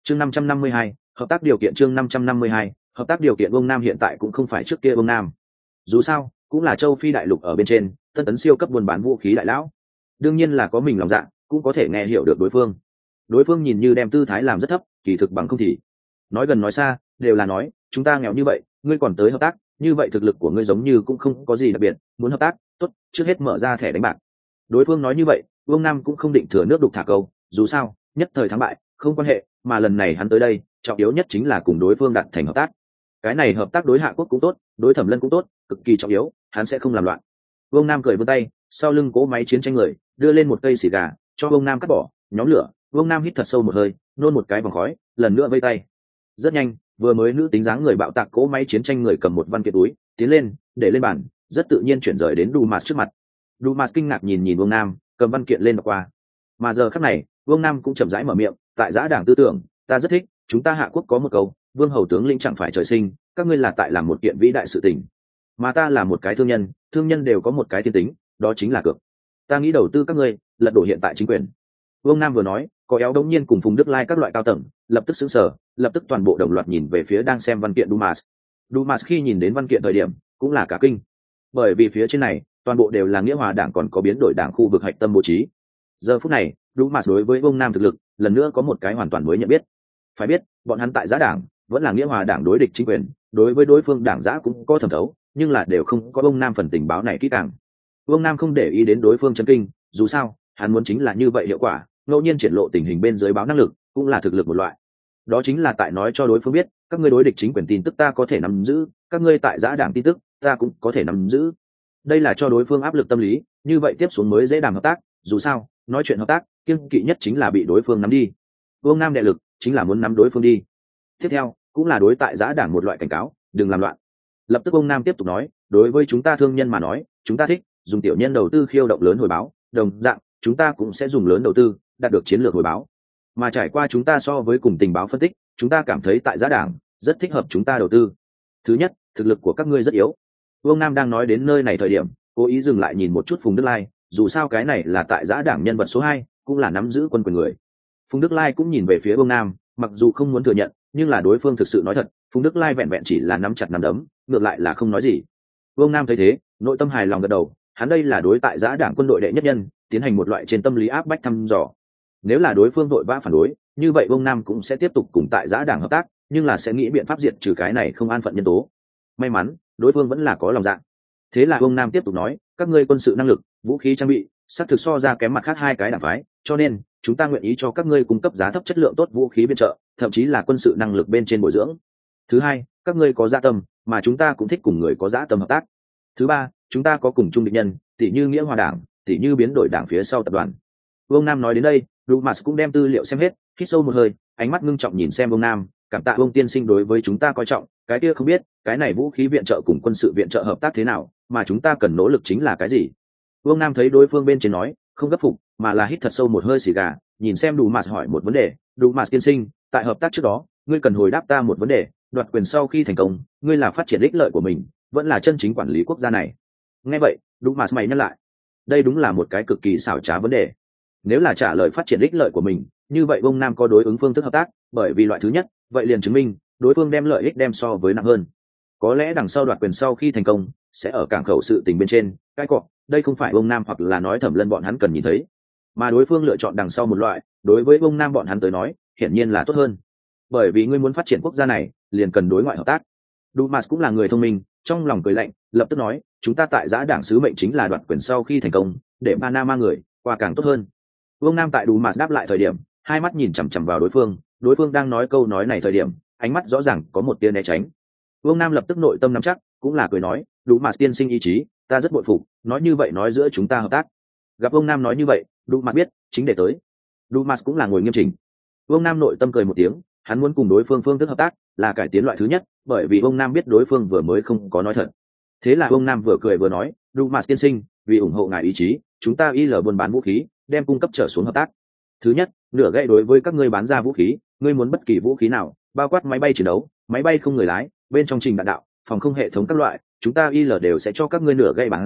chương 552, hợp tác điều kiện. chương 552, hợp tác điều kiện. Vương Nam hiện tại cũng không phải trước kia Vương Nam, dù sao cũng là châu Phi đại lục ở bên trên tân tấn siêu cấp buôn bán vũ khí đại lão, đương nhiên là có mình lòng dạ, cũng có thể nghe hiểu được đối phương nhìn như đem tư thái làm rất thấp, kỳ thực bằng không thì nói gần nói xa đều là nói chúng ta nghèo như vậy ngươi còn tới hợp tác, như vậy thực lực của ngươi giống như cũng không có gì đặc biệt, muốn hợp tác tốt trước hết mở ra thẻ đánh bạc. Đối phương nói như vậy Vương Nam cũng không định thừa nước đục thả câu, dù sao nhất thời thắng bại không quan hệ, mà lần này hắn tới đây trọng yếu nhất chính là cùng đối phương đạt thành hợp tác. Cái này hợp tác đối Hạ Quốc cũng tốt, đối Thẩm Lân cũng tốt, cực kỳ trọng yếu, hắn sẽ không làm loạn. Vương Nam cười vươn tay, sau lưng cỗ máy chiến tranh người đưa lên một cây xì gà cho Vương Nam cắt bỏ, nhóm lửa. Vương Nam hít thật sâu một hơi, nôn một cái vòng khói, lần nữa vây tay. Rất nhanh, vừa mới nữ tính dáng người bạo tạc cỗ máy chiến tranh người cầm một văn kiện túi tiến lên để lên bàn, rất tự nhiên chuyển rời đến Dumas trước mặt. Dumas kinh ngạc nhìn Vương Nam, cầm văn kiện lên đọc qua. Mà giờ khắc này Vương Nam cũng chậm rãi mở miệng, tại giã đảng tư tưởng ta rất thích, chúng ta Hạ Quốc có một câu vương hầu tướng lĩnh chẳng phải trời sinh, các ngươi là tại làm một kiện vĩ đại sự tình, mà ta là một cái thương nhân đều có một cái thiên tính, đó chính là cược. Ta nghĩ đầu tư các ngươi lật đổ hiện tại chính quyền. Vương Nam vừa nói, có éo đống nhiên cùng Phùng Đức Lai các loại cao tầng lập tức sững sờ, lập tức toàn bộ đồng loạt nhìn về phía đang xem văn kiện Dumas. Dumas khi nhìn đến văn kiện thời điểm cũng là cả kinh, bởi vì phía trên này toàn bộ đều là nghĩa hòa đảng còn có biến đổi đảng khu vực hạch tâm bố trí. Giờ phút này Dumas đối với Vương Nam thực lực lần nữa có một cái hoàn toàn mới nhận biết. Phải biết bọn hắn tại giã đảng vẫn là nghĩa hòa đảng đối địch chính quyền, đối với đối phương đảng giã cũng có thẩm thấu, nhưng là đều không có Vương Nam phần tình báo này kỹ càng. Vương Nam không để ý đến đối phương chấn kinh, dù sao hắn muốn chính là như vậy hiệu quả, ngẫu nhiên triển lộ tình hình bên dưới báo năng lực cũng là thực lực một loại. Đó chính là tại nói cho đối phương biết các ngươi đối địch chính quyền tin tức ta có thể nắm giữ, các ngươi tại giã đảng tin tức ta cũng có thể nắm giữ. Đây là cho đối phương áp lực tâm lý, như vậy tiếp xuống mới dễ đàm hợp tác, dù sao nói chuyện hợp tác kiêng kỵ nhất chính là bị đối phương nắm đi. Vương Nam đệ lực chính là muốn nắm đối phương đi. Tiếp theo cũng là đối tại giã đảng một loại cảnh cáo, đừng làm loạn. Lập tức Vương Nam tiếp tục nói, đối với chúng ta thương nhân mà nói, chúng ta thích dùng tiểu nhân đầu tư khiêu động lớn hồi báo, đồng dạng chúng ta cũng sẽ dùng lớn đầu tư đạt được chiến lược hồi báo. Mà trải qua chúng ta so với cùng tình báo phân tích, chúng ta cảm thấy tại giã đảng rất thích hợp chúng ta đầu tư. Thứ nhất, thực lực của các ngươi rất yếu. Vương Nam đang nói đến nơi này thời điểm cố ý dừng lại nhìn một chút Phùng Đức Lai, dù sao cái này là tại giã đảng nhân vật số 2, cũng là nắm giữ quân quyền người. Phùng Đức Lai cũng nhìn về phía Vương Nam, mặc dù không muốn thừa nhận, nhưng là đối phương thực sự nói thật, Phùng Đức Lai vẹn vẹn chỉ là nắm chặt nắm đấm, ngược lại là không nói gì. Vương Nam thấy thế, nội tâm hài lòng gật đầu, hắn đây là đối tại giã đảng quân đội đệ nhất nhân tiến hành một loại trên tâm lý áp bách thăm dò. Nếu là đối phương vội vã phản đối, như vậy Vương Nam cũng sẽ tiếp tục cùng tại giã đảng hợp tác, nhưng là sẽ nghĩ biện pháp diệt trừ cái này không an phận nhân tố. May mắn đối phương vẫn là có lòng dạ. Thế là Vương Nam tiếp tục nói, các ngươi quân sự năng lực, vũ khí trang bị xác thực so ra kém mặt khác hai cái đảng phái, cho nên chúng ta nguyện ý cho các ngươi cung cấp giá thấp chất lượng tốt vũ khí viện trợ, thậm chí là quân sự năng lực bên trên bồi dưỡng. Thứ hai, các ngươi có dã tâm, mà chúng ta cũng thích cùng người có dã tâm hợp tác. Thứ ba, chúng ta có cùng chung địch nhân, tỷ như nghĩa hòa đảng, tỷ như biến đổi đảng phía sau tập đoàn. Vương Nam nói đến đây, Dumas cũng đem tư liệu xem hết, hít sâu một hơi, ánh mắt ngưng trọng nhìn xem Vương Nam, cảm tạ Vương tiên sinh đối với chúng ta coi trọng, cái kia không biết cái này vũ khí viện trợ cùng quân sự viện trợ hợp tác thế nào, mà chúng ta cần nỗ lực chính là cái gì. Vương Nam thấy đối phương bên trên nói không gấp phục, mà là hít thật sâu một hơi xì gà, nhìn xem Dumas hỏi một vấn đề. Dumas tiên sinh, tại hợp tác trước đó ngươi cần hồi đáp ta một vấn đề, đoạt quyền sau khi thành công ngươi là phát triển ích lợi của mình vẫn là chân chính quản lý quốc gia này? Nghe vậy Dumas mày nhắc lại, đây đúng là một cái cực kỳ xảo trá vấn đề. Nếu là trả lời phát triển ích lợi của mình, như vậy Vương Nam có đối ứng phương thức hợp tác, bởi vì loại thứ nhất vậy liền chứng minh đối phương đem lợi ích đem so với nặng hơn. Có lẽ đằng sau đoạt quyền sau khi thành công sẽ ở cảng khẩu sự tình bên trên cái cọ, đây không phải Vương Nam hoặc là nói Thẩm Lân bọn hắn cần nhìn thấy, mà đối phương lựa chọn đằng sau một loại, đối với Vương Nam bọn hắn tới nói hiển nhiên là tốt hơn, bởi vì ngươi muốn phát triển quốc gia này liền cần đối ngoại hợp tác. Dumas cũng là người thông minh, trong lòng cười lạnh, lập tức nói, chúng ta tại giã đảng sứ mệnh chính là đoạt quyền sau khi thành công, để Panama người qua càng tốt hơn. Vương Nam tại Dumas đáp lại thời điểm hai mắt nhìn chằm chằm vào đối phương đang nói câu nói này thời điểm ánh mắt rõ ràng có một tia né tránh. Vương Nam lập tức nội tâm nắm chắc, cũng là cười nói, Dumas tiên sinh ý chí ta rất bội phục, nói như vậy nói giữa chúng ta hợp tác. Gặp Vương Nam nói như vậy, Dumas biết chính để tới. Dumas cũng là ngồi nghiêm chỉnh. Vương Nam nội tâm cười một tiếng, hắn muốn cùng đối phương phương thức hợp tác là cải tiến loại thứ nhất, bởi vì Vương Nam biết đối phương vừa mới không có nói thật. Thế là Vương Nam vừa cười vừa nói, Dumas tiên sinh, vì ủng hộ ngài ý chí, chúng ta IL buôn bán vũ khí, đem cung cấp trở xuống hợp tác. Thứ nhất, nửa gậy đối với các ngươi bán ra vũ khí, ngươi muốn bất kỳ vũ khí nào, bao quát máy bay chiến đấu, máy bay không người lái, bên trong trình đạn đạo, phòng không hệ thống các loại, chúng ta IL đều sẽ cho các ngươi nửa gậy bán ra,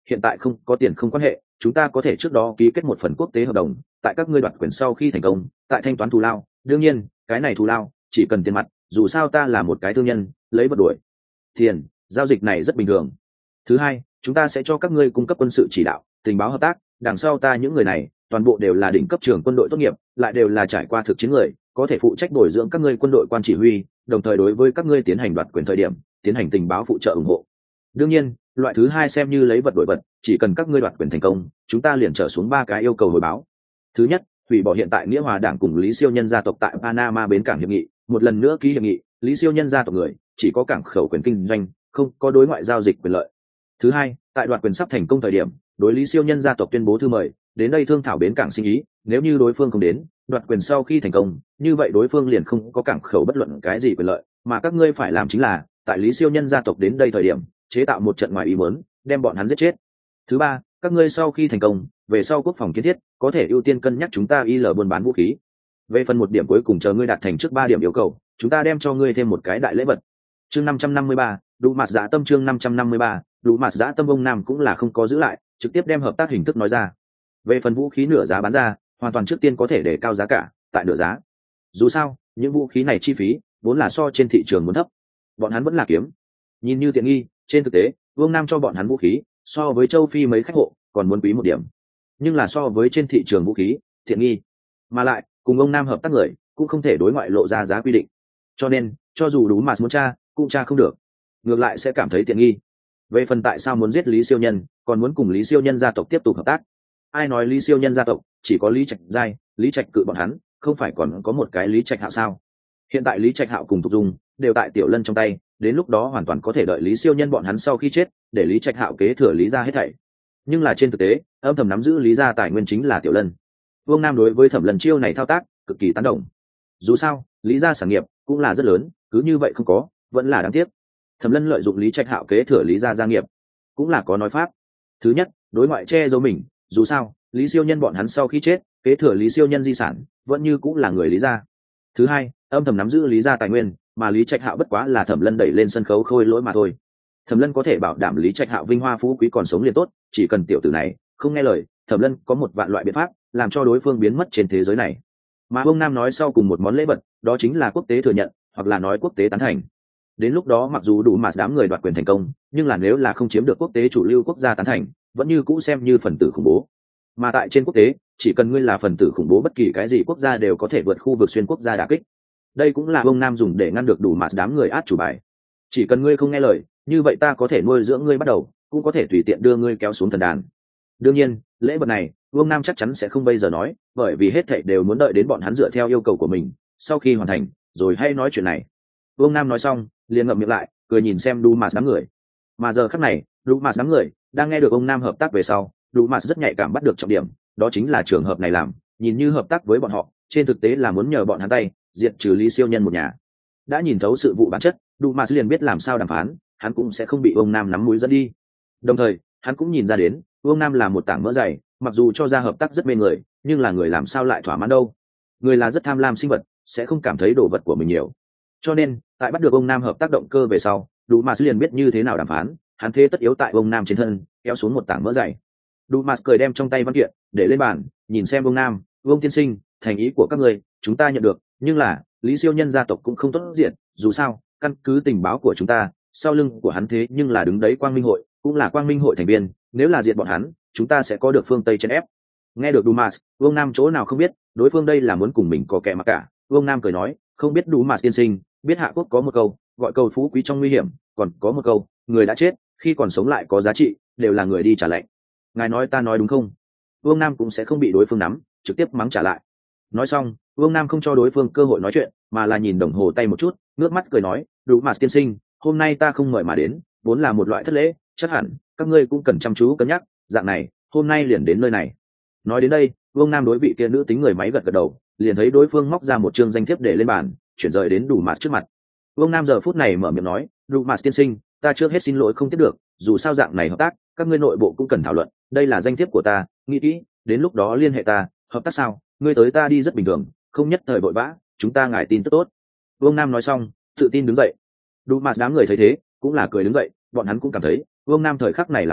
hiện tại không có tiền không quan hệ, chúng ta có thể trước đó ký kết một phần quốc tế hợp đồng, tại các ngươi đoạt quyền sau khi thành công tại thanh toán thù lao. Đương nhiên cái này thù lao chỉ cần tiền mặt, dù sao ta là một cái thương nhân, lấy vật đuổi tiền, giao dịch này rất bình thường. Thứ hai, chúng ta sẽ cho các ngươi cung cấp quân sự chỉ đạo, tình báo hợp tác. Đằng sau ta những người này toàn bộ đều là đỉnh cấp trưởng quân đội tốt nghiệp, lại đều là trải qua thực chiến người, có thể phụ trách bồi dưỡng các ngươi quân đội quan chỉ huy, đồng thời đối với các ngươi tiến hành đoạt quyền thời điểm tiến hành tình báo phụ trợ ủng hộ. Đương nhiên loại thứ hai xem như lấy vật đổi vật, chỉ cần các ngươi đoạt quyền thành công, chúng ta liền trở xuống 3 cái yêu cầu hồi báo. Thứ nhất, hủy bỏ hiện tại Nghĩa Hòa Đảng cùng Lý Siêu Nhân gia tộc tại Panama bến cảng hiệp nghị, một lần nữa ký hiệp nghị. Lý Siêu Nhân gia tộc người chỉ có cảng khẩu quyền kinh doanh, không có đối ngoại giao dịch quyền lợi. Thứ hai, tại đoạt quyền sắp thành công thời điểm, đối Lý Siêu Nhân gia tộc tuyên bố thư mời, đến đây thương thảo bến cảng sinh ý. Nếu như đối phương không đến, đoạt quyền sau khi thành công, như vậy đối phương liền không có cảng khẩu bất luận cái gì quyền lợi, mà các ngươi phải làm chính là tại Lý Siêu Nhân gia tộc đến đây thời điểm chế tạo một trận ngoài ý muốn, đem bọn hắn giết chết. Thứ ba, các ngươi sau khi thành công, về sau quốc phòng kiến thiết có thể ưu tiên cân nhắc chúng ta IL buôn bán vũ khí. Về phần một điểm cuối cùng, chờ ngươi đạt thành trước 3 điểm yêu cầu, chúng ta đem cho ngươi thêm một cái đại lễ vật. Chương 553, đủ mặt dã tâm. Chương 553, đủ mặt dã tâm. Ông Nam cũng là không có giữ lại, trực tiếp đem hợp tác hình thức nói ra. Về phần vũ khí nửa giá bán ra, hoàn toàn trước tiên có thể để cao giá cả tại nửa giá. Dù sao những vũ khí này chi phí vốn là so trên thị trường muốn thấp, bọn hắn vẫn là kiếm nhìn như tiện nghi. Trên thực tế Vương Nam cho bọn hắn vũ khí so với châu Phi mấy khách hộ còn muốn quý một điểm, nhưng là so với trên thị trường vũ khí tiện nghi, mà lại cùng ông Nam hợp tác người cũng không thể đối ngoại lộ ra giá quy định, cho nên cho dù đủ mà muốn tra cũng tra không được, ngược lại sẽ cảm thấy tiện nghi. Về phần tại sao muốn giết Lý Siêu Nhân, còn muốn cùng Lý Siêu Nhân gia tộc tiếp tục hợp tác, ai nói Lý Siêu Nhân gia tộc chỉ có Lý Trạch Giai, Lý Trạch Cự bọn hắn, không phải còn có một cái Lý Trạch Hạo sao? Hiện tại Lý Trạch Hạo cùng Thục Dung đều tại Tiểu Lân trong tay, đến lúc đó hoàn toàn có thể đợi Lý Siêu Nhân bọn hắn sau khi chết, để Lý Trạch Hạo kế thừa Lý gia hết thảy. Nhưng là trên thực tế âm thầm nắm giữ Lý gia tài nguyên chính là Tiểu Lân. Vương Nam đối với Thẩm Lân chiêu này thao tác cực kỳ tán đồng. Dù sao Lý gia sản nghiệp cũng là rất lớn, cứ như vậy không có vẫn là đáng tiếc. Thẩm Lân lợi dụng Lý Trạch Hạo kế thừa Lý gia gia nghiệp cũng là có nói pháp. Thứ nhất, đối ngoại che giấu mình, dù sao Lý Siêu Nhân bọn hắn sau khi chết, kế thừa Lý Siêu Nhân di sản vẫn như cũng là người Lý gia. Thứ hai, âm thầm nắm giữ Lý gia tài nguyên, mà Lý Trạch Hạo bất quá là Thẩm Lân đẩy lên sân khấu khôi lỗi mà thôi. Thẩm Lân có thể bảo đảm Lý Trạch Hạo vinh hoa phú quý còn sống liền tốt, chỉ cần tiểu tử này không nghe lời, Thẩm Lân có một vạn loại biện pháp làm cho đối phương biến mất trên thế giới này. Mà ông Nam nói sau cùng một món lễ vật, đó chính là quốc tế thừa nhận, hoặc là nói quốc tế tán thành. Đến lúc đó mặc dù đủ mà đám người đoạt quyền thành công, nhưng là nếu là không chiếm được quốc tế chủ lưu quốc gia tán thành, vẫn như cũ xem như phần tử khủng bố. Mà tại trên quốc tế, chỉ cần ngươi là phần tử khủng bố, bất kỳ cái gì quốc gia đều có thể vượt khu vực xuyên quốc gia đả kích. Đây cũng là ông Nam dùng để ngăn được đủ mà đám người át chủ bài. Chỉ cần ngươi không nghe lời, như vậy ta có thể nuôi dưỡng ngươi bắt đầu, cũng có thể tùy tiện đưa ngươi kéo xuống thần đàn. Đương nhiên lễ vật này Vương Nam chắc chắn sẽ không bây giờ nói, bởi vì hết thảy đều muốn đợi đến bọn hắn dựa theo yêu cầu của mình sau khi hoàn thành rồi hay nói chuyện này. Vương Nam nói xong liền ngậm miệng lại, cười nhìn xem Dumas đám người. Mà giờ khắc này Dumas đám người đang nghe được ông Nam hợp tác về sau, Dumas rất nhạy cảm bắt được trọng điểm, đó chính là trường hợp này làm nhìn như hợp tác với bọn họ, trên thực tế là muốn nhờ bọn hắn tay diệt trừ Lý Siêu Nhân một nhà. Đã nhìn thấu sự vụ bản chất, Dumas liền biết làm sao đàm phán, hắn cũng sẽ không bị ông Nam nắm mũi dẫn đi. Đồng thời hắn cũng nhìn ra đến Vương Nam là một tảng mỡ dày, mặc dù cho ra hợp tác rất mê người, nhưng là người làm sao lại thỏa mãn đâu. Người là rất tham lam sinh vật, sẽ không cảm thấy đồ vật của mình nhiều. Cho nên tại bắt được ông Nam hợp tác động cơ về sau, Dumas liền biết như thế nào đàm phán, hắn thế tất yếu tại ông Nam trên thân kéo xuống một tảng mỡ dày. Dumas cười đem trong tay văn kiện để lên bàn, nhìn xem ông Nam, Vương tiên sinh, thành ý của các người chúng ta nhận được, nhưng là Lý Siêu Nhân gia tộc cũng không tốt diện, dù sao căn cứ tình báo của chúng ta, sau lưng của hắn thế nhưng là đứng đấy Quang Minh hội, cũng là Quang Minh hội thành viên, nếu là diệt bọn hắn, chúng ta sẽ có được phương Tây chèn ép. Nghe được Dumas, Vương Nam chỗ nào không biết đối phương đây là muốn cùng mình có kẻ mặc cả. Vương Nam cười nói, không biết Dumas tiên sinh biết Hạ Quốc có một câu gọi cầu phú quý trong nguy hiểm, còn có một câu người đã chết khi còn sống lại có giá trị, đều là người đi trả lệnh. Ngài nói ta nói đúng không? Vương Nam cũng sẽ không bị đối phương nắm trực tiếp mắng trả lại. Nói xong Vương Nam không cho đối phương cơ hội nói chuyện, mà là nhìn đồng hồ tay một chút, ngước mắt cười nói, Dumas tiên sinh, hôm nay ta không mời mà đến vốn là một loại thất lễ, chắc hẳn các ngươi cũng cần chăm chú cân nhắc, dạng này hôm nay liền đến nơi này. Nói đến đây Vương Nam đối vị kia nữ tính người máy gật gật đầu, liền thấy đối phương móc ra một chương danh thiếp để lên bàn, chuyển rời đến Dumas trước mặt. Vương Nam giờ phút này mở miệng nói, Dumas tiên sinh, ta trước hết xin lỗi không tiếp được, dù sao dạng này hợp tác các ngươi nội bộ cũng cần thảo luận, đây là danh thiếp của ta, nghĩ kỹ đến lúc đó liên hệ ta. Hợp tác sao? Ngươi tới ta đi rất bình thường, không nhất thời vội vã, chúng ta ngài tin tức tốt. Vương Nam nói xong tự tin đứng dậy. Dumas đám người thấy thế cũng là cười đứng dậy, bọn hắn cũng cảm thấy Vương Nam thời khắc này làm phép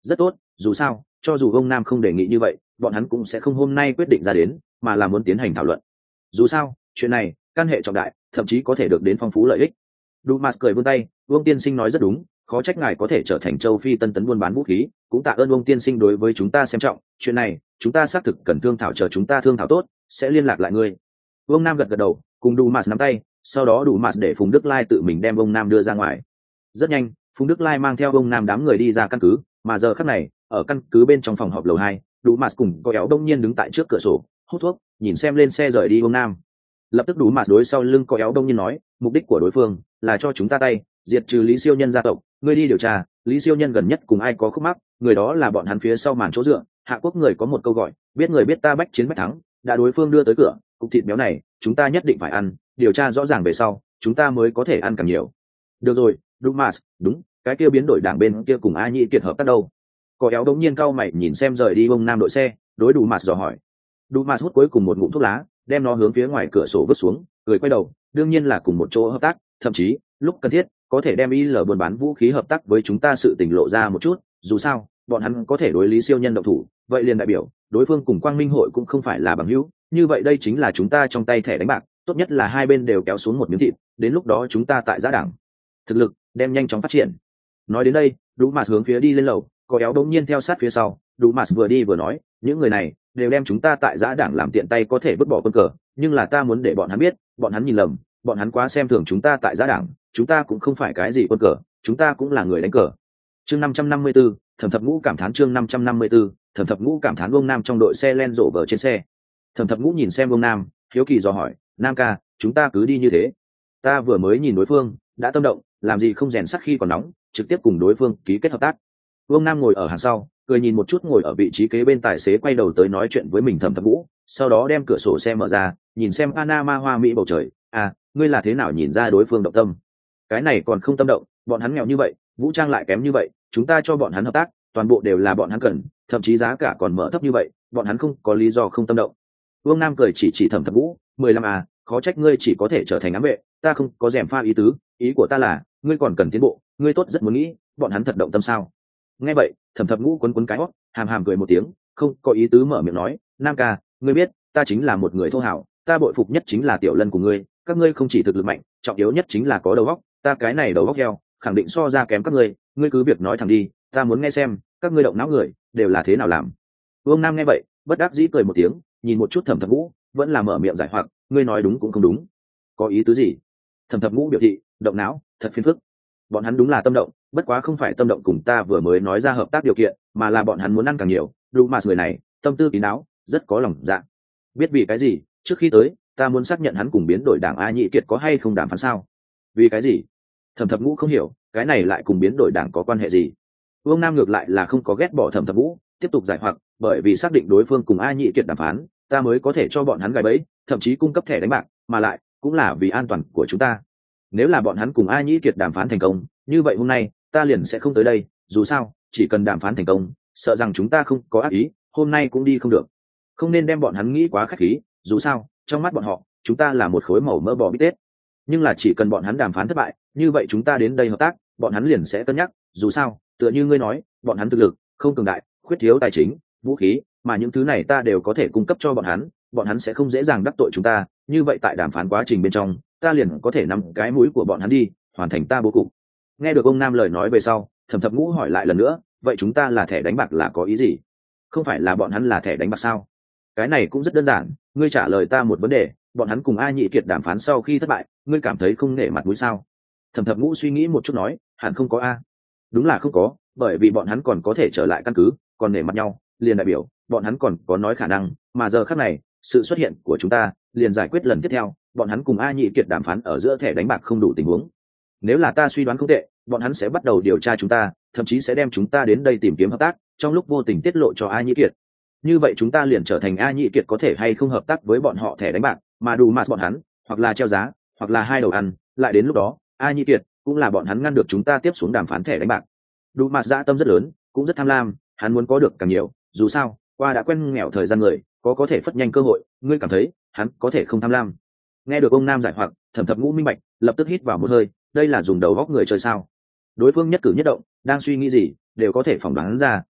rất tốt, dù sao cho dù ông nam không đề nghị như vậy bọn hắn cũng sẽ không hôm nay quyết định ra đến, mà là muốn tiến hành thảo luận. Dù sao chuyện này căn hệ trọng đại, thậm chí có thể được đến phong phú lợi ích. Dumas cười vươn tay, Vương tiên sinh nói rất đúng, khó trách ngài có thể trở thành châu Phi tân tấn buôn bán vũ khí, cũng tạ ơn Vương tiên sinh đối với chúng ta xem trọng, chuyện này chúng ta xác thực cần thương thảo, chờ chúng ta thương thảo tốt sẽ liên lạc lại ngươi. Vương Nam gật gật đầu, cùng Dumas nắm tay, sau đó Dumas để Phùng Đức Lai tự mình đem Vương Nam đưa ra ngoài. Rất nhanh, Phùng Đức Lai mang theo Vương Nam đám người đi ra căn cứ, mà giờ khắc này ở căn cứ bên trong phòng họp lầu 2, Dumas cùng có éo đông nhiên đứng tại trước cửa sổ hút thuốc, nhìn xem lên xe rời đi Vương Nam. Lập tức Dumas đối sau lưng có éo đông nhiên nói, mục đích của đối phương là cho chúng ta tay diệt trừ Lý Siêu Nhân gia tộc, ngươi đi điều tra Lý Siêu Nhân gần nhất cùng ai có khúc mắc, người đó là bọn hắn phía sau màn chỗ dựa. Hạ Quốc người có một câu gọi, biết người biết ta bách chiến bách thắng, đã đối phương đưa tới cửa, cục thịt béo này chúng ta nhất định phải ăn, điều tra rõ ràng về sau chúng ta mới có thể ăn càng nhiều. Được rồi Dumas, đúng, cái kia biến đổi đảng bên kia cùng A Nhĩ Kiệt hợp tác đâu? Có éo đống nhiên cau mày nhìn xem rời đi Bông Nam đội xe, đối Dumas dò hỏi. Dumas hút cuối cùng một ngụm thuốc lá, đem nó hướng phía ngoài cửa sổ vứt xuống, cười quay đầu, đương nhiên là cùng một chỗ hợp tác, thậm chí lúc cần thiết có thể đem IL buôn bán vũ khí hợp tác với chúng ta, sự tình lộ ra một chút, dù sao bọn hắn có thể đối Lý Siêu Nhân động thủ, vậy liền đại biểu đối phương cùng Quang Minh hội cũng không phải là bằng hữu, như vậy đây chính là chúng ta trong tay thẻ đánh bạc, tốt nhất là hai bên đều kéo xuống một miếng thịt, đến lúc đó chúng ta tại giã đảng thực lực đem nhanh chóng phát triển. Nói đến đây Dumas hướng phía đi lên lầu, có éo đống nhiên theo sát phía sau. Dumas vừa đi vừa nói, những người này đều đem chúng ta tại giã đảng làm tiện tay có thể vứt bỏ quân cờ, nhưng là ta muốn để bọn hắn biết, bọn hắn nhìn lầm, bọn hắn quá xem thường chúng ta tại giã đảng, chúng ta cũng không phải cái gì quân cờ, chúng ta cũng là người đánh cờ. Chương 554, Thẩm Thập Ngũ cảm thán. Chương 554, Thẩm Thập Ngũ cảm thán. Vương Nam trong đội xe len rộ vở trên xe. Thẩm Thập Ngũ nhìn xem Vương Nam, hiếu kỳ dò hỏi, Nam ca, chúng ta cứ đi như thế? Ta vừa mới nhìn đối phương đã tâm động, làm gì không rèn sắt khi còn nóng, trực tiếp cùng đối phương ký kết hợp tác. Vương Nam ngồi ở hàng sau, cười nhìn một chút ngồi ở vị trí kế bên tài xế quay đầu tới nói chuyện với mình Thẩm Thập Ngũ, sau đó đem cửa sổ xe mở ra, nhìn xem Panama hoa mỹ bầu trời. À, ngươi là thế nào nhìn ra đối phương động tâm? Cái này còn không tâm động, bọn hắn nghèo như vậy, vũ trang lại kém như vậy, chúng ta cho bọn hắn hợp tác, toàn bộ đều là bọn hắn cần, thậm chí giá cả còn mở thấp như vậy, bọn hắn không có lý do không tâm động. Vương Nam cười chỉ Thẩm Thập Ngũ, 15 à, khó trách ngươi chỉ có thể trở thành ám vệ, ta không có dèm pha ý tứ, ý của ta là ngươi còn cần tiến bộ, ngươi tốt rất muốn nghĩ bọn hắn thật động tâm sao? Nghe vậy Thẩm Thập Ngũ quấn cái hót, hàm hàm cười một tiếng, không có ý tứ mở miệng nói, Nam ca, ngươi biết ta chính là một người thô hảo, ta bội phục nhất chính là Tiểu Lân của ngươi, các ngươi không chỉ thực lực mạnh, trọng yếu nhất chính là có đầu óc, ta cái này đầu óc heo khẳng định so ra kém các ngươi, ngươi cứ việc nói thẳng đi, ta muốn nghe xem các ngươi động não người đều là thế nào làm. Vương Nam nghe vậy bất đắc dĩ cười một tiếng, nhìn một chút Thẩm Thập Ngũ, vẫn là mở miệng giải hoặc, ngươi nói đúng cũng không đúng. Có ý tứ gì? Thẩm Thập Ngũ biểu thị, động não thật phiền phức. Bọn hắn đúng là tâm động, bất quá không phải tâm động cùng ta vừa mới nói ra hợp tác điều kiện, mà là bọn hắn muốn ăn càng nhiều. Dumas người này tâm tư kín đáo, rất có lòng dạ. Biết vì cái gì trước khi tới ta muốn xác nhận hắn cùng biến đổi đảng A Nhĩ Kiệt có hay không đàm phán sao? Vì cái gì? Thẩm Thập Ngũ không hiểu, cái này lại cùng biến đổi đảng có quan hệ gì? Vương Nam ngược lại là không có ghét bỏ Thẩm Thập Ngũ, tiếp tục giải hoặc, bởi vì xác định đối phương cùng A Nhĩ Kiệt đàm phán, ta mới có thể cho bọn hắn gài bẫy, thậm chí cung cấp thẻ đánh bạc, mà lại cũng là vì an toàn của chúng ta. Nếu là bọn hắn cùng A Nhĩ Kiệt đàm phán thành công, như vậy hôm nay ta liền sẽ không tới đây, dù sao chỉ cần đàm phán thành công, sợ rằng chúng ta không có ác ý, hôm nay cũng đi không được. Không nên đem bọn hắn nghĩ quá khách khí, dù sao trong mắt bọn họ chúng ta là một khối màu mỡ bò bít tết, nhưng là chỉ cần bọn hắn đàm phán thất bại, như vậy chúng ta đến đây hợp tác, bọn hắn liền sẽ cân nhắc, dù sao tựa như ngươi nói, bọn hắn thực lực không cường đại, khuyết thiếu tài chính, vũ khí, mà những thứ này ta đều có thể cung cấp cho bọn hắn sẽ không dễ dàng đắc tội chúng ta, như vậy tại đàm phán quá trình bên trong ta liền có thể nắm cái mũi của bọn hắn đi, hoàn thành ta bố cục. Nghe được ông Nam lời nói về sau, Thẩm Thập Ngũ hỏi lại lần nữa, vậy chúng ta là thẻ đánh bạc là có ý gì? Không phải là bọn hắn là thẻ đánh bạc sao? Cái này cũng rất đơn giản, ngươi trả lời ta một vấn đề, bọn hắn cùng A Nhĩ Kiệt đàm phán sau khi thất bại, ngươi cảm thấy không nể mặt mũi sao? Thẩm Thập Ngũ suy nghĩ một chút nói, hẳn không có a. Đúng là không có, bởi vì bọn hắn còn có thể trở lại căn cứ, còn nể mặt nhau, liền đại biểu bọn hắn còn có nói khả năng, mà giờ khắc này sự xuất hiện của chúng ta liền giải quyết lần tiếp theo bọn hắn cùng A Nhĩ Kiệt đàm phán ở giữa thẻ đánh bạc không đủ tình huống. Nếu là ta suy đoán không tệ, bọn hắn sẽ bắt đầu điều tra chúng ta, thậm chí sẽ đem chúng ta đến đây tìm kiếm hợp tác, trong lúc vô tình tiết lộ cho A Nhĩ Kiệt. Như vậy chúng ta liền trở thành A Nhĩ Kiệt có thể hay không hợp tác với bọn họ thẻ đánh bạc, mà đủ mà bọn hắn hoặc là treo giá, hoặc là hai đầu ăn, lại đến lúc đó A Nhĩ Kiệt cũng là bọn hắn ngăn được chúng ta tiếp xuống đàm phán thẻ đánh bạc. Đủ mà dã tâm rất lớn, cũng rất tham lam, hắn muốn có được càng nhiều, dù sao qua đã quen nghèo thời gian người, có thể phất nhanh cơ hội, ngươi cảm thấy hắn có thể không tham lam? Nghe được ông Nam giải hoặc, Thẩm Thập Ngũ minh bạch, lập tức hít vào một hơi, đây là dùng đầu góc người chơi sao? Đối phương nhất cử nhất động đang suy nghĩ gì đều có thể phỏng đoán ra,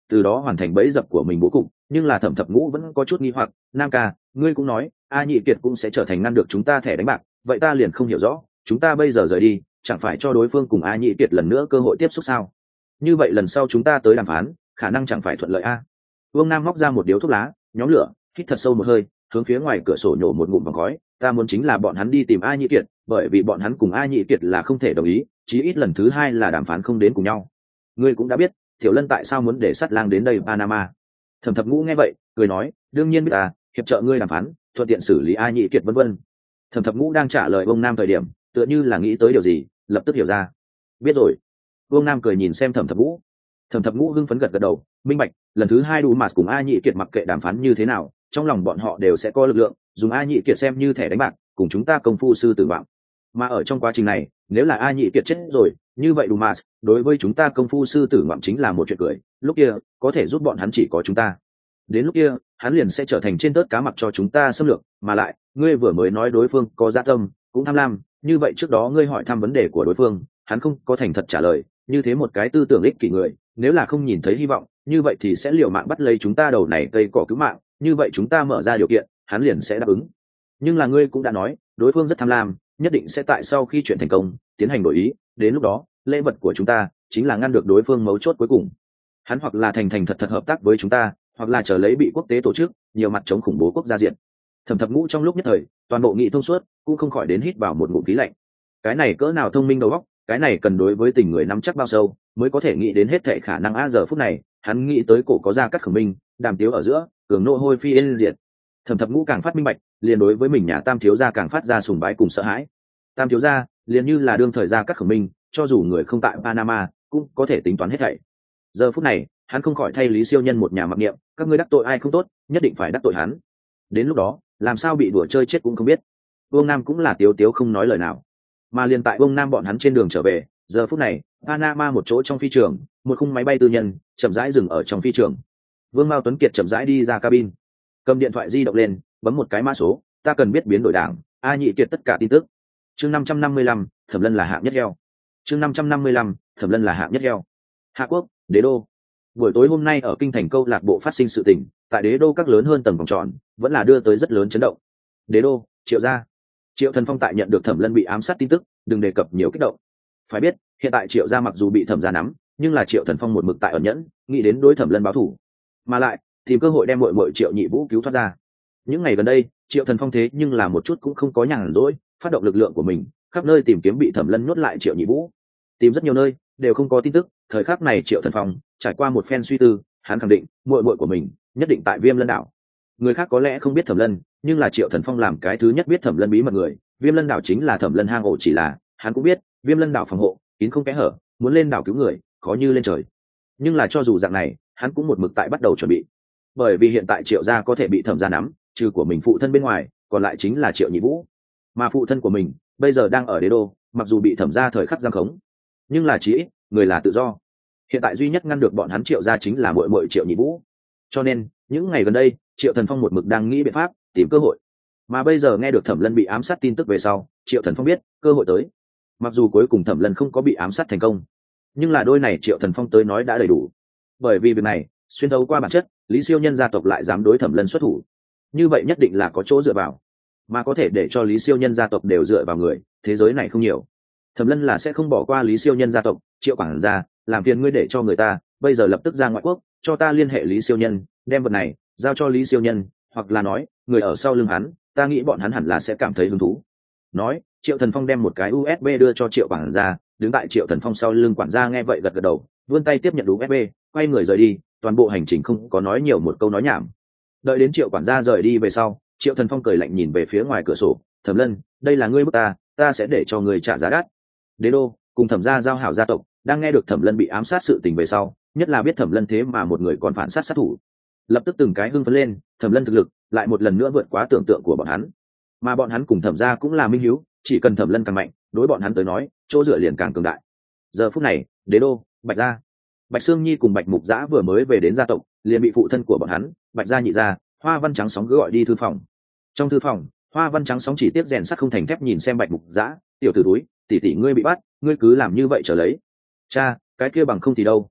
từ đó hoàn thành bẫy dập của mình bố cục. Nhưng là Thẩm Thập Ngũ vẫn có chút nghi hoặc, Nam ca, ngươi cũng nói A Nhị Kiệt cũng sẽ trở thành ngăn được chúng ta thẻ đánh bạc, vậy ta liền không hiểu rõ, chúng ta bây giờ rời đi chẳng phải cho đối phương cùng A Nhị Kiệt lần nữa cơ hội tiếp xúc sao? Như vậy lần sau chúng ta tới đàm phán khả năng chẳng phải thuận lợi a. Vương Nam móc ra một điếu thuốc lá, nhóm lửa, hít thật sâu một hơi, hướng phía ngoài cửa sổ nhổ một ngụm vòng khói. Ta muốn chính là bọn hắn đi tìm A Nhị Kiệt, bởi vì bọn hắn cùng A Nhị Kiệt là không thể đồng ý, chí ít lần thứ hai là đàm phán không đến cùng nhau. Ngươi cũng đã biết Tiểu Lân tại sao muốn để Sắt Lang đến đây Panama. Thẩm Thập Ngũ nghe vậy cười nói, đương nhiên biết à, hiệp trợ ngươi đàm phán, thuận tiện xử lý A Nhị Kiệt vân vân. Thẩm Thập Ngũ đang trả lời Vương Nam thời điểm, tựa như là nghĩ tới điều gì, lập tức hiểu ra. Biết rồi. Vương Nam cười nhìn xem Thẩm Thập Ngũ. Thẩm Thập Ngũ hưng phấn gật gật đầu, minh bạch, lần thứ hai đủ mà cùng A Nhị Kiệt mặc kệ đàm phán như thế nào, trong lòng bọn họ đều sẽ có lực lượng, dùng A Nhị Kiệt xem như thẻ đánh bạc, cùng chúng ta công phu sư tử vọng. Mà ở trong quá trình này, nếu là A Nhị Kiệt chết rồi, như vậy đủ mà đối với chúng ta công phu sư tử vọng chính là một chuyện cười, lúc kia có thể giúp bọn hắn chỉ có chúng ta. Đến lúc kia, hắn liền sẽ trở thành trên tớt cá mặc cho chúng ta xâm lược, mà lại, ngươi vừa mới nói đối phương có dạ tâm, cũng tham lam, như vậy trước đó ngươi hỏi thăm vấn đề của đối phương, hắn không có thành thật trả lời, như thế một cái tư tưởng ích kỷ người, nếu là không nhìn thấy hy vọng, như vậy thì sẽ liều mạng bắt lấy chúng ta đầu này cây cỏ cứu mạng, như vậy chúng ta mở ra điều kiện, hắn liền sẽ đáp ứng. Nhưng là ngươi cũng đã nói, đối phương rất tham lam, nhất định sẽ tại sau khi chuyện thành công, tiến hành đổi ý, đến lúc đó, lễ vật của chúng ta chính là ngăn được đối phương mấu chốt cuối cùng. Hắn hoặc là thành thành thật thật hợp tác với chúng ta, hoặc là chờ lấy bị quốc tế tổ chức nhiều mặt chống khủng bố quốc gia diện. Thẩm Thập Ngũ trong lúc nhất thời, toàn bộ nghị thông suốt, cũng không khỏi đến hít vào một ngụm khí lạnh. Cái này cỡ nào thông minh đầu óc, cái này cần đối với tình người nắm chắc bao sâu, mới có thể nghĩ đến hết thảy khả năng. A giờ phút này, hắn nghĩ tới cổ có ra cắt Khổng Minh, đàm tiếu ở giữa, cường nộ hôi phi yên diệt. Thẩm Thập Ngũ càng phát minh bạch, liền đối với mình nhà Tam thiếu gia càng phát ra sùng bái cùng sợ hãi. Tam thiếu gia, liền như là đương thời gia cắt Khổng Minh, cho dù người không tại Panama, cũng có thể tính toán hết thảy. Giờ phút này, hắn không khỏi thay Lý Siêu Nhân một nhà mặc niệm, các ngươi đắc tội ai không tốt, nhất định phải đắc tội hắn. Đến lúc đó, làm sao bị đùa chơi chết cũng không biết. Vương Nam cũng là tiếu tiếu không nói lời nào. Mà liền tại Vương Nam bọn hắn trên đường trở về, giờ phút này, Panama một chỗ trong phi trường, một khung máy bay tư nhân chậm rãi dừng ở trong phi trường. Vương Mao Tuấn Kiệt chậm rãi đi ra cabin, cầm điện thoại di động lên, bấm một cái mã số, ta cần biết biến đổi đảng, A Nhị Kiệt tất cả tin tức. Chương 555, Thẩm Lân là hạng nhất heo. Chương 555, Thẩm Lân là hạng nhất heo. Hạ Quốc, Đế đô. Buổi tối hôm nay ở kinh thành câu lạc bộ phát sinh sự tình, tại Đế đô các lớn hơn tầng vòng tròn, vẫn là đưa tới rất lớn chấn động. Đế đô, Triệu gia. Triệu Thần Phong tại nhận được Thẩm Lân bị ám sát tin tức, đừng đề cập nhiều kích động. Phải biết, hiện tại Triệu gia mặc dù bị Thẩm gia nắm, nhưng là Triệu Thần Phong một mực tại ẩn nhẫn, nghĩ đến đối Thẩm Lân báo thù, mà lại tìm cơ hội đem muội Triệu Nhị Vũ cứu thoát ra. Những ngày gần đây, Triệu Thần Phong thế nhưng là một chút cũng không có nhàn rỗi, phát động lực lượng của mình, khắp nơi tìm kiếm bị Thẩm Lân nhốt lại Triệu Nhị Vũ. Tìm rất nhiều nơi, đều không có tin tức. Thời khắc này Triệu Thần Phong trải qua một phen suy tư, hắn khẳng định muội của mình nhất định tại Viêm Lân đảo. Người khác có lẽ không biết Thẩm Lân, nhưng là Triệu Thần Phong làm cái thứ nhất biết Thẩm Lân bí mật người. Viêm Lân đảo chính là Thẩm Lân hang ổ, chỉ là hắn cũng biết Viêm Lân đảo phòng hộ kín không kẽ hở, muốn lên đảo cứu người khó như lên trời. Nhưng là cho dù dạng này, hắn cũng một mực tại bắt đầu chuẩn bị, bởi vì hiện tại Triệu gia có thể bị Thẩm gia nắm, trừ của mình phụ thân bên ngoài, còn lại chính là Triệu Nhị Vũ. Mà phụ thân của mình bây giờ đang ở Đế đô, mặc dù bị Thẩm gia thời khắc giam khống, nhưng là chí ít người là tự do. Hiện tại duy nhất ngăn được bọn hắn Triệu gia chính là muội Triệu Nhị Vũ. Cho nên những ngày gần đây, Triệu Thần Phong một mực đang nghĩ biện pháp tìm cơ hội. Mà bây giờ nghe được Thẩm Lân bị ám sát tin tức về sau, Triệu Thần Phong biết cơ hội tới. Mặc dù cuối cùng Thẩm Lân không có bị ám sát thành công, nhưng là đôi này Triệu Thần Phong tới nói đã đầy đủ. Bởi vì việc này xuyên thấu qua bản chất, Lý Siêu Nhân gia tộc lại dám đối Thẩm Lân xuất thủ, như vậy nhất định là có chỗ dựa vào, mà có thể để cho Lý Siêu Nhân gia tộc đều dựa vào người, thế giới này không nhiều. Thẩm Lân là sẽ không bỏ qua Lý Siêu Nhân gia tộc. Triệu quản gia, làm phiền ngươi để cho người ta bây giờ lập tức ra ngoại quốc, cho ta liên hệ Lý Siêu Nhân, đem vật này giao cho Lý Siêu Nhân, hoặc là nói người ở sau lưng hắn, ta nghĩ bọn hắn hẳn là sẽ cảm thấy hứng thú. Nói, Triệu Thần Phong đem một cái USB đưa cho Triệu quản gia, đứng tại Triệu Thần Phong sau lưng quản gia nghe vậy gật gật đầu, vươn tay tiếp nhận USB, quay người rời đi. Toàn bộ hành trình không có nói nhiều một câu nói nhảm. Đợi đến Triệu quản gia rời đi về sau, Triệu Thần Phong cười lạnh nhìn về phía ngoài cửa sổ, Thẩm Lân, đây là ngươi bức ta sẽ để cho ngươi trả giá đắt. Đế đô cùng Thẩm gia giao hảo gia tộc đang nghe được Thẩm Lân bị ám sát sự tình về sau, nhất là biết Thẩm Lân thế mà một người còn phản sát sát thủ, lập tức từng cái hưng phấn lên. Thẩm Lân thực lực lại một lần nữa vượt quá tưởng tượng của bọn hắn, mà bọn hắn cùng Thẩm gia cũng là minh hiếu, chỉ cần Thẩm Lân càng mạnh, đối bọn hắn tới nói chỗ dựa liền càng cường đại. Giờ phút này, Đế đô, Bạch gia, Bạch Sương Nhi cùng Bạch Mục Giã vừa mới về đến gia tộc, liền bị phụ thân của bọn hắn, Bạch gia nhị gia, Hoa Văn Trắng Sóng gọi đi thư phòng. Trong thư phòng, Hoa Văn Trắng Sóng chỉ tiếp rèn sắt không thành thép nhìn xem Bạch Mục Giã, tiểu tử túi, tỷ tỷ ngươi bị bắt, ngươi cứ làm như vậy trở lấy. Cha, cái kia bằng không thì đâu?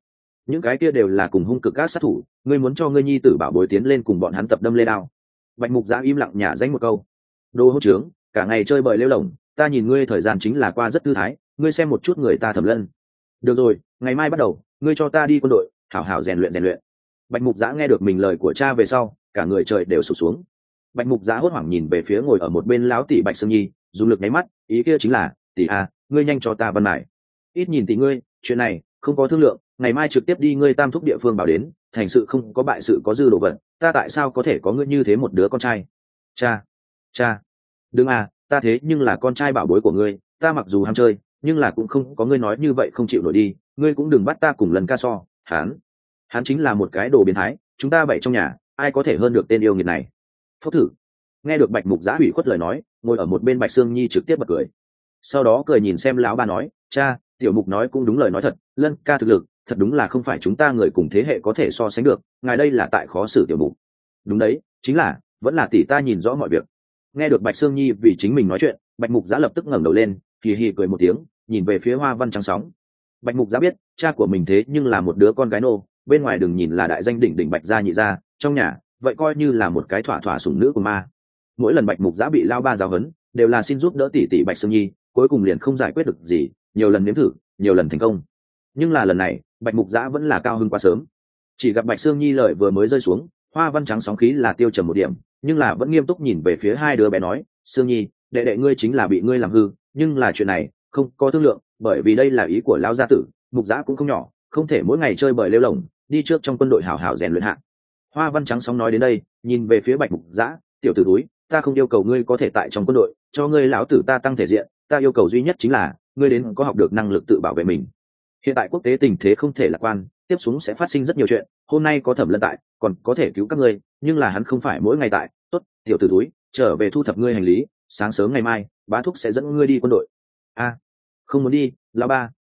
những cái kia đều là cùng hung cực các sát thủ, ngươi muốn cho ngươi nhi tử bảo bối tiến lên cùng bọn hắn tập đâm lê đao. Bạch Mục Giã im lặng nhả danh một câu. Đồ hỗn trướng, cả ngày chơi bời lêu lổng, ta nhìn ngươi thời gian chính là qua rất thư thái, ngươi xem một chút người ta Thẩm Lân. Được rồi, ngày mai bắt đầu, ngươi cho ta đi quân đội, hảo hảo rèn luyện. Bạch Mục Giã nghe được mình lời của cha về sau, cả người trời đều sụp xuống. Bạch Mục Giã hốt hoảng nhìn về phía ngồi ở một bên lão tỷ Bạch Sương Nhi, dùng lực nháy mắt, ý kia chính là, tỷ à, ngươi nhanh cho ta văn mải. Ít nhìn tỷ ngươi, chuyện này không có thương lượng, ngày mai trực tiếp đi ngươi Tam Thúc địa phương bảo đến, thành sự không có bại sự có dư đồ vật, ta tại sao có thể có ngươi như thế một đứa con trai? Cha, đừng à, ta thế nhưng là con trai bảo bối của ngươi, ta mặc dù ham chơi, nhưng là cũng không có ngươi nói như vậy không chịu nổi đi, ngươi cũng đừng bắt ta cùng lần ca so, hắn chính là một cái đồ biến thái, chúng ta bảy trong nhà, ai có thể hơn được tên yêu nghiệt này. Phốc thử. Nghe được Bạch Mục Giã ủy khuất lời nói, ngồi ở một bên Bạch Sương Nhi trực tiếp bật cười. Sau đó cười nhìn xem lão ba nói, cha, tiểu Mục nói cũng đúng lời nói thật, Lân ca thực lực thật đúng là không phải chúng ta người cùng thế hệ có thể so sánh được, ngài đây là tại khó xử tiểu Mục. Đúng đấy, chính là vẫn là tỷ ta nhìn rõ mọi việc. Nghe được Bạch Sương Nhi vì chính mình nói chuyện, Bạch Mục Giã lập tức ngẩng đầu lên, hì hì cười một tiếng, nhìn về phía Hoa Văn Trắng Sóng. Bạch Mục Giã biết cha của mình thế nhưng là một đứa con gái nô, bên ngoài đừng nhìn là đại danh đỉnh đỉnh Bạch gia nhị gia, trong nhà vậy coi như là một cái thỏa thỏa sủng nữ của ma. Mỗi lần Bạch Mục Giã bị lao ba giáo huấn, đều là xin giúp đỡ tỷ tỷ Bạch Sương Nhi, cuối cùng liền không giải quyết được gì, nhiều lần nếm thử, nhiều lần thành công. Nhưng là lần này, Bạch Mục Giã vẫn là cao hứng quá sớm. Chỉ gặp Bạch Sương Nhi lời vừa mới rơi xuống, Hoa Văn Trắng Sóng khí là tiêu trầm một điểm, nhưng là vẫn nghiêm túc nhìn về phía hai đứa bé nói, Sương Nhi, đệ đệ ngươi chính là bị ngươi làm hư, nhưng là chuyện này không có thương lượng, bởi vì đây là ý của lão gia tử, Mục Giã cũng không nhỏ, không thể mỗi ngày chơi bời lêu lổng, đi trước trong quân đội hảo hảo rèn luyện hạ. Hoa Văn Trắng Sóng nói đến đây, nhìn về phía Bạch Mục Giã, tiểu tử túi, ta không yêu cầu ngươi có thể tại trong quân đội cho ngươi lão tử ta tăng thể diện, ta yêu cầu duy nhất chính là ngươi đến có học được năng lực tự bảo vệ mình. Hiện tại quốc tế tình thế không thể lạc quan, tiếp xuống sẽ phát sinh rất nhiều chuyện, hôm nay có Thẩm Lân tại còn có thể cứu các ngươi, nhưng là hắn không phải mỗi ngày tại. Tốt, tiểu tử túi, trở về thu thập ngươi hành lý, sáng sớm ngày mai bá thúc sẽ dẫn ngươi đi quân đội. Không muốn đi, lão ba,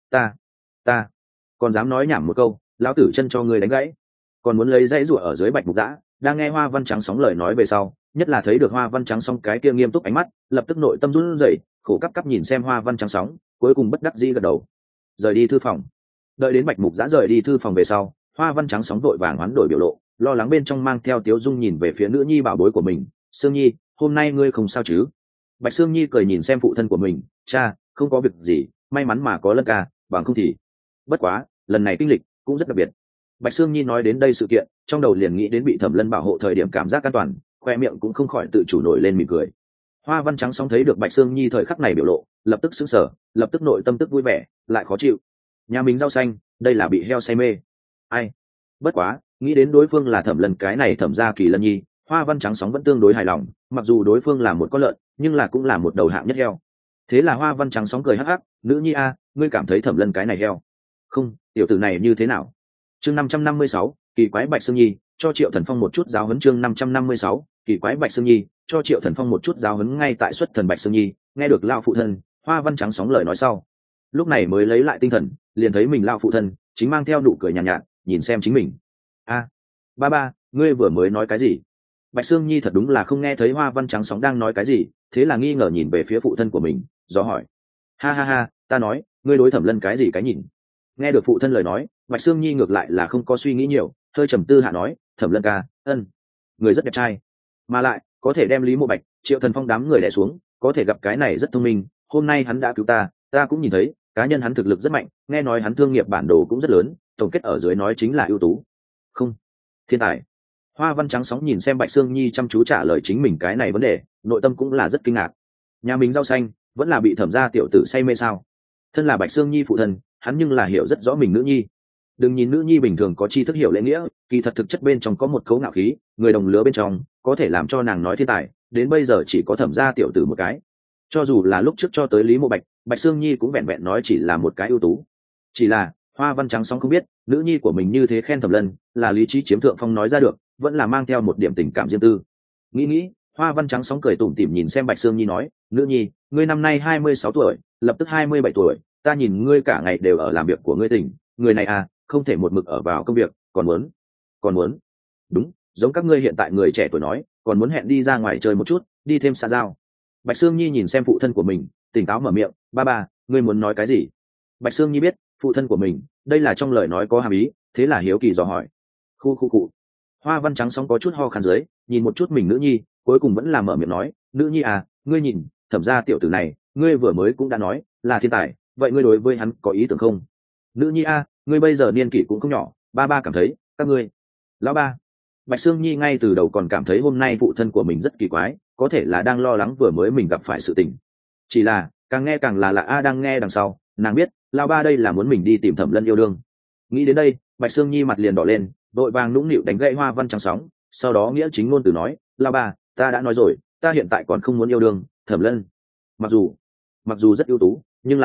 ta còn dám nói nhảm một câu, lão tử chân cho ngươi đánh gãy. Còn muốn lấy dãy rủa ở dưới Bạch Mục Giã, đang nghe Hoa Văn Trắng Sóng lời nói về sau, nhất là thấy được Hoa Văn Trắng Sóng cái kia nghiêm túc ánh mắt, lập tức nội tâm run rẩy, khổ cắp cắp nhìn xem Hoa Văn Trắng Sóng, cuối cùng bất đắc dĩ gật đầu, rời đi thư phòng. Đợi đến Bạch Mục Giã rời đi thư phòng về sau, Hoa Văn Trắng Sóng vội vàng hoán đổi biểu lộ, lo lắng bên trong mang theo tiếu dung nhìn về phía nữ nhi bảo bối của mình, Sương Nhi, hôm nay ngươi không sao chứ? Bạch Sương Nhi cười nhìn xem phụ thân của mình, cha, không có việc gì, may mắn mà có Lân ca, bằng không thì. Bất quá, lần này kinh lịch cũng rất đặc biệt. Bạch Sương Nhi nói đến đây sự kiện, trong đầu liền nghĩ đến bị Thẩm Lân bảo hộ thời điểm cảm giác an toàn, khoe miệng cũng không khỏi tự chủ nổi lên mỉm cười. Hoa Văn Trắng Sóng thấy được Bạch Sương Nhi thời khắc này biểu lộ, lập tức sững sờ, lập tức nội tâm tức vui vẻ, lại khó chịu. Nhà mình rau xanh, đây là bị heo say mê. Ai? Bất quá, nghĩ đến đối phương là Thẩm Lân cái này Thẩm gia Kỳ Lân Nhi, Hoa Văn Trắng Sóng vẫn tương đối hài lòng, mặc dù đối phương là một con lợn, nhưng là cũng là một đầu hạng nhất heo. Thế là Hoa Văn Trắng Sóng cười hắc hắc, nữ nhi a, ngươi cảm thấy Thẩm Lân cái này heo? Không, tiểu tử này như thế nào? Chương 556, kỳ quái Bạch Sương Nhi, cho Triệu Thần Phong một chút giáo huấn. Chương 556, kỳ quái Bạch Sương Nhi, cho Triệu Thần Phong một chút giáo huấn. Ngay tại xuất thần Bạch Sương Nhi, nghe được lão phụ thân Hoa Văn Trắng Sóng lời nói sau, lúc này mới lấy lại tinh thần, liền thấy mình lão phụ thân chính mang theo nụ cười nhàn nhạt, nhìn xem chính mình. Ba, ngươi vừa mới nói cái gì? Bạch Sương Nhi thật đúng là không nghe thấy Hoa Văn Trắng Sóng đang nói cái gì, thế là nghi ngờ nhìn về phía phụ thân của mình, do hỏi. Ha, ta nói, ngươi đối Thẩm Lân cái gì cái nhìn? Nghe được phụ thân lời nói, Bạch Sương Nhi ngược lại là không có suy nghĩ nhiều, hơi trầm tư hạ nói, Thẩm Lân ca, người rất đẹp trai, mà lại có thể đem Lý Mộ Bạch, Triệu Thần Phong đám người đè xuống, có thể gặp cái này rất thông minh, hôm nay hắn đã cứu ta cũng nhìn thấy, cá nhân hắn thực lực rất mạnh, nghe nói hắn thương nghiệp bản đồ cũng rất lớn, tổng kết ở dưới nói chính là ưu tú. Không, thiên tài. Hoa Văn Trắng Sóng nhìn xem Bạch Sương Nhi chăm chú trả lời chính mình cái này vấn đề, nội tâm cũng là rất kinh ngạc. Nhà mình rau xanh vẫn là bị Thẩm gia tiểu tử say mê sao? Thân là Bạch Sương Nhi phụ thân, hắn nhưng là hiểu rất rõ mình nữ nhi. Đừng nhìn nữ nhi bình thường có tri thức hiểu lễ nghĩa, kỳ thật thực chất bên trong có một cấu ngạo khí, người đồng lứa bên trong có thể làm cho nàng nói thiên tài, đến bây giờ chỉ có Thẩm gia tiểu tử một cái. Cho dù là lúc trước cho tới Lý Mộ Bạch, Bạch Sương Nhi cũng vẹn vẹn nói chỉ là một cái ưu tú. Chỉ là Hoa Văn Trắng Sóng không biết, nữ nhi của mình như thế khen Thẩm Lân, là lý trí chiếm thượng phong nói ra được, vẫn là mang theo một điểm tình cảm riêng tư. Nghĩ, Hoa Văn Trắng Sóng cười tủm tỉm nhìn xem Bạch Sương Nhi nói, nữ nhi, ngươi năm nay 26 tuổi, lập tức 27 tuổi, ta nhìn ngươi cả ngày đều ở làm việc của ngươi tỉnh, người này à, không thể một mực ở vào công việc, còn muốn, đúng, giống các ngươi hiện tại người trẻ tuổi nói, còn muốn hẹn đi ra ngoài chơi một chút, đi thêm xã giao. Bạch Sương Nhi nhìn xem phụ thân của mình, tỉnh táo mở miệng, ba, ngươi muốn nói cái gì? Bạch Sương Nhi biết, phụ thân của mình, đây là trong lời nói có hàm ý, thế là hiếu kỳ dò hỏi. Khu cụ. Hoa Văn Trắng Sóng có chút ho khan dưới, nhìn một chút mình nữ nhi, cuối cùng vẫn là mở miệng nói, nữ nhi à, ngươi nhìn thẩm gia tiểu tử này, ngươi vừa mới cũng đã nói là thiên tài, vậy ngươi đối với hắn có ý tưởng không? Nữ nhi a, ngươi bây giờ niên kỷ cũng không nhỏ, ba cảm thấy các ngươi. Lão ba. Bạch Sương Nhi ngay từ đầu còn cảm thấy hôm nay phụ thân của mình rất kỳ quái, có thể là đang lo lắng vừa mới mình gặp phải sự tình. Chỉ là càng nghe càng là lạ đang nghe đằng sau, nàng biết lão ba đây là muốn mình đi tìm Thẩm Lân yêu đương. Nghĩ đến đây, Bạch Sương Nhi mặt liền đỏ lên, vội vàng nũng nịu đánh gậy Hoa Văn Trắng Sóng, sau đó nghĩa chính ngôn từ nói, lão ba, ta đã nói rồi, ta hiện tại còn không muốn yêu đương Thẩm Lân. Mặc dù rất ưu tú, nhưng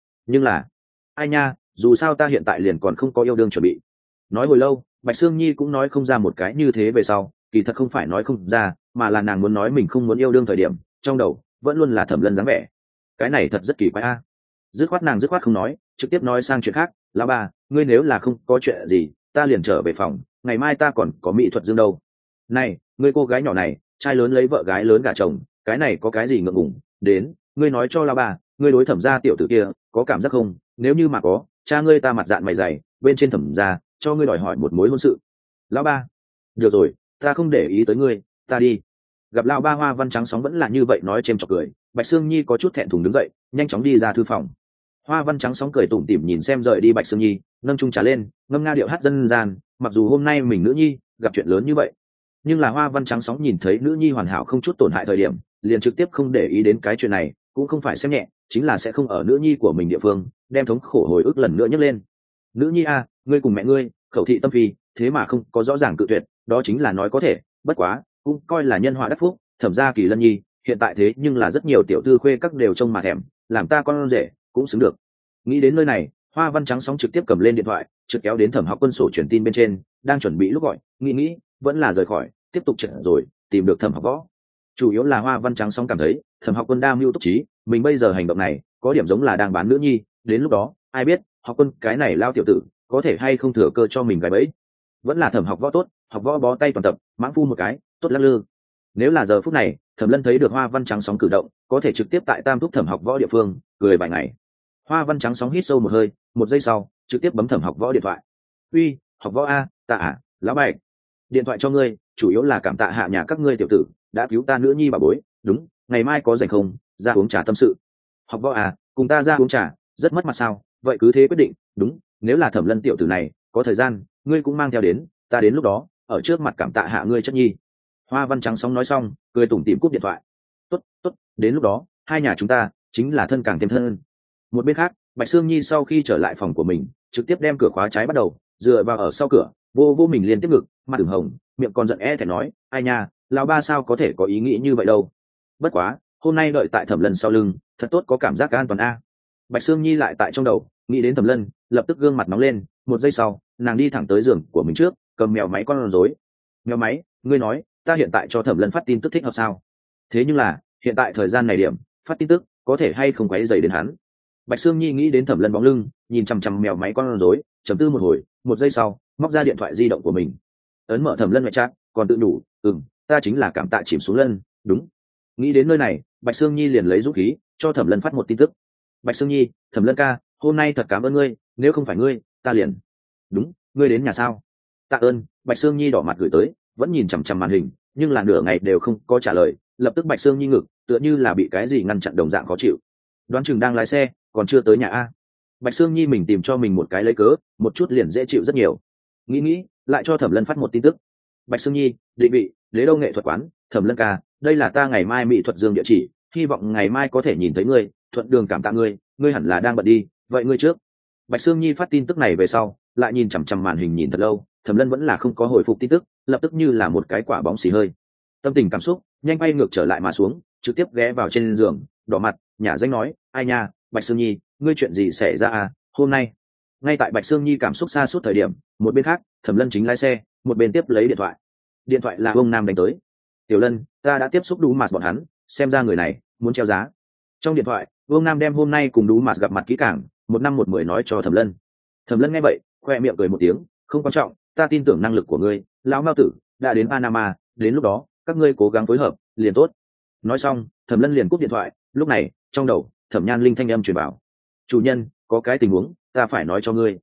là ai nha, dù sao ta hiện tại liền còn không có yêu đương chuẩn bị. Nói hồi lâu, Bạch Sương Nhi cũng nói không ra một cái như thế về sau, kỳ thật không phải nói không ra, mà là nàng muốn nói mình không muốn yêu đương thời điểm, trong đầu vẫn luôn là Thẩm Lân dáng vẻ. Cái này thật rất kỳ quái a. Dứt khoát không nói, trực tiếp nói sang chuyện khác, lão ba, ngươi nếu là không có chuyện gì, ta liền trở về phòng, ngày mai ta còn có mỹ thuật dương đâu. Này, ngươi cô gái nhỏ này, trai lớn lấy vợ gái lớn gả chồng, cái này có cái gì ngượng ngùng, đến, ngươi nói cho lão ba, ngươi đối Thẩm gia tiểu tử kia có cảm giác không? Nếu như mà có, cha ngươi ta mặt dạn mày dày, bên trên Thẩm gia cho ngươi đòi hỏi một mối hôn sự. Lão ba, được rồi, ta không để ý tới ngươi, ta đi. Gặp lão ba, Hoa Văn Trắng Sóng vẫn là như vậy nói chêm chọc cười, Bạch Sương Nhi có chút thẹn thùng đứng dậy, nhanh chóng đi ra thư phòng. Hoa Văn Trắng Sóng cười tủm tỉm nhìn xem rời đi Bạch Sương Nhi, nâng chung trà lên, ngâm nga điệu hát dân gian, mặc dù hôm nay mình nữ nhi gặp chuyện lớn như vậy, nhưng là Hoa Văn Trắng Sóng nhìn thấy nữ nhi hoàn hảo không chút tổn hại thời điểm, liền trực tiếp không để ý đến cái chuyện này, cũng không phải xem nhẹ, chính là sẽ không ở nữ nhi của mình địa phương đem thống khổ hồi ức lần nữa nhấc lên. Nữ nhi a, ngươi cùng mẹ ngươi khẩu thị tâm phi, thế mà không có rõ ràng cự tuyệt, đó chính là nói có thể, bất quá cũng coi là nhân họa đắc phúc. Thẩm gia Kỳ Lân Nhi hiện tại thế nhưng là rất nhiều tiểu tư khuê các đều trông mà thèm, làm ta con rể cũng xứng được. Nghĩ đến nơi này, Hoa Văn Trắng Sóng trực tiếp cầm lên điện thoại, trực kéo đến Thẩm Học Quân sổ truyền tin bên trên, đang chuẩn bị lúc gọi, nghĩ vẫn là rời khỏi, tiếp tục trận rồi tìm được Thẩm Học Võ. Chủ yếu là Hoa Văn Trắng Sóng cảm thấy Thẩm Học Quân đa mưu túc trí, mình bây giờ hành động này có điểm giống là đang bán nữ nhi, đến lúc đó ai biết Học Quân cái này lao tiểu tử có thể hay không thừa cơ cho mình gài bẫy. Vẫn là Thẩm Học Võ tốt, Học Võ bó tay toàn tập, mãng phu một cái tốt lắc lư. Nếu là giờ phút này Thẩm Lân thấy được Hoa Văn Trắng Sóng cử động, có thể trực tiếp tại Tam Thúc Thẩm Học Võ địa phương cười vài ngày. Hoa Văn Trắng Sóng hít sâu một hơi, một giây sau trực tiếp bấm Thẩm Học Võ điện thoại. Uy, Học Võ a, ta à, lão Bạch, điện thoại cho ngươi chủ yếu là cảm tạ hạ nhà các ngươi tiểu tử đã cứu ta nữ nhi bà bối, đúng, ngày mai có rảnh không, ra uống trà tâm sự. Học Võ à, cùng ta ra uống trà rất mất mặt sao? Vậy cứ thế quyết định, đúng, nếu là Thẩm Lân tiểu tử này có thời gian ngươi cũng mang theo đến, ta đến lúc đó ở trước mặt cảm tạ hạ ngươi chất nhi. Hoa Văn Trắng Sóng nói xong cười tủm tỉm cúp điện thoại. Tốt, đến lúc đó hai nhà chúng ta chính là thân càng thêm thân. Một bên khác, Bạch Sương Nhi sau khi trở lại phòng của mình trực tiếp đem cửa khóa trái bắt đầu dựa vào ở sau cửa, vô mình liền tiếp ngực, mặt ửng hồng, miệng còn giận thẹn nói, ai nha, lão ba sao có thể có ý nghĩ như vậy đâu. Bất quá hôm nay đợi tại Thẩm Lân sau lưng thật tốt, có cảm giác an toàn a. Bạch Sương Nhi lại tại trong đầu nghĩ đến Thẩm Lân, lập tức gương mặt nóng lên, một giây sau nàng đi thẳng tới giường của mình trước, cầm mèo máy con rối. Mèo máy, ngươi nói ta hiện tại cho Thẩm Lân phát tin tức thích hợp sao? Thế nhưng là hiện tại thời gian này điểm phát tin tức có thể hay không quấy rầy đến hắn. Bạch Sương Nhi nghĩ đến Thẩm Lân bóng lưng, nhìn chằm chằm mèo máy con rối, trầm tư một hồi, một giây sau móc ra điện thoại di động của mình, ấn mở Thẩm Lân mẹ chat, còn tự đủ, ta chính là cảm tạ chìm xuống Lân, đúng. Nghĩ đến nơi này, Bạch Sương Nhi liền lấy dũng khí cho Thẩm Lân phát một tin tức. Bạch Sương Nhi, Thẩm Lân ca, hôm nay thật cảm ơn ngươi, nếu không phải ngươi ta liền. Đúng, ngươi đến nhà sao? Tạ ơn. Bạch Sương Nhi đỏ mặt gửi tới, vẫn nhìn chằm chằm màn hình, nhưng là nửa ngày đều không có trả lời. Lập tức Bạch Sương Nhi ngực tựa như là bị cái gì ngăn chặn đồng dạng khó chịu. Đoán chừng đang lái xe, còn chưa tới nhà a. Bạch Sương Nhi mình tìm cho mình một cái lấy cớ, một chút liền dễ chịu rất nhiều. Nghĩ lại cho Thẩm Lân phát một tin tức. Bạch Sương Nhi, định vị Đế Đô nghệ thuật quán, Thẩm Lân ca, đây là ta ngày mai mỹ thuật dương địa chỉ, hy vọng ngày mai có thể nhìn thấy ngươi, thuận đường cảm tạ ngươi, ngươi hẳn là đang bận đi, vậy ngươi trước. Bạch Sương Nhi phát tin tức này về sau, lại nhìn chằm chằm màn hình nhìn thật lâu, Thẩm Lân vẫn là không có hồi phục tin tức, lập tức như là một cái quả bóng xì hơi. Tâm tình cảm xúc nhanh bay ngược trở lại mà xuống, trực tiếp ghé vào trên giường, đỏ mặt nhả danh nói, ai nha, Bạch Sương Nhi, ngươi chuyện gì xảy ra à? Hôm nay ngay tại Bạch Sương Nhi cảm xúc xa suốt thời điểm, một bên khác Thẩm Lân chính lái xe, một bên tiếp lấy điện thoại là ông Nam đánh tới. Tiểu Lân, ta đã tiếp xúc Đú Mạt bọn hắn, xem ra người này muốn treo giá. Trong điện thoại ông Nam đem hôm nay cùng Đú Mạt gặp mặt kỹ càng, 1 năm 1 10 nói cho Thẩm Lân. Thẩm Lân nghe vậy khoe miệng cười một tiếng, không quan trọng, ta tin tưởng năng lực của ngươi, lão mao tử đã đến Panama, đến lúc đó các ngươi cố gắng phối hợp liền tốt. Nói xong Thẩm Lân liền cúp điện thoại. Lúc này trong đầu Thẩm Nhan Linh thanh âm truyền bảo, chủ nhân, có cái tình huống ta phải nói cho ngươi.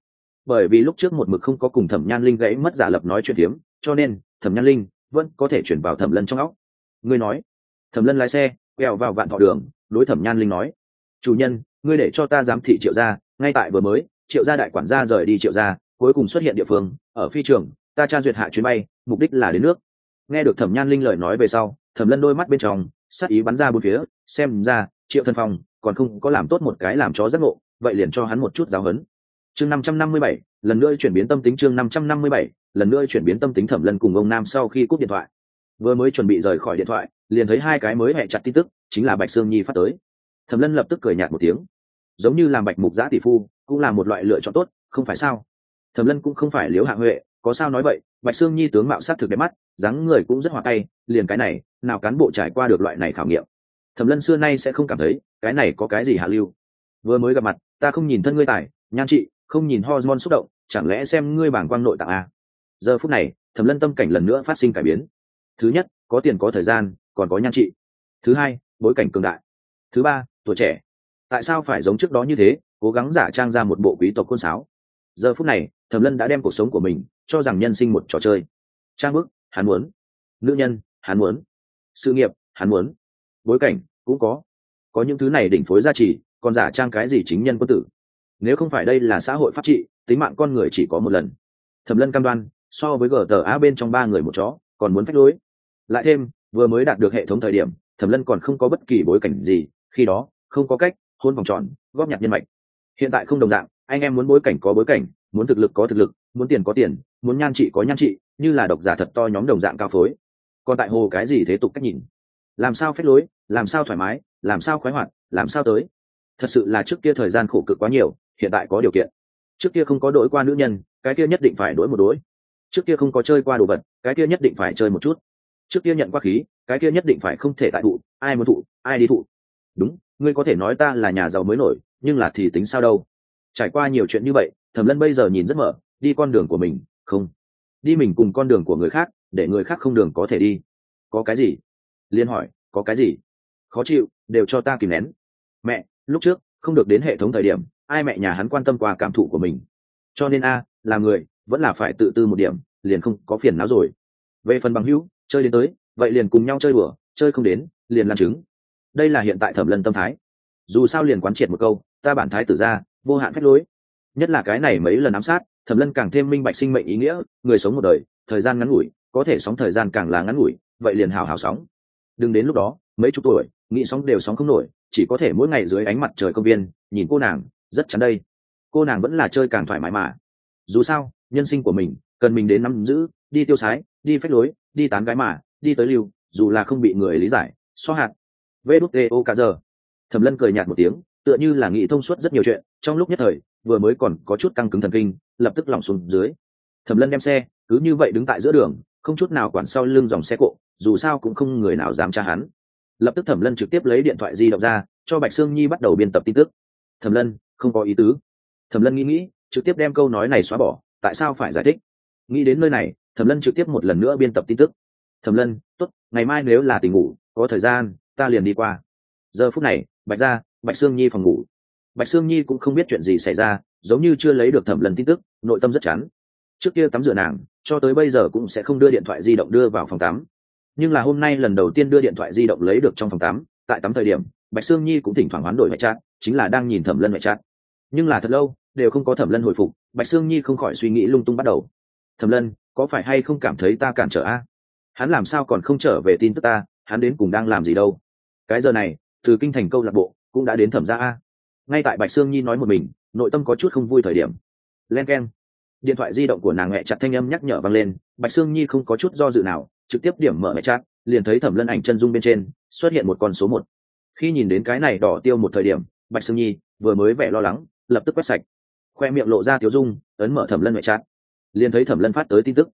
bởi vì lúc trước một mực không có cùng Thẩm Nhan Linh gãy mất giả lập nói chuyện tiếm, cho nên Thẩm Nhan Linh vẫn có thể chuyển vào Thẩm Lân trong óc. Ngươi nói. Thẩm Lân lái xe quẹo vào Vạn Thọ đường, đối Thẩm Nhan Linh nói: chủ nhân, ngươi để cho ta giám thị Triệu gia, ngay tại vừa mới Triệu gia đại quản gia rời đi Triệu gia, cuối cùng xuất hiện địa phương ở phi trường, ta tra duyệt hạ chuyến bay, mục đích là đến nước. Nghe được Thẩm Nhan Linh lời nói về sau, Thẩm Lân đôi mắt bên trong sát ý bắn ra bốn phía, xem ra Triệu Thần Phong còn không có làm tốt một cái làm chó giác ngộ, vậy liền cho hắn một chút giáo huấn. Chương 557, lần nữa chuyển biến tâm tính. Chương 557, lần nữa chuyển biến tâm tính. Thẩm Lân cùng ông Nam sau khi cúp điện thoại, vừa mới chuẩn bị rời khỏi điện thoại, liền thấy hai cái mới hẹ chặt tin tức, chính là Bạch Sương Nhi phát tới. Thẩm Lân lập tức cười nhạt một tiếng, giống như làm Bạch Mục Giã tỷ phu, cũng là một loại lựa chọn tốt, không phải sao? Thẩm Lân cũng không phải Liễu Hạ Huệ, có sao nói vậy, Bạch Sương Nhi tướng mạo sắc thực đẹp mắt, dáng người cũng rất hòa tay, liền cái này, nào cán bộ trải qua được loại này khảo nghiệm. Thẩm Lân xưa nay sẽ không cảm thấy cái này có cái gì hạ lưu. Vừa mới gặp mặt, ta không nhìn thân ngươi tài, nhan trị, không nhìn hormone xúc động, chẳng lẽ xem ngươi bảng quang nội tạng a? Giờ phút này, Thẩm Lân tâm cảnh lần nữa phát sinh cải biến. Thứ nhất, có tiền có thời gian, còn có nhan trị. Thứ hai, bối cảnh cường đại. Thứ ba, tuổi trẻ. Tại sao phải giống trước đó như thế, cố gắng giả trang ra một bộ quý tộc khuôn sáo? Giờ phút này, Thẩm Lân đã đem cuộc sống của mình cho rằng nhân sinh một trò chơi. Trang bức, hắn muốn. Nữ nhân, hắn muốn. Sự nghiệp, hắn muốn. Bối cảnh, cũng có những thứ này đỉnh phối gia trì, còn giả trang cái gì chính nhân quân tử? Nếu không phải đây là xã hội pháp trị, tính mạng con người chỉ có một lần. Thẩm Lân cam đoan, so với GTA bên trong ba người một chó, còn muốn phách lối. Lại thêm, vừa mới đạt được hệ thống thời điểm, Thẩm Lân còn không có bất kỳ bối cảnh gì, khi đó không có cách hôn vòng tròn, góp nhặt nhân mạch. Hiện tại không đồng dạng, anh em muốn bối cảnh có bối cảnh, muốn thực lực có thực lực, muốn tiền có tiền, muốn nhan trị có nhan trị, như là độc giả thật to nhóm đồng dạng cao phối. Còn tại hồ cái gì thế tục cách nhìn? Làm sao phách lối, làm sao thoải mái, làm sao khoái hoạt, làm sao tới? Thật sự là trước kia thời gian khổ cực quá nhiều, hiện tại có điều kiện. Trước kia không có đổi qua nữ nhân, cái kia nhất định phải đổi một đối. Trước kia không có chơi qua đồ vật, cái kia nhất định phải chơi một chút. Trước kia nhận qua khí, cái kia nhất định phải không thể tại thụ, ai muốn thụ, ai đi thụ. Đúng, ngươi có thể nói ta là nhà giàu mới nổi, nhưng là thì tính sao đâu? Trải qua nhiều chuyện như vậy, Thẩm Lân bây giờ nhìn rất mở, đi con đường của mình, không đi mình cùng con đường của người khác, để người khác không đường có thể đi. Có cái gì? Liên hỏi, có cái gì? Khó chịu, đều cho ta kìm nén. Mẹ, lúc trước không được đến hệ thống thời điểm, ai mẹ nhà hắn quan tâm qua cảm thụ của mình. Cho nên làm người vẫn là phải tự tư một điểm, liền không có phiền não rồi. Về phần bằng hữu, chơi đến tới, vậy liền cùng nhau chơi đùa, chơi không đến, liền làm chứng. Đây là hiện tại Thẩm Lân tâm thái. Dù sao liền quán triệt một câu, ta bản thái tử ra, vô hạn phách lối. Nhất là cái này mấy lần ám sát, Thẩm Lân càng thêm minh bạch sinh mệnh ý nghĩa, người sống một đời, thời gian ngắn ngủi, có thể sống thời gian càng là ngắn ngủi, vậy liền hào hào sóng. Đừng đến lúc đó, mấy chục tuổi, nghĩ sóng đều sóng không nổi, chỉ có thể mỗi ngày dưới ánh mặt trời công viên, nhìn cô nàng, rất chán đây. Cô nàng vẫn là chơi càng thoải mái mà. Dù sao, nhân sinh của mình, cần mình đến nắm giữ, đi tiêu sái, đi phách lối, đi tán gái mà, đi tới lưu, dù là không bị người lý giải, xóa hạt. VĐTO cả giờ. Thẩm Lân cười nhạt một tiếng, tựa như là nghĩ thông suốt rất nhiều chuyện, trong lúc nhất thời, vừa mới còn có chút căng cứng thần kinh, lập tức lỏng xuống dưới. Thẩm Lân đem xe cứ như vậy đứng tại giữa đường, không chút nào quản sau lưng dòng xe cộ, dù sao cũng không người nào dám tra hắn. Lập tức Thẩm Lân trực tiếp lấy điện thoại di động ra, cho Bạch Sương Nhi bắt đầu biên tập tin tức. Thẩm Lân không có ý tứ. Thẩm Lân nghĩ, trực tiếp đem câu nói này xóa bỏ, tại sao phải giải thích? Nghĩ đến nơi này, Thẩm Lân trực tiếp một lần nữa biên tập tin tức. Thẩm Lân, tốt, ngày mai nếu là tỉnh ngủ, có thời gian, ta liền đi qua. Giờ phút này, Bạch Sương Nhi phòng ngủ. Bạch Sương Nhi cũng không biết chuyện gì xảy ra, giống như chưa lấy được Thẩm Lân tin tức, nội tâm rất chán. Trước kia tắm rửa nàng, cho tới bây giờ cũng sẽ không đưa điện thoại di động đưa vào phòng tắm. Nhưng là hôm nay lần đầu tiên đưa điện thoại di động lấy được trong phòng tắm, tại tắm thời điểm, Bạch Sương Nhi cũng thỉnh thoảng hoán đổi mẹ chat, chính là đang nhìn Thẩm Lân mẹ chat. Nhưng là thật lâu, đều không có Thẩm Lân hồi phục, Bạch Sương Nhi không khỏi suy nghĩ lung tung bắt đầu. Thẩm Lân, có phải hay không cảm thấy ta cản trở Hắn làm sao còn không trở về tin tức ta, hắn đến cùng đang làm gì đâu? Cái giờ này, từ kinh thành câu lạc bộ cũng đã đến Thẩm gia Ngay tại Bạch Sương Nhi nói một mình, nội tâm có chút không vui thời điểm. Len keng. Điện thoại di động của nàng mẹ chặt thanh âm nhắc nhở vang lên, Bạch Sương Nhi không có chút do dự nào, trực tiếp điểm mở mẹ chat, liền thấy Thẩm Lân ảnh chân dung bên trên xuất hiện một con số 1. Khi nhìn đến cái này đỏ tiêu một thời điểm, Bạch Sương Nhi vừa mới vẻ lo lắng, lập tức quét sạch, khoe miệng lộ ra tiêu dung, ấn mở Thẩm Lân mẹ chat, liền thấy Thẩm Lân phát tới tin tức.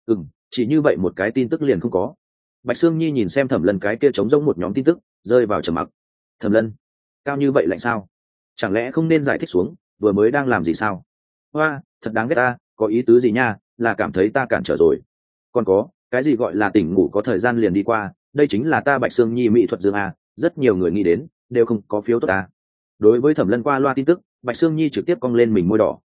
Chỉ như vậy một cái tin tức liền không có. Bạch Sương Nhi nhìn xem Thẩm Lân cái kia trống rỗng một nhóm tin tức, rơi vào trầm mặc. Thẩm Lân, cao như vậy lạnh sao? Chẳng lẽ không nên giải thích xuống, vừa mới đang làm gì sao? Hoa, thật đáng ghét ta, có ý tứ gì nha, là cảm thấy ta cản trở rồi. Còn có, cái gì gọi là tỉnh ngủ có thời gian liền đi qua, đây chính là ta Bạch Sương Nhi mỹ thuật dương rất nhiều người nghĩ đến, đều không có phiếu tốt ta. Đối với Thẩm Lân qua loa tin tức, Bạch Sương Nhi trực tiếp cong lên mình môi đỏ.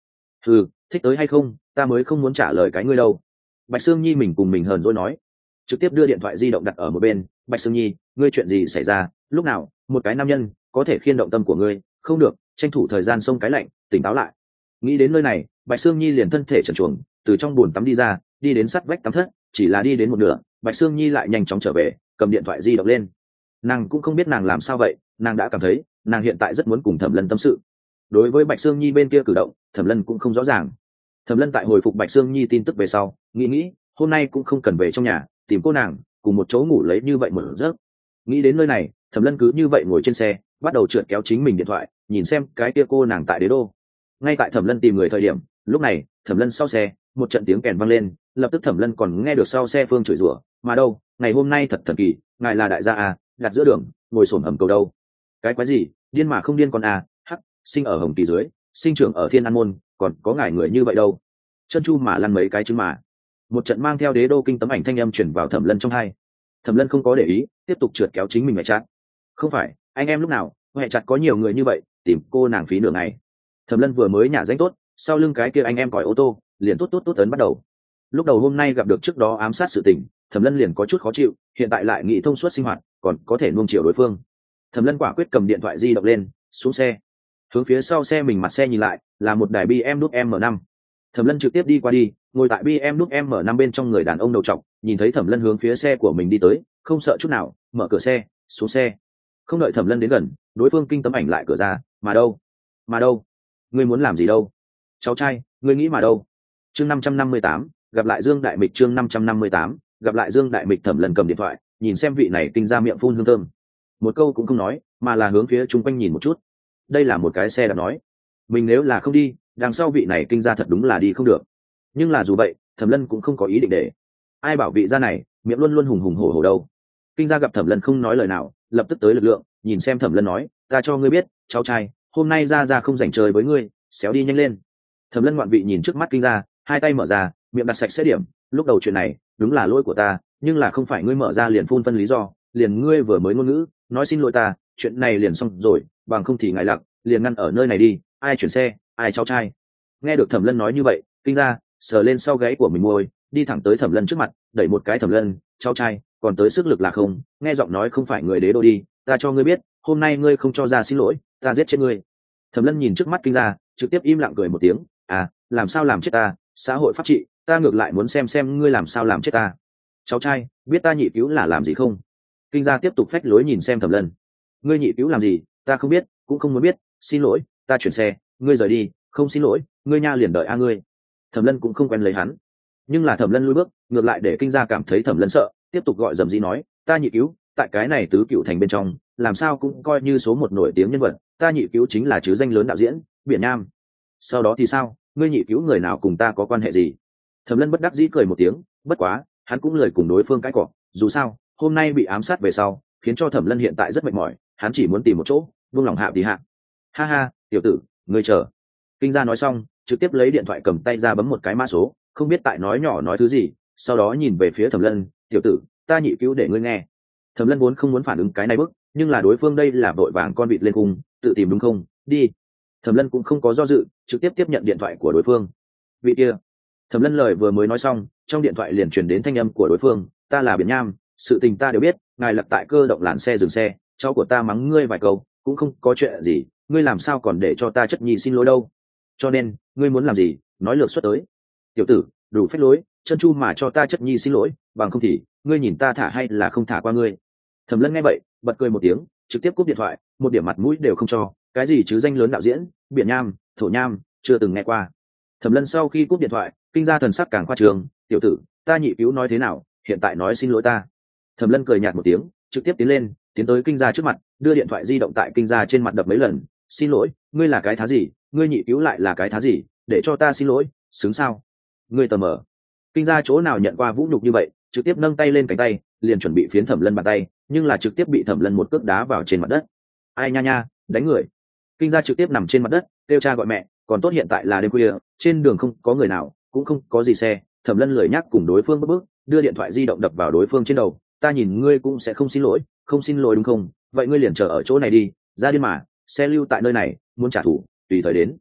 Ừ, thích tới hay không ta mới không muốn trả lời cái ngươi đâu. Bạch Sương Nhi mình cùng mình hờn dỗi nói, trực tiếp đưa điện thoại di động đặt ở một bên. Bạch Sương Nhi, ngươi chuyện gì xảy ra, lúc nào một cái nam nhân có thể khiên động tâm của ngươi, không được, tranh thủ thời gian xông cái lạnh, tỉnh táo lại. Nghĩ đến nơi này, Bạch Sương Nhi liền thân thể trần truồng từ trong bồn tắm đi ra, đi đến sát vách tắm thất. Chỉ là đi đến một nửa, Bạch Sương Nhi lại nhanh chóng trở về, cầm điện thoại di động lên. Nàng cũng không biết nàng làm sao vậy, nàng đã cảm thấy nàng hiện tại rất muốn cùng Thẩm Lân tâm sự. Đối với Bạch Sương Nhi bên kia cử động, Thẩm Lân cũng không rõ ràng. Thẩm Lân tại hồi phục Bạch Sương Nhi tin tức về sau, nghĩ hôm nay cũng không cần về trong nhà, tìm cô nàng cùng một chỗ ngủ lấy như vậy một giấc. Nghĩ đến nơi này, Thẩm Lân cứ như vậy ngồi trên xe, bắt đầu trượt kéo chính mình điện thoại, nhìn xem cái kia cô nàng tại đế đô. Ngay tại Thẩm Lân tìm người thời điểm, lúc này Thẩm Lân sau xe một trận tiếng kèn vang lên, lập tức Thẩm Lân còn nghe được sau xe Phương chửi rủa, mà đâu, ngày hôm nay thật thần kỳ, ngài là đại gia à, đặt giữa đường ngồi xổm hầm cầu đâu. Cái quái gì, điên mà không điên con à, hắc, sinh ở Hồng Kỳ dưới, sinh trưởng ở Thiên An môn, còn có ngài người như vậy đâu. Chân chu mà lăn mấy cái trứng mà. Một trận mang theo đế đô kinh tấm ảnh thanh âm chuyển vào Thẩm Lân trong hai. Thẩm Lân không có để ý, tiếp tục trượt kéo chính mình mẹ chặt. Không phải, anh em lúc nào mẹ chặt có nhiều người như vậy, tìm cô nàng phí nửa ngày. Thẩm Lân vừa mới nhả danh tốt, sau lưng cái kia anh em còi ô tô liền tốt ấn bắt đầu. Lúc đầu hôm nay gặp được trước đó ám sát sự tình, Thẩm Lân liền có chút khó chịu, hiện tại lại nghĩ thông suốt sinh hoạt, còn có thể nuông chiều đối phương. Thẩm Lân quả quyết cầm điện thoại di động lên, xuống xe, hướng phía sau xe mình mặt xe nhìn lại, là một đài BMW M5. Thẩm Lân trực tiếp đi qua đi, ngồi tại BMW M5 bên trong, người đàn ông đầu trọc nhìn thấy Thẩm Lân hướng phía xe của mình đi tới, không sợ chút nào, mở cửa xe, xuống xe. Không đợi Thẩm Lân đến gần, đối phương kinh tấm ảnh lại cửa ra, mà đâu, ngươi muốn làm gì đâu, cháu trai, ngươi nghĩ mà đâu. Chương 558, gặp lại Dương Đại Mịch. Chương 558, gặp lại Dương Đại Mịch. Thẩm Lân cầm điện thoại, nhìn xem vị này kinh ra miệng phun hương thơm, một câu cũng không nói, mà là hướng phía chung quanh nhìn một chút. Đây là một cái xe đã nói, mình nếu là không đi, đằng sau vị này kinh ra thật đúng là đi không được. Nhưng là dù vậy, Thẩm Lân cũng không có ý định để ai bảo vị gia này miệng luôn luôn hùng hùng hổ hổ đâu. Kinh gia gặp Thẩm Lân không nói lời nào, lập tức tới lực lượng, nhìn xem Thẩm Lân nói, ta cho ngươi biết, cháu trai, hôm nay ra không rảnh chơi với ngươi, xéo đi nhanh lên. Thẩm Lân ngoạn vị nhìn trước mắt kinh gia, hai tay mở ra, miệng đặt sạch sẽ điểm, lúc đầu chuyện này đúng là lỗi của ta, nhưng là không phải ngươi mở ra liền phun phân lý do, liền ngươi vừa mới ngôn ngữ nói xin lỗi ta, chuyện này liền xong rồi, bằng không thì ngại lặng, liền ngăn ở nơi này đi, ai chuyển xe, ai cháu trai. Nghe được Thẩm Lân nói như vậy, kinh gia sờ lên sau gáy của mình môi, đi thẳng tới Thẩm Lân trước mặt, đẩy một cái. Thẩm Lân, cháu trai, còn tới sức lực là không, nghe giọng nói không phải người đế đô đi, ta cho ngươi biết, hôm nay ngươi không cho ra xin lỗi, ta giết chết ngươi. Thẩm Lân nhìn trước mắt kinh gia, trực tiếp im lặng cười một tiếng, à, làm sao làm chết ta, xã hội pháp trị, ta ngược lại muốn xem ngươi làm sao làm chết ta. Cháu trai, biết ta nhị cứu là làm gì không? Kinh gia tiếp tục phách lối nhìn xem Thẩm Lân. Ngươi nhị cứu làm gì, ta không biết, cũng không muốn biết, xin lỗi, ta chuyển xe, ngươi rời đi, không xin lỗi, ngươi nha liền đợi a ngươi. Thẩm Lân cũng không quen lấy hắn, nhưng là Thẩm Lân lui bước, ngược lại để kinh gia cảm thấy Thẩm Lân sợ, tiếp tục gọi dầm dĩ nói, ta nhị cứu, tại cái này tứ cựu thành bên trong, làm sao cũng coi như số một nổi tiếng nhân vật, ta nhị cứu chính là chứ danh lớn đạo diễn, Biển Nham. Sau đó thì sao, ngươi nhị cứu người nào cùng ta có quan hệ gì? Thẩm Lân bất đắc dĩ cười một tiếng, bất quá, hắn cũng lời cùng đối phương cãi cọ, dù sao, hôm nay bị ám sát về sau, khiến cho Thẩm Lân hiện tại rất mệt mỏi, hắn chỉ muốn tìm một chỗ, buông lòng hạ đi hạ. Ha ha, tiểu tử, ngươi chờ. Kinh gia nói xong, trực tiếp lấy điện thoại cầm tay ra bấm một cái mã số, không biết tại nói nhỏ nói thứ gì, sau đó nhìn về phía Thẩm Lân, tiểu tử, ta nhị cứu để ngươi nghe. Thẩm Lân vốn không muốn phản ứng cái này bức, nhưng là đối phương đây là vội vàng con vịt lên cung, tự tìm đúng không, đi. Thẩm Lân cũng không có do dự, trực tiếp tiếp nhận điện thoại của đối phương. Vị kia. Thẩm Lân lời vừa mới nói xong, trong điện thoại liền truyền đến thanh âm của đối phương, ta là Biển Nham, sự tình ta đều biết, ngài lật tại cơ động làn xe dừng xe, cháu của ta mắng ngươi vài câu, cũng không có chuyện gì, ngươi làm sao còn để cho ta chất nhi xin lỗi đâu. Cho nên, ngươi muốn làm gì, nói lược xuất tới. Tiểu tử, đủ phách lối, chân chu mà cho ta chất nhi xin lỗi, bằng không thì, ngươi nhìn ta thả hay là không thả qua ngươi. Thẩm Lân nghe vậy, bật cười một tiếng, trực tiếp cúp điện thoại, một điểm mặt mũi đều không cho, cái gì chứ danh lớn đạo diễn, Biển Nham, Thổ Nham, chưa từng nghe qua. Thẩm Lân sau khi cúp điện thoại, kinh gia thần sắc càng khoa trương, tiểu tử, ta nhị cứu nói thế nào, hiện tại nói xin lỗi ta. Thẩm Lân cười nhạt một tiếng, trực tiếp tiến tới kinh gia trước mặt, đưa điện thoại di động tại kinh gia trên mặt đập mấy lần, xin lỗi, ngươi là cái thá gì, ngươi nhị cứu lại là cái thá gì, để cho ta xin lỗi, xứng sao? Ngươi tờ mờ. Kinh gia chỗ nào nhận qua vũ nhục như vậy, trực tiếp nâng tay lên cánh tay, liền chuẩn bị phiến Thẩm Lân bàn tay, nhưng là trực tiếp bị Thẩm Lân một cước đá vào trên mặt đất. Ai nha nha, đánh người. Kinh gia trực tiếp nằm trên mặt đất, kêu cha gọi mẹ, còn tốt hiện tại là đêm khuya, trên đường không có người nào, cũng không có gì xe. Thẩm Lân lười nhắc cùng đối phương bước, đưa điện thoại di động đập vào đối phương trên đầu, ta nhìn ngươi cũng sẽ không xin lỗi đúng không? Vậy ngươi liền chờ ở chỗ này đi, ra điên mà, xe lưu tại nơi này, muốn trả thù, tùy thời đến.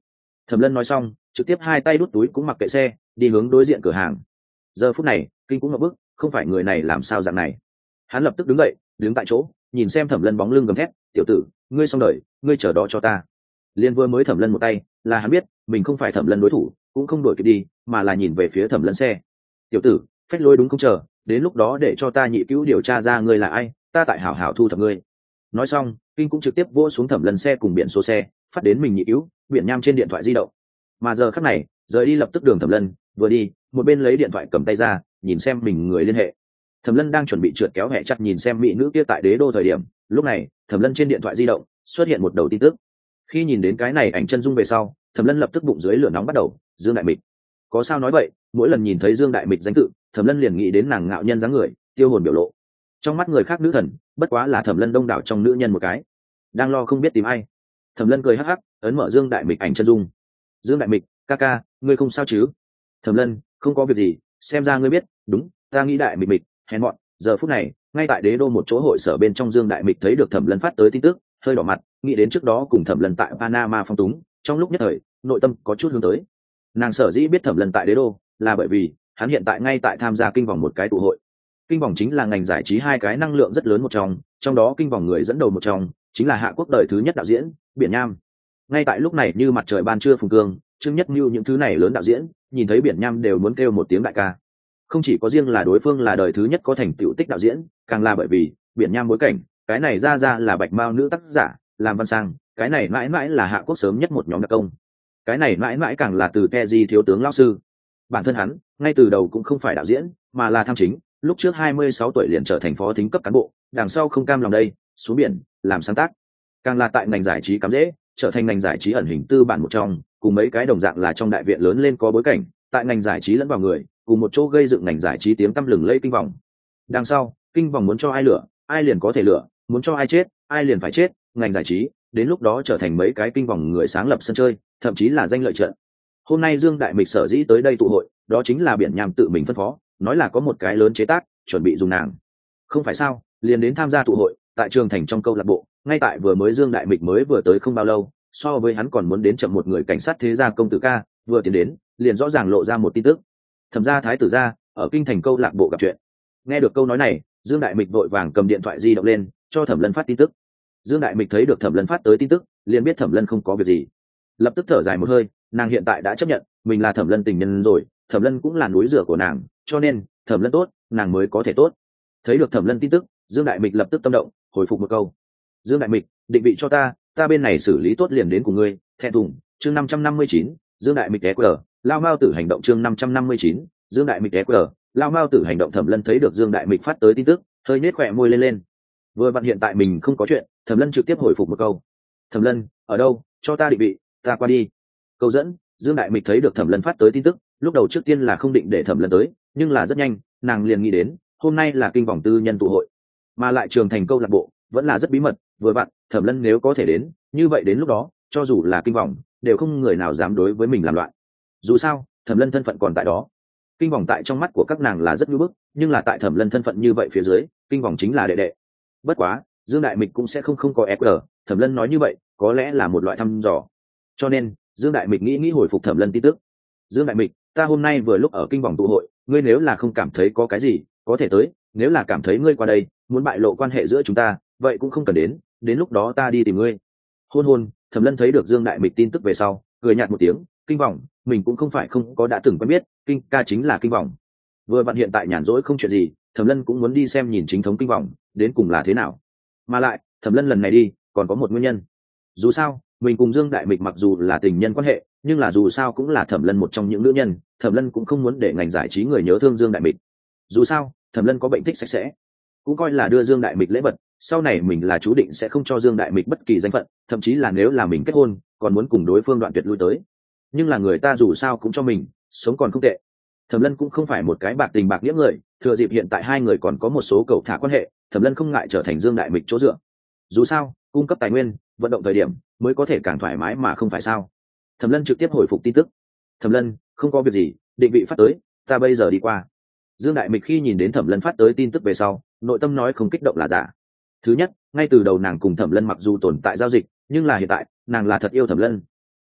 Thẩm Lân nói xong trực tiếp hai tay đút túi cũng mặc kệ xe đi hướng đối diện cửa hàng. Giờ phút này kinh cũng ngập bức, không phải người này làm sao dạng này. Hắn lập tức đứng dậy đứng tại chỗ nhìn xem Thẩm Lân bóng lưng gầm thét, tiểu tử ngươi xong đời, ngươi chờ đó cho ta. Liên vừa mới Thẩm Lân một tay là hắn biết mình không phải Thẩm Lân đối thủ, cũng không đổi kịp đi mà là nhìn về phía Thẩm Lân xe. Tiểu tử phách lối đúng không, chờ đến lúc đó để cho ta nhị cứu điều tra ra ngươi là ai, ta tại hảo hảo thu thập ngươi. Nói xong kinh cũng trực tiếp vỗ xuống Thẩm Lân xe cùng biển số xe phát đến mình nhị cứu biển nham trên điện thoại di động. Mà giờ khắc này rời đi lập tức đường Thẩm Lân vừa đi một bên lấy điện thoại cầm tay ra nhìn xem mình người liên hệ. Thẩm Lân đang chuẩn bị trượt kéo hẹ chặt nhìn xem mỹ nữ kia tại đế đô thời điểm, lúc này Thẩm Lân trên điện thoại di động xuất hiện một đầu tin tức. Khi nhìn đến cái này ảnh chân dung về sau, Thẩm Lân lập tức bụng dưới lửa nóng bắt đầu. Dương Đại Mịch. Có sao nói vậy, mỗi lần nhìn thấy Dương Đại Mịch danh tự, Thẩm Lân liền nghĩ đến nàng ngạo nhân dáng người, tiêu hồn biểu lộ. Trong mắt người khác nữ thần, bất quá là Thẩm Lân đông đảo trong nữ nhân một cái. Đang lo không biết tìm ai. Thẩm Lân cười hắc hắc, ấn mở Dương Đại Mịch ảnh chân dung. Dương Đại Mịch, ca ca, ngươi không sao chứ? Thẩm Lân, không có việc gì, xem ra ngươi biết, đúng, ta nghĩ Đại Mịch Mịch, hèn mọn. Giờ phút này, ngay tại đế đô một chỗ hội sở bên trong, Dương Đại Mịch thấy được Thẩm Lân phát tới tin tức, hơi đỏ mặt, nghĩ đến trước đó cùng Thẩm Lân tại Panama phong túng, trong lúc nhất thời, nội tâm có chút hướng tới. Nàng sở dĩ biết Thẩm Lân tại đế đô, là bởi vì hắn hiện tại ngay tại tham gia kinh vòng một cái tụ hội. Kinh vòng chính là ngành giải trí hai cái năng lượng rất lớn một trong đó kinh vòng người dẫn đầu một trong chính là Hạ Quốc đời thứ nhất đạo diễn Biển Nham. Ngay tại lúc này như mặt trời ban trưa phùng cương, Trương Nhất Nưu những thứ này lớn đạo diễn, nhìn thấy Biển Nham đều muốn kêu một tiếng đại ca. Không chỉ có riêng là đối phương là đời thứ nhất có thành tựu tích đạo diễn, càng là bởi vì Biển Nham bối cảnh, cái này ra là bạch mao nữ tác giả, làm văn sang, cái này mãi mãi là Hạ Quốc sớm nhất một nhóm đặc công. Cái này mãi mãi càng là từ Keji thiếu tướng lão sư. Bản thân hắn ngay từ đầu cũng không phải đạo diễn mà là tham chính, lúc trước 26 tuổi liền trở thành phó thính cấp cán bộ, đằng sau không cam lòng đây xuống biển làm sáng tác, càng là tại ngành giải trí cắm rễ, trở thành ngành giải trí ẩn hình tư bản một trong, cùng mấy cái đồng dạng là trong đại viện lớn lên có bối cảnh, tại ngành giải trí lẫn vào người, cùng một chỗ gây dựng ngành giải trí tiếng tăm lừng lẫy kinh vòng. Đằng sau kinh vòng muốn cho ai lửa ai liền có thể lửa, muốn cho ai chết ai liền phải chết, ngành giải trí đến lúc đó trở thành mấy cái kinh vòng người sáng lập sân chơi, thậm chí là danh lợi trận. Hôm nay Dương Đại Mịch sở dĩ tới đây tụ hội, đó chính là Biển Nham tự mình phân phó, nói là có một cái lớn chế tác chuẩn bị dùng nàng. Không phải sao, liền đến tham gia tụ hội tại trường thành trong câu lạc bộ. Ngay tại vừa mới Dương Đại Mịch mới vừa tới không bao lâu, so với hắn còn muốn đến chậm một người cảnh sát thế gia công tử ca vừa tiến đến liền rõ ràng lộ ra một tin tức. Thẩm gia thái tử gia ở kinh thành câu lạc bộ gặp chuyện. Nghe được câu nói này, Dương Đại Mịch vội vàng cầm điện thoại di động lên cho Thẩm Lân phát tin tức. Dương Đại Mịch thấy được Thẩm Lân phát tới tin tức, liền biết Thẩm Lân không có việc gì, lập tức thở dài một hơi. Nàng hiện tại đã chấp nhận mình là Thẩm Lân tình nhân rồi, Thẩm Lân cũng là núi rửa của nàng, cho nên Thẩm Lân tốt nàng mới có thể tốt. Thấy được Thẩm Lân tin tức, Dương Đại Mịch lập tức tâm động hồi phục một câu. Dương Đại Mịch, định vị cho ta bên này xử lý tốt liền đến cùng ngươi. Thẹn thùng chương 559, Dương Đại Mịch EQ, lao mao tử hành động chương 559, Dương Đại Mịch EQ, lao mao tử hành động. Thẩm Lân thấy được Dương Đại Mịch phát tới tin tức, hơi nhếch khóe môi lên. Vừa vặn hiện tại mình không có chuyện, Thẩm Lân trực tiếp hồi phục một câu. Thẩm Lân, ở đâu, cho ta định vị, ta qua đi. Câu dẫn. Dương Đại Mịch thấy được Thẩm Lân phát tới tin tức, lúc đầu trước tiên là không định để Thẩm Lân tới, nhưng là rất nhanh nàng liền nghĩ đến hôm nay là kinh vòng tư nhân tụ hội, mà lại trường thành câu lạc bộ vẫn là rất bí mật, vừa vặn Thẩm Lân nếu có thể đến, như vậy đến lúc đó cho dù là kinh vòng đều không người nào dám đối với mình làm loạn. Dù sao Thẩm Lân thân phận còn tại đó, kinh vòng tại trong mắt của các nàng là rất nhu bức, nhưng là tại Thẩm Lân thân phận như vậy phía dưới, kinh vòng chính là đệ đệ. Bất quá Dương Đại Mịch cũng sẽ không có EQ, Thẩm Lân nói như vậy có lẽ là một loại thăm dò, cho nên Dương Đại Mịch nghĩ hồi phục Thẩm Lân tin tức. Dương Đại Mịch, ta hôm nay vừa lúc ở kinh vòng tụ hội, ngươi nếu là không cảm thấy có cái gì có thể tới, nếu là cảm thấy ngươi qua đây muốn bại lộ quan hệ giữa chúng ta, vậy cũng không cần đến lúc đó ta đi tìm ngươi. Hôn. Thẩm Lân thấy được Dương Đại Mịch tin tức về sau cười nhạt một tiếng, kinh vòng mình cũng không phải không có đã từng quen biết, kinh ca chính là kinh vòng. Vừa vặn hiện tại nhàn rỗi không chuyện gì, Thẩm Lân cũng muốn đi xem nhìn chính thống kinh vòng đến cùng là thế nào. Mà lại Thẩm Lân lần này đi còn có một nguyên nhân. Dù sao mình cùng Dương Đại Mịch mặc dù là tình nhân quan hệ, nhưng là dù sao cũng là Thẩm Lân một trong những nữ nhân, Thẩm Lân cũng không muốn để ngành giải trí người nhớ thương Dương Đại Mịch. Dù sao Thẩm Lân có bệnh thích sạch sẽ, cũng coi là đưa Dương Đại Mịch lễ vật, sau này mình là chú định sẽ không cho Dương Đại Mịch bất kỳ danh phận, thậm chí là nếu là mình kết hôn còn muốn cùng đối phương đoạn tuyệt lui tới. Nhưng là người ta dù sao cũng cho mình sống còn không tệ. Thẩm Lân cũng không phải một cái bạc tình bạc nghĩa người, thừa dịp hiện tại hai người còn có một số cầu thả quan hệ, Thẩm Lân không ngại trở thành Dương Đại Mịch chỗ dựa. Dù sao cung cấp tài nguyên vận động thời điểm mới có thể càng thoải mái mà không phải sao. Thẩm Lân trực tiếp hồi phục tin tức. Thẩm Lân, không có việc gì, định vị phát tới, ta bây giờ đi qua. Dương Đại Mịch khi nhìn đến Thẩm Lân phát tới tin tức về sau, nội tâm nói không kích động là giả. Thứ nhất, ngay từ đầu nàng cùng Thẩm Lân mặc dù tồn tại giao dịch, nhưng là hiện tại nàng là thật yêu Thẩm Lân.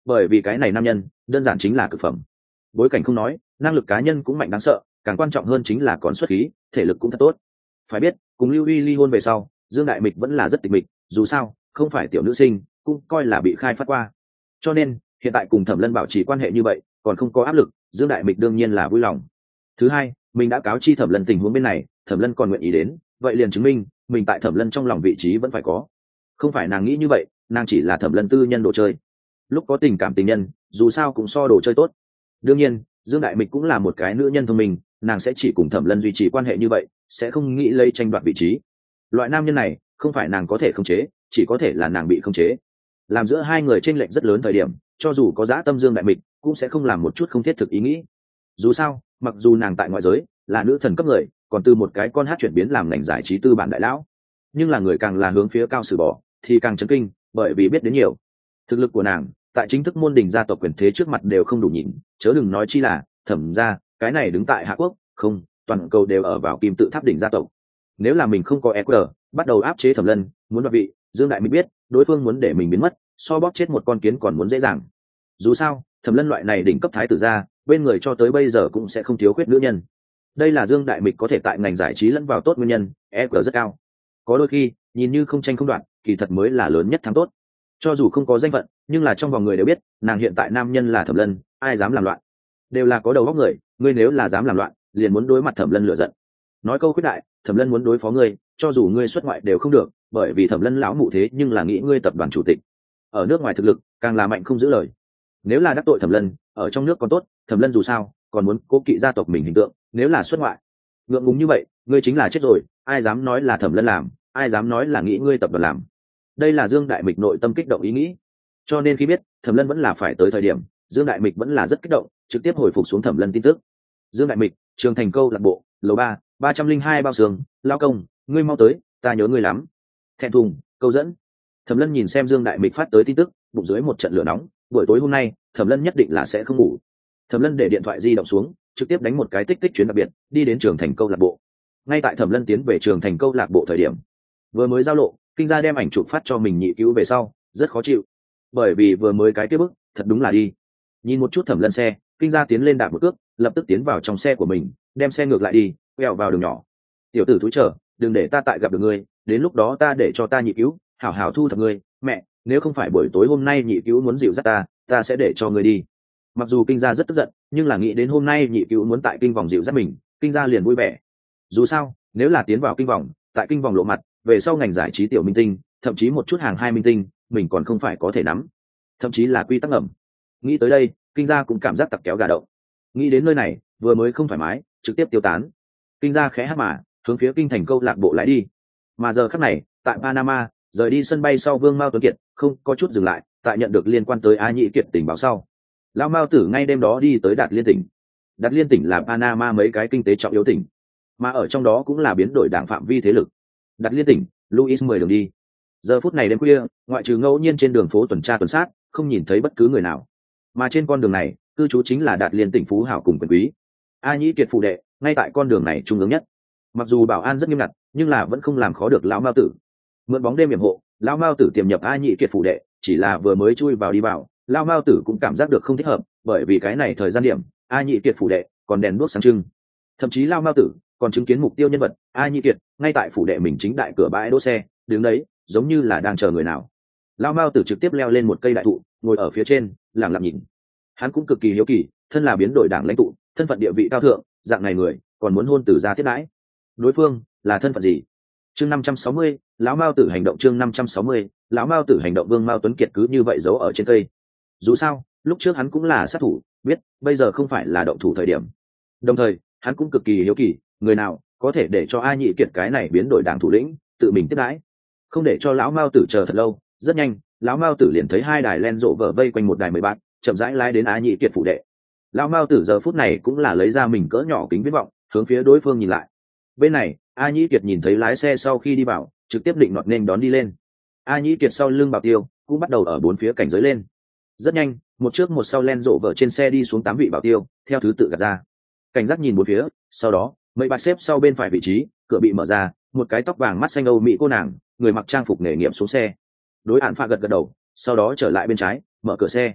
bởi vì cái này nam nhân đơn giản chính là cực phẩm. Bối cảnh không nói, năng lực cá nhân cũng mạnh đáng sợ, càng quan trọng hơn chính là còn xuất khí, thể lực cũng thật tốt. Phải biết cùng Lưu Uy ly hôn về sau, Dương Đại Mịch vẫn là rất tịch mịch, dù sao không phải tiểu nữ sinh, cũng coi là bị khai phát qua. Cho nên hiện tại cùng Thẩm Lân bảo trì quan hệ như vậy, còn không có áp lực, Dương Đại Mịch đương nhiên là vui lòng. Thứ hai, mình đã cáo chi Thẩm Lân tình huống bên này, Thẩm Lân còn nguyện ý đến, vậy liền chứng minh mình tại Thẩm Lân trong lòng vị trí vẫn phải có. Không phải nàng nghĩ như vậy, nàng chỉ là Thẩm Lân tư nhân đồ chơi. Lúc có tình cảm tình nhân, dù sao cũng so đồ chơi tốt. Đương nhiên Dương Đại Mịch cũng là một cái nữ nhân thông minh, nàng sẽ chỉ cùng Thẩm Lân duy trì quan hệ như vậy, sẽ không nghĩ lấy tranh đoạt vị trí. Loại nam nhân này không phải nàng có thể khống chế, chỉ có thể là nàng bị khống chế. Làm giữa hai người chênh lệch rất lớn thời điểm, cho dù có dã tâm Dương Đại Mịch cũng sẽ không làm một chút không thiết thực ý nghĩ. Dù sao mặc dù nàng tại ngoại giới là nữ thần cấp người, còn từ một cái con hát chuyển biến làm ngành giải trí tư bản đại lão, nhưng là người càng là hướng phía cao xử bỏ thì càng chấn kinh, bởi vì biết đến nhiều. Thực lực của nàng tại chính thức môn đình gia tộc quyền thế trước mặt đều không đủ nhìn, chớ đừng nói chi là Thẩm gia, cái này đứng tại Hạ Quốc, không, toàn cầu đều ở vào kim tự tháp đỉnh gia tộc. Nếu là mình không có EQ, bắt đầu áp chế Thẩm Lân, muốn đoạt vị, Dương Đại Mịch biết, đối phương muốn để mình biến mất, so bóp chết một con kiến còn muốn dễ dàng. Dù sao, Thẩm Lân loại này đỉnh cấp thái tử gia, bên người cho tới bây giờ cũng sẽ không thiếu khuyết nữ nhân. Đây là Dương Đại Mịch có thể tại ngành giải trí lẫn vào tốt nguyên nhân, EQ rất cao. Có đôi khi, nhìn như không tranh không đoạt, kỳ thật mới là lớn nhất thắng tốt. Cho dù không có danh phận, nhưng là trong vòng người đều biết, nàng hiện tại nam nhân là Thẩm Lân, ai dám làm loạn. Đều là có đầu óc người, ngươi nếu là dám làm loạn, liền muốn đối mặt Thẩm Lân lựa giận. Nói câu khuyết đại, Thẩm Lân muốn đối phó ngươi, cho dù ngươi xuất ngoại đều không được, bởi vì Thẩm Lân lão mụ thế nhưng là nghĩ ngươi tập đoàn chủ tịch. Ở nước ngoài thực lực, càng là mạnh không giữ lời. Nếu là đắc tội Thẩm Lân, ở trong nước còn tốt, Thẩm Lân dù sao còn muốn cố kỵ gia tộc mình hình tượng, nếu là xuất ngoại, ngượng ngùng như vậy, ngươi chính là chết rồi, ai dám nói là Thẩm Lân làm, ai dám nói là nghĩ ngươi tập đoàn làm. Đây là Dương Đại Mịch nội tâm kích động ý nghĩ. Cho nên khi biết Thẩm Lân vẫn là phải tới thời điểm, Dương Đại Mịch vẫn là rất kích động, trực tiếp hồi phục xuống Thẩm Lân tin tức. Dương Đại Mịch, Trường Thành câu lạc bộ, lầu 3, 302 bao sương, lao công, ngươi mau tới, ta nhớ ngươi lắm. Thẹn thùng, câu dẫn. Thẩm Lân nhìn xem Dương Đại Mịch phát tới tin tức, bụng dưới một trận lửa nóng, buổi tối hôm nay, Thẩm Lân nhất định là sẽ không ngủ. Thẩm Lân để điện thoại di động xuống, trực tiếp đánh một cái tích tích chuyến đặc biệt, đi đến Trường Thành câu lạc bộ. Ngay tại Thẩm Lân tiến về Trường Thành câu lạc bộ thời điểm, vừa mới giao lộ, Kinh gia đem ảnh chụp phát cho mình nhị cứu về sau, rất khó chịu. Bởi vì vừa mới cái kia bức, thật đúng là đi. Nhìn một chút Thẩm Lân xe, Kinh gia tiến lên đạp một cước, lập tức tiến vào trong xe của mình, đem xe ngược lại đi, quẹo vào đường nhỏ. Tiểu tử thúi chờ, đừng để ta tại gặp được ngươi, đến lúc đó ta để cho ta nhị cứu hảo hảo thu thập ngươi. Mẹ, nếu không phải buổi tối hôm nay nhị cứu muốn dịu dắt ta sẽ để cho ngươi đi. Mặc dù Kinh gia rất tức giận, nhưng là nghĩ đến hôm nay nhị cứu muốn tại kinh vòng dịu dắt mình, Kinh gia liền vui vẻ. Dù sao nếu là tiến vào kinh vòng, tại kinh vòng lộ mặt, về sau ngành giải trí tiểu minh tinh, thậm chí một chút hàng hai minh tinh, mình còn không phải có thể nắm, thậm chí là quy tắc ngầm. Nghĩ tới đây, Kinh gia cũng cảm giác tặc kéo gà động. Nghĩ đến nơi này, vừa mới không thoải mái, trực tiếp tiêu tán. Kinh gia khẽ hát mà hướng phía kinh thành câu lạc bộ lái đi. Mà giờ khắc này, tại Panama, rời đi sân bay sau, Vương Mao Tuấn Kiệt không có chút dừng lại, tại nhận được liên quan tới A Nhĩ Kiệt tình báo sau, Lão Mao Tử ngay đêm đó đi tới Đạt Liên tỉnh. Đạt Liên tỉnh là Panama mấy cái kinh tế trọng yếu tỉnh, mà ở trong đó cũng là biến đổi đảng phạm vi thế lực. Đạt Liên tỉnh, Luis 10 đường đi. Giờ phút này đêm khuya, ngoại trừ ngẫu nhiên trên đường phố tuần tra tuần sát, không nhìn thấy bất cứ người nào. Mà trên con đường này, cư trú chính là Đạt Liên tỉnh phú hảo cùng quyền quý. A Nhĩ Kiệt phụ đệ, ngay tại con đường này trung ương nhất. Mặc dù bảo an rất nghiêm ngặt, nhưng là vẫn không làm khó được lão Mao Tử. Mượn bóng đêm yểm hộ, lão Mao Tử tiềm nhập A Nhĩ Kiệt phụ đệ, chỉ là vừa mới chui vào đi vào, lão Mao Tử cũng cảm giác được không thích hợp, bởi vì cái này thời gian điểm, A Nhĩ Kiệt phụ đệ còn đèn đuốc sáng trưng. Thậm chí lão Mao Tử còn chứng kiến mục tiêu nhân vật A Nhĩ Kiệt ngay tại phủ đệ mình chính đại cửa bãi đỗ xe, đứng đấy giống như là đang chờ người nào. Lão Mao Tử trực tiếp leo lên một cây đại thụ, ngồi ở phía trên lặng lặng nhìn. Hắn cũng cực kỳ hiếu kỳ, thân là biến đổi đảng lãnh tụ, thân phận địa vị cao thượng, dạng này người còn muốn hôn tử gia thiết đãi, đối phương là thân phận gì? Chương 560, lão Mao Tử hành động. Chương 560, lão Mao Tử hành động. Vương Mao Tuấn Kiệt cứ như vậy giấu ở trên cây. Dù sao lúc trước hắn cũng là sát thủ, biết bây giờ không phải là động thủ thời điểm. Đồng thời hắn cũng cực kỳ hiếu kỳ, người nào có thể để cho A Nhĩ Kiệt cái này biến đổi đảng thủ lĩnh tự mình tiếp đãi, không để cho lão Mao Tử chờ thật lâu. Rất nhanh, lão Mao Tử liền thấy hai đài len rộ vở vây quanh một đài 13, chậm rãi lái đến A Nhĩ Kiệt phủ đệ. Lão Mao Tử giờ phút này cũng là lấy ra mình cỡ nhỏ kính viễn vọng, hướng phía đối phương nhìn lại. Bên này, A Nhĩ Kiệt nhìn thấy lái xe sau khi đi vào, trực tiếp định nọt nên đón đi lên. A Nhĩ Kiệt sau lưng bảo tiêu cũng bắt đầu ở bốn phía cảnh giới lên. Rất nhanh, một trước một sau len rộ vở trên xe đi xuống 8 vị bảo tiêu, theo thứ tự gạt ra. Cảnh giác nhìn bốn phía, sau đó mấy bà xếp sau bên phải vị trí, cửa bị mở ra, một cái tóc vàng mắt xanh Âu mỹ cô nàng, người mặc trang phục nghề nghiệp xuống xe. Đối án phạ gật gật đầu, sau đó trở lại bên trái, mở cửa xe.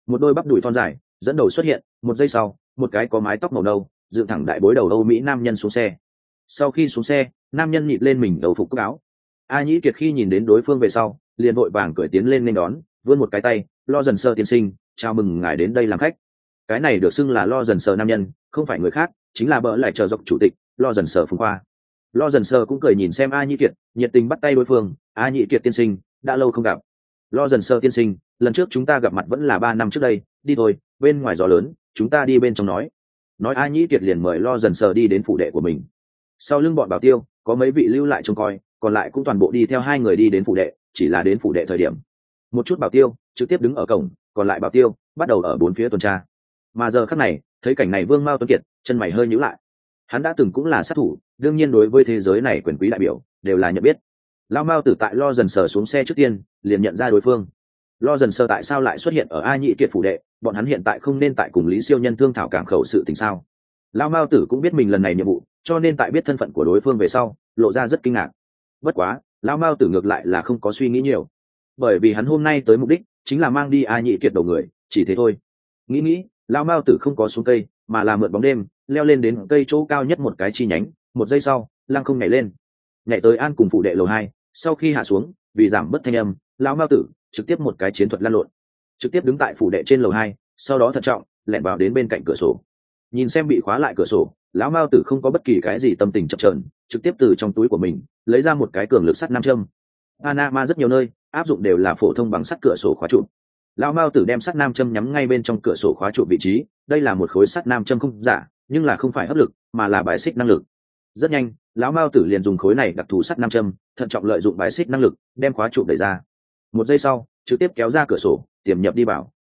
một đôi bắp đùi thon dài dẫn đầu xuất hiện, một giây sau một cái có mái tóc màu nâu dựng thẳng đại bối đầu Âu Mỹ nam nhân xuống xe. Sau khi xuống xe, nam nhân nhịt lên mình đầu phục cúc áo. A Nhĩ Kiệt khi nhìn đến đối phương về sau liền vội vàng cười tiến lên nên đón, vươn một cái tay: Lo Dần Sơ tiên sinh, chào mừng ngài đến đây làm khách. Cái này được xưng là Lo Dần Sơ nam nhân không phải người khác, chính là bỡ lại chờ dọc chủ tịch Lo Dần Sơ Phùng Khoa. Lo Dần Sơ cũng cười nhìn xem A Nhĩ Kiệt, nhiệt tình bắt tay đối phương: A Nhĩ Kiệt tiên sinh, đã lâu không gặp. Lo Dần Sơ tiên sinh, lần trước chúng ta gặp mặt vẫn là 3 năm trước đây, đi thôi, bên ngoài gió lớn, chúng ta đi bên trong nói. Nói A Nhĩ Kiệt liền mời Lo Dần Sơ đi đến phủ đệ của mình. Sau lưng bọn bảo tiêu có mấy vị lưu lại trông coi, còn lại cũng toàn bộ đi theo hai người đi đến phủ đệ. Chỉ là đến phủ đệ thời điểm, một chút bảo tiêu trực tiếp đứng ở cổng, còn lại bảo tiêu bắt đầu ở bốn phía tuần tra. Mà giờ khắc này thấy cảnh này, Vương Mao Tuấn Kiệt chân mày hơi nhíu lại. Hắn đã từng cũng là sát thủ, đương nhiên đối với thế giới này quyền quý đại biểu đều là nhận biết. Lao Mao Tử tại Lo Dần Sơ xuống xe trước tiên liền nhận ra đối phương. Lo Dần Sơ tại sao lại xuất hiện ở A Nhĩ Kiệt phủ đệ, bọn hắn hiện tại không nên tại cùng Lý Siêu Nhân thương thảo cảng khẩu sự tình sao? Lao Mao Tử cũng biết mình lần này nhiệm vụ, cho nên tại biết thân phận của đối phương về sau lộ ra rất kinh ngạc. Bất quá Lao Mao Tử ngược lại là không có suy nghĩ nhiều, bởi vì hắn hôm nay tới mục đích chính là mang đi A Nhĩ Kiệt đầu người, chỉ thế thôi. Nghĩ Lao Mao Tử không có xuống cây, mà là mượn bóng đêm leo lên đến cây chỗ cao nhất một cái chi nhánh, một giây sau lăng không nhảy lên, nhảy tới An cùng phủ đệ lầu 2. Sau khi hạ xuống, vì giảm bớt thanh âm, Lao Mao Tử trực tiếp một cái chiến thuật lăn lộn, trực tiếp đứng tại phủ đệ trên lầu 2, sau đó thận trọng lẻn vào đến bên cạnh cửa sổ. Nhìn xem bị khóa lại cửa sổ, lão Mao Tử không có bất kỳ cái gì tâm tình chập chờn, trực tiếp từ trong túi của mình lấy ra một cái cường lực sắt nam châm. Panama rất nhiều nơi áp dụng đều là phổ thông bằng sắt cửa sổ khóa trụ. Lão Mao Tử đem sắt nam châm nhắm ngay bên trong cửa sổ khóa trụ vị trí. Đây là một khối sắt nam châm không giả, nhưng là không phải hấp lực, mà là bài xích năng lực. Rất nhanh, lão Mao Tử liền dùng khối này đặc thù sắt nam châm, thận trọng lợi dụng bài xích năng lực đem khóa trụ đẩy ra. Một giây sau, trực tiếp kéo ra cửa sổ, tiềm nhập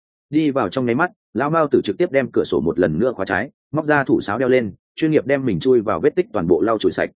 đi vào trong nháy mắt, lão Mao Tử trực tiếp đem cửa sổ một lần nữa khóa trái, móc ra thủ sáo đeo lên, chuyên nghiệp đem mình chui vào vết tích toàn bộ lau chùi sạch.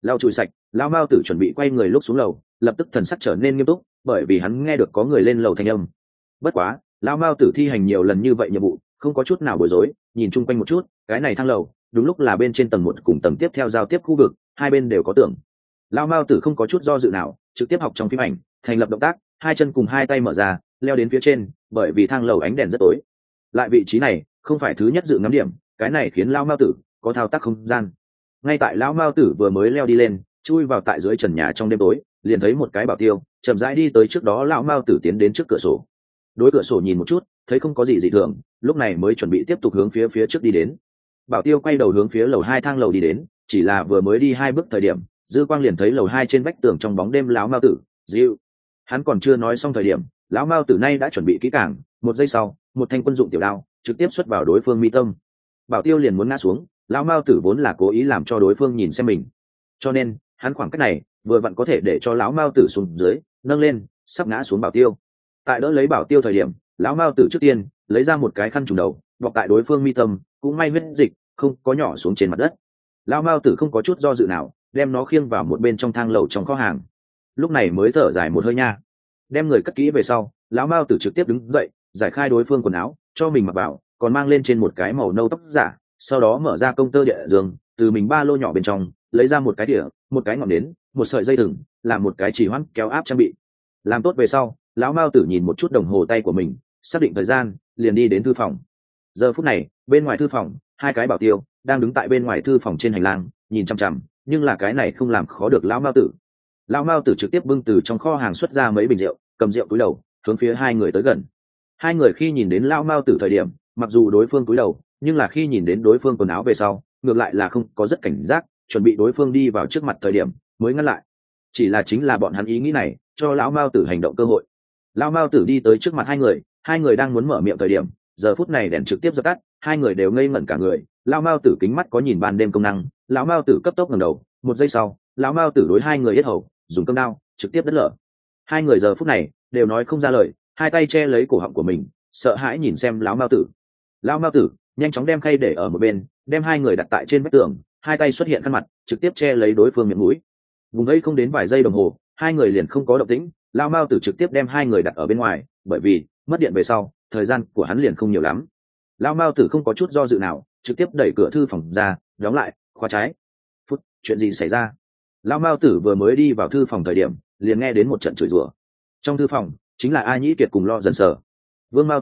Lão Mao Tử chuẩn bị quay người lúc xuống lầu, lập tức thần sắc trở nên nghiêm túc, bởi vì hắn nghe được có người lên lầu thanh âm. Bất quá lão Mao Tử thi hành nhiều lần như vậy nhiệm vụ, không có chút nào bối rối, nhìn chung quanh một chút, cái này thang lầu đúng lúc là bên trên tầng 1 cùng tầng tiếp theo giao tiếp khu vực, hai bên đều có tường. Lão Mao Tử không có chút do dự nào, trực tiếp học trong phim ảnh, thành lập động tác, hai chân cùng hai tay mở ra, leo đến phía trên, bởi vì thang lầu ánh đèn rất tối. Lại vị trí này không phải thứ nhất dự ngắm điểm, cái này khiến lão Mao Tử có thao tác không gian. Ngay tại lão Mao Tử vừa mới leo đi lên, chui vào tại dưới trần nhà trong đêm tối, liền thấy một cái bảo tiêu chậm rãi đi tới trước đó. Lão Mao Tử tiến đến trước cửa sổ, đối cửa sổ nhìn một chút, thấy không có gì dị thường, lúc này mới chuẩn bị tiếp tục hướng phía trước đi đến. Bảo tiêu quay đầu hướng phía lầu 2 thang lầu đi đến, chỉ là vừa mới đi 2 bước thời điểm, dư quang liền thấy lầu 2 trên vách tường trong bóng đêm lão Mao Tử dịu. Hắn còn chưa nói xong thời điểm, lão Mao Tử nay đã chuẩn bị kỹ càng, một giây sau, một thanh quân dụng tiểu đao trực tiếp xuất vào đối phương mi tâm. Bảo tiêu liền muốn ngã xuống, lão Mao Tử vốn là cố ý làm cho đối phương nhìn xem mình, cho nên hắn khoảng cách này vừa vặn có thể để cho lão Mao Tử xuống dưới, nâng lên sắp ngã xuống bảo tiêu. Tại đỡ lấy bảo tiêu thời điểm, lão Mao Tử trước tiên lấy ra một cái khăn trùm đầu, bọc tại đối phương mi tâm, cũng may huyết dịch không có nhỏ xuống trên mặt đất. Lão Mao Tử không có chút do dự nào, đem nó khiêng vào một bên trong thang lầu trong kho hàng. Lúc này mới thở dài một hơi nha. Đem người cất kỹ về sau, lão Mao Tử trực tiếp đứng dậy, giải khai đối phương quần áo cho mình mặc vào, còn mang lên trên một cái màu nâu tóc giả, sau đó mở ra công tơ địa giường, từ mình ba lô nhỏ bên trong lấy ra một cái đĩa, một cái ngọn nến, một sợi dây thừng, làm một cái chỉ hoãn kéo áp trang bị. Làm tốt về sau, lão Mao Tử nhìn một chút đồng hồ tay của mình, xác định thời gian, liền đi đến thư phòng. Giờ phút này, bên ngoài thư phòng, hai cái bảo tiêu đang đứng tại bên ngoài thư phòng trên hành lang, nhìn chằm chằm, nhưng là cái này không làm khó được lão Mao Tử. Lão Mao Tử trực tiếp bưng từ trong kho hàng xuất ra mấy bình rượu, cầm rượu cúi đầu, hướng phía hai người tới gần. Hai người khi nhìn đến lão Mao Tử thời điểm, mặc dù đối phương cúi đầu, nhưng là khi nhìn đến đối phương quần áo về sau, ngược lại là không có rất cảnh giác, chuẩn bị đối phương đi vào trước mặt thời điểm, mới ngăn lại. Chỉ là chính là bọn hắn ý nghĩ này, cho lão Mao Tử hành động cơ hội. Lão Mao Tử đi tới trước mặt hai người đang muốn mở miệng thời điểm, giờ phút này đèn trực tiếp dập tắt, hai người đều ngây ngẩn cả người. Lão Mao Tử kính mắt có nhìn ban đêm công năng, lão Mao Tử cấp tốc ngẩng đầu, một giây sau, lão Mao Tử đối hai người yết hầu, dùng cương đao trực tiếp đứt lở. Hai người giờ phút này đều nói không ra lời, hai tay che lấy cổ họng của mình, sợ hãi nhìn xem lão Mao Tử. Lão Mao Tử nhanh chóng đem khay để ở một bên, đem hai người đặt tại trên vách tường, hai tay xuất hiện khăn mặt, trực tiếp che lấy đối phương miệng mũi. Vùng ấy không đến vài giây đồng hồ, hai người liền không có động tĩnh. Lão Mao Tử trực tiếp đem hai người đặt ở bên ngoài, bởi vì mất điện về sau, thời gian của hắn liền không nhiều lắm. Lão Mao Tử không có chút do dự nào, trực tiếp đẩy cửa thư phòng ra, đóng lại, khóa trái. Phút, chuyện gì xảy ra? Lão Mao Tử vừa mới đi vào thư phòng thời điểm, liền nghe đến một trận chửi rủa. Trong thư phòng chính là A Nhĩ Kiệt cùng Lo Dần Sờ. Vương Mao Tuấn Kiệt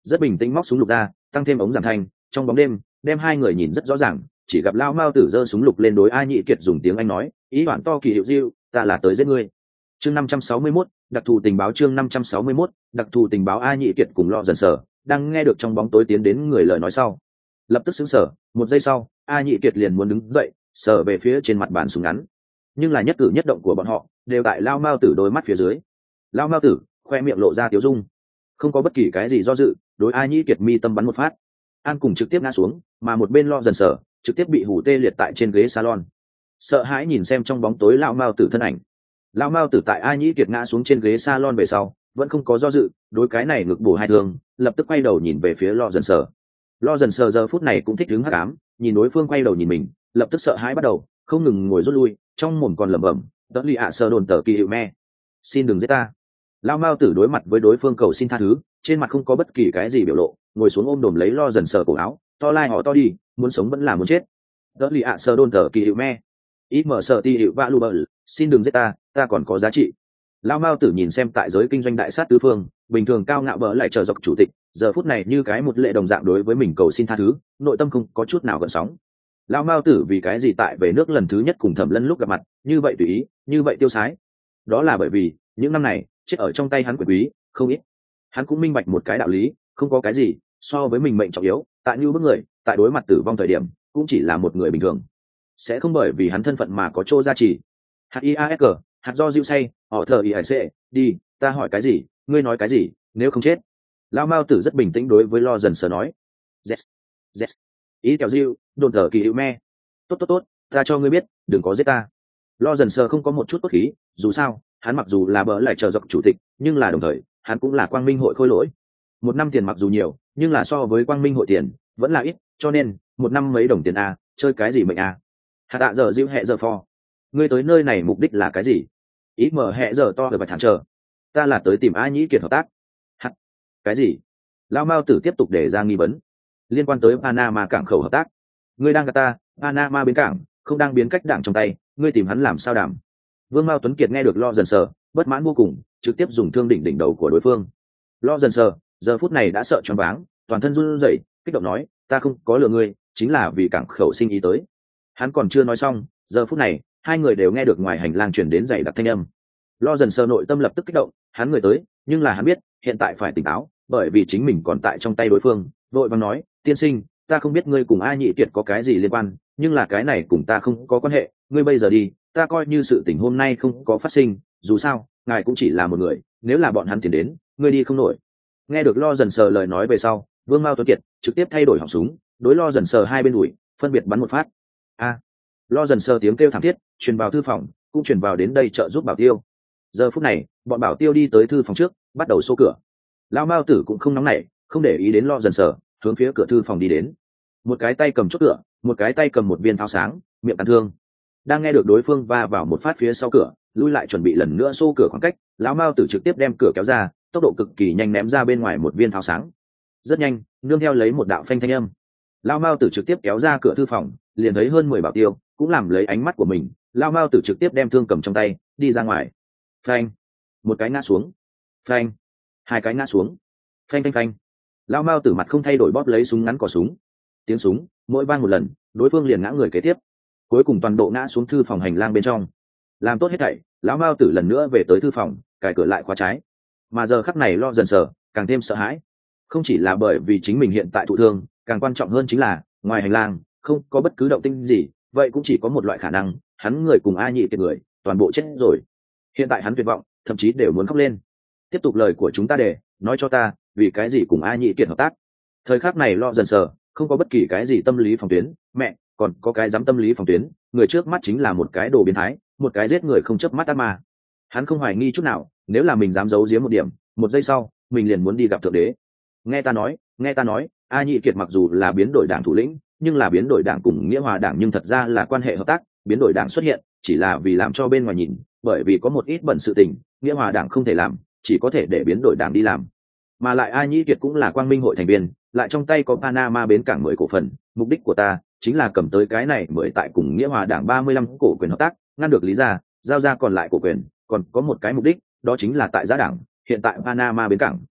rất bình tĩnh móc súng lục ra, tăng thêm ống giảm thanh, trong bóng đêm đem hai người nhìn rất rõ ràng, chỉ gặp Lao Mao Tử giơ súng lục lên đối A Nhĩ Kiệt dùng tiếng Anh nói, ý bản to kỳ hiệu diêu, ta là tới giết ngươi. Chương 561, đặc thù tình báo. Chương 561, đặc thù tình báo. A Nhĩ Kiệt cùng Lo Dần Sở đang nghe được trong bóng tối tiến đến người lời nói sau, lập tức sững sờ, một giây sau, A Nhĩ Kiệt liền muốn đứng dậy, sờ về phía trên mặt bàn súng ngắn. Nhưng là nhất cử nhất động của bọn họ đều tại Lao Mao Tử đôi mắt phía dưới. Lao Mao Tử khoe miệng lộ ra tiếu dung, không có bất kỳ cái gì do dự, đối A Nhĩ Kiệt mi tâm bắn một phát. An cùng trực tiếp ngã xuống, mà một bên Lo Dần Sở trực tiếp bị hủ tê liệt tại trên ghế salon. Sợ hãi nhìn xem trong bóng tối Lão Mao Tử thân ảnh. Lão Mao Tử tại A Nhĩ Kiệt ngã xuống trên ghế salon về sau, vẫn không có do dự, đối cái này ngực bổ hai thương, lập tức quay đầu nhìn về phía Lo Dần Sở. Lo Dần Sở giờ phút này cũng thích đứng hắc ám, nhìn đối phương quay đầu nhìn mình, lập tức sợ hãi bắt đầu, không ngừng ngồi rút lui, trong mồm còn lẩm bẩm, "Đỡ lì ạ sơ đồn tờ kỳ hiệu me, xin đừng giết ta." Lão Mao Tử đối mặt với đối phương cầu xin tha thứ, trên mặt không có bất kỳ cái gì biểu lộ, ngồi xuống ôm đồm lấy Lo Dần Sở cổ áo, to lai họ to đi, muốn sống vẫn là muốn chết. Đỡ lì ạ sơ đồn tờ kỳ hiệu me, ít mở sợ ti hiệu vạ lu bờ, xin đừng giết ta, ta còn có giá trị. Lão Mao Tử nhìn xem tại giới kinh doanh đại sát tứ phương, bình thường cao ngạo bỡ lại chờ dọc chủ tịch, giờ phút này như cái một lệ đồng dạng đối với mình cầu xin tha thứ, nội tâm không có chút nào gợn sóng. Lão Mao Tử vì cái gì tại về nước lần thứ nhất cùng Thẩm Lân lúc gặp mặt, như vậy tùy ý, như vậy tiêu sái? Đó là bởi vì những năm này chết ở trong tay hắn quyền quý không ít. Hắn cũng minh bạch một cái đạo lý, không có cái gì so với mình mệnh trọng yếu, tại như bức người, tại đối mặt tử vong thời điểm, cũng chỉ là một người bình thường, sẽ không bởi vì hắn thân phận mà có chỗ giá trị. HIASG, hạt do dịu say, họ thờ IC, đi, ta hỏi cái gì, ngươi nói cái gì, nếu không chết. Lão Mao Tử rất bình tĩnh đối với Lo Dần Sở nói. Yes, yes, ý kẹo dịu, đồn thờ kỳ hữu me. Tốt tốt tốt, ta cho ngươi biết, đừng có giết ta. Lo Dần Sở không có một chút cốt khí, dù sao, hắn mặc dù là bỡ lại chờ dọc chủ tịch, nhưng là đồng thời, hắn cũng là Quang Minh hội khôi lỗi. Một năm tiền mặc dù nhiều, nhưng là so với Quang Minh hội tiền, vẫn là ít, cho nên, một năm mấy đồng tiền a, chơi cái gì mệnh a. Hạt tạ giờ dịu hẹ giờ phò, ngươi tới nơi này mục đích là cái gì? Ý mở hẹ giờ to được và thẳng chờ, ta là tới tìm A Nhĩ Kiệt hợp tác. Hạt, cái gì? Lão Mao Tử tiếp tục để ra nghi vấn liên quan tới Panama cảng khẩu hợp tác. Ngươi đang gạt ta, Panama bến cảng không đang biến cách đảng trong tay, ngươi tìm hắn làm sao đảm? Vương Mao Tuấn Kiệt nghe được Lo Dần Sở, bất mãn vô cùng, trực tiếp dùng thương đỉnh đầu của đối phương. Lo Dần Sở giờ phút này đã sợ choáng váng, toàn thân run rẩy, kích động nói, ta không có lừa ngươi, chính là vì cảng khẩu sinh ý tới. Hắn còn chưa nói xong, giờ phút này hai người đều nghe được ngoài hành lang truyền đến dày đặc thanh âm. Lo Dần Sở nội tâm lập tức kích động, hắn người tới, nhưng là hắn biết hiện tại phải tỉnh táo, bởi vì chính mình còn tại trong tay đối phương. Vội vàng nói, tiên sinh, ta không biết ngươi cùng A Nhĩ Kiệt có cái gì liên quan, nhưng là cái này cùng ta không có quan hệ, ngươi bây giờ đi, ta coi như sự tình hôm nay không có phát sinh, dù sao ngài cũng chỉ là một người, nếu là bọn hắn tiến đến, ngươi đi không nổi. Nghe được Lo Dần Sở lời nói về sau, Vương Mao Tuấn Kiệt trực tiếp thay đổi họng súng, đối Lo Dần Sở hai bên đùi phân biệt bắn một phát. A! Lo Dần Sở tiếng kêu thảm thiết truyền vào thư phòng, cũng truyền vào đến đây trợ giúp Bảo Tiêu. Giờ phút này, bọn Bảo Tiêu đi tới thư phòng trước, bắt đầu xô cửa. Lão Mao Tử cũng không nóng nảy, không để ý đến Lo Dần Sở, hướng phía cửa thư phòng đi đến. Một cái tay cầm chốt cửa, một cái tay cầm một viên pháo sáng, miệng cắn thương. Đang nghe được đối phương va vào một phát phía sau cửa, lui lại chuẩn bị lần nữa xô cửa khoảng cách, lão Mao Tử trực tiếp đem cửa kéo ra, tốc độ cực kỳ nhanh ném ra bên ngoài một viên pháo sáng. Rất nhanh, nương theo lấy một đạo phanh thanh âm, lão Mao Tử trực tiếp kéo ra cửa thư phòng, liền thấy hơn 10 Bảo Tiêu, cũng làm lấy ánh mắt của mình, lão Mao Tử trực tiếp đem thương cầm trong tay, đi ra ngoài. Phanh, một cái ngã xuống. Phanh, hai cái ngã xuống. Phanh phanh phanh. Lão Mao Tử mặt không thay đổi bóp lấy súng ngắn cò súng. Tiếng súng mỗi vang một lần, đối phương liền ngã người kế tiếp. Cuối cùng toàn bộ ngã xuống thư phòng hành lang bên trong. Làm tốt hết thảy, lão Mao Tử lần nữa về tới thư phòng, cài cửa lại khóa trái. Mà giờ khắc này Lo Dần Sở càng thêm sợ hãi, không chỉ là bởi vì chính mình hiện tại thụ thương, càng quan trọng hơn chính là ngoài hành lang không có bất cứ động tĩnh gì, vậy cũng chỉ có một loại khả năng, hắn người cùng A Nhĩ Kiệt người toàn bộ chết rồi. Hiện tại hắn tuyệt vọng, thậm chí đều muốn khóc lên. Tiếp tục lời của chúng ta để nói cho ta, vì cái gì cùng A Nhĩ Kiệt hợp tác? Thời khắc này Lo Dần Sở không có bất kỳ cái gì tâm lý phòng tuyến, mẹ, còn có cái dám tâm lý phòng tuyến, người trước mắt chính là một cái đồ biến thái, một cái giết người không chớp mắt ác ma. Hắn không hoài nghi chút nào, nếu là mình dám giấu giếm một điểm, một giây sau, mình liền muốn đi gặp thượng đế. Nghe ta nói, A Nhĩ Kiệt mặc dù là biến đổi đảng thủ lĩnh, nhưng là biến đổi đảng cùng Nghĩa Hòa đảng nhưng thật ra là quan hệ hợp tác, biến đổi đảng xuất hiện chỉ là vì làm cho bên ngoài nhìn, bởi vì có một ít bẩn sự tình, Nghĩa Hòa đảng không thể làm, chỉ có thể để biến đổi đảng đi làm. Mà lại A Nhĩ Kiệt cũng là Quang Minh hội thành viên, lại trong tay có Panama bến cảng 10 cổ phần, mục đích của ta chính là cầm tới cái này mới tại cùng Nghĩa Hòa đảng 35 cổ quyền hợp tác, ngăn được Lý gia, giao ra còn lại cổ quyền, còn có một cái mục đích, đó chính là tại giá đảng, hiện tại Panama bến cảng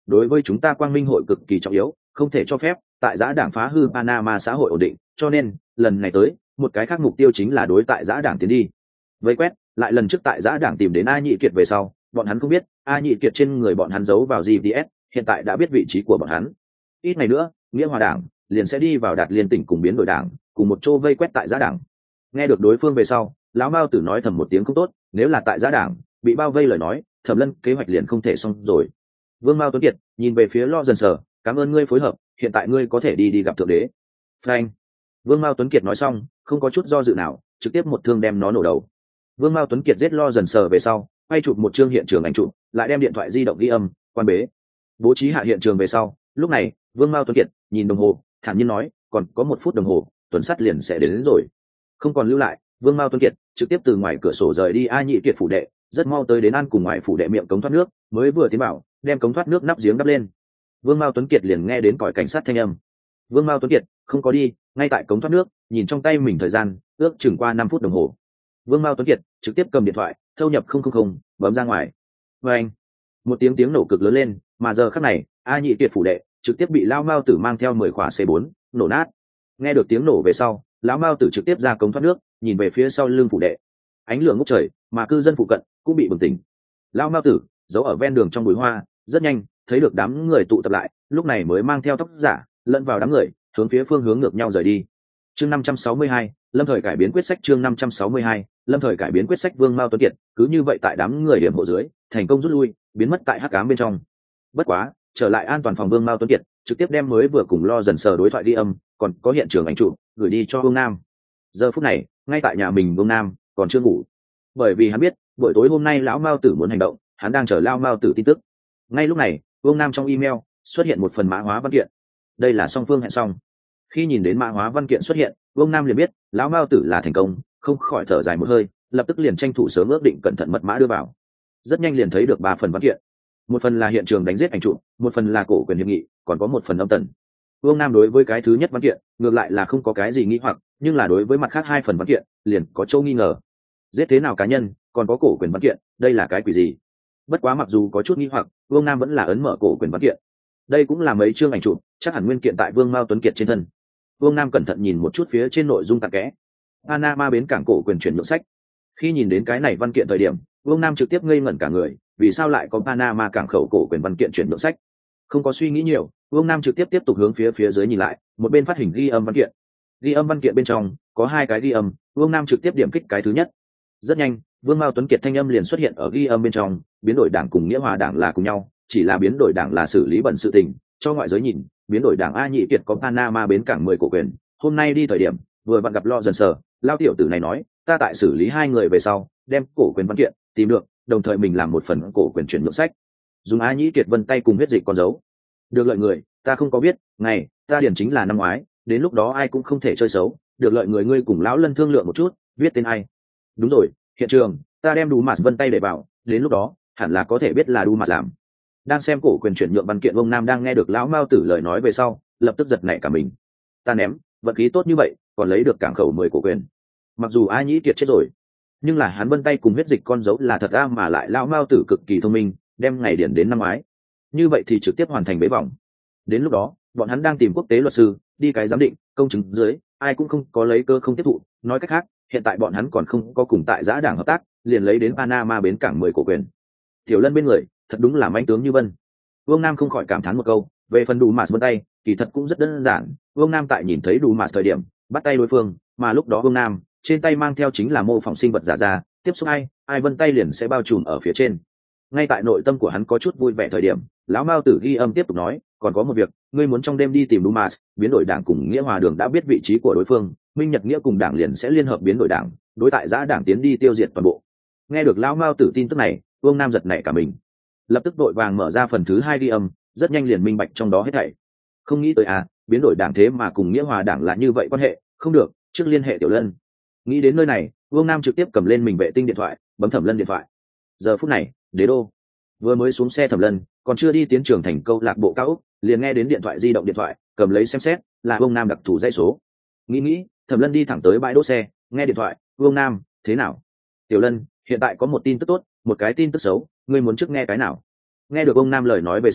đối với chúng ta quang minh hội cực kỳ trọng yếu, không thể cho phép tại giã đảng phá hư Panama xã hội ổn định, cho nên lần này tới một cái khác mục tiêu chính là đối tại giã đảng tiến đi vây quét. Lại lần trước tại giã đảng tìm đến A Nhị Kiệt về sau, bọn hắn không biết A Nhị Kiệt trên người bọn hắn giấu vào GPS, hiện tại đã biết vị trí của bọn hắn. Ít ngày nữa nghĩa hòa đảng liền sẽ đi vào Đạt Liên tỉnh cùng biến đổi đảng cùng một chỗ vây quét tại giã đảng. Nghe được đối phương về sau, lão mao tử nói thầm một tiếng không tốt, nếu là tại giã đảng bị bao vây lời nói, Thẩm Lân kế hoạch liền không thể xong rồi. Vương Mao Tuấn Kiệt nhìn về phía Lo Dần Sở, cảm ơn ngươi phối hợp, hiện tại ngươi có thể đi gặp thượng đế. Frank. Vương Mao Tuấn Kiệt nói xong, không có chút do dự nào, trực tiếp một thương đem nó nổ đầu. Vương Mao Tuấn Kiệt giết Lo Dần Sở về sau, quay chụp một chương hiện trường ảnh chụp, lại đem điện thoại di động ghi âm, quan bế. Bố trí hạ hiện trường về sau, lúc này, Vương Mao Tuấn Kiệt nhìn đồng hồ, thản nhiên nói, còn có 1 phút đồng hồ, tuần sắt liền sẽ đến rồi. Không còn lưu lại, Vương Mao Tuấn Kiệt trực tiếp từ ngoài cửa sổ rời đi A Nhị Kiệt phủ đệ, rất mau tới đến An cùng ngoài phủ đệ miệng cống thoát nước, mới vừa tiến vào, đem cống thoát nước nắp giếng đắp lên. Vương Mao Tuấn Kiệt liền nghe đến còi cảnh sát thanh âm. Vương Mao Tuấn Kiệt không có đi, ngay tại cống thoát nước, nhìn trong tay mình thời gian, ước chừng qua 5 phút đồng hồ. Vương Mao Tuấn Kiệt trực tiếp cầm điện thoại, thâu nhập 000, bấm ra ngoài. Oeng! Một tiếng nổ cực lớn lên, mà giờ khắc này, A Nhị Kiệt phủ đệ trực tiếp bị lão Mao tử mang theo 10 quả C4 nổ nát. Nghe được tiếng nổ về sau, lão Mao tử trực tiếp ra cống thoát nước, nhìn về phía sau lưng phủ đệ. Ánh lửa ngút trời, mà cư dân phụ cận cũng bị bừng tỉnh. Lão Mao tử giấu ở ven đường trong bụi hoa, rất nhanh thấy được đám người tụ tập lại, lúc này mới mang theo tóc giả lẫn vào đám người, hướng phía phương hướng ngược nhau rời đi. Chương 562, Lâm thời cải biến quyết sách. Chương 562, Lâm thời cải biến quyết sách. Vương Mao Tuấn Kiệt cứ như vậy tại đám người điểm hộ dưới, thành công rút lui, biến mất tại hắc ám bên trong. Bất quá, trở lại an toàn phòng, Vương Mao Tuấn Kiệt trực tiếp đem mới vừa cùng Lo Dần Sở đối thoại ghi âm, còn có hiện trường ảnh chụp gửi đi cho Vương Nam. Giờ phút này, ngay tại nhà mình, Vương Nam còn chưa ngủ, bởi vì hắn biết buổi tối hôm nay lão Mao tử muốn hành động, hắn đang chờ lão Mao tử tin tức. Ngay lúc này, Vương Nam trong email xuất hiện một phần mã hóa văn kiện. Đây là song phương hẹn xong. Khi nhìn đến mã hóa văn kiện xuất hiện, Vương Nam liền biết lão Mao tử là thành công, không khỏi thở dài một hơi, lập tức liền tranh thủ sớm ước định cẩn thận mật mã đưa vào. Rất nhanh liền thấy được 3 phần văn kiện. Một phần là hiện trường đánh giết ảnh chụp, một phần là cổ quyền hiệp nghị, còn có một phần âm tần. Vương Nam đối với cái thứ nhất văn kiện ngược lại là không có cái gì nghi hoặc, nhưng là đối với mặt khác 2 phần văn kiện liền có chỗ nghi ngờ. Giết thế nào cá nhân, còn có cổ quyền văn kiện, đây là cái quỷ gì? Bất quá mặc dù có chút nghi hoặc, Vương Nam vẫn là ấn mở cổ quyền văn kiện. Đây cũng là mấy chương ảnh chụp, chắc hẳn nguyên kiện tại Vương Mao Tuấn Kiệt trên thân. Vương Nam cẩn thận nhìn một chút phía trên nội dung tạp kẽ. Panama bến cảng cổ quyền chuyển nhượng sách. Khi nhìn đến cái này văn kiện thời điểm, Vương Nam trực tiếp ngây ngẩn cả người, vì sao lại có Panama cảng khẩu cổ quyền văn kiện chuyển nhượng sách? Không có suy nghĩ nhiều, Vương Nam trực tiếp tục hướng phía dưới nhìn lại, một bên phát hình ghi âm văn kiện. Ghi âm văn kiện bên trong có 2 cái ghi âm, Vương Nam trực tiếp điểm kích cái thứ nhất. Rất nhanh, Vương Mao Tuấn Kiệt thanh âm liền xuất hiện ở ghi âm bên trong, biến đổi đảng cùng nghĩa hòa đảng là cùng nhau, chỉ là biến đổi đảng là xử lý bẩn sự tình, cho ngoại giới nhìn, biến đổi đảng A Nhị Kiệt có Panama bến cảng 10 cổ quyền, hôm nay đi thời điểm, vừa vặn gặp Lo Dần Sở, lao tiểu tử này nói, ta tại xử lý 2 người về sau, đem cổ quyền văn kiện tìm được, đồng thời mình làm một phần cổ quyền chuyển nhượng sách. Dùng A Nhị Kiệt vân tay cùng huyết dịch con dấu. Được lợi người, ta không có biết, ngày, ta điển chính là năm ngoái, đến lúc đó ai cũng không thể chơi xấu, được lợi người ngươi cùng lão Lân thương lượng một chút, viết tên ai. Đúng rồi, hiện trường, ta đem đủ mặt vân tay để vào, đến lúc đó, hẳn là có thể biết là đủ mặt làm. Đang xem cổ quyền chuyển nhượng văn kiện, ông Nam đang nghe được lão Mao tử lời nói về sau, lập tức giật nảy cả mình. Ta ném, vận khí tốt như vậy, còn lấy được cảng khẩu 10 cổ quyền. Mặc dù A Nhĩ Kiệt chết rồi, nhưng là hắn vân tay cùng huyết dịch con dấu là thật ra, mà lại lão Mao tử cực kỳ thông minh, đem ngày điển đến năm ngoái. Như vậy thì trực tiếp hoàn thành bế vòng. Đến lúc đó, bọn hắn đang tìm quốc tế luật sư, đi cái giám định, công chứng dưới, ai cũng không có lấy cơ không tiếp thụ. Nói cách khác, hiện tại bọn hắn còn không có cùng tại giã đảng hợp tác, liền lấy đến Panama bến cảng 10 cổ quyền. Tiểu Lân bên người, thật đúng là manh tướng như vân. Vương Nam không khỏi cảm thán một câu, về phần đủ mạt vân tay, kỳ thật cũng rất đơn giản. Vương Nam tại nhìn thấy đủ mạt thời điểm, bắt tay đối phương, mà lúc đó Vương Nam trên tay mang theo chính là mô phỏng sinh vật giả ra, tiếp xúc ai vân tay liền sẽ bao trùm ở phía trên. Ngay tại nội tâm của hắn có chút vui vẻ thời điểm, lão Mao tử ghi âm tiếp tục nói, còn có một việc, ngươi muốn trong đêm đi tìm Dumas, biến đổi đảng cùng nghĩa hòa đường đã biết vị trí của đối phương, minh nhật nghĩa cùng đảng liền sẽ liên hợp biến đổi đảng, đối tại giã đảng tiến đi tiêu diệt toàn bộ. Nghe được lão Mao tử tin tức này, Vương Nam giật nảy cả mình, lập tức đội vàng mở ra phần thứ 2 ghi âm, rất nhanh liền minh bạch trong đó hết thảy. Không nghĩ tới biến đổi đảng thế mà cùng nghĩa hòa đảng là như vậy quan hệ, không được, trước liên hệ Tiểu Lân. Nghĩ đến nơi này, Vương Nam trực tiếp cầm lên mình vệ tinh điện thoại, bấm Thẩm Lân điện thoại. Giờ phút này, Đế Đô vừa mới xuống xe Thẩm Lân, còn chưa đi tiến trường thành câu lạc bộ cao ốc, liền nghe đến điện thoại di động điện thoại, cầm lấy xem xét, là Vương Nam đặc thù dãy số. Nghĩ, Thẩm Lân đi thẳng tới bãi đỗ xe, nghe điện thoại, Vương Nam, thế nào? Tiểu Lân, hiện tại có một tin tức tốt, một cái tin tức xấu, ngươi muốn trước nghe cái nào? Nghe được Vương Nam lời nói về sau,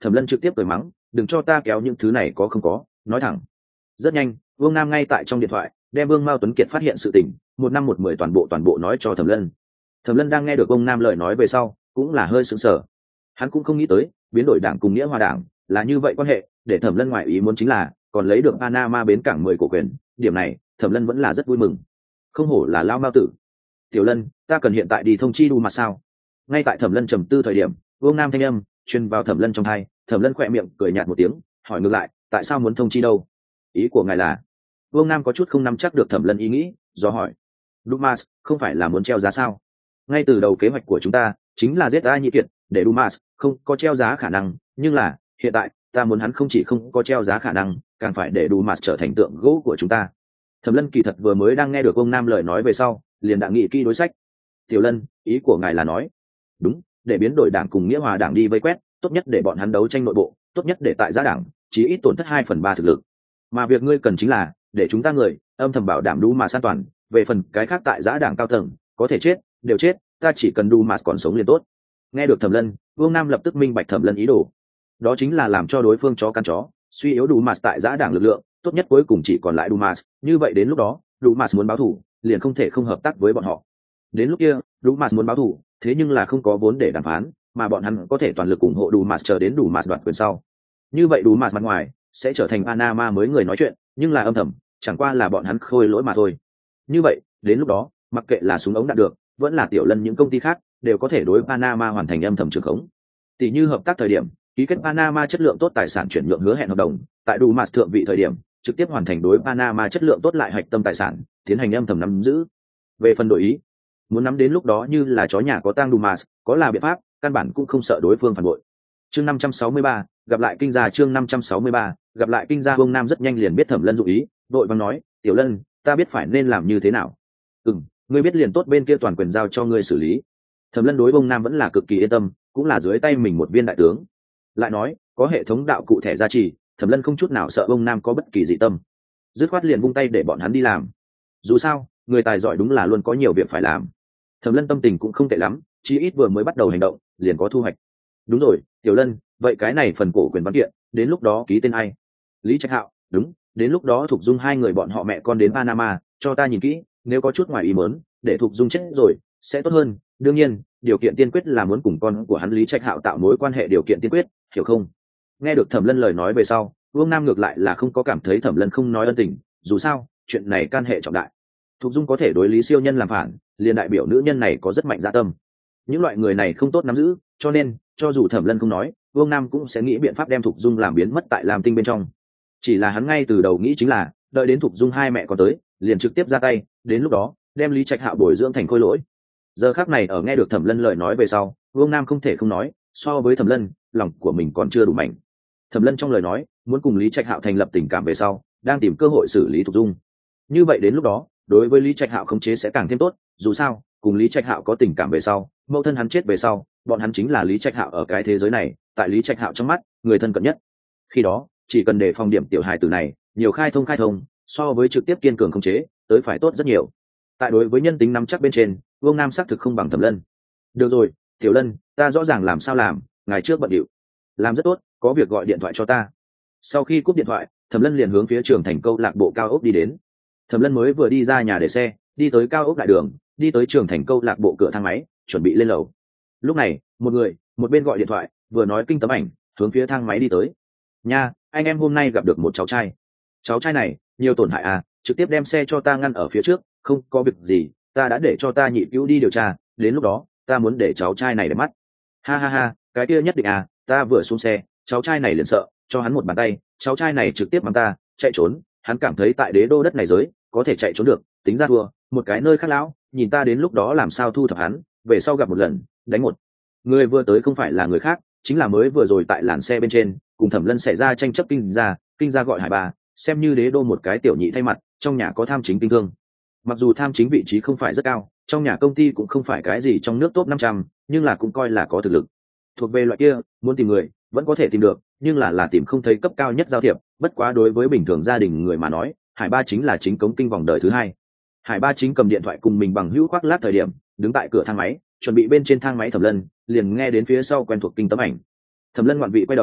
Thẩm Lân trực tiếp cười mắng, đừng cho ta kéo những thứ này có không có, nói thẳng. Rất nhanh, Vương Nam ngay tại trong điện thoại đem Vương Mao Tuấn Kiệt phát hiện sự tình, 1 năm 1 10 toàn bộ nói cho Thẩm Lân. Thẩm Lân đang nghe được Vương Nam lời nói về sau, cũng là hơi sững sờ. Hắn cũng không nghĩ tới, biến đổi đảng cùng nghĩa hòa đảng là như vậy quan hệ, để Thẩm Lân ngoại ý muốn chính là còn lấy được Panama bến cảng 10 cổ quyền, điểm này, Thẩm Lân vẫn là rất vui mừng. Không hổ là lao Mao tử. Tiểu Lân, ta cần hiện tại đi thông chi đủ mặt sao? Ngay tại Thẩm Lân trầm tư thời điểm, Vương Nam thanh âm truyền vào Thẩm Lân trong tai, Thẩm Lân khẽ miệng cười nhạt một tiếng, hỏi ngược lại, tại sao muốn thông chi đâu? Ý của ngài là? Vương Nam có chút không nắm chắc được Thẩm Lân ý nghĩ, do hỏi. Dumas không phải là muốn treo giá sao? Ngay từ đầu kế hoạch của chúng ta chính là giết A Nhĩ Kiệt, để Dumas không có treo giá khả năng, nhưng là hiện tại ta muốn hắn không chỉ không có treo giá khả năng, càng phải để Dumas trở thành tượng gỗ của chúng ta. Thẩm Lân kỳ thật vừa mới đang nghe được Vương Nam lời nói về sau, liền đã nghĩ kỹ đối sách. Tiểu Lân, ý của ngài là nói? Đúng, để biến đổi đảng cùng nghĩa hòa đảng đi vây quét, tốt nhất để bọn hắn đấu tranh nội bộ, tốt nhất để tại giá đảng chí ít tổn thất 2/3 thực lực. Mà việc ngươi cần chính là để chúng ta người âm thầm bảo đảm Dumas an toàn, về phần cái khác tại giá đảng cao tầng có thể chết đều chết, ta chỉ cần Dumas còn sống liền tốt. Nghe được Thẩm Lân, Vương Nam lập tức minh bạch Thẩm Lân ý đồ, đó chính là làm cho đối phương chó căn chó, suy yếu Dumas tại giá đảng lực lượng, tốt nhất cuối cùng chỉ còn lại Dumas, như vậy đến lúc đó Dumas muốn báo thù liền không thể không hợp tác với bọn họ. Đến lúc kia Dumas muốn báo thù, thế nhưng là không có vốn để đàm phán, mà bọn hắn có thể toàn lực ủng hộ Dumas chờ đến Dumas đoạt quyền sau. Như vậy Dumas mặt ngoài sẽ trở thành Panama mới người nói chuyện, nhưng là âm thầm chẳng qua là bọn hắn khôi lỗi mà thôi. Như vậy đến lúc đó mặc kệ là súng ống đạt được vẫn là Tiểu Lân những công ty khác đều có thể đối Panama hoàn thành âm thầm trường khống. Tỷ như hợp tác thời điểm ký kết Panama chất lượng tốt tài sản chuyển nhượng hứa hẹn hợp đồng, tại Dumas thượng vị thời điểm trực tiếp hoàn thành đối Panama chất lượng tốt lại hạch tâm tài sản tiến hành âm thầm nắm giữ. Về phần đổi ý, muốn nắm đến lúc đó như là chó nhà có tang Dumas, có là biện pháp, căn bản cũng không sợ đối phương phản bội. Chương 563, gặp lại kinh gia. Chương 563, gặp lại kinh gia. Vương Nam rất nhanh liền biết Thẩm Lân dụng ý, đội vàng nói, Tiểu Lân, ta biết phải nên làm như thế nào. Ngươi biết liền tốt, bên kia toàn quyền giao cho ngươi xử lý. Thẩm Lân đối Vương Nam vẫn là cực kỳ yên tâm, cũng là dưới tay mình một viên đại tướng. Lại nói, có hệ thống đạo cụ thể gia trì, Thẩm Lân không chút nào sợ Vương Nam có bất kỳ dị tâm, dứt khoát liền vung tay để bọn hắn đi làm. Dù sao, người tài giỏi đúng là luôn có nhiều việc phải làm. Thẩm Lân tâm tình cũng không tệ lắm, chí ít vừa mới bắt đầu hành động, liền có thu hoạch. Đúng rồi, Tiểu Lân, vậy cái này phần cổ quyền văn kiện, đến lúc đó ký tên ai? Lý Trạch Hạo, đúng, đến lúc đó Thục Dung hai người bọn họ mẹ con đến Panama, cho ta nhìn kỹ, nếu có chút ngoài ý muốn, để Thục Dung chết rồi, sẽ tốt hơn. Đương nhiên, điều kiện tiên quyết là muốn cùng con của hắn Lý Trạch Hạo tạo mối quan hệ, điều kiện tiên quyết, hiểu không? Nghe được Thẩm Lân lời nói về sau, Vương Nam ngược lại là không có cảm thấy Thẩm Lân không nói ân tình, dù sao, chuyện này can hệ trọng đại. Thục Dung có thể đối Lý Siêu Nhân làm phản, liền đại biểu nữ nhân này có rất mạnh dạ tâm. Những loại người này không tốt nắm giữ, cho nên cho dù Thẩm Lân không nói, Vương Nam cũng sẽ nghĩ biện pháp đem Thục Dung làm biến mất tại Lam Tinh bên trong. Chỉ là hắn ngay từ đầu nghĩ chính là đợi đến Thục Dung hai mẹ có tới, liền trực tiếp ra tay, đến lúc đó đem Lý Trạch Hạo bồi dưỡng thành khôi lỗi. Giờ khắc này ở nghe được Thẩm Lân lời nói về sau, Vương Nam không thể không nói, so với Thẩm Lân, lòng của mình còn chưa đủ mạnh. Thẩm Lân trong lời nói muốn cùng Lý Trạch Hạo thành lập tình cảm về sau, đang tìm cơ hội xử lý Thục Dung. Như vậy đến lúc đó, đối với Lý Trạch Hạo khống chế sẽ càng thêm tốt, dù sao, cùng Lý Trạch Hạo có tình cảm về sau, mẫu thân hắn chết về sau, bọn hắn chính là Lý Trạch Hạo ở cái thế giới này, tại Lý Trạch Hạo trong mắt, người thân cận nhất. Khi đó, chỉ cần để phòng điểm tiểu hài tử này, nhiều khai thông, so với trực tiếp kiên cường khống chế, tới phải tốt rất nhiều. Tại đối với nhân tính nắm chắc bên trên, Vương Nam xác thực không bằng Thẩm Lân. Được rồi, Tiểu Lân, ta rõ ràng làm sao làm, ngài trước bận điệu. Làm rất tốt, có việc gọi điện thoại cho ta. Sau khi cúp điện thoại, Thẩm Lân liền hướng phía trường thành câu lạc bộ cao ốc đi đến. Thẩm Lân mới vừa đi ra nhà để xe, đi tới cao ốc đại đường, đi tới trường thành câu lạc bộ cửa thang máy, chuẩn bị lên lầu. Lúc này, một người, một bên gọi điện thoại, vừa nói kinh tấm ảnh, hướng phía thang máy đi tới. Nha, anh em hôm nay gặp được một cháu trai. Cháu trai này, nhiều tổn hại à, trực tiếp đem xe cho ta ngăn ở phía trước, không có việc gì, ta đã để cho ta nhị cứu đi điều tra, đến lúc đó, ta muốn để cháu trai này để mắt. Ha ha ha, cái kia nhất định à, ta vừa xuống xe, cháu trai này liền sợ, cho hắn một bàn tay, cháu trai này trực tiếp mắng ta, chạy trốn, hắn cảm thấy tại đế đô đất này giới, có thể chạy trốn được, tính ra thua, một cái nơi khác lão, nhìn ta đến lúc đó làm sao thu thập hắn, về sau gặp một lần, đánh một. Người vừa tới không phải là người khác, chính là mới vừa rồi tại làn xe bên trên, cùng Thẩm Lân xảy ra tranh chấp kinh gia gọi Hải Bà, xem như đế đô một cái tiểu nhị thay mặt, trong nhà có tham chính kinh thương. Mặc dù tham chính vị trí không phải rất cao, trong nhà công ty cũng không phải cái gì trong nước top 500, nhưng là cũng coi là có thực lực. Thuộc về loại kia, muốn tìm người, vẫn có thể tìm được, nhưng là tìm không thấy cấp cao nhất giao thiệp, bất quá đối với bình thường gia đình người mà nói, Hải Ba chính là chính cống kinh vòng đời thứ hai. Hải Ba chính cầm điện thoại cùng mình bằng hữu khoác lác thời điểm, đứng tại cửa thang máy, chuẩn bị bên trên thang máy Thẩm Lân, liền nghe đến phía sau quen thuộc kinh tấm ảnh. Thẩm Lân ngoạn vị quay đầu,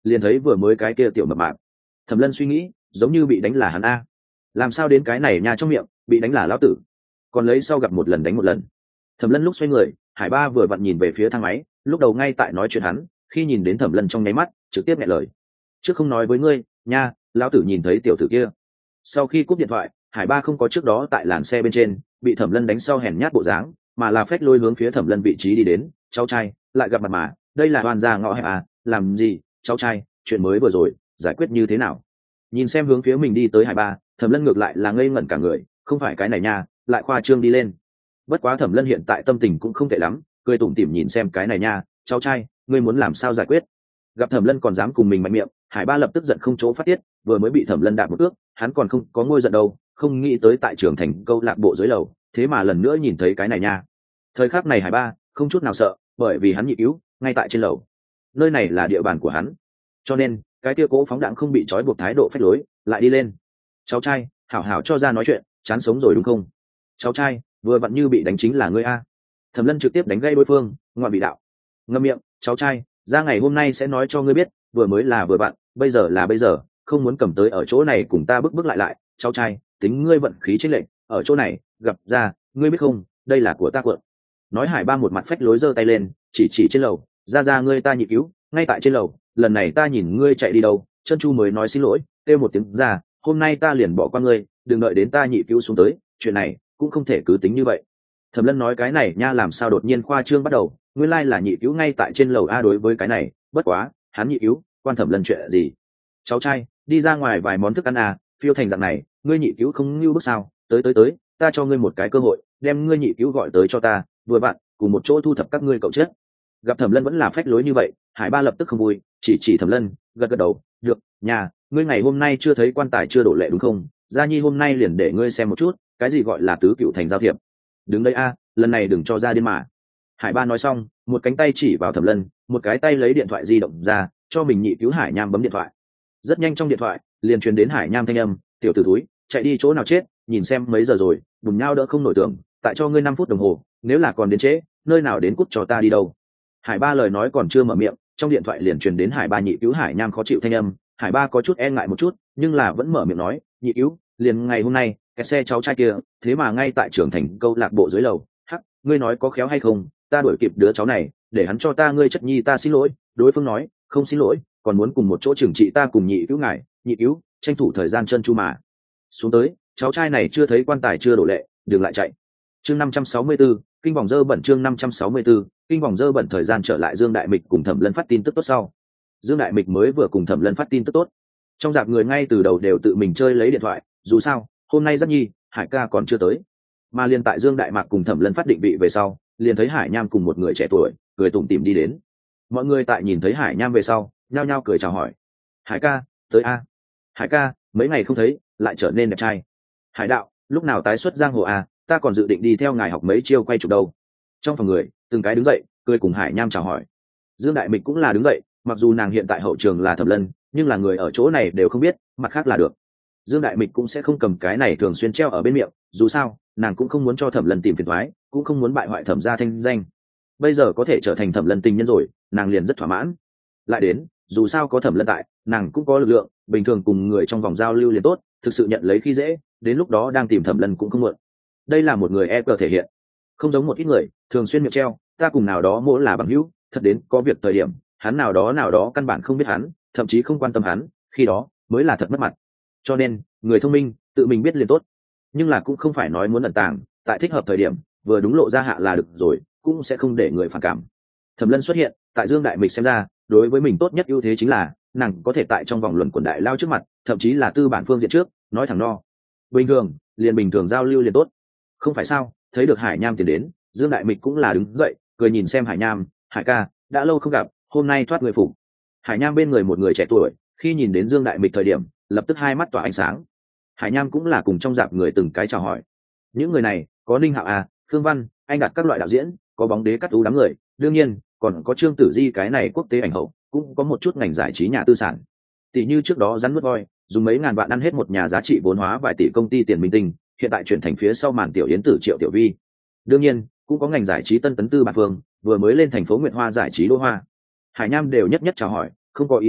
liền thấy vừa mới cái kia tiểu mập mạp. Thẩm Lân suy nghĩ, giống như bị đánh là hắn a, làm sao đến cái này nha trong miệng bị đánh là lão tử, còn lấy sau gặp một lần đánh một lần. Thẩm Lân lúc xoay người, Hải Ba vừa vặn nhìn về phía thang máy, lúc đầu ngay tại nói chuyện hắn, khi nhìn đến Thẩm Lân trong nháy mắt trực tiếp nghẹn lời. Trước không nói với ngươi nha, lão tử nhìn thấy tiểu tử kia. Sau khi cúp điện thoại, Hải Ba không có trước đó tại làn xe bên trên bị Thẩm Lân đánh sau hèn nhát bộ dáng, mà là phách lôi hướng phía Thẩm Lân vị trí đi đến. Cháu trai lại gặp mặt mà, đây là oan gia ngõ hẹp à, làm gì cháu trai, chuyện mới vừa rồi giải quyết như thế nào? Nhìn xem hướng phía mình đi tới Hải Ba, Thẩm Lân ngược lại là ngây ngẩn cả người, không phải cái này nha, lại khoa trương đi lên. Bất quá Thẩm Lân hiện tại tâm tình cũng không tệ lắm, cười tủm tỉm nhìn xem cái này nha, cháu trai, ngươi muốn làm sao giải quyết? Gặp Thẩm Lân còn dám cùng mình mạnh miệng, Hải Ba lập tức giận không chỗ phát tiết, vừa mới bị Thẩm Lân đạp một ước, hắn còn không có ngôi giận đâu, không nghĩ tới tại trường thành câu lạc bộ dưới lầu, thế mà lần nữa nhìn thấy cái này nha. Thời khắc này Hải Ba không chút nào sợ, bởi vì hắn nhị cứu ngay tại trên lầu, nơi này là địa bàn của hắn, cho nên cái kia cố phóng đạn không bị trói buộc thái độ phách lối lại đi lên. Cháu trai, hảo hảo cho ra nói chuyện, chán sống rồi đúng không? Cháu trai, vừa vặn như bị đánh chính là ngươi a. Thẩm Lân trực tiếp đánh gây đối phương, ngoại bị đạo. Ngậm miệng, cháu trai, ra ngày hôm nay sẽ nói cho ngươi biết, vừa mới là vừa vặn, bây giờ là bây giờ, không muốn cầm tới ở chỗ này cùng ta bức lại, cháu trai, tính ngươi vận khí chênh lệch, ở chỗ này gặp ra, ngươi biết không, đây là của ta cuộn. Nói Hải Ba một mặt phách lối giơ tay lên, chỉ trên lầu, ra ngươi ta nhị cứu, ngay tại trên lầu, lần này ta nhìn ngươi chạy đi đâu, chân chu mới nói xin lỗi, kêu một tiếng ra, hôm nay ta liền bỏ qua ngươi, đừng đợi đến ta nhị cứu xuống tới, chuyện này cũng không thể cứ tính như vậy. Thẩm Lân nói cái này nha làm sao đột nhiên khoa trương bắt đầu, nguyên lai là nhị cứu ngay tại trên lầu a. Đối với cái này, bất quá hắn nhị cứu quan Thẩm Lân chuyện gì? Cháu trai, đi ra ngoài vài món thức ăn à, phiêu thành dạng này, ngươi nhị cứu không lưu bước sao? Tới, ta cho ngươi một cái cơ hội, đem ngươi nhị cứu gọi tới cho ta, vừa vặn cùng một chỗ thu thập các ngươi cậu chết. Gặp Thẩm Lân vẫn là phách lối như vậy, Hải Ba lập tức không vui, chỉ Thẩm Lân, gật đầu, được, nhà, ngươi ngày hôm nay chưa thấy quan tài chưa đổ lệ đúng không? Gia Nhi hôm nay liền để ngươi xem một chút, cái gì gọi là tứ cựu thành giao thiệp. Đứng đây a, lần này đừng cho ra điên mà. Hải Ba nói xong, một cánh tay chỉ vào Thẩm Lân, một cái tay lấy điện thoại di động ra, cho mình nhị cứu Hải Nham bấm điện thoại. Rất nhanh trong điện thoại liền truyền đến Hải Nham thanh âm, tiểu tử túi, chạy đi chỗ nào chết, nhìn xem mấy giờ rồi, bùn nhau đỡ không nổi tưởng, tại cho ngươi 5 phút đồng hồ, nếu là còn đến trễ, nơi nào đến cút cho ta đi đâu. Hải Ba lời nói còn chưa mở miệng, trong điện thoại liền truyền đến Hải Ba nhị cứu Hải Nham khó chịu thanh âm. Hải Ba có chút e ngại một chút, nhưng là vẫn mở miệng nói, nhị cứu, liền ngày hôm nay cái xe cháu trai kia thế mà ngay tại trường thành câu lạc bộ dưới lầu, hắc, ngươi nói có khéo hay không, ta đuổi kịp đứa cháu này để hắn cho ta ngươi chất nhi ta xin lỗi. Đối phương nói không xin lỗi, còn muốn cùng một chỗ trừng trị ta cùng nhị cứu ngài, nhị cứu tranh thủ thời gian chân chu mà xuống tới, cháu trai này chưa thấy quan tài chưa đổ lệ, đừng lại chạy. Chương 564, kinh vòng dơ bẩn. Chương 564, kinh vòng dơ bẩn. Thời gian trở lại Dương Đại Mịch cùng Thẩm Lân phát tin tức tốt sau. Dương Đại Mịch mới vừa cùng Thẩm Lân phát tin tức tốt, trong dạp người ngay từ đầu đều tự mình chơi lấy điện thoại, dù sao hôm nay rất nhi Hải ca còn chưa tới, mà liền tại Dương Đại Mạc cùng Thẩm Lân phát định vị về sau, liền thấy Hải Nham cùng một người trẻ tuổi cười tủm tỉm đi đến. Mọi người tại nhìn thấy Hải Nham về sau nhao nhao cười chào hỏi, Hải ca tới a. Hải ca mấy ngày không thấy lại trở nên đẹp trai. Hải đạo lúc nào tái xuất giang hồ a, ta còn dự định đi theo ngài học mấy chiêu quay chụp đâu. Trong phòng người từng cái đứng dậy cười cùng Hải Nham chào hỏi. Dương Đại Mịch cũng là đứng dậy, mặc dù nàng hiện tại hậu trường là Thẩm Lân, nhưng là người ở chỗ này đều không biết, mặt khác là được. Dương Đại Mịch cũng sẽ không cầm cái này thường xuyên treo ở bên miệng, dù sao nàng cũng không muốn cho Thẩm Lân tìm phiền toái, cũng không muốn bại hoại Thẩm gia thanh danh. Bây giờ có thể trở thành Thẩm Lân tình nhân rồi, nàng liền rất thỏa mãn. Lại đến, dù sao có Thẩm Lân tại, nàng cũng có lực lượng, bình thường cùng người trong vòng giao lưu liền tốt, thực sự nhận lấy khi dễ, đến lúc đó đang tìm Thẩm Lân cũng không muộn. Đây là một người EQ thể hiện, không giống một ít người thường xuyên miệng treo, ta cùng nào đó mỗi là bằng hữu, thật đến có việc thời điểm, hắn nào đó căn bản không biết hắn, thậm chí không quan tâm hắn, khi đó mới là thật mất mặt. Cho nên người thông minh tự mình biết liền tốt, nhưng là cũng không phải nói muốn ẩn tàng, tại thích hợp thời điểm vừa đúng lộ ra hạ là được rồi, cũng sẽ không để người phản cảm. Thẩm Lân xuất hiện tại Dương Đại Mịch xem ra, đối với mình tốt nhất ưu thế chính là nàng có thể tại trong vòng luận quần đại lao trước mặt, thậm chí là tư bản phương diện trước nói thẳng no, bình thường giao lưu liền tốt. Không phải sao? Thấy được Hải Nham tiến đến, Dương Đại Mịch cũng là đứng dậy cười nhìn xem Hải Nham, Hải ca đã lâu không gặp, hôm nay thoát người phục. Hải Nham bên người một người trẻ tuổi khi nhìn đến Dương Đại Mịch thời điểm lập tức hai mắt tỏa ánh sáng. Hải Nham cũng là cùng trong dạp người từng cái chào hỏi. Những người này có Ninh Hạo à, Khương Văn, anh đặt các loại đạo diễn, có bóng đế cắt ú đám người, đương nhiên còn có Trương Tử Di cái này quốc tế ảnh hậu, cũng có một chút ngành giải trí nhà tư sản. Tỷ như trước đó rắn nuốt voi, dùng mấy ngàn vạn ăn hết một nhà giá trị vốn hóa vài tỷ công ty tiền minh tinh, hiện tại chuyển thành phía sau màn tiểu yến tử Triệu Tiểu Vi. Đương nhiên cũng có ngành giải trí Tân Tấn Tư Bản Phương, vừa mới lên thành phố Nguyệt Hoa giải trí Đô Hoa. Hải Nham đều nhất nhất chào hỏi, không có ý tứ,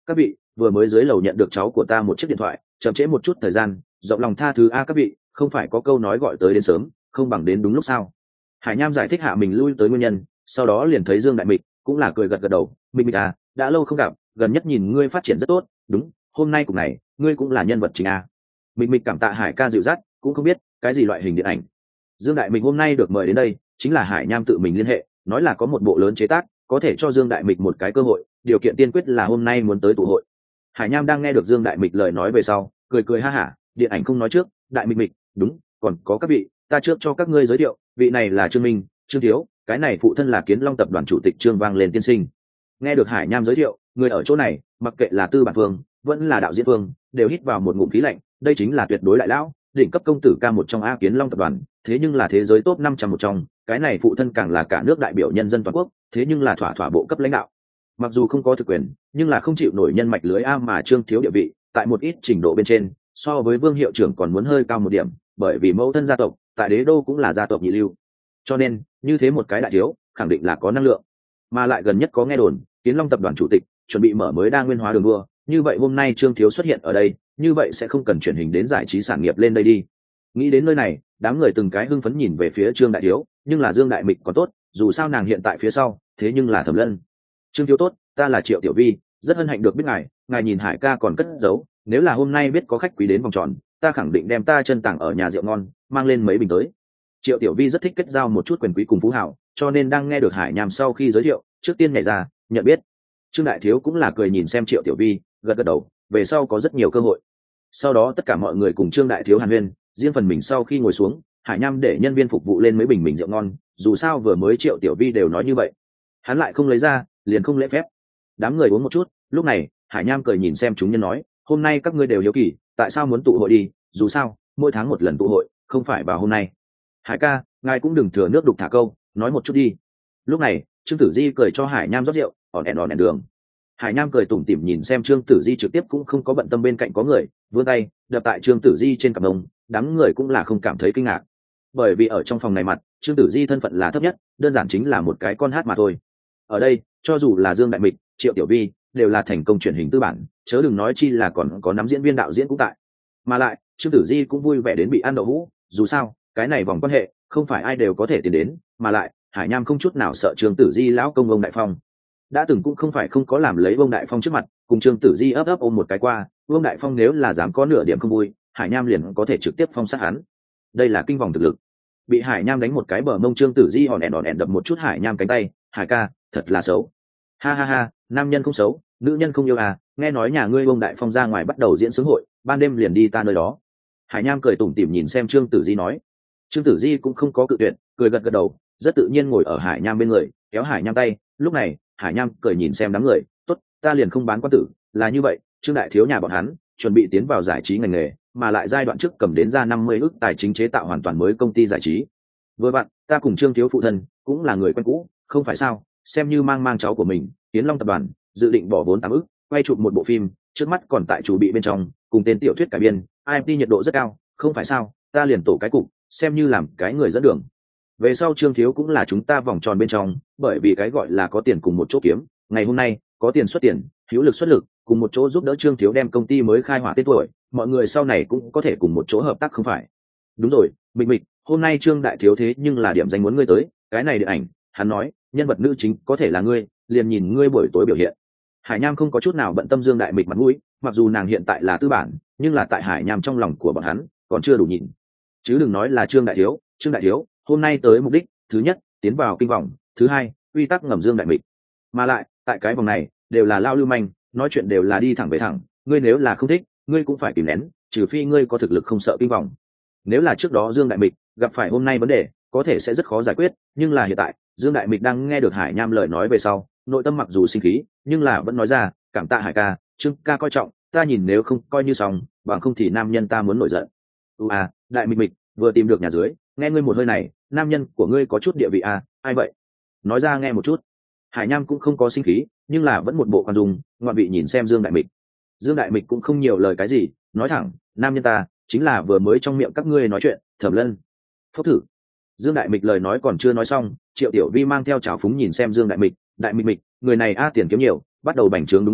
các vị vừa mới dưới lầu nhận được cháu của ta một chiếc điện thoại, chậm trễ một chút thời gian, rộng lòng tha thứ a các vị, không phải có câu nói gọi tới đến sớm không bằng đến đúng lúc sao. Hải Nham giải thích hạ mình lui tới nguyên nhân, sau đó liền thấy Dương Đại Mịch cũng là cười gật gật đầu. Mịch à, đã lâu không gặp, gần nhất nhìn ngươi phát triển rất tốt, đúng, hôm nay cục này ngươi cũng là nhân vật chính à. Mịch cảm tạ Hải ca dịu dắt, cũng không biết cái gì loại hình điện ảnh. Dương Đại Mịch hôm nay được mời đến đây chính là Hải Nham tự mình liên hệ, nói là có một bộ lớn chế tác có thể cho Dương Đại Mịch một cái cơ hội, điều kiện tiên quyết là hôm nay muốn tới tụ hội. Hải Nham đang nghe được Dương Đại Mịch lời nói về sau cười cười ha hả, điện ảnh không nói trước, Đại Mịch đúng, còn có các vị, ta trước cho các ngươi giới thiệu, vị này là Trương Minh, Trương Thiếu, cái này phụ thân là Kiến Long tập đoàn chủ tịch Trương Vang lên tiên sinh. Nghe được Hải Nham giới thiệu, người ở chỗ này mặc kệ là tư bản phương vẫn là đạo diễn phương đều hít vào một ngụm khí lạnh, đây chính là tuyệt đối đại lão, đỉnh cấp công tử ca một trong A Kiến Long tập đoàn, thế nhưng là thế giới top 500 một trong, cái này phụ thân càng là cả nước đại biểu nhân dân toàn quốc, thế nhưng là thỏa bộ cấp lãnh đạo. Mặc dù không có thực quyền, nhưng là không chịu nổi nhân mạch lưới A mà Trương Thiếu địa vị, tại một ít trình độ bên trên, so với Vương hiệu trưởng còn muốn hơi cao một điểm, bởi vì mẫu thân gia tộc tại đế đô cũng là gia tộc nhị lưu, cho nên như thế một cái đại thiếu khẳng định là có năng lượng. Mà lại gần nhất có nghe đồn Kiến Long tập đoàn chủ tịch chuẩn bị mở mới đa nguyên hóa đường đua, như vậy hôm nay Trương Thiếu xuất hiện ở đây, như vậy sẽ không cần chuyển hình đến giải trí sản nghiệp lên đây đi. Nghĩ đến nơi này, đám người từng cái hưng phấn nhìn về phía Trương đại thiếu, nhưng là Dương Đại Mịch còn tốt, dù sao nàng hiện tại phía sau, thế nhưng là Thẩm Lân. Trương Thiếu tốt, ta là Triệu Tiểu Vi, rất hân hạnh được biết ngài nhìn Hải ca còn cất giấu, nếu là hôm nay biết có khách quý đến vòng tròn, ta khẳng định đem ta chân tàng ở nhà rượu ngon, mang lên mấy bình tới. Triệu Tiểu Vi rất thích kết giao một chút quyền quý cùng phú hào, cho nên đang nghe được Hải Nham sau khi giới thiệu, trước tiên nhảy ra nhận biết. Trương đại thiếu cũng là cười nhìn xem Triệu Tiểu Vi, gật gật đầu, về sau có rất nhiều cơ hội. Sau đó tất cả mọi người cùng Trương đại thiếu hàn huyên, riêng phần mình sau khi ngồi xuống, Hải Nham để nhân viên phục vụ lên mấy bình mình rượu ngon, dù sao vừa mới Triệu Tiểu Vi đều nói như vậy, hắn lại không lấy ra, liền không lễ phép. Đám người uống một chút, lúc này Hải Nham cười nhìn xem chúng nhân nói, hôm nay các ngươi đều hiếu kỳ, tại sao muốn tụ hội đi, dù sao mỗi tháng một lần tụ hội, không phải vào hôm nay. Hải ca, ngài cũng đừng thừa nước đục thả câu, nói một chút đi. Lúc này Trương Tử Di cười cho Hải Nham rót rượu, ỏn ẻn đường. Hải Nham cười tủm tỉm nhìn xem Trương Tử Di, trực tiếp cũng không có bận tâm bên cạnh có người, vươn tay đập tại Trương Tử Di trên cặp đồng, đám người cũng là không cảm thấy kinh ngạc, bởi vì ở trong phòng này mặt Trương Tử Di thân phận là thấp nhất, đơn giản chính là một cái con hát mà thôi. Ở đây cho dù là Dương Đại Mịch, Triệu Tiểu Vi đều là thành công truyền hình tư bản, chớ đừng nói chi là còn có nắm diễn viên đạo diễn cũng tại, mà lại Trương Tử Di cũng vui vẻ đến bị ăn đậu hũ, dù sao cái này vòng quan hệ không phải ai đều có thể tiến đến, mà lại Hải Nham không chút nào sợ Trương Tử Di lão công ông Đại Phong, đã từng cũng không phải không có làm lấy ông Đại Phong trước mặt cùng Trương Tử Di ấp ôm một cái qua, ông Đại Phong nếu là dám có nửa điểm không vui, Hải Nham liền có thể trực tiếp phong sát hắn. Đây là kinh vòng thực lực. Bị Hải Nham đánh một cái bờ mông, Trương Tử Di hòn ẻn đập một chút Hải Nham cánh tay, Hải ca thật là xấu. Ha ha ha, nam nhân không xấu, nữ nhân không yêu à, nghe nói nhà ngươi ông Đại Phong ra ngoài bắt đầu diễn sướng hội, ban đêm liền đi ta nơi đó. Hải Nham cười tủm tỉm nhìn xem Trương Tử Di nói. Trương Tử Di cũng không có cự tuyệt, cười gật gật đầu, rất tự nhiên ngồi ở Hải Nham bên người, kéo Hải Nham tay. Lúc này Hải Nham cười nhìn xem đám người, tốt, ta liền không bán quan tử, là như vậy, Trương đại thiếu nhà bọn hắn chuẩn bị tiến vào giải trí ngành nghề, mà lại giai đoạn trước cầm đến ra 50 ức tài chính chế tạo hoàn toàn mới công ty giải trí. Vừa vặn ta cùng Trương thiếu phụ thân cũng là người quen cũ, không phải sao, xem như mang cháu của mình, Tiến Long tập đoàn dự định bỏ vốn 8 ức quay chụp một bộ phim, trước mắt còn tại chủ bị bên trong, cùng tên tiểu thuyết cải biên, IMT nhiệt độ rất cao, không phải sao, ta liền tổ cái cục, xem như làm cái người dẫn đường. Về sau Trương thiếu cũng là chúng ta vòng tròn bên trong, bởi vì cái gọi là có tiền cùng một chỗ kiếm, ngày hôm nay có tiền xuất tiền, hữu lực xuất lực, cùng một chỗ giúp đỡ Trương thiếu đem công ty mới khai hỏa tên tuổi, mọi người sau này cũng có thể cùng một chỗ hợp tác không phải. Đúng rồi, Mịch, hôm nay Trương đại thiếu thế nhưng là điểm danh muốn ngươi tới, cái này điện ảnh, hắn nói nhân vật nữ chính có thể là ngươi, liền nhìn ngươi buổi tối biểu hiện. Hải Nham không có chút nào bận tâm Dương Đại Mịch mặt mũi, mặc dù nàng hiện tại là tư bản, nhưng là tại Hải Nham trong lòng của bọn hắn còn chưa đủ nhìn. Chứ đừng nói là Trương đại thiếu hôm nay tới mục đích, thứ nhất tiến vào kinh vòng, thứ hai quy tắc ngầm Dương Đại Mịch, mà lại tại cái vòng này đều là lao lưu manh, nói chuyện đều là đi thẳng về thẳng, ngươi nếu là không thích, ngươi cũng phải kìm nén, trừ phi ngươi có thực lực không sợ kinh vòng. Nếu là trước đó Dương Đại Mịch gặp phải hôm nay vấn đề, có thể sẽ rất khó giải quyết, nhưng là hiện tại Dương Đại Mịch đang nghe được Hải Nham lời nói về sau, nội tâm mặc dù sinh khí, nhưng là vẫn nói ra, cảm tạ Hải ca, Trương ca coi trọng, ta nhìn nếu không coi như xong, bằng không thì nam nhân ta muốn nổi giận. Đại Mịch vừa tìm được nhà dưới, nghe ngươi một hơi này, nam nhân của ngươi có chút địa vị à, ai vậy? Nói ra nghe một chút. Hải Nham cũng không có sinh khí, nhưng là vẫn một bộ khoan dung, ngoạn vị nhìn xem Dương Đại Mịch. Dương Đại Mịch cũng không nhiều lời cái gì, nói thẳng, nam nhân ta chính là vừa mới trong miệng các ngươi nói chuyện, Thẩm Lân. Phốc thử. Dương Đại Mịch lời nói còn chưa nói xong, Triệu Tiểu Vi mang theo trào phúng nhìn xem Dương Đại Mịch, Đại Mịch, người này a tiền kiếm nhiều, bắt đầu bành trướng đúng không?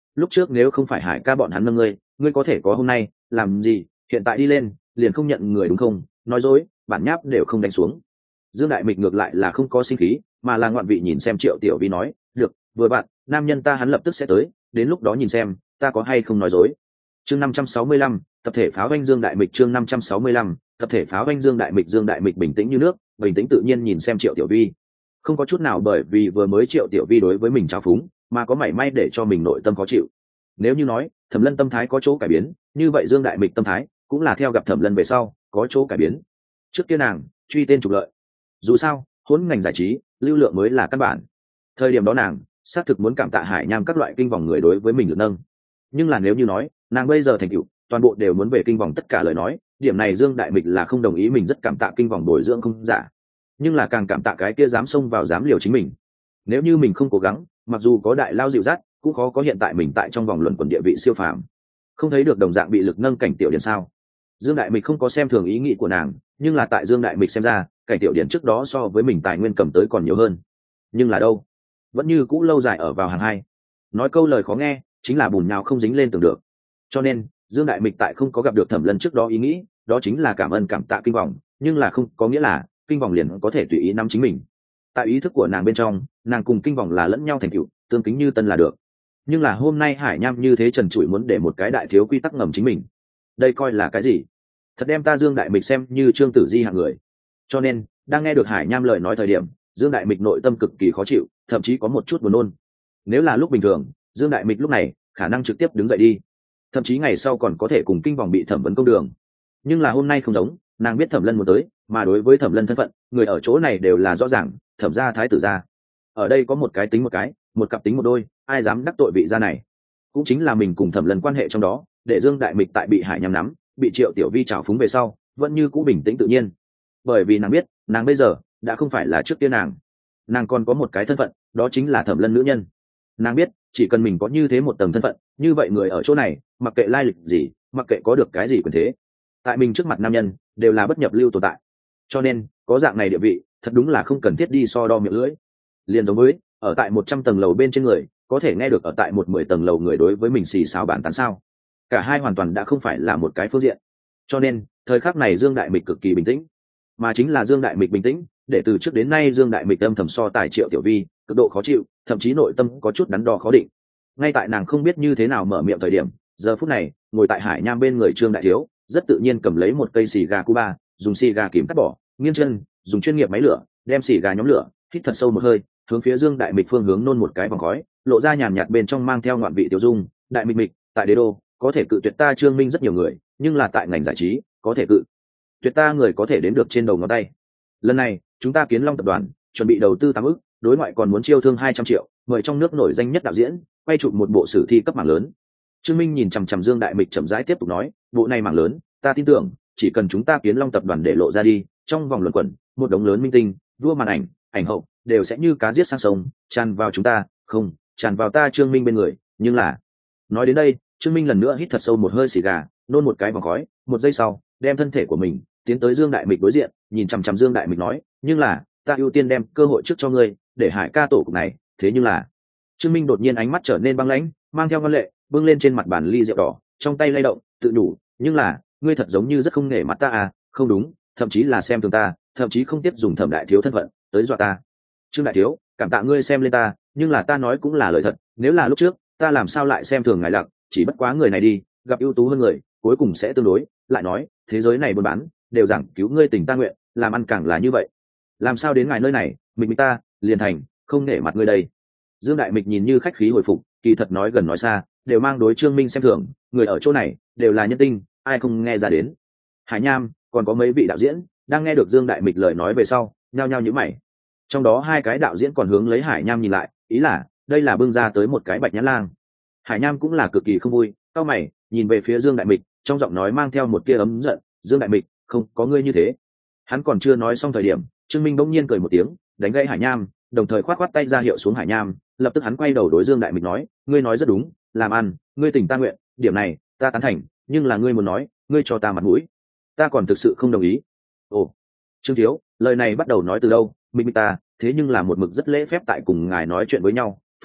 lúc trước nếu không phải Hải ca bọn hắn nâng ngươi có thể có hôm nay, làm gì hiện tại đi lên liền không nhận người đúng không? Nói dối, bản nháp đều không đánh xuống. Dương Đại Mịch ngược lại là không có sinh khí, mà là ngoạn vị nhìn xem Triệu Tiểu Vi nói, được, vừa bạn, nam nhân ta hắn lập tức sẽ tới, đến lúc đó nhìn xem ta có hay không nói dối. Chương 565, tập thể pháo anh Dương Đại Mịch. Chương 565, tập thể pháo anh Dương Đại Mịch. Dương Đại Mịch bình tĩnh như nước, bình tĩnh tự nhiên nhìn xem Triệu Tiểu Vi, không có chút nào bởi vì vừa mới Triệu Tiểu Vi đối với mình trao phúng mà có mảy may để cho mình nội tâm khó chịu. Nếu như nói Thẩm Lân tâm thái có chỗ cải biến, như vậy Dương Đại Mịch tâm thái cũng là theo gặp Thẩm Lân về sau có chỗ cải biến. Trước kia nàng truy tên trục lợi, dù sao hỗn ngành giải trí lưu lượng mới là căn bản. Thời điểm đó nàng xác thực muốn cảm tạ Hải Nham các loại kinh vòng người đối với mình lực nâng, nhưng là nếu như nói nàng bây giờ thành tựu toàn bộ đều muốn về kinh vòng tất cả lời nói, điểm này Dương Đại Mịch là không đồng ý. Mình rất cảm tạ kinh vòng bồi dưỡng không giả, nhưng là càng cảm tạ cái kia dám xông vào dám liều chính mình. Nếu như mình không cố gắng, mặc dù có đại lao dịu dắt, cũng khó có hiện tại mình tại trong vòng luận quần địa vị siêu phàm. Không thấy được đồng dạng bị lực nâng Cảnh Tiểu Điển sao? Dương Đại Mịch không có xem thường ý nghĩ của nàng, nhưng là tại Dương Đại Mịch xem ra, Cảnh Tiểu Điển trước đó so với mình tài nguyên cầm tới còn nhiều hơn. Nhưng là đâu, vẫn như cũ lâu dài ở vào hàng hai. Nói câu lời khó nghe, chính là bùn nhào không dính lên tường được. Cho nên Dương Đại Mịch tại không có gặp được Thẩm Lân trước đó ý nghĩ, đó chính là cảm ơn cảm tạ kinh vòng, nhưng là không có nghĩa là kinh vòng liền có thể tùy ý nắm chính mình. Tại ý thức của nàng bên trong, nàng cùng kinh vòng là lẫn nhau thành tựu, tương kính như tân là được. Nhưng là hôm nay Hải Nham như thế trần trụi muốn để một cái đại thiếu quy tắc ngầm chính mình, đây coi là cái gì? Thật đem ta Dương Đại Mịch xem như Trương Tử Di hạng người. Cho nên đang nghe được Hải Nham lời nói thời điểm, Dương Đại Mịch nội tâm cực kỳ khó chịu, thậm chí có một chút buồn nôn. Nếu là lúc bình thường, Dương Đại Mịch lúc này khả năng trực tiếp đứng dậy đi, thậm chí ngày sau còn có thể cùng kinh vòng bị thẩm vấn công đường. Nhưng là hôm nay không giống, nàng biết Thẩm Lân muốn tới, mà đối với Thẩm Lân thân phận, người ở chỗ này đều là rõ ràng, Thẩm gia thái tử gia. Ở đây có một cái tính một cái, một cặp tính một đôi, ai dám đắc tội vị gia này? Cũng chính là mình cùng Thẩm Lân quan hệ trong đó, để Dương Đại Mịch tại bị Hải Nham nắm, bị Triệu Tiểu Vi trào phúng về sau, vẫn như cũ bình tĩnh tự nhiên. Bởi vì nàng biết, nàng bây giờ đã không phải là trước kia nàng còn có một cái thân phận, đó chính là Thẩm Lân nữ nhân. Nàng biết, chỉ cần mình có như thế một tầng thân phận, như vậy người ở chỗ này, mặc kệ lai lịch gì, mặc kệ có được cái gì quyền thế, tại mình trước mặt nam nhân đều là bất nhập lưu tồn tại. Cho nên có dạng này địa vị, thật đúng là không cần thiết đi so đo miệng lưỡi. Liền giống với ở tại 100 tầng lầu bên trên người có thể nghe được ở tại 10 tầng lầu người đối với mình xì xào bàn tán sao? Cả hai hoàn toàn đã không phải là một cái phương diện. Cho nên thời khắc này Dương Đại Mịch cực kỳ bình tĩnh, mà chính là Dương Đại Mịch bình tĩnh để từ trước đến nay Dương Đại Mịch âm thầm so tài Triệu Tiểu Vi, cực độ khó chịu, thậm chí nội tâm có chút đắn đo khó định. Ngay tại nàng không biết như thế nào mở miệng thời điểm, giờ phút này ngồi tại Hải Nham bên người Trương Đại Thiếu rất tự nhiên cầm lấy một cây xì gà Cuba, dùng xì gà kìm cắt bỏ, nghiêng chân, dùng chuyên nghiệp máy lửa đem xì gà nhóm lửa, hít thật sâu một hơi, hướng phía Dương Đại Mịch phương hướng nôn một cái vòng khói, lộ ra nhàn nhạt bên trong mang theo ngoạn vị tiêu dung. Đại Mịch Mịch, tại đế đô có thể cự tuyệt ta Trương Minh rất nhiều người, nhưng là tại ngành giải trí có thể cự tuyệt ta người có thể đến được trên đầu ngón tay. Lần này chúng ta Kiến Long tập đoàn chuẩn bị đầu tư 8 ức, đối ngoại còn muốn chiêu thương 200 triệu, mời trong nước nổi danh nhất đạo diễn quay chụp một bộ sử thi cấp mảng lớn. Trương Minh nhìn chằm chằm Dương Đại Mịch chậm rãi tiếp tục nói, bộ này mảng lớn, ta tin tưởng chỉ cần chúng ta Kiến Long tập đoàn để lộ ra đi, trong vòng luẩn quẩn, một đống lớn minh tinh, vua màn ảnh, ảnh hậu đều sẽ như cá giết sang sông, tràn vào chúng ta, không, tràn vào ta Trương Minh bên người. Nhưng là, nói đến đây, Trương Minh lần nữa hít thật sâu một hơi xì gà, nôn một cái vòng khói, một giây sau, đem thân thể của mình tiến tới Dương Đại Mịch đối diện, nhìn chằm chằm Dương Đại Mịch nói, nhưng là, ta ưu tiên đem cơ hội trước cho ngươi, để Hải ca tổ cục này, thế nhưng là. Trương Minh đột nhiên ánh mắt trở nên băng lãnh, mang theo ngân lệ, bưng lên trên mặt bàn ly rượu đỏ, trong tay lay động, tự đủ, nhưng là, ngươi thật giống như rất không nể mặt ta à? Không đúng, thậm chí là xem thường ta, thậm chí không tiếp dùng Thẩm Đại Thiếu thân phận tới dọa ta. Trương Đại Thiếu, cảm tạ ngươi xem lên ta, nhưng là ta nói cũng là lời thật, nếu là lúc trước, ta làm sao lại xem thường ngài lặc, chỉ bất quá người này đi, gặp ưu tú hơn người, cuối cùng sẽ tương đối, lại nói, thế giới này buôn bán, đều giảng cứu ngươi tình ta nguyện, làm ăn càng là như vậy. Làm sao đến ngài nơi này, mình ta, liền thành, không nể mặt ngươi đây. Dương Đại Mịch nhìn như khách khí hồi phục, kỳ thật nói gần nói xa, đều mang đối Trương Minh xem thường, người ở chỗ này đều là nhân tinh, ai không nghe ra đến. Hải Nham, còn có mấy vị đạo diễn đang nghe được Dương Đại Mịch lời nói về sau, nhao nhao nhíu mày. Trong đó hai cái đạo diễn còn hướng lấy Hải Nham nhìn lại, ý là đây là bưng ra tới một cái bạch nhãn lang. Hải Nham cũng là cực kỳ không vui, cau mày, nhìn về phía Dương Đại Mịch, trong giọng nói mang theo một tia ấm giận, "Dương Đại Mịch, không có ngươi như thế." Hắn còn chưa nói xong thời điểm, Trương Minh bỗng nhiên cười một tiếng, đánh gãy Hải Nham, đồng thời khoát khoát tay ra hiệu xuống Hải Nham, lập tức hắn quay đầu đối Dương Đại Mịch nói, "Ngươi nói rất đúng, làm ăn, ngươi tình ta nguyện, điểm này ta tán thành, nhưng là ngươi muốn nói, ngươi cho ta mặt mũi, ta còn thực sự không đồng ý." Ồ, Trương Thiếu, lời này bắt đầu nói từ đâu? Mình ta, thế nhưng là một mực rất lễ phép tại cùng ngài nói chuyện với nhau, phải biết,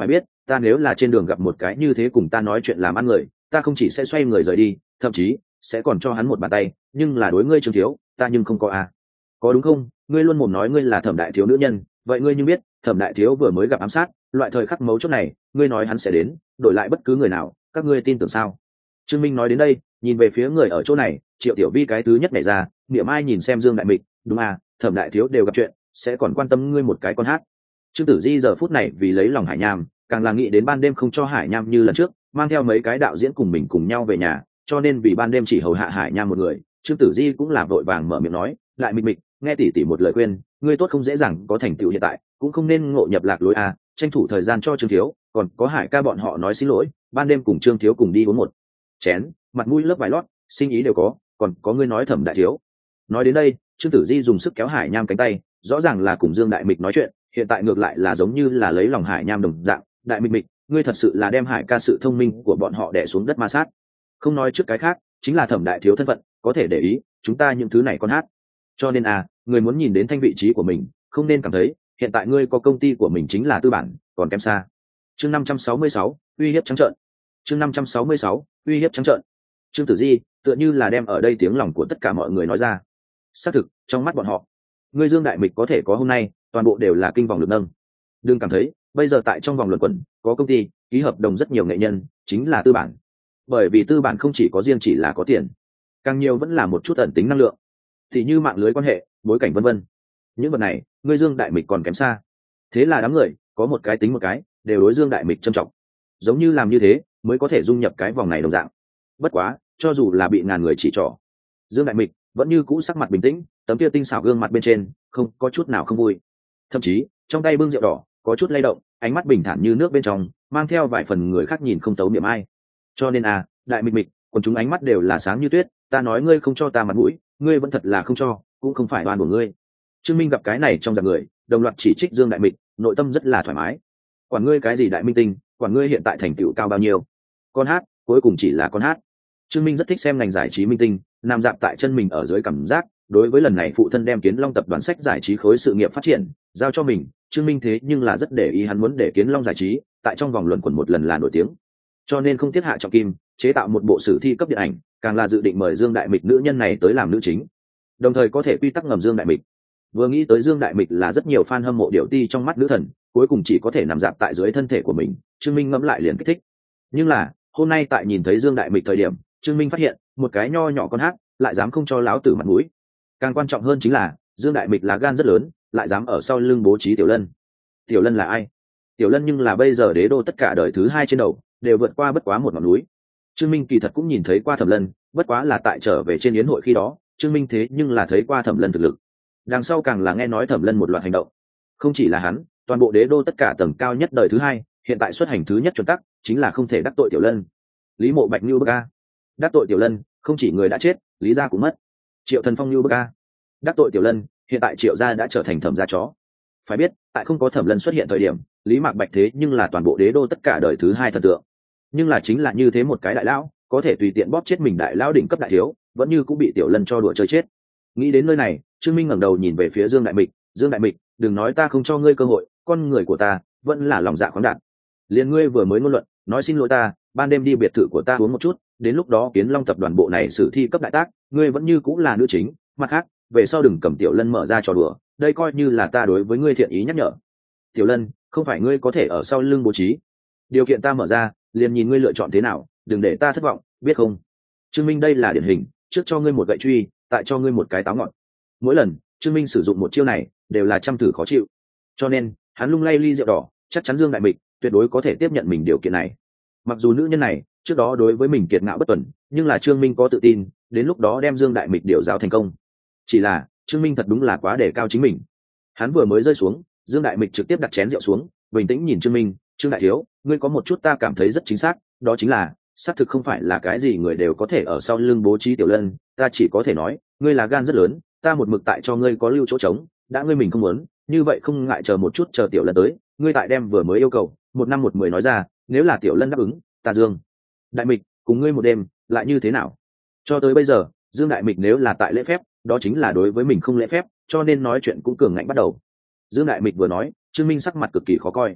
ta nếu là trên đường gặp một cái như thế cùng ta nói chuyện làm ăn người, ta không chỉ sẽ xoay người rời đi, thậm chí sẽ còn cho hắn một bàn tay, nhưng là đối ngươi Trương thiếu, ta nhưng không có à. Có đúng không? Ngươi luôn mồm nói ngươi là Thẩm đại thiếu nữ nhân, vậy ngươi nhưng biết Thẩm đại thiếu vừa mới gặp ám sát, loại thời khắc mấu chốt này, ngươi nói hắn sẽ đến, đổi lại bất cứ người nào, các ngươi tin tưởng sao? Trương Minh nói đến đây, nhìn về phía người ở chỗ này, Triệu Tiểu Vi cái thứ nhất nhảy ra, niệm ai nhìn xem Dương Đại Mịch, đúng à, Thẩm đại thiếu đều gặp chuyện, sẽ còn quan tâm ngươi một cái con hát. Trương Tử Di giờ phút này vì lấy lòng Hải Nham, càng là nghĩ đến ban đêm không cho Hải Nham như lần trước, mang theo mấy cái đạo diễn cùng mình cùng nhau về nhà, cho nên vì ban đêm chỉ hầu hạ Hải Nham một người, Trương Tử Di cũng là vội vàng mở miệng nói, lại Mịch Mịch, nghe tỷ tỷ một lời khuyên, ngươi tốt không dễ dàng có thành tựu hiện tại, cũng không nên ngộ nhập lạc lối à, tranh thủ thời gian cho Trương thiếu, còn có Hải ca bọn họ nói xin lỗi, ban đêm cùng Trương thiếu cùng đi uống một chén, mặt mũi lớp vải lót, sinh ý đều có, còn có ngươi nói Thẩm đại thiếu. Nói đến đây, Trương Tử Di dùng sức kéo Hải Nham cánh tay, rõ ràng là cùng Dương Đại Mịch nói chuyện, hiện tại ngược lại là giống như là lấy lòng Hải Nham đồng dạng. Đại Mịch Mịch, ngươi thật sự là đem Hải ca sự thông minh của bọn họ đè xuống đất ma sát. Không nói trước cái khác, chính là Thẩm đại thiếu thân phận, có thể để ý, chúng ta những thứ này con hát. Cho nên người muốn nhìn đến thanh vị trí của mình, không nên cảm thấy hiện tại ngươi có công ty của mình chính là tư bản, còn kém xa. Chương 566, uy hiếp trắng trợn. Chương 566, uy hiếp trắng trợn. Trương Tử Di tựa như là đem ở đây tiếng lòng của tất cả mọi người nói ra. Xác thực, trong mắt bọn họ, ngươi Dương Đại Mịch có thể có hôm nay, toàn bộ đều là kinh vòng lực nâng. Đừng cảm thấy, bây giờ tại trong vòng luận quẩn, có công ty, ký hợp đồng rất nhiều nghệ nhân, chính là tư bản. Bởi vì tư bản không chỉ có riêng chỉ là có tiền, càng nhiều vẫn là một chút ẩn tính năng lượng, thì như mạng lưới quan hệ, bối cảnh vân vân. Những vật này, ngươi Dương Đại Mịch còn kém xa. Thế là đám người, có một cái tính một cái, đều đối Dương Đại Mịch trân trọng. Giống như làm như thế, mới có thể dung nhập cái vòng này đồng dạng. Bất quá, cho dù là bị ngàn người chỉ trỏ, Dương Đại Mịch vẫn như cũ sắc mặt bình tĩnh, tấm kia tinh xảo gương mặt bên trên không có chút nào không vui, thậm chí trong tay bưng rượu đỏ có chút lay động, ánh mắt bình thản như nước bên trong mang theo vài phần người khác nhìn không tấu niệm ai. Cho nên Đại Mịch Mịch, còn chúng ánh mắt đều là sáng như tuyết, ta nói ngươi không cho ta mặt mũi, ngươi vẫn thật là không cho, cũng không phải oan của ngươi. Trương Minh gặp cái này trong dạng người, đồng loạt chỉ trích Dương Đại Mịch, nội tâm rất là thoải mái. Quản ngươi cái gì đại minh tinh, quản ngươi hiện tại thành tựu cao bao nhiêu, con hát cuối cùng chỉ là con hát. Trương Minh rất thích xem ngành giải trí minh tinh nằm dạp tại chân mình ở dưới cảm giác, đối với lần này phụ thân đem Kiến Long tập đoàn sách giải trí khối sự nghiệp phát triển giao cho mình, Trương Minh thế nhưng là rất để ý, hắn muốn để Kiến Long giải trí tại trong vòng luận quẩn một lần là nổi tiếng, cho nên không tiết hạ trọng kim chế tạo một bộ sử thi cấp điện ảnh, càng là dự định mời Dương Đại Mịch nữ nhân này tới làm nữ chính, đồng thời có thể quy tắc ngầm Dương Đại Mịch. Vừa nghĩ tới Dương Đại Mịch là rất nhiều fan hâm mộ điệu ti trong mắt nữ thần, cuối cùng chỉ có thể nằm dạp tại dưới thân thể của mình, Trương Minh ngẫm lại liền kích thích. Nhưng là hôm nay tại nhìn thấy Dương Đại Mịch thời điểm, Trương Minh phát hiện một cái nho nhỏ con hát lại dám không cho láo tử mặt mũi. Càng quan trọng hơn chính là Dương Đại Mịch là gan rất lớn, lại dám ở sau lưng bố trí Tiểu Lân. Tiểu Lân là ai? Tiểu Lân nhưng là bây giờ đế đô tất cả đời thứ hai trên đầu, đều vượt qua bất quá một ngọn núi. Trương Minh kỳ thật cũng nhìn thấy qua Thẩm Lân, bất quá là tại trở về trên yến hội khi đó, Trương Minh thế nhưng là thấy qua Thẩm Lân thực lực. Đằng sau càng là nghe nói Thẩm Lân một loạt hành động. Không chỉ là hắn, toàn bộ đế đô tất cả tầng cao nhất đời thứ hai, hiện tại xuất hành thứ nhất chuẩn tắc, chính là không thể đắc tội Tiểu Lân. Lý Mộ Bạch Nưu Bức A. Đắc tội Tiểu Lân, không chỉ người đã chết, Lý gia cũng mất. Triệu Thần Phong Nưu Bức A. Đắc tội Tiểu Lân, hiện tại Triệu gia đã trở thành Thẩm gia chó. Phải biết, tại không có Thẩm Lân xuất hiện thời điểm, Lý Mạc Bạch thế nhưng là toàn bộ đế đô tất cả đời thứ hai thần tượng. Nhưng là chính là như thế một cái đại lão, có thể tùy tiện bóp chết mình đại lão đỉnh cấp đại thiếu, vẫn như cũng bị Tiểu Lân cho đùa chơi chết. Nghĩ đến nơi này, Trương Minh ngẩng đầu nhìn về phía Dương Đại Mịch, Dương Đại Mịch, đừng nói ta không cho ngươi cơ hội, con người của ta vẫn là lòng dạ khoáng đạt. Liên ngươi vừa mới ngôn luận, nói xin lỗi ta, ban đêm đi biệt thự của ta uống một chút, đến lúc đó Kiến Long tập đoàn bộ này sử thi cấp đại tác, ngươi vẫn như cũng là nữ chính, mặt khác, về sau đừng cầm Tiểu Lân mở ra trò đùa, đây coi như là ta đối với ngươi thiện ý nhắc nhở. Tiểu Lân, không phải ngươi có thể ở sau lưng bố trí, điều kiện ta mở ra, liền nhìn ngươi lựa chọn thế nào, đừng để ta thất vọng, biết không? Trương Minh đây là điển hình, trước cho ngươi một gậy truy, tại cho ngươi một cái táo ngọn. Mỗi lần Trương Minh sử dụng một chiêu này đều là trăm thử khó chịu, cho nên hắn lung lay ly rượu đỏ, chắc chắn Dương Đại Mịch tuyệt đối có thể tiếp nhận mình điều kiện này. Mặc dù nữ nhân này trước đó đối với mình kiệt ngạo bất tuần, nhưng là Trương Minh có tự tin đến lúc đó đem Dương Đại Mịch điều giáo thành công. Chỉ là Trương Minh thật đúng là quá đề cao chính mình. Hắn vừa mới rơi xuống, Dương Đại Mịch trực tiếp đặt chén rượu xuống, bình tĩnh nhìn Trương Minh, Trương đại thiếu, ngươi có một chút ta cảm thấy rất chính xác, đó chính là xác thực không phải là cái gì người đều có thể ở sau lưng bố trí Tiểu Lân, ta chỉ có thể nói ngươi là gan rất lớn, ta một mực tại cho ngươi có lưu chỗ trống, đã ngươi mình không muốn, như vậy không ngại chờ một chút, chờ Tiểu Lân tới, ngươi tại đem vừa mới yêu cầu 1 năm 1 10 nói ra, nếu là Tiểu Lân đáp ứng, ta Dương Đại Mịch cùng ngươi một đêm, lại như thế nào? Cho tới bây giờ, Dương Đại Mịch nếu là tại lễ phép, đó chính là đối với mình không lễ phép, cho nên nói chuyện cũng cường ngạnh bắt đầu. Dương Đại Mịch vừa nói, Trương Minh sắc mặt cực kỳ khó coi.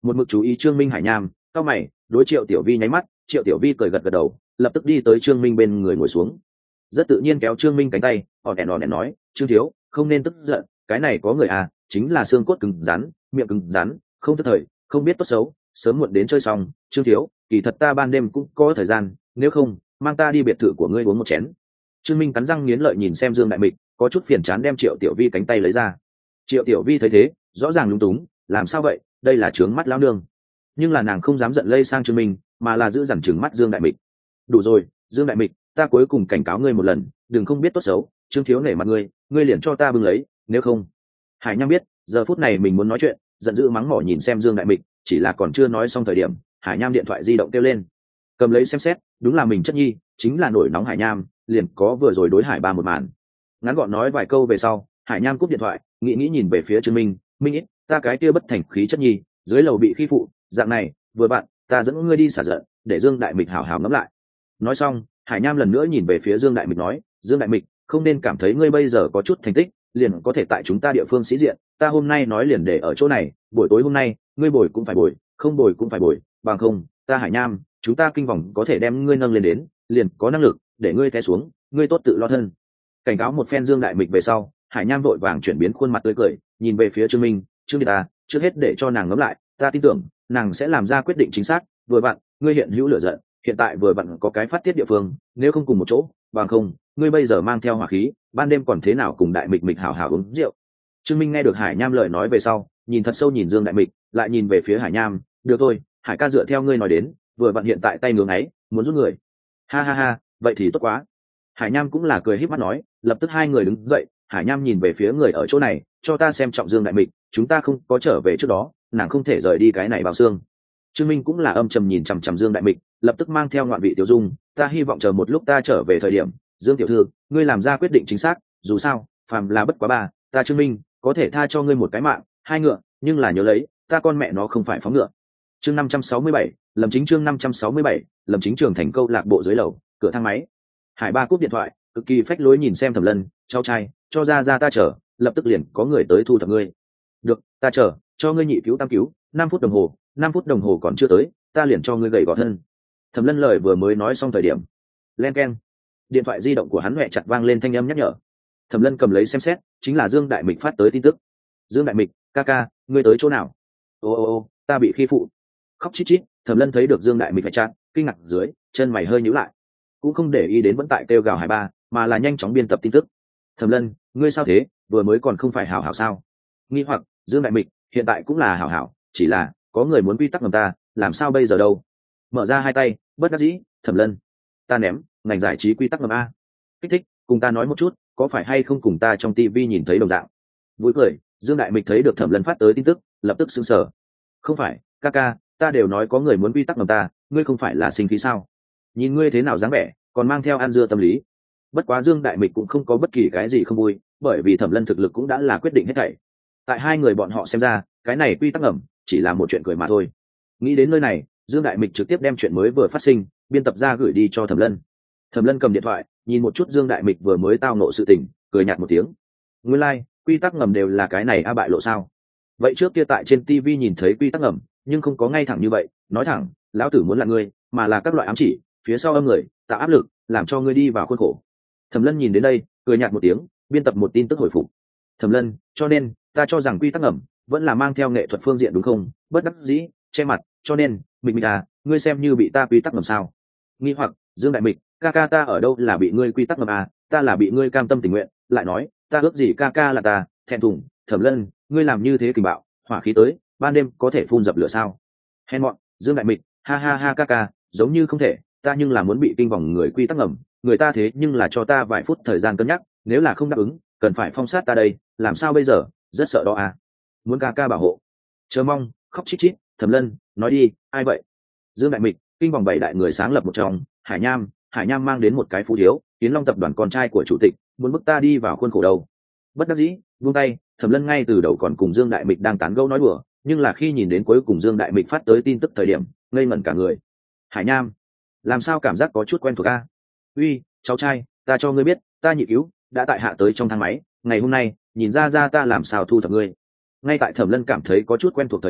một mực chú ý Trương Minh Hải Nham cao mày đối Triệu Tiểu Vi nháy mắt. Triệu Tiểu Vi cười gật gật đầu, lập tức đi tới Trương Minh bên người ngồi xuống, rất tự nhiên kéo Trương Minh cánh tay, ỏn đèn nói: Trương thiếu, không nên tức giận, cái này có người à, chính là xương cốt cứng rắn, miệng cứng rắn, không tức thời, không biết tốt xấu, sớm muộn đến chơi xong. Trương thiếu, kỳ thật ta ban đêm cũng có thời gian, nếu không mang ta đi biệt thự của ngươi uống một chén. Trương Minh cắn răng nghiến lợi nhìn xem Dương Đại Mịch, có chút phiền chán đem Triệu Tiểu Vi cánh tay lấy ra. Triệu Tiểu Vi thấy thế rõ ràng lúng túng, làm sao vậy, đây là trướng mắt lão nương. Nhưng là nàng không dám giận lây sang Trương Minh, mà là giữ dằn trừng mắt Dương Đại Mịch. Đủ rồi, Dương Đại Mịch, ta cuối cùng cảnh cáo ngươi một lần, đừng không biết tốt xấu. Trương thiếu nể mặt ngươi liền cho ta bưng lấy, nếu không. Hải Nham biết giờ phút này mình muốn nói chuyện, giận dữ mắng mỏ nhìn xem Dương Đại Mịch, chỉ là còn chưa nói xong thời điểm, Hải Nham điện thoại di động kêu lên, cầm lấy xem xét, đúng là mình chất nhi, chính là nổi nóng Hải Nham, liền có vừa rồi đối Hải Ba một màn. Ngắn gọn nói vài câu về sau, Hải Nham cúp điện thoại, nghĩ nhìn về phía Trương Minh, Minh ít, ta cái kia bất thành khí chất nhi, dưới lầu bị khi phụ, dạng này, vừa bạn, ta dẫn ngươi đi xả giận, để Dương Đại Mịch hảo hảo ngẫm lại. Nói xong, Hải Nham lần nữa nhìn về phía Dương Đại Mịch nói: Dương Đại Mịch, không nên cảm thấy ngươi bây giờ có chút thành tích liền có thể tại chúng ta địa phương sĩ diện, ta hôm nay nói liền để ở chỗ này, buổi tối hôm nay ngươi bồi cũng phải bồi, không bồi cũng phải bồi, bằng không ta Hải Nham, chúng ta kinh vòng có thể đem ngươi nâng lên đến, liền có năng lực để ngươi té xuống, ngươi tốt tự lo thân. Cảnh cáo một phen Dương Đại Mịch về sau, Hải Nham vội vàng chuyển biến khuôn mặt tươi cười, nhìn về phía Trương Minh, Trương ta trước hết để cho nàng ngẫm lại, ta tin tưởng nàng sẽ làm ra quyết định chính xác. Vừa vặn ngươi hiện hữu lửa giận, hiện tại vừa vặn có cái phát tiết địa phương, nếu không cùng một chỗ, bằng không ngươi bây giờ mang theo hỏa khí, ban đêm còn thế nào cùng Đại Mịch Mịch hảo hảo uống rượu. Trương Minh nghe được Hải Nham lời nói về sau, nhìn thật sâu nhìn Dương Đại Mịch, lại nhìn về phía Hải Nham, được thôi, Hải ca dựa theo ngươi nói đến, vừa vặn hiện tại tay ngưỡng ấy, muốn rút người. Ha ha ha, vậy thì tốt quá. Hải Nham cũng là cười híp mắt nói, lập tức hai người đứng dậy, Hải Nham nhìn về phía người ở chỗ này, cho ta xem trọng Dương Đại Mịch, chúng ta không có trở về trước đó, nàng không thể rời đi cái này bao xương. Trương Minh cũng là âm trầm nhìn chằm chằm Dương Đại Mịch, lập tức mang theo ngoạn vị tiểu dung, ta hy vọng chờ một lúc ta trở về thời điểm, Dương tiểu thư, ngươi làm ra quyết định chính xác, dù sao, phàm là bất quá ba, ta Trương Minh có thể tha cho ngươi một cái mạng, hai ngựa, nhưng là nhớ lấy, ta con mẹ nó không phải phóng ngựa. Chương 567, Lâm Chính chương 567, Lâm Chính trường thành câu lạc bộ dưới lầu, cửa thang máy. Hải Ba cúp điện thoại, cực kỳ phách lối nhìn xem Thẩm Lân, cháu trai, cho ra ta chờ, lập tức liền có người tới thu thập ngươi. Được, ta chờ, cho ngươi nhị cứu tam cứu, 5 phút đồng hồ, 5 phút đồng hồ còn chưa tới, ta liền cho ngươi gầy gò thân. Thẩm Lân lời vừa mới nói xong thời điểm, len keng, điện thoại di động của hắn huệ chặt vang lên thanh âm nhắc nhở. Thẩm Lân cầm lấy xem xét, chính là Dương Đại Mịch phát tới tin tức. Dương Đại Mịch, ca ca, ngươi tới chỗ nào? Ô, ta bị khi phụ. Khóc chít chít. Thẩm Lân thấy được Dương Đại Mịch phải chặt, kinh ngạc dưới, chân mày hơi nhíu lại, cũng không để ý đến vẫn tại kêu gào Hải Ba, mà là nhanh chóng biên tập tin tức. Thẩm Lân, ngươi sao thế, vừa mới còn không phải hảo hảo sao? Nghi hoặc, Dương Đại Mịch, hiện tại cũng là hảo hảo, chỉ là có người muốn quy tắc ngầm ta, làm sao bây giờ đâu? Mở ra hai tay, bất đắc dĩ, Thẩm Lân, ta ném ngành giải trí quy tắc ngầm a. Kích thích, cùng ta nói một chút, có phải hay không cùng ta trong tivi nhìn thấy đồng dạng? Vui cười, Dương Đại Mịch thấy được Thẩm Lân phát tới tin tức, lập tức sững sờ. Không phải, ca ca, ta đều nói có người muốn quy tắc ngầm ta, ngươi không phải là sinh khí sao? Nhìn ngươi thế nào dáng vẻ, còn mang theo ăn dưa tâm lý. Bất quá Dương Đại Mịch cũng không có bất kỳ cái gì không vui, bởi vì Thẩm Lân thực lực cũng đã là quyết định hết thảy. Tại hai người bọn họ xem ra, cái này quy tắc ngầm chỉ là một chuyện cười mà thôi. Nghĩ đến nơi này, Dương Đại Mịch trực tiếp đem chuyện mới vừa phát sinh biên tập ra gửi đi cho Thẩm Lân. Thẩm Lân cầm điện thoại, nhìn một chút Dương Đại Mịch vừa mới tao nộ sự tình, cười nhạt một tiếng. Nguyên lai, quy tắc ngầm đều là cái này bại lộ sao? Vậy trước kia tại trên TV nhìn thấy quy tắc ngầm, nhưng không có ngay thẳng như vậy, nói thẳng, lão tử muốn là ngươi, mà là các loại ám chỉ, phía sau âm người, tạo áp lực, làm cho ngươi đi vào khuôn khổ. Thẩm Lân nhìn đến đây, cười nhạt một tiếng, biên tập một tin tức hồi phục. Thẩm Lân, cho nên, ta cho rằng quy tắc ngầm vẫn là mang theo nghệ thuật phương diện đúng không? Bất đắc dĩ, che mặt, cho nên, Mịch à, ngươi xem như bị ta quy tắc ngầm sao? Nghi hoặc, Dương Đại Mịch, ca ca ta ở đâu là bị ngươi quy tắc ngầm à, ta là bị ngươi cam tâm tình nguyện, lại nói, ta ước gì ca ca là ta, thẹn thùng. Thẩm Lân, ngươi làm như thế kình bạo, hỏa khí tới, ban đêm có thể phun dập lửa sao? Hèn mọn, Dương Đại Mịch, ha ha ha ca ca, giống như không thể, ta nhưng là muốn bị kinh vòng người quy tắc ngầm, người ta thế nhưng là cho ta vài phút thời gian cân nhắc, nếu là không đáp ứng, cần phải phong sát ta đây, làm sao bây giờ, rất sợ đó à. Muốn ca ca bảo hộ, chờ mong, khóc chít chít. Thẩm Lân, nói đi, ai vậy? Dương Đại Mịch, kinh vòng 7 đại người sáng lập một trong, Hải Nham mang đến một cái phú thiếu, Tiến Long tập đoàn con trai của chủ tịch, muốn bức ta đi vào khuôn khổ đâu. Bất đắc dĩ, buông tay. Thẩm Lân ngay từ đầu còn cùng Dương Đại Mịch đang tán gẫu nói đùa, nhưng là khi nhìn đến cuối cùng Dương Đại Mịch phát tới tin tức thời điểm, ngây ngẩn cả người. Hải Nham, làm sao cảm giác có chút quen thuộc a? Uy, cháu trai, ta cho ngươi biết, ta nhị cứu đã tại hạ tới trong thang máy, ngày hôm nay, nhìn ra ta làm sao thu thập ngươi. Ngay tại Thẩm Lân cảm thấy có chút quen thuộc thời điểm,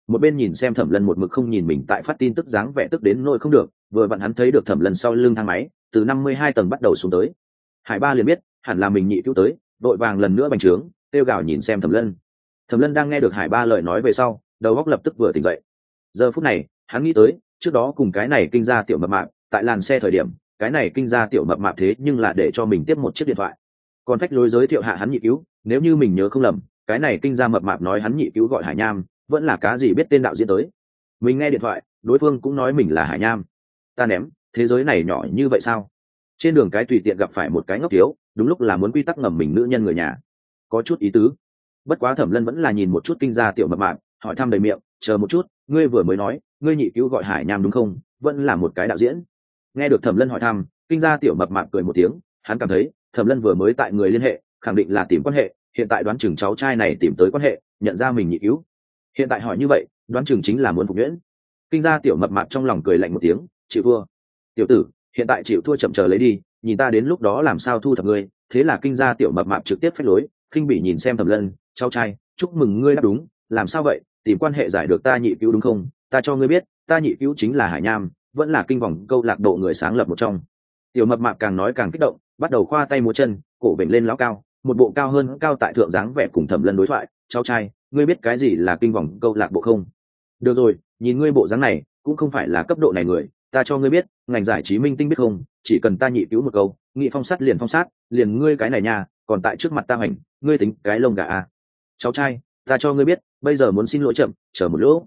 một bên nhìn xem Thẩm Lân một mực không nhìn mình tại phát tin tức dáng vẻ tức đến nỗi không được, vừa vặn hắn thấy được Thẩm Lân sau lưng thang máy từ 52 tầng bắt đầu xuống tới. Hải Ba liền biết hẳn là mình nhị cứu tới, đội vàng lần nữa bành trướng kêu gào nhìn xem Thẩm Lân. Thẩm Lân đang nghe được Hải Ba lời nói về sau, đầu óc lập tức vừa tỉnh dậy. Giờ phút này hắn nghĩ tới trước đó cùng cái này kinh gia tiểu mập mạp tại làn xe thời điểm, cái này kinh gia tiểu mập mạp thế nhưng là để cho mình tiếp một chiếc điện thoại, còn phách lối giới thiệu hạ hắn nhị cứu. Nếu như mình nhớ không lầm, cái này kinh gia mập mạp nói hắn nhị cứu gọi Hải Nham, vẫn là cá gì biết tên đạo diễn tới. Mình nghe điện thoại, đối phương cũng nói mình là Hải Nham. Ta ném, thế giới này nhỏ như vậy sao? Trên đường cái tùy tiện gặp phải một cái ngốc thiếu, đúng lúc là muốn quy tắc ngầm mình nữ nhân người nhà, có chút ý tứ. Bất quá Thẩm Lân vẫn là nhìn một chút kinh gia tiểu mập mạp, hỏi thăm đầy miệng, chờ một chút, ngươi vừa mới nói ngươi nhị cứu gọi Hải Nham đúng không? Vẫn là một cái đạo diễn. Nghe được Thẩm Lân hỏi thăm, kinh gia tiểu mập mạp cười một tiếng, hắn cảm thấy Thẩm Lân vừa mới tại người liên hệ, khẳng định là tìm quan hệ, hiện tại đoán chừng cháu trai này tìm tới quan hệ, nhận ra mình nhị cứu. Hiện tại hỏi như vậy, đoán chừng chính là muốn phục nhuyễn. Kinh gia tiểu mập mạp trong lòng cười lạnh một tiếng, chịu thua. Tiểu tử, hiện tại chịu thua chậm chờ lấy đi, nhìn ta đến lúc đó làm sao thu thập ngươi. Thế là kinh gia tiểu mập mạp trực tiếp phách lối, khinh bỉ nhìn xem Thẩm Lân, cháu trai, chúc mừng ngươi đáp đúng, làm sao vậy, tìm quan hệ giải được ta nhị cứu đúng không? Ta cho ngươi biết, ta nhị cứu chính là Hải Nham, vẫn là kinh vòng câu lạc bộ người sáng lập một trong. Tiểu mập mạp càng nói càng kích động, bắt đầu khoa tay múa chân, cổ vểnh lên lão cao, một bộ cao hơn cao tại thượng dáng vẻ cùng Thẩm Lân đối thoại. Cháu trai, ngươi biết cái gì là kinh vòng câu lạc bộ không? Được rồi, nhìn ngươi bộ dáng này cũng không phải là cấp độ này người, ta cho ngươi biết, ngành giải trí minh tinh biết không, chỉ cần ta nhị cứu một câu, nghị phong sát liền phong sát, liền ngươi cái này nha, còn tại trước mặt ta hành, ngươi tính cái lông gà à? Cháu trai, ta cho ngươi biết, bây giờ muốn xin lỗi chậm, chờ một lúc.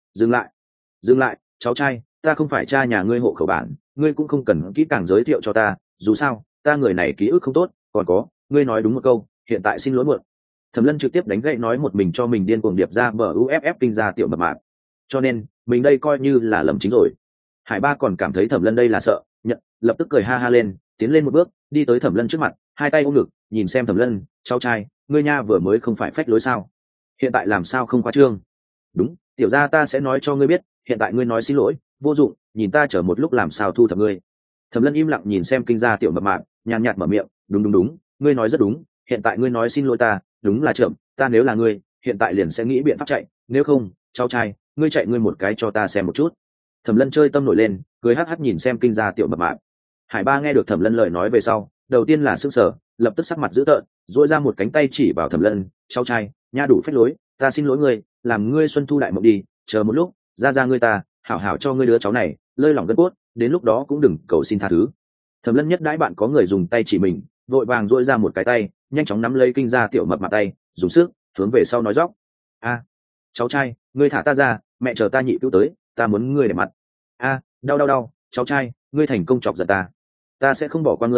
Dừng lại, cháu trai, ta không phải cha nhà ngươi hộ khẩu bản, ngươi cũng không cần kỹ càng giới thiệu cho ta, dù sao ta người này ký ức không tốt, còn có, ngươi nói đúng một câu, hiện tại xin lỗi muộn. Thẩm Lân trực tiếp đánh gậy nói một mình cho mình điên cuồng điệp ra bờ uff kinh gia tiểu mập mạp, cho nên mình đây coi như là lầm chính rồi. Hải Ba còn cảm thấy Thẩm Lân đây là sợ, nhận, lập tức cười ha ha lên, tiến lên một bước, đi tới Thẩm Lân trước mặt, hai tay ôm ngực, nhìn xem Thẩm Lân, cháu trai, ngươi nha vừa mới không phải phách lối sao? Hiện tại làm sao không qua trương? Đúng, tiểu gia ta sẽ nói cho ngươi biết, hiện tại ngươi nói xin lỗi, vô dụng, nhìn ta chờ một lúc làm sao thu thập ngươi. Thẩm Lân im lặng nhìn xem kinh gia tiểu mập mạp, nhàn nhạt mở miệng, đúng, ngươi nói rất đúng, hiện tại ngươi nói xin lỗi ta, đúng là chậm, ta nếu là ngươi, hiện tại liền sẽ nghĩ biện pháp chạy, nếu không, cháu trai, ngươi chạy ngươi một cái cho ta xem một chút. Thẩm Lân chơi tâm nổi lên, cười hắc hắc nhìn xem kinh gia tiểu mập mạp. Hải Ba nghe được Thẩm Lân lời nói về sau, đầu tiên là sững sờ, lập tức sắc mặt dữ tợn, duỗi ra một cánh tay chỉ vào Thẩm Lân, cháu trai, nha đủ phách lối, ta xin lỗi ngươi, làm ngươi xuân thu đại mộng đi, chờ một lúc, ra ngươi ta, hảo hảo cho ngươi đứa cháu này, lơi lỏng gân cốt, đến lúc đó cũng đừng cầu xin tha thứ. Thẩm Lân nhất đãi bạn có người dùng tay chỉ mình, vội vàng duỗi ra một cái tay, nhanh chóng nắm lấy kinh gia tiểu mập mạp tay, dùng sức hướng về sau nói dóc, a, cháu trai, ngươi thả ta ra, mẹ chờ ta nhị cứu tới, ta muốn ngươi để mặt. A, đau, cháu trai, ngươi thành công chọc giận ta sẽ không bỏ qua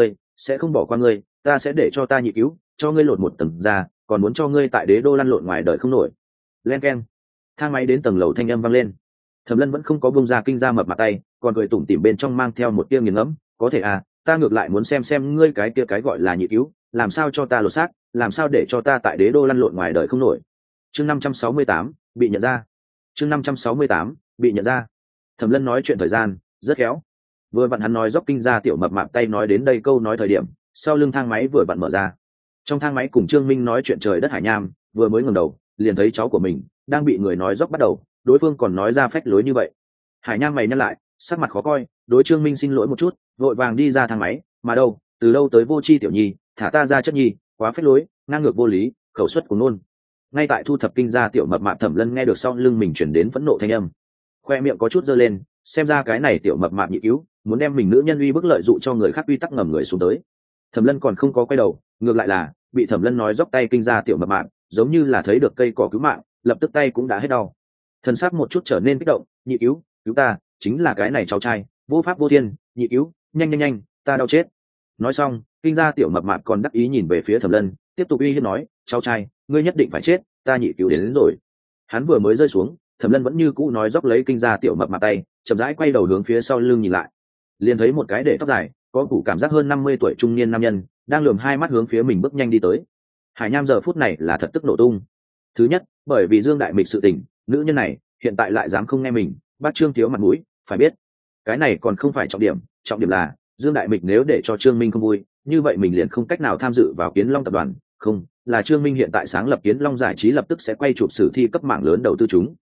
ngươi, ta sẽ để cho ta nhị cứu cho ngươi lột một tầng ra, còn muốn cho ngươi tại đế đô lăn lộn ngoài đời không nổi. Len keng, thang máy đến tầng lầu thanh âm vang lên. Thẩm Lân vẫn không có bông ra kinh gia mập mặt tay, còn cười tủm tỉm bên trong mang theo một tia nghiền ngẫm, có thể à, ta ngược lại muốn xem ngươi cái kia cái gọi là nhị cứu, làm sao cho ta lột xác, làm sao để cho ta tại đế đô lăn lộn ngoài đời không nổi. Chương 568, bị nhận ra. Chương 568, bị nhận ra. Thẩm Lân nói chuyện thời gian rất khéo, vừa vặn hắn nói dốc kinh gia tiểu mập mạp tay nói đến đây câu nói thời điểm, sau lưng thang máy vừa vặn mở ra. Trong thang máy cùng Trương Minh nói chuyện trời đất Hải Nham vừa mới ngẩng đầu, liền thấy cháu của mình đang bị người nói dốc bắt đầu, đối phương còn nói ra phách lối như vậy. Hải Nham mày nhăn lại, sắc mặt khó coi, đối Trương Minh xin lỗi một chút, vội vàng đi ra thang máy, mà đâu, từ đâu tới vô tri tiểu nhi, thả ta ra chất nhi, quá phách lối, ngang ngược vô lý, khẩu suất của nôn. Ngay tại thu thập kinh gia tiểu mập mạp Thẩm Lân nghe được sau lưng mình chuyển đến phẫn nộ thanh âm, khoe miệng có chút giơ lên, xem ra cái này tiểu mập mạp nhị cứu muốn đem mình nữ nhân uy bức lợi dụ cho người khác uy tắc ngầm người xuống tới. Thẩm Lân còn không có quay đầu, ngược lại là bị Thẩm Lân nói dốc tay kinh gia tiểu mập mạp, giống như là thấy được cây cỏ cứu mạng, lập tức tay cũng đã hết đau. Thần sắc một chút trở nên kích động, nhị cứu ta, chính là cái này cháu trai, vô pháp vô thiên, nhị cứu, nhanh, ta đau chết. Nói xong, kinh gia tiểu mập mạp còn đắc ý nhìn về phía Thẩm Lân, tiếp tục uy hiếp nói, cháu trai, ngươi nhất định phải chết, ta nhị cứu đến rồi. Hắn vừa mới rơi xuống, Thẩm Lân vẫn như cũ nói dốc lấy kinh gia tiểu mập mạp tay, chậm rãi quay đầu hướng phía sau lưng nhìn lại, liền thấy một cái để tóc dài, có củ cảm giác hơn 50 tuổi trung niên nam nhân đang lườm hai mắt hướng phía mình bước nhanh đi tới. Hải Nham giờ phút này là thật tức nổ tung. Thứ nhất, bởi vì Dương Đại Mịch sự tình, nữ nhân này hiện tại lại dám không nghe mình, bác Trương thiếu mặt mũi, phải biết, cái này còn không phải trọng điểm là Dương Đại Mịch nếu để cho Trương Minh không vui, như vậy mình liền không cách nào tham dự vào Kiến Long tập đoàn, không, là Trương Minh hiện tại sáng lập Kiến Long giải trí lập tức sẽ quay chụp sử thi cấp mạng lớn đầu tư chúng.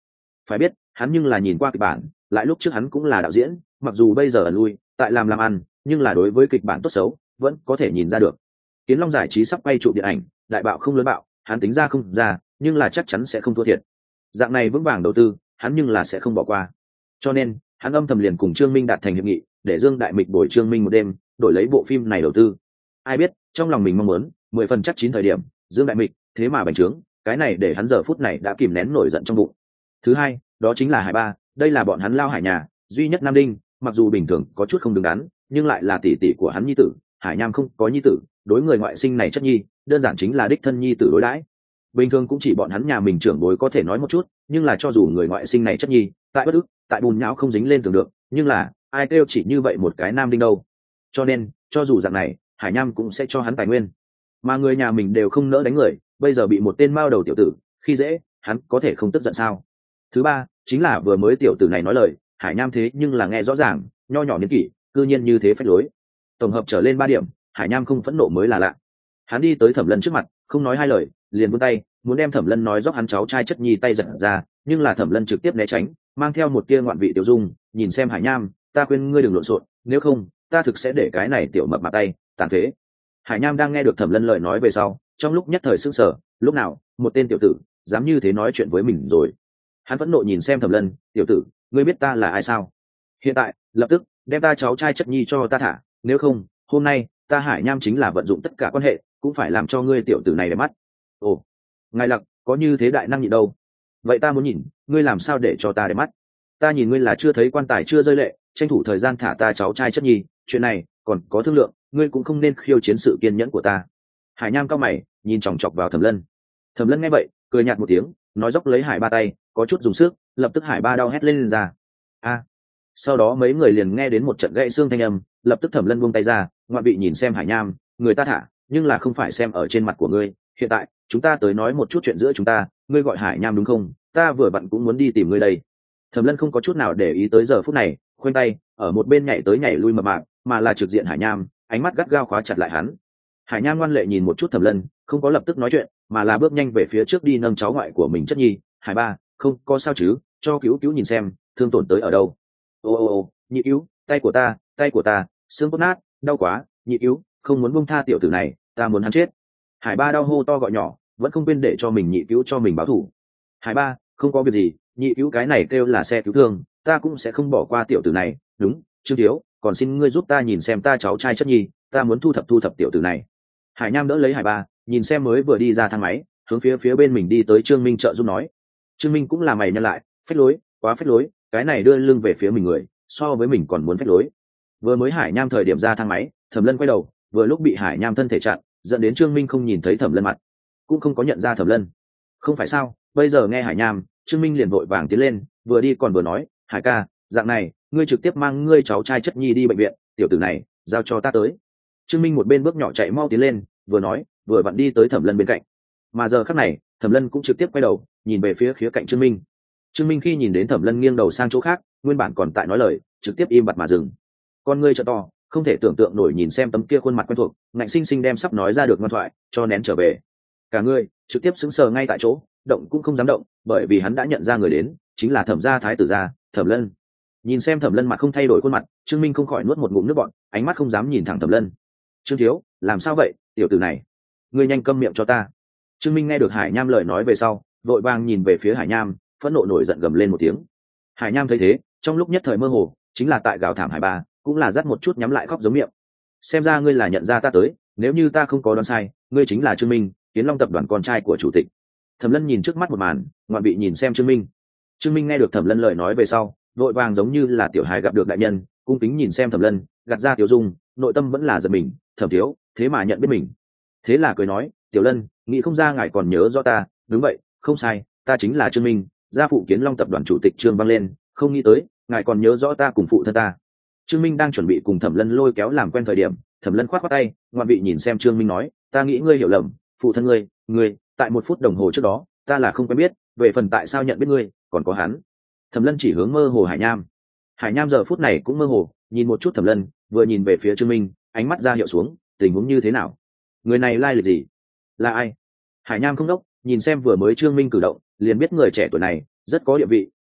phải biết hắn nhưng là nhìn qua kịch bản, lại lúc trước hắn cũng là đạo diễn, mặc dù bây giờ ẩn lui tại làm ăn, nhưng là đối với kịch bản tốt xấu vẫn có thể nhìn ra được. Kiến Long giải trí sắp quay trụ điện ảnh, đại bạo không lớn bạo, hắn tính ra không ra, nhưng là chắc chắn sẽ không thua thiệt. Dạng này vững vàng đầu tư, hắn nhưng là sẽ không bỏ qua. Cho nên, hắn âm thầm liền cùng Trương Minh đạt thành hiệp nghị, để Dương Đại Mịch bồi Trương Minh một đêm, đổi lấy bộ phim này đầu tư. Ai biết, trong lòng mình mong muốn, 10 phần chắc chín thời điểm, Dương Đại Mịch thế mà bành trướng, cái này để hắn giờ phút này đã kìm nén nổi giận trong bụng. Thứ hai, đó chính là Hải Ba, đây là bọn hắn Lao Hải nhà, duy nhất nam đinh, mặc dù bình thường có chút không đứng đắn, nhưng lại là tỷ tỷ của hắn nhi tử. Hải Nham không có nhi tử, đối người ngoại sinh này chất nhi, đơn giản chính là đích thân nhi tử đối đãi. Bình thường cũng chỉ bọn hắn nhà mình trưởng bối có thể nói một chút, nhưng là cho dù người ngoại sinh này chất nhi, tại bất ức, tại bùn nhão không dính lên tường được, nhưng là ai kêu chỉ như vậy một cái nam đinh đâu. Cho nên, cho dù dạng này, Hải Nham cũng sẽ cho hắn tài nguyên. Mà người nhà mình đều không nỡ đánh người, bây giờ bị một tên mao đầu tiểu tử khi dễ, hắn có thể không tức giận sao? Thứ ba, chính là vừa mới tiểu tử này nói lời, Hải Nham thế nhưng là nghe rõ ràng, nho nhỏ niên kỷ, cư nhiên như thế phách lối. Tổng hợp trở lên 3 điểm, Hải Nham không phẫn nộ mới là lạ. Hắn đi tới Thẩm Lân trước mặt, không nói hai lời, liền vươn tay, muốn đem Thẩm Lân nói dốc hắn cháu trai chất nhi tay giật ra, nhưng là Thẩm Lân trực tiếp né tránh, mang theo một tia ngoạn vị tiểu dung, nhìn xem Hải Nham, ta khuyên ngươi đừng lộn xộn, nếu không, ta thực sẽ để cái này tiểu mập mà tay tàn phế. Hải Nham đang nghe được Thẩm Lân lời nói về sau, trong lúc nhất thời sững sờ, lúc nào một tên tiểu tử dám như thế nói chuyện với mình rồi? Hắn phẫn nộ nhìn xem Thẩm Lân, tiểu tử, ngươi biết ta là ai sao? Hiện tại, lập tức đem ta cháu trai chất nhi cho ta thả, nếu không, hôm nay ta Hải Nham chính là vận dụng tất cả quan hệ, cũng phải làm cho ngươi tiểu tử này để mắt. Ồ, ngài Lặc, có như thế đại năng nhị đâu? Vậy ta muốn nhìn, ngươi làm sao để cho ta để mắt? Ta nhìn ngươi là chưa thấy quan tài chưa rơi lệ, tranh thủ thời gian thả ta cháu trai chất nhi, chuyện này còn có thương lượng, ngươi cũng không nên khiêu chiến sự kiên nhẫn của ta. Hải Nham cao mày, nhìn chòng chọc vào Thẩm Lân. Thẩm Lân nghe vậy, cười nhạt một tiếng, nói dốc lấy Hải Ba tay, có chút dùng sức, lập tức Hải Ba đau hét lên ra. A! Sau đó mấy người liền nghe đến một trận gãy xương thanh âm, lập tức Thẩm Lân buông tay ra, ngoạn vị nhìn xem Hải Nham, người ta thả, nhưng là không phải xem ở trên mặt của ngươi, hiện tại chúng ta tới nói một chút chuyện giữa chúng ta, ngươi gọi Hải Nham đúng không? Ta vừa vặn cũng muốn đi tìm ngươi đây. Thẩm Lân không có chút nào để ý tới giờ phút này, khoanh tay ở một bên nhảy tới nhảy lui mập mạp, mà là trực diện Hải Nham, ánh mắt gắt gao khóa chặt lại hắn. Hải Nham ngoan lệ nhìn một chút Thẩm Lân, không có lập tức nói chuyện, mà là bước nhanh về phía trước đi nâng cháu ngoại của mình chất nhi. Hải Ba, không có sao chứ? Cho cứu cứu nhìn xem, thương tổn tới ở đâu? Ô, nhị cứu, tay của ta, xương cốt nát, đau quá, nhị cứu, không muốn buông tha tiểu tử này, ta muốn hắn chết. Hải Ba đau hô to gọi nhỏ, vẫn không quên để cho mình nhị cứu cho mình báo thù. Hải Ba, không có việc gì, nhị cứu cái này kêu là xe cứu thương, ta cũng sẽ không bỏ qua tiểu tử này. Đúng, Trương thiếu, còn xin ngươi giúp ta nhìn xem ta cháu trai chất nhi, ta muốn thu thập tiểu tử này. Hải Nham đỡ lấy Hải Ba, nhìn xem mới vừa đi ra thang máy, hướng phía bên mình đi tới Trương Minh trợ giúp nói. Trương Minh cũng là mày nhăn lại, phách lối, quá phách lối, cái này đưa lưng về phía mình người, so với mình còn muốn phách lối. Vừa mới Hải Nham thời điểm ra thang máy, Thẩm Lân quay đầu, vừa lúc bị Hải Nham thân thể chặn, dẫn đến Trương Minh không nhìn thấy Thẩm Lân mặt, cũng không có nhận ra Thẩm Lân. Không phải sao? Bây giờ nghe Hải Nham, Trương Minh liền vội vàng tiến lên, vừa đi còn vừa nói, Hải ca, dạng này, ngươi trực tiếp mang ngươi cháu trai chất nhi đi bệnh viện, tiểu tử này giao cho ta tới. Trương Minh một bên bước nhỏ chạy mau tiến lên, vừa nói vừa vặn đi tới Thẩm Lân bên cạnh. Mà giờ khắc này, Thẩm Lân cũng trực tiếp quay đầu, nhìn về phía khía cạnh Trương Minh. Trương Minh khi nhìn đến Thẩm Lân nghiêng đầu sang chỗ khác, nguyên bản còn tại nói lời, trực tiếp im bặt mà dừng. Con ngươi trợ to, không thể tưởng tượng nổi nhìn xem tấm kia khuôn mặt quen thuộc, ngạnh sinh sinh đem sắp nói ra được ngoan thoại cho nén trở về. Cả người trực tiếp sững sờ ngay tại chỗ, động cũng không dám động, bởi vì hắn đã nhận ra người đến, chính là Thẩm gia thái tử gia, Thẩm Lân. Nhìn xem Thẩm Lân mặt không thay đổi khuôn mặt, Trương Minh không khỏi nuốt một ngụm nước bọt, ánh mắt không dám nhìn thẳng Thẩm Lân. Trương thiếu, làm sao vậy, tiểu tử này, ngươi nhanh câm miệng cho ta. Trương Minh nghe được Hải Nham lời nói về sau, vội vàng nhìn về phía Hải Nham, phẫn nộ nổi giận gầm lên một tiếng. Hải Nham thấy thế, trong lúc nhất thời mơ hồ, chính là tại gào thảm Hải Ba, cũng là dắt một chút nhắm lại khóc giống miệng. Xem ra ngươi là nhận ra ta tới, nếu như ta không có đoán sai, ngươi chính là Trương Minh, Kiến Long tập đoàn con trai của chủ tịch. Thẩm Lân nhìn trước mắt một màn, ngoạn vị nhìn xem Trương Minh. Trương Minh nghe được Thẩm Lân lời nói về sau, vội vàng giống như là tiểu hài gặp được đại nhân, cung kính nhìn xem Thẩm Lân, gạt ra tiểu dung, nội tâm vẫn là giật mình, Thẩm thiếu, thế mà nhận biết mình. Thế là cười nói, tiểu Lân, nghĩ không ra ngài còn nhớ rõ ta. Đúng vậy, không sai, ta chính là Trương Minh, gia phụ Kiến Long tập đoàn chủ tịch Trương Băng Lên, không nghĩ tới ngài còn nhớ rõ ta cùng phụ thân ta. Trương Minh đang chuẩn bị cùng Thẩm Lân lôi kéo làm quen thời điểm, Thẩm Lân khoát khoát tay, ngoạn vị nhìn xem Trương Minh nói, ta nghĩ ngươi hiểu lầm, phụ thân ngươi tại 1 phút đồng hồ trước đó, ta là không quen biết, về phần tại sao nhận biết ngươi, còn có hắn. Thẩm Lân chỉ hướng mơ hồ Hải Nham. Hải Nham giờ phút này cũng mơ hồ, nhìn một chút Thẩm Lân, vừa nhìn về phía Trương Minh, ánh mắt ra hiệu xuống, tình huống như thế nào? Người này lai lịch gì? Là ai? Hải Nham không đốc, nhìn xem vừa mới Trương Minh cử động, liền biết người trẻ tuổi này rất có địa vị,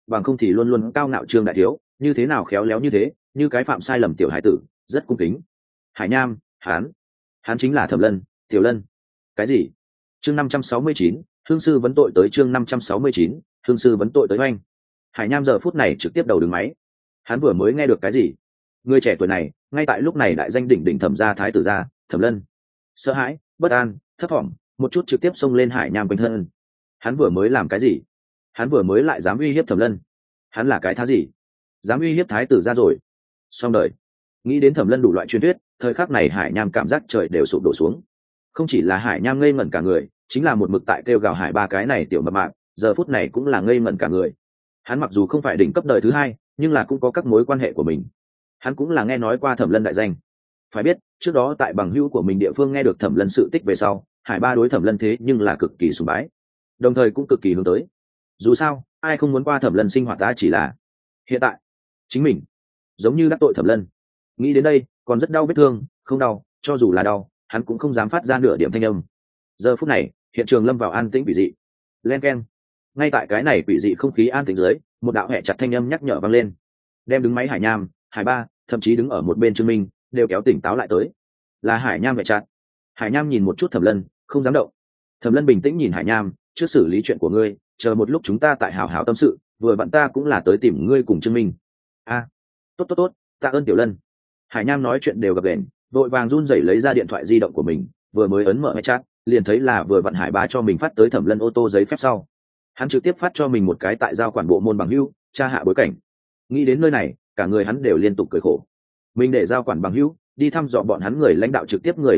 bằng không thì luôn luôn cao ngạo trương đại thiếu, như thế nào khéo léo như thế, như cái phạm sai lầm tiểu hải tử, rất cung kính. Hải Nham, hắn chính là Thẩm Lân, Tiểu Lân. Cái gì? Chương 569, hương sư vấn tội tới. Chương 569, hương sư vấn tội tới oanh. Hải Nham giờ phút này trực tiếp đầu đứng máy. Hắn vừa mới nghe được cái gì? Người trẻ tuổi này, ngay tại lúc này đại danh đỉnh đỉnh Thẩm gia thái tử gia, Thẩm Lân. Sợ hãi, bất an, thấp thỏm, một chút trực tiếp xông lên Hải Nham quanh thân. Hắn vừa mới làm cái gì? Hắn vừa mới lại dám uy hiếp Thẩm Lân. Hắn là cái thá gì? Dám uy hiếp thái tử gia rồi. Xong đời. Nghĩ đến Thẩm Lân đủ loại truyền thuyết, thời khắc này Hải Nham cảm giác trời đều sụp đổ xuống. Không chỉ là Hải Nham ngây ngẩn cả người, chính là một mực tại kêu gào Hải Ba cái này tiểu mập mạp, giờ phút này cũng là ngây ngẩn cả người. Hắn mặc dù không phải đỉnh cấp đời thứ hai, nhưng là cũng có các mối quan hệ của mình. Hắn cũng là nghe nói qua Thẩm Lân đại danh. Phải biết, trước đó tại bằng hữu của mình địa phương nghe được Thẩm Lân sự tích về sau, Hải Ba đối Thẩm Lân thế nhưng là cực kỳ sùng bái, đồng thời cũng cực kỳ hướng tới. Dù sao, ai không muốn qua Thẩm Lân sinh hoạt, ta chỉ là hiện tại chính mình giống như đắc tội Thẩm Lân. Nghĩ đến đây, còn rất đau vết thương, không đau, cho dù là đau, hắn cũng không dám phát ra nửa điểm thanh âm. Giờ phút này, hiện trường lâm vào an tĩnh quỷ dị. Len keng. Ngay tại cái này quỷ dị không khí an tĩnh dưới, một đạo hẹ chặt thanh âm nhắc nhở vang lên. Đem đứng máy Hải Nham, Hải Ba, thậm chí đứng ở một bên Trương Minh, đều kéo tỉnh táo lại tới. Là Hải Nham hẹ chặt. Hải Nham nhìn một chút Thẩm Lân, không dám động. Thẩm Lân bình tĩnh nhìn Hải Nham, trước xử lý chuyện của ngươi, chờ một lúc chúng ta tại hảo hảo tâm sự, vừa vặn ta cũng là tới tìm ngươi cùng Trương Minh. Tốt, tạ ơn Tiểu Lân. Hải Nham nói chuyện đều gập ghềnh, vội vàng run rẩy lấy ra điện thoại di động của mình, vừa mới ấn mở máy chat, liền thấy là vừa vặn Hải Ba cho mình phát tới Thẩm Lân ô tô giấy phép sau. Hắn trực tiếp phát cho mình một cái tại giao quản bộ môn bằng hữu, tra hạ bối cảnh. Nghĩ đến nơi này, cả người hắn đều liên tục cười khổ. Mình để giao quản bằng hữu đi thăm dò bọn hắn người lãnh đạo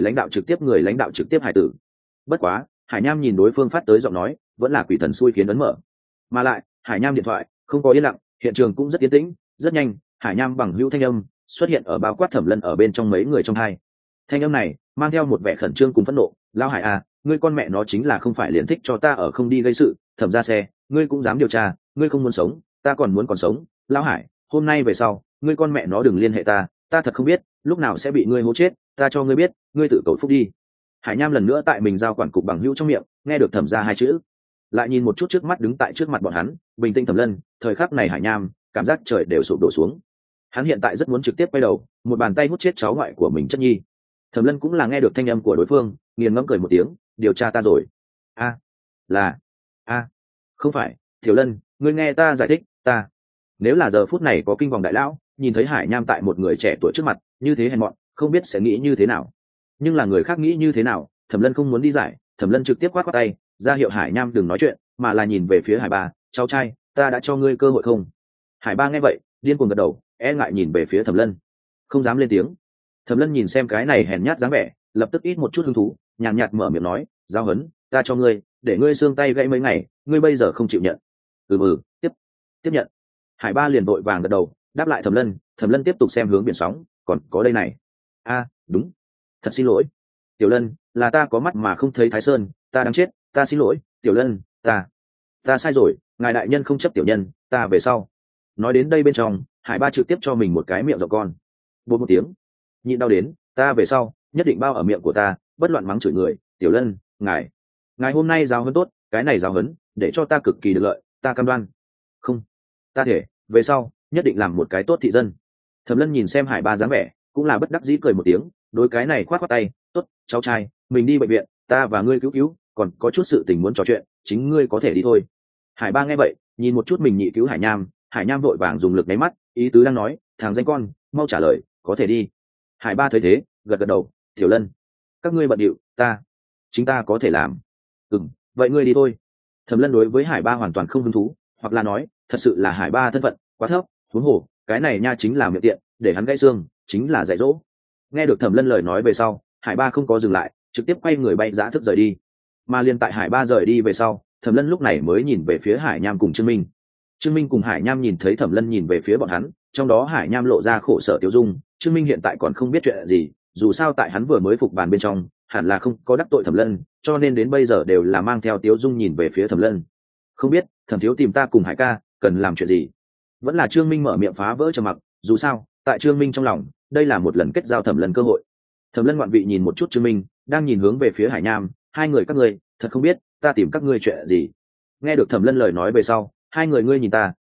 trực tiếp hải tử. Bất quá, Hải Nham nhìn đối phương phát tới giọng nói, vẫn là quỷ thần xui khiến ấn mở. Mà lại, Hải Nham điện thoại không có yên lặng, hiện trường cũng rất yên tĩnh, rất nhanh, Hải Nham bằng hữu thanh âm xuất hiện ở bao quát Thẩm Lân ở bên trong mấy người trong hai. Thanh âm này mang theo một vẻ khẩn trương cùng phẫn nộ. Lão Hải à, ngươi con mẹ nó chính là không phải liền thích cho ta ở không đi gây sự, Thẩm ra xe, ngươi cũng dám điều tra, ngươi không muốn sống, ta còn muốn còn sống. Lão Hải, hôm nay về sau, ngươi con mẹ nó đừng liên hệ ta thật không biết lúc nào sẽ bị ngươi hố chết, ta cho ngươi biết, ngươi tự cầu phúc đi. Hải Nham lần nữa tại mình giao quản cục bằng hữu trong miệng nghe được Thẩm ra hai chữ, lại nhìn một chút trước mắt đứng tại trước mặt bọn hắn bình tĩnh Thẩm Lân. Thời khắc này Hải Nham cảm giác trời đều sụp đổ xuống. Hắn hiện tại rất muốn trực tiếp quay đầu, một bàn tay hút chết cháu ngoại của mình chất nhi. Thẩm Lân cũng là nghe được thanh âm của đối phương, nghiền ngẫm cười một tiếng, điều tra ta rồi. Không phải, Tiểu Lân, ngươi nghe ta giải thích, nếu là giờ phút này có kinh vòng đại lão nhìn thấy Hải Nham tại một người trẻ tuổi trước mặt như thế hèn mọn, không biết sẽ nghĩ như thế nào. Nhưng là người khác nghĩ như thế nào, Thẩm Lân không muốn đi giải. Thẩm Lân trực tiếp khoát tay ra hiệu Hải Nham đừng nói chuyện, mà là nhìn về phía Hải Ba, cháu trai, ta đã cho ngươi cơ hội không? Hải Ba nghe vậy điên cuồng gật đầu, e ngại nhìn về phía Thẩm Lân, không dám lên tiếng. Thẩm Lân nhìn xem cái này hèn nhát dáng vẻ, lập tức ít một chút hứng thú, nhàn nhạt mở miệng nói, giao hấn, ta cho ngươi, để ngươi xương tay gãy mấy ngày, ngươi bây giờ không chịu nhận. Tiếp nhận. Hải Ba liền vội vàng gật đầu, đáp lại Thẩm Lân. Thẩm Lân tiếp tục xem hướng biển sóng, còn có đây này. Đúng, thật xin lỗi, Tiểu Lân, là ta có mắt mà không thấy Thái Sơn, ta đang chết, ta xin lỗi, Tiểu Lân, ta sai rồi, ngài đại nhân không chấp tiểu nhân, ta về sau. Nói đến đây bên trong, Hải Ba trực tiếp cho mình một cái miệng rộng con. Bột một tiếng, nhịn đau đến, ta về sau nhất định bao ở miệng của ta, bất loạn mắng chửi người. Tiểu Lân, ngài hôm nay giáo huấn tốt, cái này giáo huấn để cho ta cực kỳ được lợi, ta cam đoan. Không, ta thể về sau nhất định làm một cái tốt thị dân. Thẩm Lân nhìn xem Hải Ba dáng vẻ, cũng là bất đắc dĩ cười một tiếng, đối cái này khoát tay, tốt, cháu trai, mình đi bệnh viện, ta và ngươi cứu, còn có chút sự tình muốn trò chuyện, chính ngươi có thể đi thôi. Hải Ba nghe vậy, nhìn một chút mình nhị cứu Hải Nham. Hải Nham vội vàng dùng lực nháy mắt, ý tứ đang nói, thằng danh con, mau trả lời, có thể đi. Hải Ba thấy thế, gật đầu, Tiểu Lân, các ngươi bận điệu, chính ta có thể làm. Vậy ngươi đi thôi. Thẩm Lân đối với Hải Ba hoàn toàn không hứng thú, hoặc là nói, thật sự là Hải Ba thân phận quá thấp, huống hồ cái này nha chính là miệng tiện, để hắn gãy xương, chính là dạy dỗ. Nghe được Thẩm Lân lời nói về sau, Hải Ba không có dừng lại, trực tiếp quay người bay dã thức rời đi. Mà liên tại Hải Ba rời đi về sau, Thẩm Lân lúc này mới nhìn về phía Hải Nham cùng Trương Minh. Trương Minh cùng Hải Nham nhìn thấy Thẩm Lân nhìn về phía bọn hắn, trong đó Hải Nham lộ ra khổ sở tiêu dung. Trương Minh hiện tại còn không biết chuyện gì, dù sao tại hắn vừa mới phục bàn bên trong, hẳn là không có đắc tội Thẩm Lân, cho nên đến bây giờ đều là mang theo tiêu dung nhìn về phía Thẩm Lân. Không biết Thẩm thiếu tìm ta cùng Hải ca cần làm chuyện gì? Vẫn là Trương Minh mở miệng phá vỡ trầm mặc, dù sao tại Trương Minh trong lòng, đây là một lần kết giao Thẩm Lân cơ hội. Thẩm Lân ngoạn vị nhìn một chút Trương Minh, đang nhìn hướng về phía Hải Nham, hai người các ngươi thật không biết ta tìm các ngươi chuyện gì? Nghe được Thẩm Lân lời nói về sau, hai người ngươi nhìn ta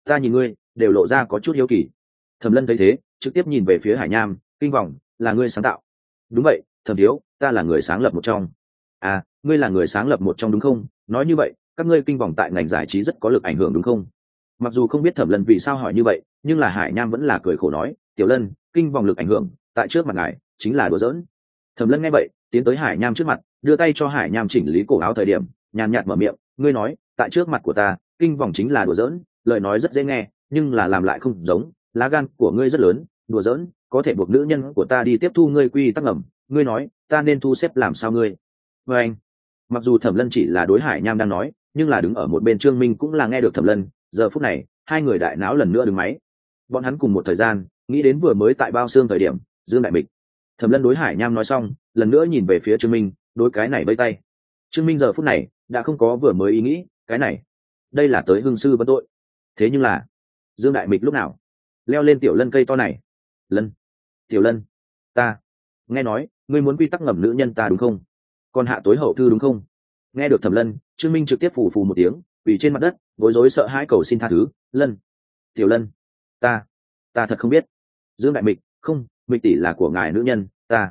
ta nhìn ngươi đều lộ ra có chút hiếu kỳ. Thẩm Lân thấy thế trực tiếp nhìn về phía Hải Nham, kinh vòng là ngươi sáng tạo? Đúng vậy, Thẩm thiếu, ta là người sáng lập một trong. À, ngươi là người sáng lập một trong đúng không? Nói như vậy các ngươi kinh vòng tại ngành giải trí rất có lực ảnh hưởng đúng không? Mặc dù không biết Thẩm Lân vì sao hỏi như vậy, nhưng là Hải Nham vẫn là cười khổ nói, tiểu Lân, kinh vòng lực ảnh hưởng tại trước mặt ngài chính là đùa giỡn. Thẩm Lân nghe vậy tiến tới Hải Nham trước mặt, đưa tay cho Hải Nham chỉnh lý cổ áo thời điểm nhàn nhạt mở miệng, ngươi nói tại trước mặt của ta kinh vòng chính là đùa giỡn, lời nói rất dễ nghe nhưng là làm lại không giống. Lá gan của ngươi rất lớn, đùa giỡn có thể buộc nữ nhân của ta đi tiếp thu ngươi quy tắc ngầm, ngươi nói ta nên thu xếp làm sao ngươi? Với anh, mặc dù Thẩm Lân chỉ là đối Hải Nham đang nói, nhưng là đứng ở một bên Trương Minh cũng là nghe được Thẩm Lân. Giờ phút này hai người đại não lần nữa đứng máy, bọn hắn cùng một thời gian nghĩ đến vừa mới tại bao xương thời điểm Dương Đại Mịch. Thẩm Lân đối Hải Nham nói xong lần nữa nhìn về phía Trương Minh, đối cái này vây tay. Trương Minh giờ phút này đã không có vừa mới ý nghĩ, cái này đây là tới hương sư vấn tội. Thế nhưng là Dương Đại Mịch lúc nào leo lên tiểu Lân cây to này? Lân, tiểu Lân, ta nghe nói ngươi muốn quy tắc ngầm nữ nhân ta đúng không? Còn hạ tối hậu thư đúng không? Nghe được Thẩm Lân, Trương Minh trực tiếp phù phù một tiếng quỳ trên mặt đất, bối rối sợ hãi cầu xin tha thứ. Lân, tiểu Lân, ta thật không biết. Dương Đại Mịch, không, Mịch tỷ là của ngài nữ nhân, ta.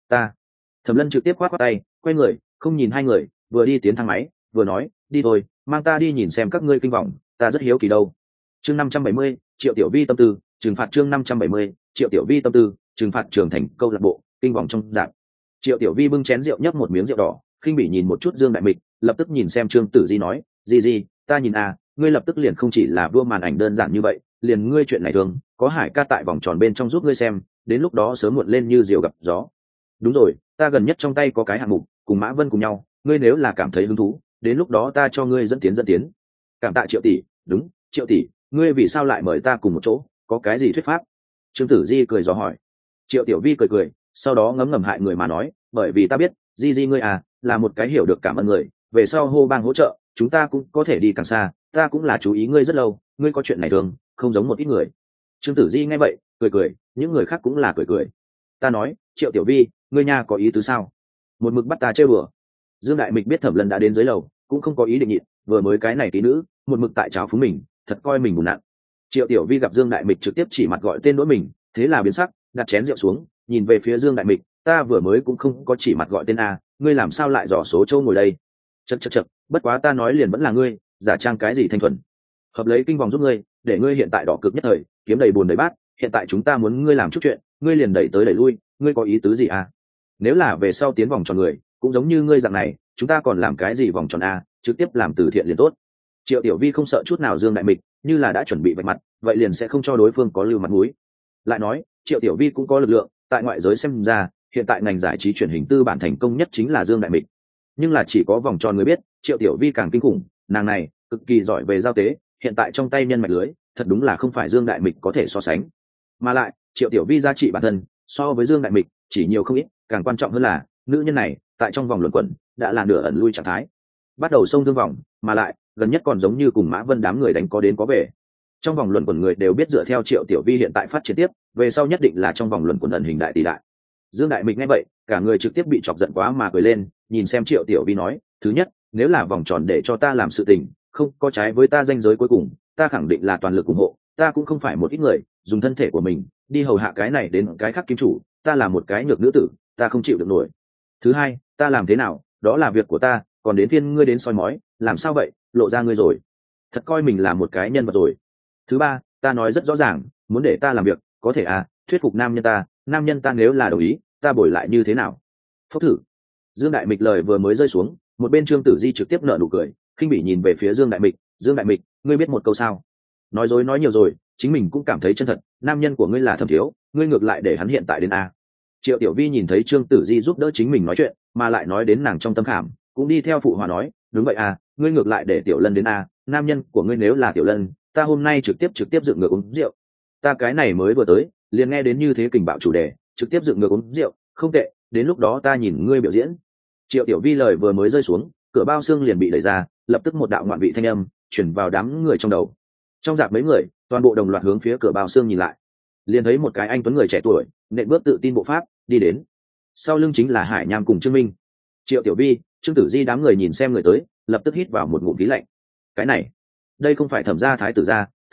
Thẩm Lân trực tiếp khoát tay quay người không nhìn hai người, vừa đi tiến thang máy vừa nói, đi thôi, mang ta đi nhìn xem các ngươi kinh vòng, ta rất hiếu kỳ đâu. Chương 570, Triệu Tiểu Vi tâm tư trừng phạt. Chương 570, Triệu Tiểu Vi tâm tư trừng phạt. Trưởng thành câu lạc bộ kinh vòng trong dạng. Triệu Tiểu Vi bưng chén rượu nhấp một miếng rượu đỏ, khinh bỉ nhìn một chút Dương Đại Mịch, lập tức nhìn xem Trương Tử Di nói, di ta nhìn ngươi lập tức liền không chỉ là vua màn ảnh đơn giản như vậy, liền ngươi chuyện này thường có Hải ca tại vòng tròn bên trong giúp ngươi xem, đến lúc đó sớm muộn lên như diều gặp gió. Đúng rồi, ta gần nhất trong tay có cái hạng mục cùng Mã Vân cùng nhau, ngươi nếu là cảm thấy hứng thú, đến lúc đó ta cho ngươi dẫn tiến. Cảm tạ Triệu tỷ. Đúng, Triệu tỷ, ngươi vì sao lại mời ta cùng một chỗ, có cái gì thuyết pháp? Trương Tử Di cười dò hỏi. Triệu Tiểu Vi cười sau đó ngấm ngầm hại người mà nói, bởi vì ta biết di ngươi là một cái hiểu được cảm ơn người, về sau hô bang hỗ trợ chúng ta cũng có thể đi càng xa, ta cũng là chú ý ngươi rất lâu, ngươi có chuyện này thường không giống một ít người. Trương Tử Di nghe vậy cười, những người khác cũng là cười. Ta nói, Triệu Tiểu Vi, ngươi nha có ý tứ sao? Một mực bắt ta chơi bừa. Dương Đại Mịch biết Thẩm Lân đã đến dưới lầu cũng không có ý định nhịn, vừa mới cái này tí nữ một mực tại cháo phúng mình, thật coi mình bùn nặn. Triệu Tiểu Vi gặp Dương Đại Mịch trực tiếp chỉ mặt gọi tên đối mình, thế là biến sắc, đặt chén rượu xuống nhìn về phía Dương Đại Mịch, ta vừa mới cũng không có chỉ mặt gọi tên ngươi làm sao lại dò số châu ngồi đây? Chậc, bất quá ta nói liền vẫn là ngươi, giả trang cái gì thanh thuần. Hợp lấy kinh vòng giúp ngươi, để ngươi hiện tại đỏ cực nhất thời, kiếm đầy bùn đầy bát, hiện tại chúng ta muốn ngươi làm chút chuyện, ngươi liền đẩy tới đẩy lui, ngươi có ý tứ gì Nếu là về sau tiến vòng tròn người cũng giống như ngươi dạng này, chúng ta còn làm cái gì vòng tròn trực tiếp làm từ thiện liền tốt. Triệu Tiểu Vi không sợ chút nào Dương Đại Mịch, như là đã chuẩn bị vạch mặt, vậy liền sẽ không cho đối phương có lưu mặt mũi. Lại nói, Triệu Tiểu Vi cũng có lực lượng, tại ngoại giới xem ra, hiện tại ngành giải trí truyền hình tư bản thành công nhất chính là Dương Đại Mịch. Nhưng là chỉ có vòng tròn người biết, Triệu Tiểu Vi càng kinh khủng, nàng này cực kỳ giỏi về giao tế, hiện tại trong tay nhân mạch lưới, thật đúng là không phải Dương Đại Mịch có thể so sánh. Mà lại, Triệu Tiểu Vi giá trị bản thân so với Dương Đại Mịch chỉ nhiều không ít, càng quan trọng hơn là nữ nhân này tại trong vòng luẩn quẩn đã là nửa ẩn lui trạng thái, bắt đầu xông thương vòng, mà lại gần nhất còn giống như cùng Mã Vân đám người đánh có đến có về. Trong vòng luẩn quẩn người đều biết dựa theo Triệu Tiểu Vi hiện tại phát triển tiếp, về sau nhất định là trong vòng luẩn quẩn ẩn hình đại tỷ đại. Dương Đại Mịch nghe vậy cả người trực tiếp bị chọc giận quá mà cười lên, nhìn xem Triệu Tiểu Vi nói, thứ nhất, nếu là vòng tròn để cho ta làm sự tình không có trái với ta danh giới cuối cùng, ta khẳng định là toàn lực ủng hộ, ta cũng không phải một ít người dùng thân thể của mình đi hầu hạ cái này đến cái khác kim chủ, ta là một cái nhược nữ tử, ta không chịu được nổi. Thứ hai, ta làm thế nào đó là việc của ta, còn đến phiên ngươi đến soi mói, làm sao vậy, lộ ra ngươi rồi, thật coi mình là một cái nhân vật rồi. Thứ ba, ta nói rất rõ ràng, muốn để ta làm việc có thể thuyết phục nam nhân ta nếu là đồng ý, ta bồi lại như thế nào? Phốc thử. Dương Đại Mịch lời vừa mới rơi xuống, một bên Trương Tử Di trực tiếp nở nụ cười khinh bỉ nhìn về phía Dương Đại Mịch. Dương Đại Mịch, ngươi biết một câu sao? Nói dối nói nhiều rồi, chính mình cũng cảm thấy chân thật, nam nhân của ngươi là Thẩm Thiếu, ngươi ngược lại để hắn hiện tại đến Triệu Tiểu Vi nhìn thấy Trương Tử Di giúp đỡ chính mình nói chuyện, mà lại nói đến nàng trong tâm khảm, cũng đi theo phụ hòa nói, đúng vậy ngươi ngược lại để Tiểu Lân đến nam nhân của ngươi nếu là Tiểu Lân, ta hôm nay trực tiếp dựng ngược uống rượu. Ta cái này mới vừa tới, liền nghe đến như thế kình bạo chủ đề, trực tiếp dựng ngược uống rượu, không tệ, đến lúc đó ta nhìn ngươi biểu diễn. Triệu Tiểu Vi lời vừa mới rơi xuống, cửa bao xương liền bị đẩy ra, lập tức một đạo ngoạn vị thanh âm chuyển vào đám người trong đầu. Trong dạp mấy người toàn bộ đồng loạt hướng phía cửa bao xương nhìn lại, liền thấy một cái anh tuấn người trẻ tuổi nện bước tự tin bộ pháp đi đến, sau lưng chính là Hải Nham cùng Trương Minh. Triệu Tiểu Vi, Trương Tử Di đám người nhìn xem người tới, lập tức hít vào một ngụm khí lạnh. Cái này, đây không phải Thẩm gia thái tử gia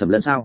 Thẩm Lân sao?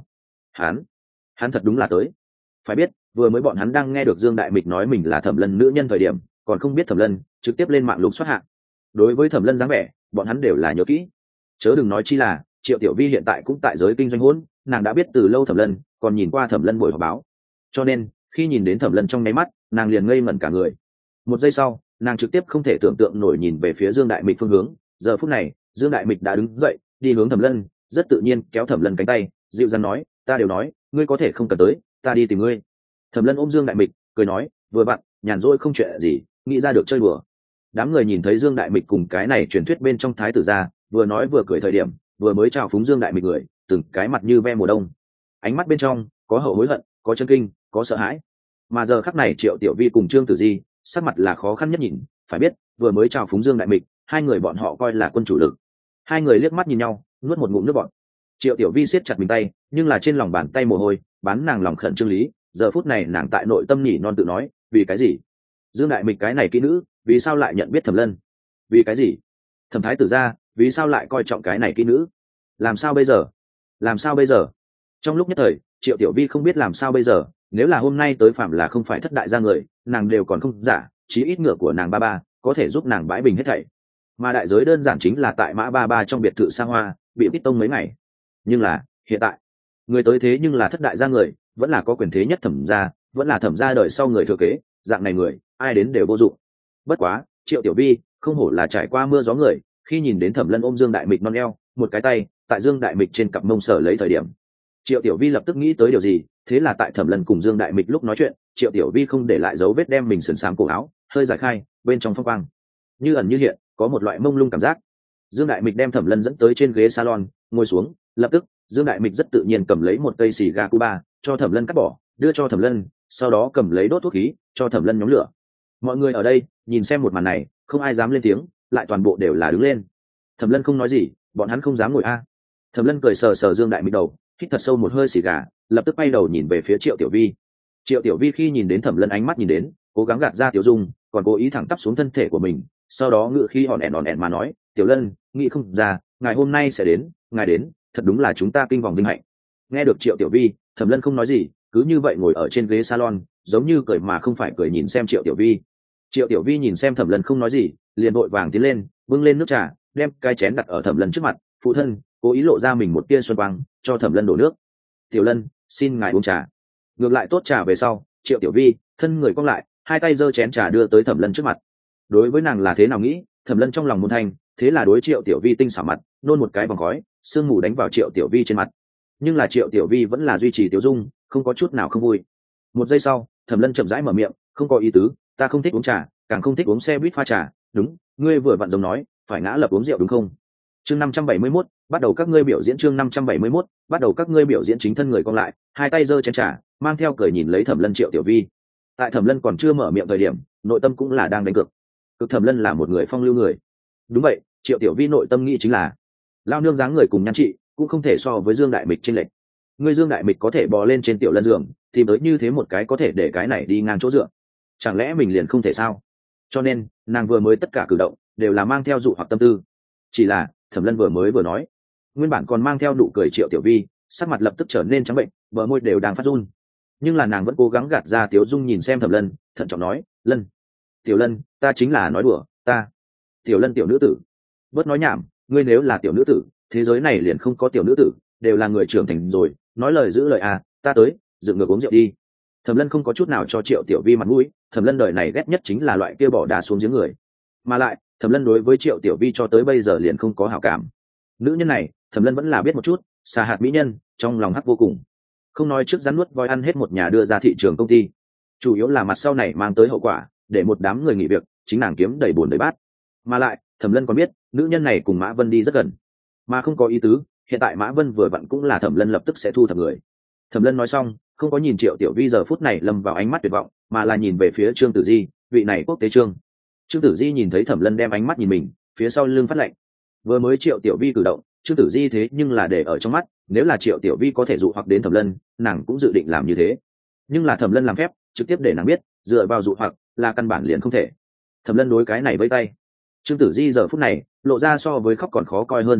Hắn thật đúng là tới. Phải biết vừa mới bọn hắn đang nghe được Dương Đại Mịch nói mình là Thẩm Lân nữ nhân thời điểm, còn không biết Thẩm Lân trực tiếp lên mạng lục soát hạng. Đối với Thẩm Lân dáng vẻ, bọn hắn đều là nhớ kỹ. Chớ đừng nói chi là Triệu Tiểu Vi hiện tại cũng tại giới kinh doanh hỗn, nàng đã biết từ lâu Thẩm Lân, còn nhìn qua Thẩm Lân buổi họp báo. Cho nên khi nhìn đến Thẩm Lân trong nháy mắt, nàng liền ngây ngẩn cả người. Một giây sau, nàng trực tiếp không thể tưởng tượng nổi nhìn về phía Dương Đại Mịch phương hướng. Giờ phút này, Dương Đại Mịch đã đứng dậy, đi hướng Thẩm Lân, rất tự nhiên kéo Thẩm Lân cánh tay, dịu dàng nói, ta đều nói, ngươi có thể không cần tới, ta đi tìm ngươi. Thẩm Lân ôm Dương Đại Mịch, cười nói, vừa vặn, nhàn rỗi không chuyện gì, nghĩ ra được chơi đùa. Đám người nhìn thấy Dương Đại Mịch cùng cái này truyền thuyết bên trong thái tử gia, vừa nói vừa cười thời điểm, vừa mới chào phúng Dương Đại Mịch người, từng cái mặt như ve mùa đông. Ánh mắt bên trong có hậu hối hận, có chân kinh, có sợ hãi. Mà giờ khắc này Triệu Tiểu Vi cùng Trương Tử Di, sắc mặt là khó khăn nhất nhìn, phải biết, vừa mới chào phúng Dương Đại Mịch, hai người bọn họ coi là quân chủ lực. Hai người liếc mắt nhìn nhau, nuốt một ngụm nước bọt. Triệu Tiểu Vi siết chặt mình tay, nhưng là trên lòng bàn tay mồ hôi bán nàng lòng khẩn trương lý. Giờ phút này nàng tại nội tâm nhỉ non tự nói, vì cái gì? Dương Đại Mịch cái này kỹ nữ, vì sao lại nhận biết Thẩm Lân? Vì cái gì? Thẩm thái tử gia, vì sao lại coi trọng cái này kỹ nữ? Làm sao bây giờ? Làm sao bây giờ? Trong lúc nhất thời, Triệu Tiểu Vi không biết làm sao bây giờ. Nếu là hôm nay tới phạm là không phải thất đại gia người, nàng đều còn không giả, chí ít ngựa của nàng ba ba có thể giúp nàng bãi bình hết thảy. Mà đại giới đơn giản chính là tại Mã ba ba trong biệt thự xa hoa, bị Bít Tông mấy ngày. Nhưng là hiện tại, người tới thế nhưng là thất đại gia người, vẫn là có quyền thế nhất Thẩm gia, vẫn là Thẩm gia đời sau người thừa kế, dạng này người, ai đến đều vô dụng. Bất quá, Triệu Tiểu Vi không hổ là trải qua mưa gió người, khi nhìn đến Thẩm Lân ôm Dương Đại Mịch non eo, một cái tay tại Dương Đại Mịch trên cặp mông sở lấy thời điểm, Triệu Tiểu Vi lập tức nghĩ tới điều gì, thế là tại Thẩm Lân cùng Dương Đại Mịch lúc nói chuyện, Triệu Tiểu Vi không để lại dấu vết đem mình sườn xám cổ áo hơi giải khai, bên trong phong quang như ẩn như hiện, có một loại mông lung cảm giác. Dương Đại Mịch đem Thẩm Lân dẫn tới trên ghế salon, ngồi xuống, lập tức Dương Đại Mịch rất tự nhiên cầm lấy một cây xì gà Cuba, cho Thẩm Lân cắt bỏ, đưa cho Thẩm Lân, sau đó cầm lấy đốt thuốc khí, cho Thẩm Lân nhóm lửa. Mọi người ở đây nhìn xem một màn này, không ai dám lên tiếng, lại toàn bộ đều là đứng lên. Thẩm Lân không nói gì, bọn hắn không dám ngồi a. Thẩm Lân cười sờ sờ Dương Đại Mịch đầu, hít thật sâu một hơi xì gà, lập tức quay đầu nhìn về phía Triệu Tiểu Vi. Triệu Tiểu Vi khi nhìn đến Thẩm Lân ánh mắt nhìn đến, cố gắng gạt ra tiểu dung, còn cố ý thẳng tắp xuống thân thể của mình, sau đó ngự khi hòn ẻn mà nói, Tiểu Lân, nghĩ không ra, ngày hôm nay sẽ đến, ngài đến, thật đúng là chúng ta kinh vòng vinh hạnh. Nghe được Triệu Tiểu Vi, Thẩm Lân không nói gì, cứ như vậy ngồi ở trên ghế salon, giống như cười mà không phải cười nhìn xem Triệu Tiểu Vi. Triệu Tiểu Vi nhìn xem Thẩm Lân không nói gì, liền vội vàng tiến lên, bưng lên nước trà, đem cái chén đặt ở Thẩm Lân trước mặt, phụ thân, cố ý lộ ra mình một tia xuân quang, cho Thẩm Lân đổ nước. Tiểu Lân, xin ngài uống trà. Ngược lại tốt trà về sau, Triệu Tiểu Vi thân người cong lại, hai tay giơ chén trà đưa tới Thẩm Lân trước mặt. Đối với nàng là thế nào nghĩ, Thẩm Lân trong lòng muốn thanh, thế là đối Triệu Tiểu Vi tinh xảo mặt, nôn một cái vòng khói, sương mù đánh vào Triệu Tiểu Vi trên mặt. Nhưng là Triệu Tiểu Vi vẫn là duy trì tiểu dung, không có chút nào không vui. Một giây sau, Thẩm Lân chậm rãi mở miệng, không có ý tứ, ta không thích uống trà, càng không thích uống xe buýt pha trà, đúng, ngươi vừa vặn giống nói, phải ngã lập uống rượu đúng không? Chương 571, bắt đầu các ngươi biểu diễn. Chương 571, bắt đầu các ngươi biểu diễn. Chính thân người cong lại, hai tay giơ chén trà, mang theo cười nhìn lấy Thẩm Lân. Triệu Tiểu Vi tại Thẩm Lân còn chưa mở miệng thời điểm, nội tâm cũng là đang đánh cược. Cực Thẩm Lân là một người phong lưu người. Đúng vậy, Triệu Tiểu Vi nội tâm nghĩ chính là, lao nương dáng người cùng nhan trị cũng không thể so với Dương Đại Mịch chênh lệch. Ngươi Dương Đại Mịch có thể bò lên trên Tiểu Lân giường, thì tới như thế một cái có thể để cái này đi ngang chỗ dựa, chẳng lẽ mình liền không thể sao? Cho nên nàng vừa mới tất cả cử động đều là mang theo dụ hoặc tâm tư. Chỉ là Thẩm Lân vừa nói, nguyên bản còn mang theo nụ cười Triệu Tiểu Vi sắc mặt lập tức trở nên trắng bệnh, bờ môi đều đang phát run. Nhưng là nàng vẫn cố gắng gạt ra tiếu dung nhìn xem Thẩm Lân, thận trọng nói, Lân, Tiểu Lân, ta chính là nói đùa, ta Tiểu Lân tiểu nữ tử, bớt nói nhảm, ngươi nếu là tiểu nữ tử, thế giới này liền không có tiểu nữ tử, đều là người trưởng thành rồi, nói lời giữ lời à, ta tới, dựng ngược uống rượu đi. Thẩm Lân không có chút nào cho Triệu Tiểu Vi mặt mũi, Thẩm Lân đời này ghét nhất chính là loại kia bỏ đá xuống giếng người. Mà lại, Thẩm Lân đối với Triệu Tiểu Vi cho tới bây giờ liền không có hảo cảm. Nữ nhân này, Thẩm Lân vẫn là biết một chút, xà hạt mỹ nhân, trong lòng hắc vô cùng. Không nói trước rắn nuốt voi ăn hết một nhà đưa ra thị trường công ty, chủ yếu là mặt sau này mang tới hậu quả, để một đám người nghỉ việc, chính nàng kiếm đầy bùn đầy bát. Mà lại, Thẩm Lân còn biết, nữ nhân này cùng Mã Vân đi rất gần, mà không có ý tứ, hiện tại Mã Vân vừa vặn cũng là Thẩm Lân lập tức sẽ thu thập người. Thẩm Lân nói xong, không có nhìn Triệu Tiểu Vi giờ phút này lâm vào ánh mắt tuyệt vọng, mà là nhìn về phía Trương Tử Di, vị này quốc tế trương. Trương Tử Di nhìn thấy Thẩm Lân đem ánh mắt nhìn mình, phía sau lưng phát lạnh. Vừa mới Triệu Tiểu Vi cử động, Trương Tử Di thế nhưng là để ở trong mắt, nếu là Triệu Tiểu Vi có thể dụ hoặc đến Thẩm Lân, nàng cũng dự định làm như thế. Nhưng là Thẩm Lân làm phép, trực tiếp để nàng biết, dựa vào dụ hoặc là căn bản liền không thể. Thẩm Lân đối cái này vẫy tay. Trương Tử Di giờ phút này lộ ra so với khóc còn khó coi hơn sắc mặt,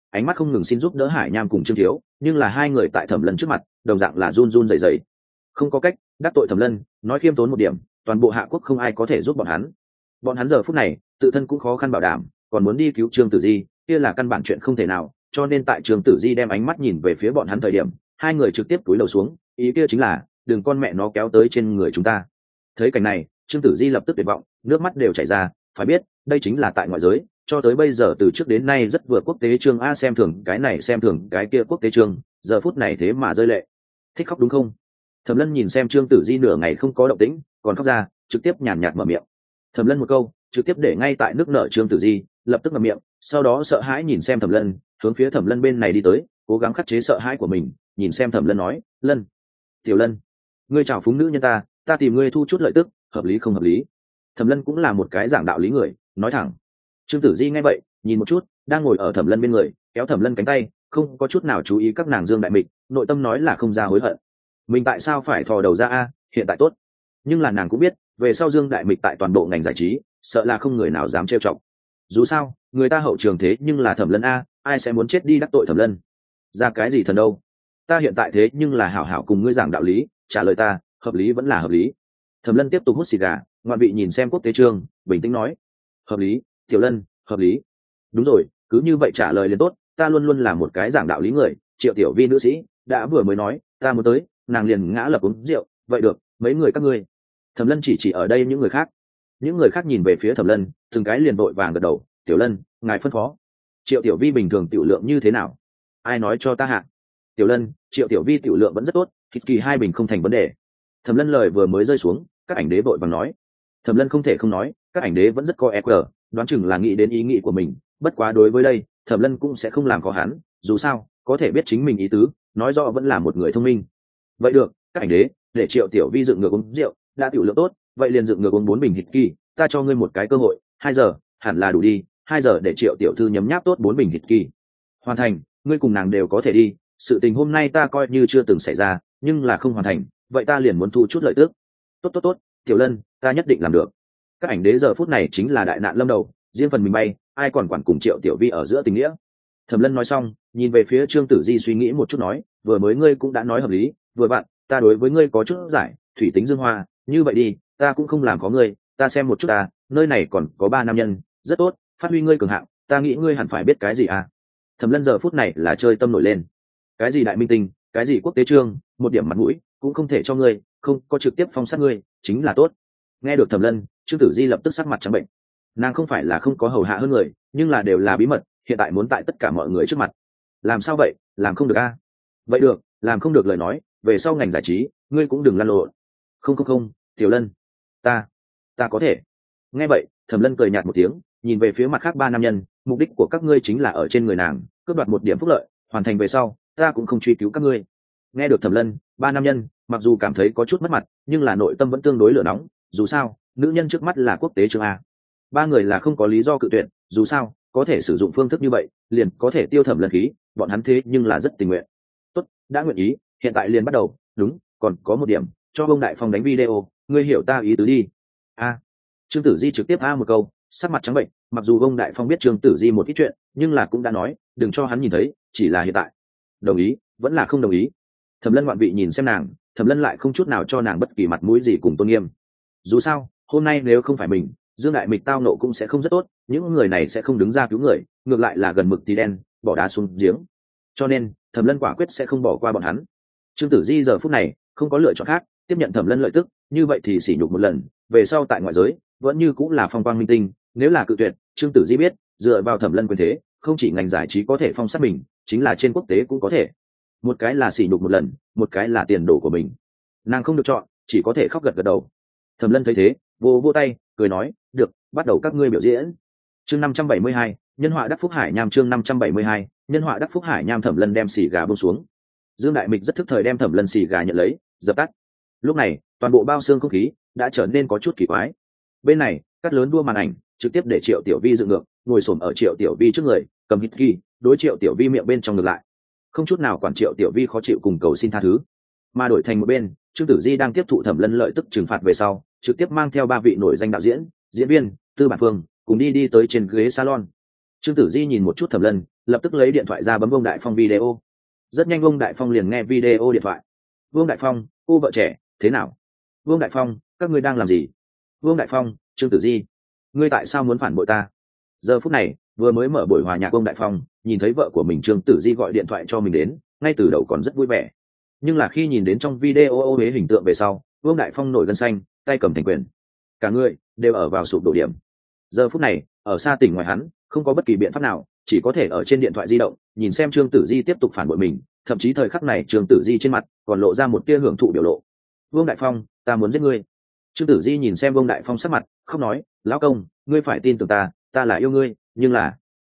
ánh mắt không ngừng xin giúp đỡ Hải Nham cùng Trương Thiếu, nhưng là hai người tại Thẩm Lân trước mặt đồng dạng là run run rẩy rẩy. Không có cách, đắc tội Thẩm Lân, nói khiêm tốn một điểm, toàn bộ Hạ Quốc không ai có thể giúp bọn hắn. Bọn hắn giờ phút này tự thân cũng khó khăn bảo đảm, còn muốn đi cứu Trương Tử Di, kia là căn bản chuyện không thể nào, cho nên tại Trương Tử Di đem ánh mắt nhìn về phía bọn hắn thời điểm, hai người trực tiếp cúi đầu xuống, ý kia chính là đừng con mẹ nó kéo tới trên người chúng ta. Thấy cảnh này, Trương Tử Di lập tức tuyệt vọng, nước mắt đều chảy ra, phải biết, đây chính là tại ngoại giới, cho tới bây giờ từ trước đến nay rất vừa quốc tế trương a, xem thường cái này xem thường cái kia quốc tế trương, giờ phút này thế mà rơi lệ. Thích khóc đúng không? Thẩm Lân nhìn xem Trương Tử Di nửa ngày không có động tĩnh, còn khóc ra, trực tiếp nhàn nhạt mở miệng. Thẩm Lân một câu, trực tiếp để ngay tại nước nợ Trương Tử Di lập tức mở miệng, sau đó sợ hãi nhìn xem Thẩm Lân, hướng phía Thẩm Lân bên này đi tới, cố gắng khắc chế sợ hãi của mình, nhìn xem Thẩm Lân nói, "Lân, Tiểu Lân, ngươi chào phúng nữ nhân ta tìm ngươi thu chút lợi tức, hợp lý không hợp lý?" Thẩm Lân cũng là một cái giảng đạo lý người, nói thẳng. Trương Tử Di nghe vậy, nhìn một chút, đang ngồi ở Thẩm Lân bên người, kéo Thẩm Lân cánh tay, không có chút nào chú ý các nàng Dương Đại Mịch, nội tâm nói là không ra hối hận. Mình tại sao phải thò đầu ra a, hiện tại tốt. Nhưng là nàng cũng biết, về sau Dương Đại Mịch tại toàn bộ ngành giải trí, sợ là không người nào dám trêu chọc. Dù sao, người ta hậu trường thế nhưng là Thẩm Lân a, ai sẽ muốn chết đi đắc tội Thẩm Lân. Ra cái gì thần đâu? Ta hiện tại thế nhưng là hảo hảo cùng ngươi giảng đạo lý, trả lời ta, hợp lý vẫn là hợp lý. Thẩm Lân tiếp tục hút xì gà, ngoạn vị nhìn xem Quốc tế Trương, bình tĩnh nói, hợp lý, Tiểu Lân, hợp lý. Đúng rồi, cứ như vậy trả lời liền tốt, ta luôn luôn là một cái giảng đạo lý người, Triệu Tiểu Vi nữ sĩ đã vừa mới nói ta muốn tới, nàng liền ngã lập uống rượu, vậy được, mấy người các ngươi. Thẩm Lân chỉ ở đây những người khác nhìn về phía Thẩm Lân, từng cái liền vội vàng gật đầu, Tiểu Lân, ngài phân phó. Triệu Tiểu Vi bình thường tiểu lượng như thế nào? Ai nói cho ta hạ? Tiểu Lân, Triệu Tiểu Vi tiểu lượng vẫn rất tốt, hít kỳ 2 bình không thành vấn đề. Thẩm Lân lời vừa mới rơi xuống, các ảnh đế vội vàng nói. Thẩm Lân không thể không nói, các ảnh đế vẫn rất có EQ, đoán chừng là nghĩ đến ý nghĩ của mình, bất quá đối với đây, Thẩm Lân cũng sẽ không làm khó hắn, dù sao, có thể biết chính mình ý tứ, nói rõ vẫn là một người thông minh. Vậy được, các ảnh đế, để Triệu Tiểu Vi dựng ngược uống rượu, đã tiểu lượng tốt, vậy liền dựng ngược uống 4 bình hít kỳ, ta cho ngươi một cái cơ hội, 2 giờ, hẳn là đủ đi, 2 giờ để Triệu tiểu thư nhấm nháp tốt 4 bình hít kỳ. Hoàn thành, ngươi cùng nàng đều có thể đi, sự tình hôm nay ta coi như chưa từng xảy ra, nhưng là không hoàn thành, vậy ta liền muốn thu chút lợi tức. Tốt, Tiểu Lân, ta nhất định làm được. Các ảnh đế giờ phút này chính là đại nạn lâm đầu, riêng phần mình bay, ai còn quản cùng Triệu Tiểu Vi ở giữa tình nghĩa. Thẩm Lân nói xong, nhìn về phía Trương Tử Di suy nghĩ một chút nói, vừa mới ngươi cũng đã nói hợp lý, vừa bạn, ta đối với ngươi có chút giải, thủy tính dương hoa, như vậy đi, ta cũng không làm có ngươi, ta xem một chút ta, nơi này còn có 3 nam nhân, rất tốt, phát huy ngươi cường hạng, ta nghĩ ngươi hẳn phải biết cái gì à. Thẩm Lân giờ phút này là chơi tâm nổi lên, cái gì đại minh tinh, cái gì quốc tế trương, một điểm mặt mũi cũng không thể cho ngươi, không có trực tiếp phong sát ngươi, chính là tốt. Nghe được Thẩm Lân, Trương Tử Di lập tức sắc mặt trắng bệnh. Nàng không phải là không có hầu hạ hơn người, nhưng là đều là bí mật, hiện tại muốn tại tất cả mọi người trước mặt. Làm sao vậy, làm không được a? Vậy được, làm không được lời nói, về sau ngành giải trí, ngươi cũng đừng lăn lộn. Không, Tiểu Lân, ta có thể. Nghe vậy, Thẩm Lân cười nhạt một tiếng, nhìn về phía mặt khác 3 nam nhân, mục đích của các ngươi chính là ở trên người nàng, cướp đoạt một điểm phúc lợi, hoàn thành về sau, ta cũng không truy cứu các ngươi. Nghe được Thẩm Lân, 3 nam nhân, mặc dù cảm thấy có chút mất mặt, nhưng là nội tâm vẫn tương đối lửa nóng, dù sao, nữ nhân trước mắt là quốc tế trương a. 3 người là không có lý do cự tuyệt, dù sao, có thể sử dụng phương thức như vậy, liền có thể tiêu Thẩm Lân khí, bọn hắn thế nhưng là rất tình nguyện. Tốt, đã nguyện ý, hiện tại liền bắt đầu, đúng, còn có một điểm, cho ông Đại Phong đánh video, ngươi hiểu ta ý tứ đi. Trương Tử Di trực tiếp một câu, sắc mặt trắng bệnh, mặc dù ông Đại Phong biết Trương Tử Di một ít chuyện, nhưng là cũng đã nói, đừng cho hắn nhìn thấy, chỉ là hiện tại. Đồng ý, vẫn là không đồng ý. Thẩm Lân ngoạn vị nhìn xem nàng, Thẩm Lân lại không chút nào cho nàng bất kỳ mặt mũi gì cùng tôn nghiêm. Dù sao, hôm nay nếu không phải mình, Dương Đại Mịch tao nộ cũng sẽ không rất tốt, những người này sẽ không đứng ra cứu người, ngược lại là gần mực thì đen, bỏ đá xuống giếng. Cho nên, Thẩm Lân quả quyết sẽ không bỏ qua bọn hắn. Trương Tử Di giờ phút này không có lựa chọn khác, tiếp nhận Thẩm Lân lợi tức, như vậy thì sỉ nhục một lần, về sau tại ngoại giới vẫn như cũng là phong quang minh tinh, nếu là cự tuyệt, Trương Tử Di biết, dựa vào Thẩm Lân quyền thế, không chỉ ngành giải trí có thể phong sát mình, chính là trên quốc tế cũng có thể. Một cái là sỉ nhục một lần, một cái là tiền đồ của mình. Nàng không được chọn, chỉ có thể khóc gật đầu. Thẩm Lân thấy thế, vô tay, cười nói, được, bắt đầu các ngươi biểu diễn. Chương 572, nhân họa đắc phúc hải nham. Chương 572, nhân họa đắc phúc hải nham. Thẩm Lân đem xì gà buông xuống. Dương Đại Mịch rất thức thời đem Thẩm Lân xì gà nhận lấy, dập tắt. Lúc này, toàn bộ bao xương không khí đã trở nên có chút kỳ quái. Bên này, cắt lớn đua màn ảnh, trực tiếp để Triệu Tiểu Vi dựng ngược, ngồi xổm ở Triệu Tiểu Vi trước người, cầm hít kỳ, đối Triệu Tiểu Vi miệng bên trong ngược lại. Không chút nào quản Triệu Tiểu Vi khó chịu cùng cầu xin tha thứ, mà đổi thành một bên, Trương Tử Di đang tiếp thụ Thẩm Lân lợi tức trừng phạt về sau, trực tiếp mang theo 3 vị nổi danh đạo diễn, diễn viên, Tư Bản Phương, cùng đi tới trên ghế salon. Trương Tử Di nhìn một chút Thẩm Lân, lập tức lấy điện thoại ra bấm Vương Đại Phong video. Rất nhanh Vương Đại Phong liền nghe video điện thoại. Vương Đại Phong, cô vợ trẻ, thế nào? Vương Đại Phong, các ngươi đang làm gì? Vương Đại Phong, Trương Tử Di, ngươi tại sao muốn phản bội ta? Giờ phút này vừa mới mở buổi hòa nhạc, Vương Đại Phong nhìn thấy vợ của mình Trương Tử Di gọi điện thoại cho mình đến, ngay từ đầu còn rất vui vẻ, nhưng là khi nhìn đến trong video ô huế hình tượng về sau, Vương Đại Phong nổi gân xanh, tay cầm thành quyền, cả người đều ở vào sụp đổ điểm. Giờ phút này ở xa tỉnh ngoài hắn không có bất kỳ biện pháp nào, chỉ có thể ở trên điện thoại di động nhìn xem Trương Tử Di tiếp tục phản bội mình, thậm chí thời khắc này Trương Tử Di trên mặt còn lộ ra một tia hưởng thụ biểu lộ. Vương Đại Phong, ta muốn giết ngươi. Trương Tử Di nhìn xem Vương Đại Phong sắc mặt không nói, lão công, ngươi phải tin tưởng ta, ta là yêu ngươi, nhưng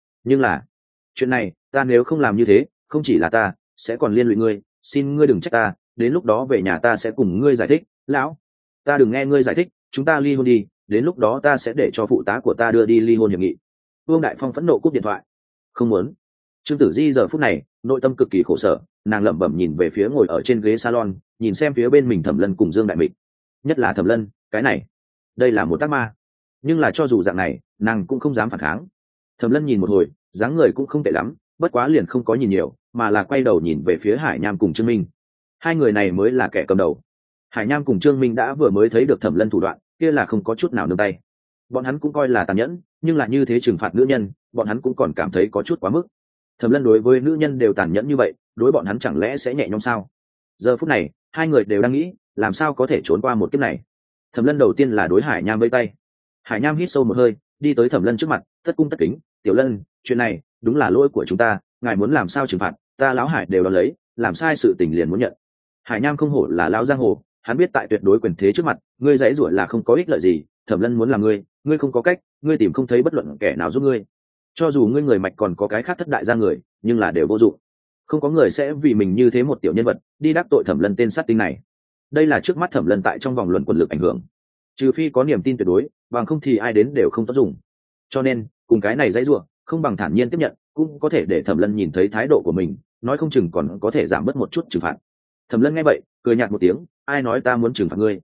là chuyện này ta nếu không làm như thế, không chỉ là ta sẽ còn liên lụy ngươi, xin ngươi đừng trách ta, đến lúc đó về nhà ta sẽ cùng ngươi giải thích. Lão, ta đừng nghe ngươi giải thích, chúng ta ly hôn đi, đến lúc đó ta sẽ để cho phụ tá của ta đưa đi ly hôn hiệp nghị. Vương Đại Phong phẫn nộ cúp điện thoại. Không muốn. Trương Tử Di giờ phút này nội tâm cực kỳ khổ sở, nàng lẩm bẩm nhìn về phía ngồi ở trên ghế salon, nhìn xem phía bên mình Thẩm Lân cùng Dương Đại Mịch, nhất là Thẩm Lân, cái này đây là một tác ma, nhưng là cho dù dạng này nàng cũng không dám phản kháng. Thẩm Lân nhìn một hồi, dáng người cũng không tệ lắm, bất quá liền không có nhìn nhiều, mà là quay đầu nhìn về phía Hải Nham cùng Trương Minh. Hai người này mới là kẻ cầm đầu. Hải Nham cùng Trương Minh đã vừa mới thấy được Thẩm Lân thủ đoạn, kia là không có chút nào nương tay. Bọn hắn cũng coi là tàn nhẫn, nhưng là như thế trừng phạt nữ nhân, bọn hắn cũng còn cảm thấy có chút quá mức. Thẩm Lân đối với nữ nhân đều tàn nhẫn như vậy, đối bọn hắn chẳng lẽ sẽ nhẹ nhõm sao? Giờ phút này hai người đều đang nghĩ làm sao có thể trốn qua một kiếp này. Thẩm Lân đầu tiên là đối Hải Nham vẫy tay. Hải Nham hít sâu một hơi, đi tới Thẩm Lân trước mặt, tất cung tất kính, "Tiểu Lân, chuyện này đúng là lỗi của chúng ta, ngài muốn làm sao trừng phạt, ta lão Hải đều đón lấy, làm sai sự tình liền muốn nhận." Hải Nham không hổ là lão giang hồ, hắn biết tại tuyệt đối quyền thế trước mặt, ngươi dãy rủa là không có ích lợi gì. Thẩm Lân muốn làm ngươi không có cách, ngươi tìm không thấy bất luận kẻ nào giúp ngươi. Cho dù ngươi người mạch còn có cái khác thất đại gia người, nhưng là đều vô dụng. Không có người sẽ vì mình như thế một tiểu nhân vật đi đắc tội Thẩm Lân tên sát tinh này. Đây là trước mắt Thẩm Lân tại trong vòng luận quần lực ảnh hưởng, trừ phi có niềm tin tuyệt đối, bằng không thì ai đến đều không tốt dùng. Cho nên cùng cái này dãy rủa, không bằng thản nhiên tiếp nhận, cũng có thể để Thẩm Lân nhìn thấy thái độ của mình, nói không chừng còn có thể giảm bớt một chút trừng phạt. Thẩm Lân nghe vậy cười nhạt một tiếng, "Ai nói ta muốn trừng phạt ngươi?"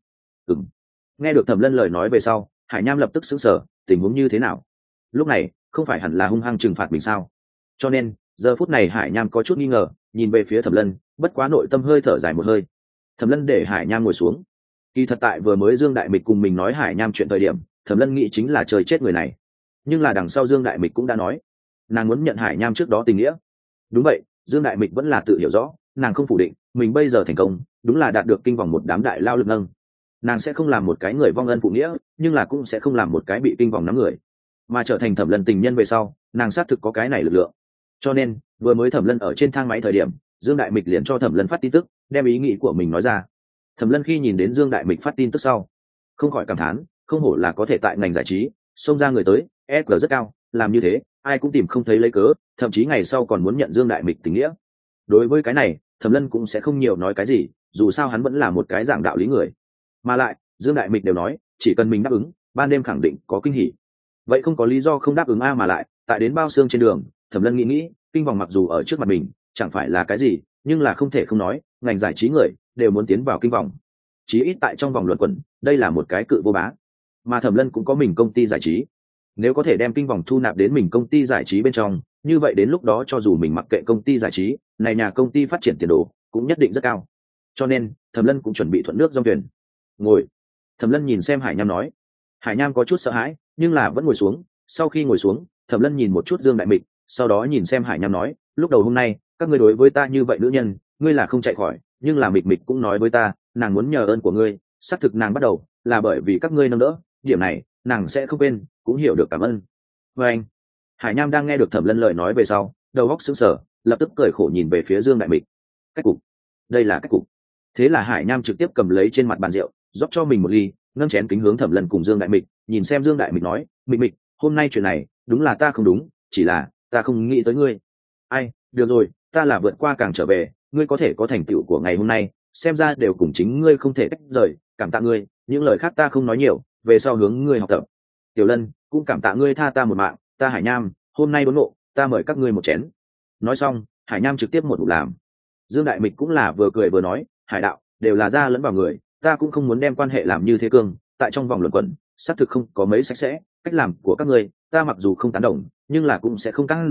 Nghe được Thẩm Lân lời nói về sau, Hải Nham lập tức sững sờ, tình huống như thế nào? Lúc này không phải hẳn là hung hăng trừng phạt mình sao? Cho nên giờ phút này Hải Nham có chút nghi ngờ, nhìn về phía Thẩm Lân, bất quá nội tâm hơi thở dài một hơi. Thẩm Lân để Hải Nham ngồi xuống. Kỳ thật tại vừa mới Dương Đại Mịch cùng mình nói Hải Nham chuyện thời điểm, Thẩm Lân nghĩ chính là chơi chết người này. Nhưng là đằng sau Dương Đại Mịch cũng đã nói, nàng muốn nhận Hải Nham trước đó tình nghĩa. Đúng vậy, Dương Đại Mịch vẫn là tự hiểu rõ, nàng không phủ định, mình bây giờ thành công, đúng là đạt được kinh vòng một đám đại lao lực nâng. Nàng sẽ không làm một cái người vong ân phụ nghĩa, nhưng là cũng sẽ không làm một cái bị kinh vòng nắm người, mà trở thành Thẩm Lân tình nhân về sau, nàng xác thực có cái này lực lượng. Cho nên vừa mới Thẩm Lân ở trên thang máy thời điểm, Dương Đại Mịch liền cho Thẩm Lân phát tin tức, đem ý nghĩ của mình nói ra. Thẩm Lân khi nhìn đến Dương Đại Mịch phát tin tức sau, không khỏi cảm thán, không hổ là có thể tại ngành giải trí xông ra người tới, EQ rất cao, làm như thế ai cũng tìm không thấy lấy cớ, thậm chí ngày sau còn muốn nhận Dương Đại Mịch tình nghĩa. Đối với cái này Thẩm Lân cũng sẽ không nhiều nói cái gì, dù sao hắn vẫn là một cái giảng đạo lý người, mà lại Dương Đại Mịch đều nói chỉ cần mình đáp ứng, ban đêm khẳng định có kinh hỉ, vậy không có lý do không đáp ứng a. Mà lại tại đến bao xương trên đường, Thẩm Lân nghĩ kinh vòng mặc dù ở trước mặt mình chẳng phải là cái gì, nhưng là không thể không nói ngành giải trí người đều muốn tiến vào kinh vòng, chí ít tại trong vòng luận quẩn, đây là một cái cự vô bá. Mà Thẩm Lân cũng có mình công ty giải trí, nếu có thể đem kinh vòng thu nạp đến mình công ty giải trí bên trong, như vậy đến lúc đó cho dù mình mặc kệ công ty giải trí này, nhà công ty phát triển tiền đồ cũng nhất định rất cao. Cho nên Thẩm Lân cũng chuẩn bị thuận nước dòng thuyền. Ngồi. Thẩm Lân nhìn xem Hải Nham nói. Hải Nham có chút sợ hãi, nhưng là vẫn ngồi xuống. Sau khi ngồi xuống, Thẩm Lân nhìn một chút Dương Đại Mịch, sau đó nhìn xem Hải Nham nói, lúc đầu hôm nay các ngươi đối với ta như vậy nữ nhân, ngươi là không chạy khỏi, nhưng là Mịch Mịch cũng nói với ta, nàng muốn nhờ ơn của ngươi, xác thực nàng bắt đầu là bởi vì các ngươi nâng đỡ, điểm này nàng sẽ không quên, cũng hiểu được cảm ơn. Và anh, Hải Nham đang nghe được Thẩm Lân lời nói về sau, đầu óc sững sờ, lập tức cười khổ nhìn về phía Dương Đại Mịch. Cách cục, đây là cách cục. Thế là Hải Nham trực tiếp cầm lấy trên mặt bàn rượu, rót cho mình một ly, nâng chén kính hướng Thẩm Lân cùng Dương Đại Mịch, nhìn xem Dương Đại Mịch nói, Mịch Mịch, hôm nay chuyện này đúng là ta không đúng, chỉ là ta không nghĩ tới ngươi. Ai, được rồi, ta là vượt qua càng trở về, ngươi có thể có thành tựu của ngày hôm nay, xem ra đều cùng chính ngươi không thể tách rời, cảm tạ ngươi, những lời khác ta không nói nhiều, về sau hướng ngươi học tập. Tiểu Lân, cũng cảm tạ ngươi tha ta một mạng, ta Hải Nham, hôm nay đốn ngộ, ta mời các ngươi một chén. Nói xong, Hải Nham trực tiếp một ngụm làm. Dương Đại Mịch cũng là vừa cười vừa nói, Hải đạo, đều là ra lẫn vào người, ta cũng không muốn đem quan hệ làm như thế cương, tại trong vòng luận quẩn, xác thực không có mấy sạch sẽ, cách làm của các ngươi ta mặc dù không tán đồng, nhưng là cũng sẽ không căng dự,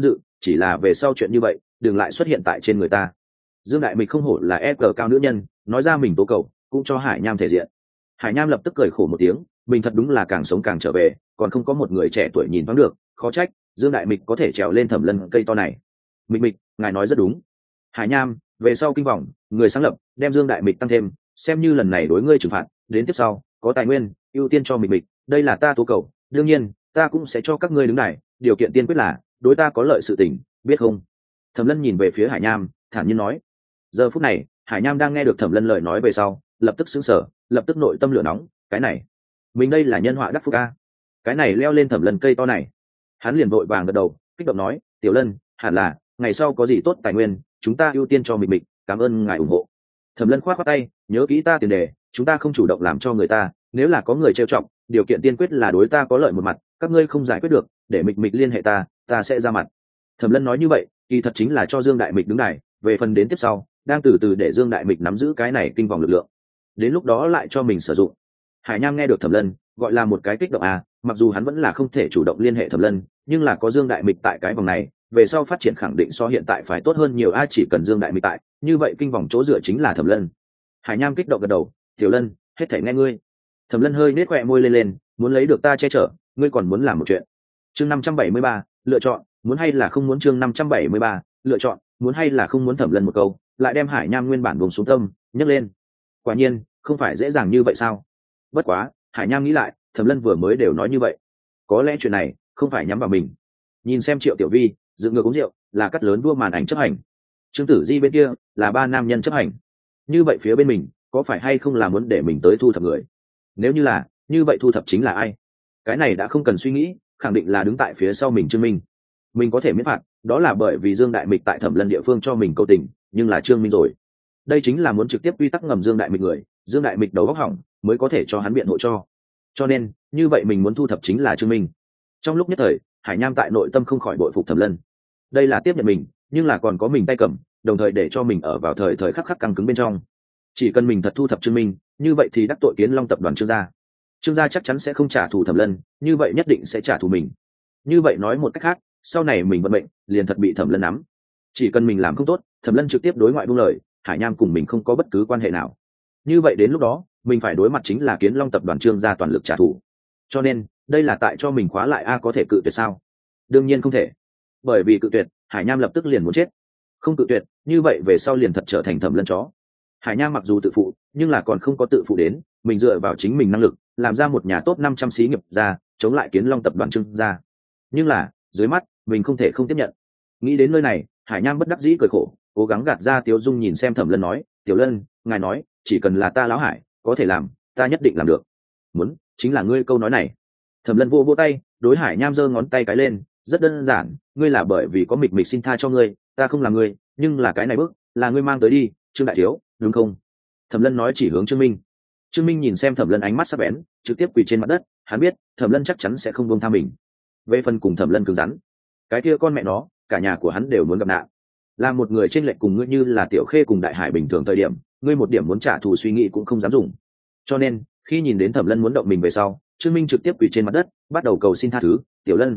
chỉ là về sau chuyện như vậy đừng lại xuất hiện tại trên người ta. Dương Đại Mịch không hổ là cao nữ nhân, nói ra mình tố cầu cũng cho Hải Nham thể diện. Hải Nham lập tức cười khổ một tiếng, mình thật đúng là càng sống càng trở về, còn không có một người trẻ tuổi nhìn thoáng được, khó trách Dương Đại Mịch có thể trèo lên Thẩm Lân cây to này. Mịch, ngài nói rất đúng. Hải Nham, về sau kinh vòng người sáng lập đem Dương Đại Mịch tăng thêm, xem như lần này đối ngươi trừng phạt, đến tiếp sau có tài nguyên ưu tiên cho Mịch, đây là ta tố cầu, đương nhiên ta cũng sẽ cho các ngươi đứng này, điều kiện tiên quyết là đối ta có lợi sự tình, biết không? Thẩm Lân nhìn về phía Hải Nham, thản nhiên nói. Giờ phút này Hải Nham đang nghe được Thẩm Lân lời nói về sau, lập tức sững sờ, lập tức nội tâm lửa nóng, cái này mình đây là nhân họa đắc phúc a, cái này leo lên Thẩm Lân cây to này. Hắn liền vội vàng gật đầu, kích động nói, Tiểu Lân, hẳn là ngày sau có gì tốt tài nguyên chúng ta ưu tiên cho Mịch, cảm ơn ngài ủng hộ. Thẩm Lân khoát khoát tay, nhớ kỹ ta tiền đề, chúng ta không chủ động làm cho người ta, nếu là có người trêu chọc, điều kiện tiên quyết là đối ta có lợi một mặt, các ngươi không giải quyết được, để Mịch liên hệ ta sẽ ra mặt. Thẩm Lân nói như vậy kỳ thật chính là cho Dương Đại Mịch đứng đài, về phần đến tiếp sau đang từ từ để Dương Đại Mịch nắm giữ cái này kinh vòng lực lượng, đến lúc đó lại cho mình sử dụng. Hải Nham nghe được Thẩm Lân gọi là một cái kích động à, mặc dù hắn vẫn là không thể chủ động liên hệ Thẩm Lân, nhưng là có Dương Đại Mịch tại cái vòng này, về sau phát triển khẳng định so hiện tại phải tốt hơn nhiều a, chỉ cần Dương Đại Mịch tại, như vậy kinh vòng chỗ dựa chính là Thẩm Lân. Hải Nham kích động gật đầu, Tiểu Lân, hết thảy nghe ngươi. Thẩm Lân hơi nết khóe môi lên, muốn lấy được ta che chở, ngươi còn muốn làm một chuyện. Chương 573, lựa chọn, muốn hay là không muốn. Chương 573, lựa chọn, muốn hay là không muốn. Thẩm Lân một câu, lại đem Hải Nham nguyên bản buông xuống tâm nhấc lên. Quả nhiên, không phải dễ dàng như vậy sao? Bất quá, Hải Nham nghĩ lại, Thẩm Lân vừa mới đều nói như vậy, có lẽ chuyện này không phải nhắm vào mình. Nhìn xem Triệu Tiểu Vi dựng ngược uống rượu, là cắt lớn đua màn ảnh chấp hành. Trương Tử Di bên kia là ba nam nhân chấp hành. Như vậy phía bên mình có phải hay không là muốn để mình tới thu thập người? Nếu như là, như vậy thu thập chính là ai? Cái này đã không cần suy nghĩ, khẳng định là đứng tại phía sau mình Trương Minh. Mình có thể miễn phạt, đó là bởi vì Dương Đại Mịch tại Thẩm Lân địa phương cho mình câu tình, nhưng là Trương Minh rồi. Đây chính là muốn trực tiếp quy tắc ngầm Dương Đại Mịch người, Dương Đại Mịch đầu óc hỏng mới có thể cho hắn biện hộ cho nên như vậy mình muốn thu thập chính là Trương Minh. Trong lúc nhất thời, Hải Nham tại nội tâm không khỏi bội phục Thẩm Lân. Đây là tiếp nhận mình, nhưng là còn có mình tay cầm, đồng thời để cho mình ở vào thời khắc căng cứng bên trong. Chỉ cần mình thật thu thập Trương Minh, như vậy thì đắc tội Kiến Long tập đoàn Trương gia chắc chắn sẽ không trả thù Thẩm Lân, như vậy nhất định sẽ trả thù mình. Như vậy nói một cách khác, sau này mình vận mệnh liền thật bị Thẩm Lân nắm. Chỉ cần mình làm không tốt, Thẩm Lân trực tiếp đối ngoại buông lời, Hải Nham cùng mình không có bất cứ quan hệ nào. Như vậy đến lúc đó mình phải đối mặt chính là Kiến Long tập đoàn Trương gia toàn lực trả thù. Cho nên đây là tại cho mình khóa lại a, có thể cự tuyệt sao? Đương nhiên không thể, bởi vì cự tuyệt Hải Nham lập tức liền muốn chết. Không cự tuyệt, như vậy về sau liền thật trở thành Thẩm Lân chó. Hải Nham mặc dù tự phụ, nhưng là còn không có tự phụ đến mình dựa vào chính mình năng lực làm ra một nhà top 500 xí nghiệp ra chống lại Kiến Long tập đoàn Trương gia. Nhưng là dưới mắt mình không thể không tiếp nhận. Nghĩ đến nơi này, Hải Nham bất đắc dĩ cười khổ, cố gắng gạt ra tiếu dung nhìn xem Thẩm Lân nói, Tiểu Lân, ngài nói chỉ cần là ta Lão Hải có thể làm, ta nhất định làm được. Muốn chính là ngươi câu nói này. Thẩm Lân vô tay đối Hải Nham giơ ngón tay cái lên, rất đơn giản, ngươi là bởi vì có Mịch xin tha cho ngươi, ta không làm ngươi, nhưng là cái này bước là ngươi mang tới đi, Trương đại thiếu, đúng không? Thẩm Lân nói chỉ hướng Trương Minh. Trương Minh nhìn xem Thẩm Lân ánh mắt sắc bén, trực tiếp quỳ trên mặt đất, hắn biết Thẩm Lân chắc chắn sẽ không buông tha mình. Về phần cùng Thẩm Lân cứng rắn, cái kia con mẹ nó cả nhà của hắn đều muốn gặp nạn. Là một người trên lệnh cùng ngươi như là Tiểu Khê cùng Đại Hải bình thường thời điểm, ngươi một điểm muốn trả thù suy nghĩ cũng không dám dùng. Cho nên khi nhìn đến Thẩm Lân muốn động mình về sau, Trương Minh trực tiếp quỳ trên mặt đất, bắt đầu cầu xin tha thứ, Tiểu Lân,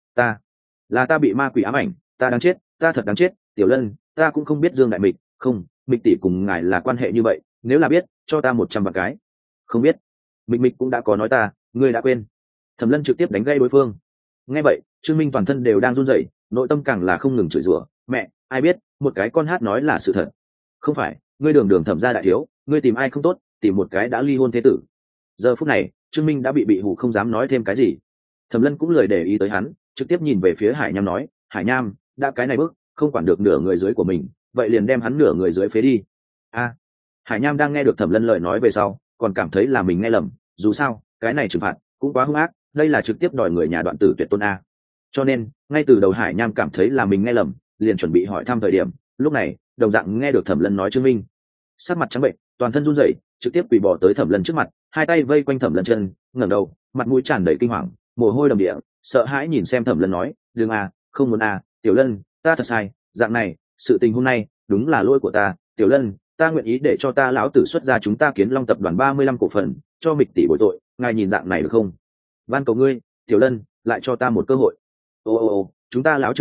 ta bị ma quỷ ám ảnh, ta đáng chết, ta thật đáng chết, Tiểu Lân, ta cũng không biết Dương Đại Mịch, không, Mịch tỷ cùng ngài là quan hệ như vậy, nếu là biết, cho ta 100 vạn cái. Không biết, Mịch cũng đã có nói ta, ngươi đã quên. Thẩm Lân trực tiếp đánh gây đối phương. Nghe vậy, Trương Minh toàn thân đều đang run rẩy, nội tâm càng là không ngừng chửi rủa, mẹ, ai biết, một cái con hát nói là sự thật. Không phải, ngươi đường Thẩm gia đại thiếu, ngươi tìm ai không tốt, tìm một cái đã ly hôn thế tử. Giờ phút này, Trương Minh đã bị hù không dám nói thêm cái gì. Thẩm Lân cũng lười để ý tới hắn, trực tiếp nhìn về phía Hải Nham nói, Hải Nham, đã cái này bước không quản được nửa người dưới của mình, vậy liền đem hắn nửa người dưới phế đi. A. Hải Nham đang nghe được Thẩm Lân lời nói về sau, còn cảm thấy là mình nghe lầm, dù sao cái này trừng phạt cũng quá hung ác, đây là trực tiếp đòi người nhà đoạn tử tuyệt tôn a. Cho nên ngay từ đầu Hải Nham cảm thấy là mình nghe lầm, liền chuẩn bị hỏi thăm thời điểm, lúc này đồng dạng nghe được Thẩm Lân nói Trương Minh, sắc mặt trắng bệnh, toàn thân run rẩy, trực tiếp quỳ bỏ tới Thẩm Lân trước mặt, hai tay vây quanh Thẩm Lân chân, ngẩng đầu, mặt mũi tràn đầy kinh hoàng, mồ hôi đầm địa, sợ hãi nhìn xem Thẩm Lân nói, đừng a, không muốn a, Tiểu Lân, ta thật sai, dạng này, sự tình hôm nay đúng là lỗi của ta, Tiểu Lân, ta nguyện ý để cho ta lão tử xuất ra chúng ta Kiến Long tập đoàn 35 cổ phần, cho Mịch tỷ bồi tội, ngài nhìn dạng này được không? Van cầu ngươi, Tiểu Lân, lại cho ta một cơ hội. Ô, chúng ta lão Trương gia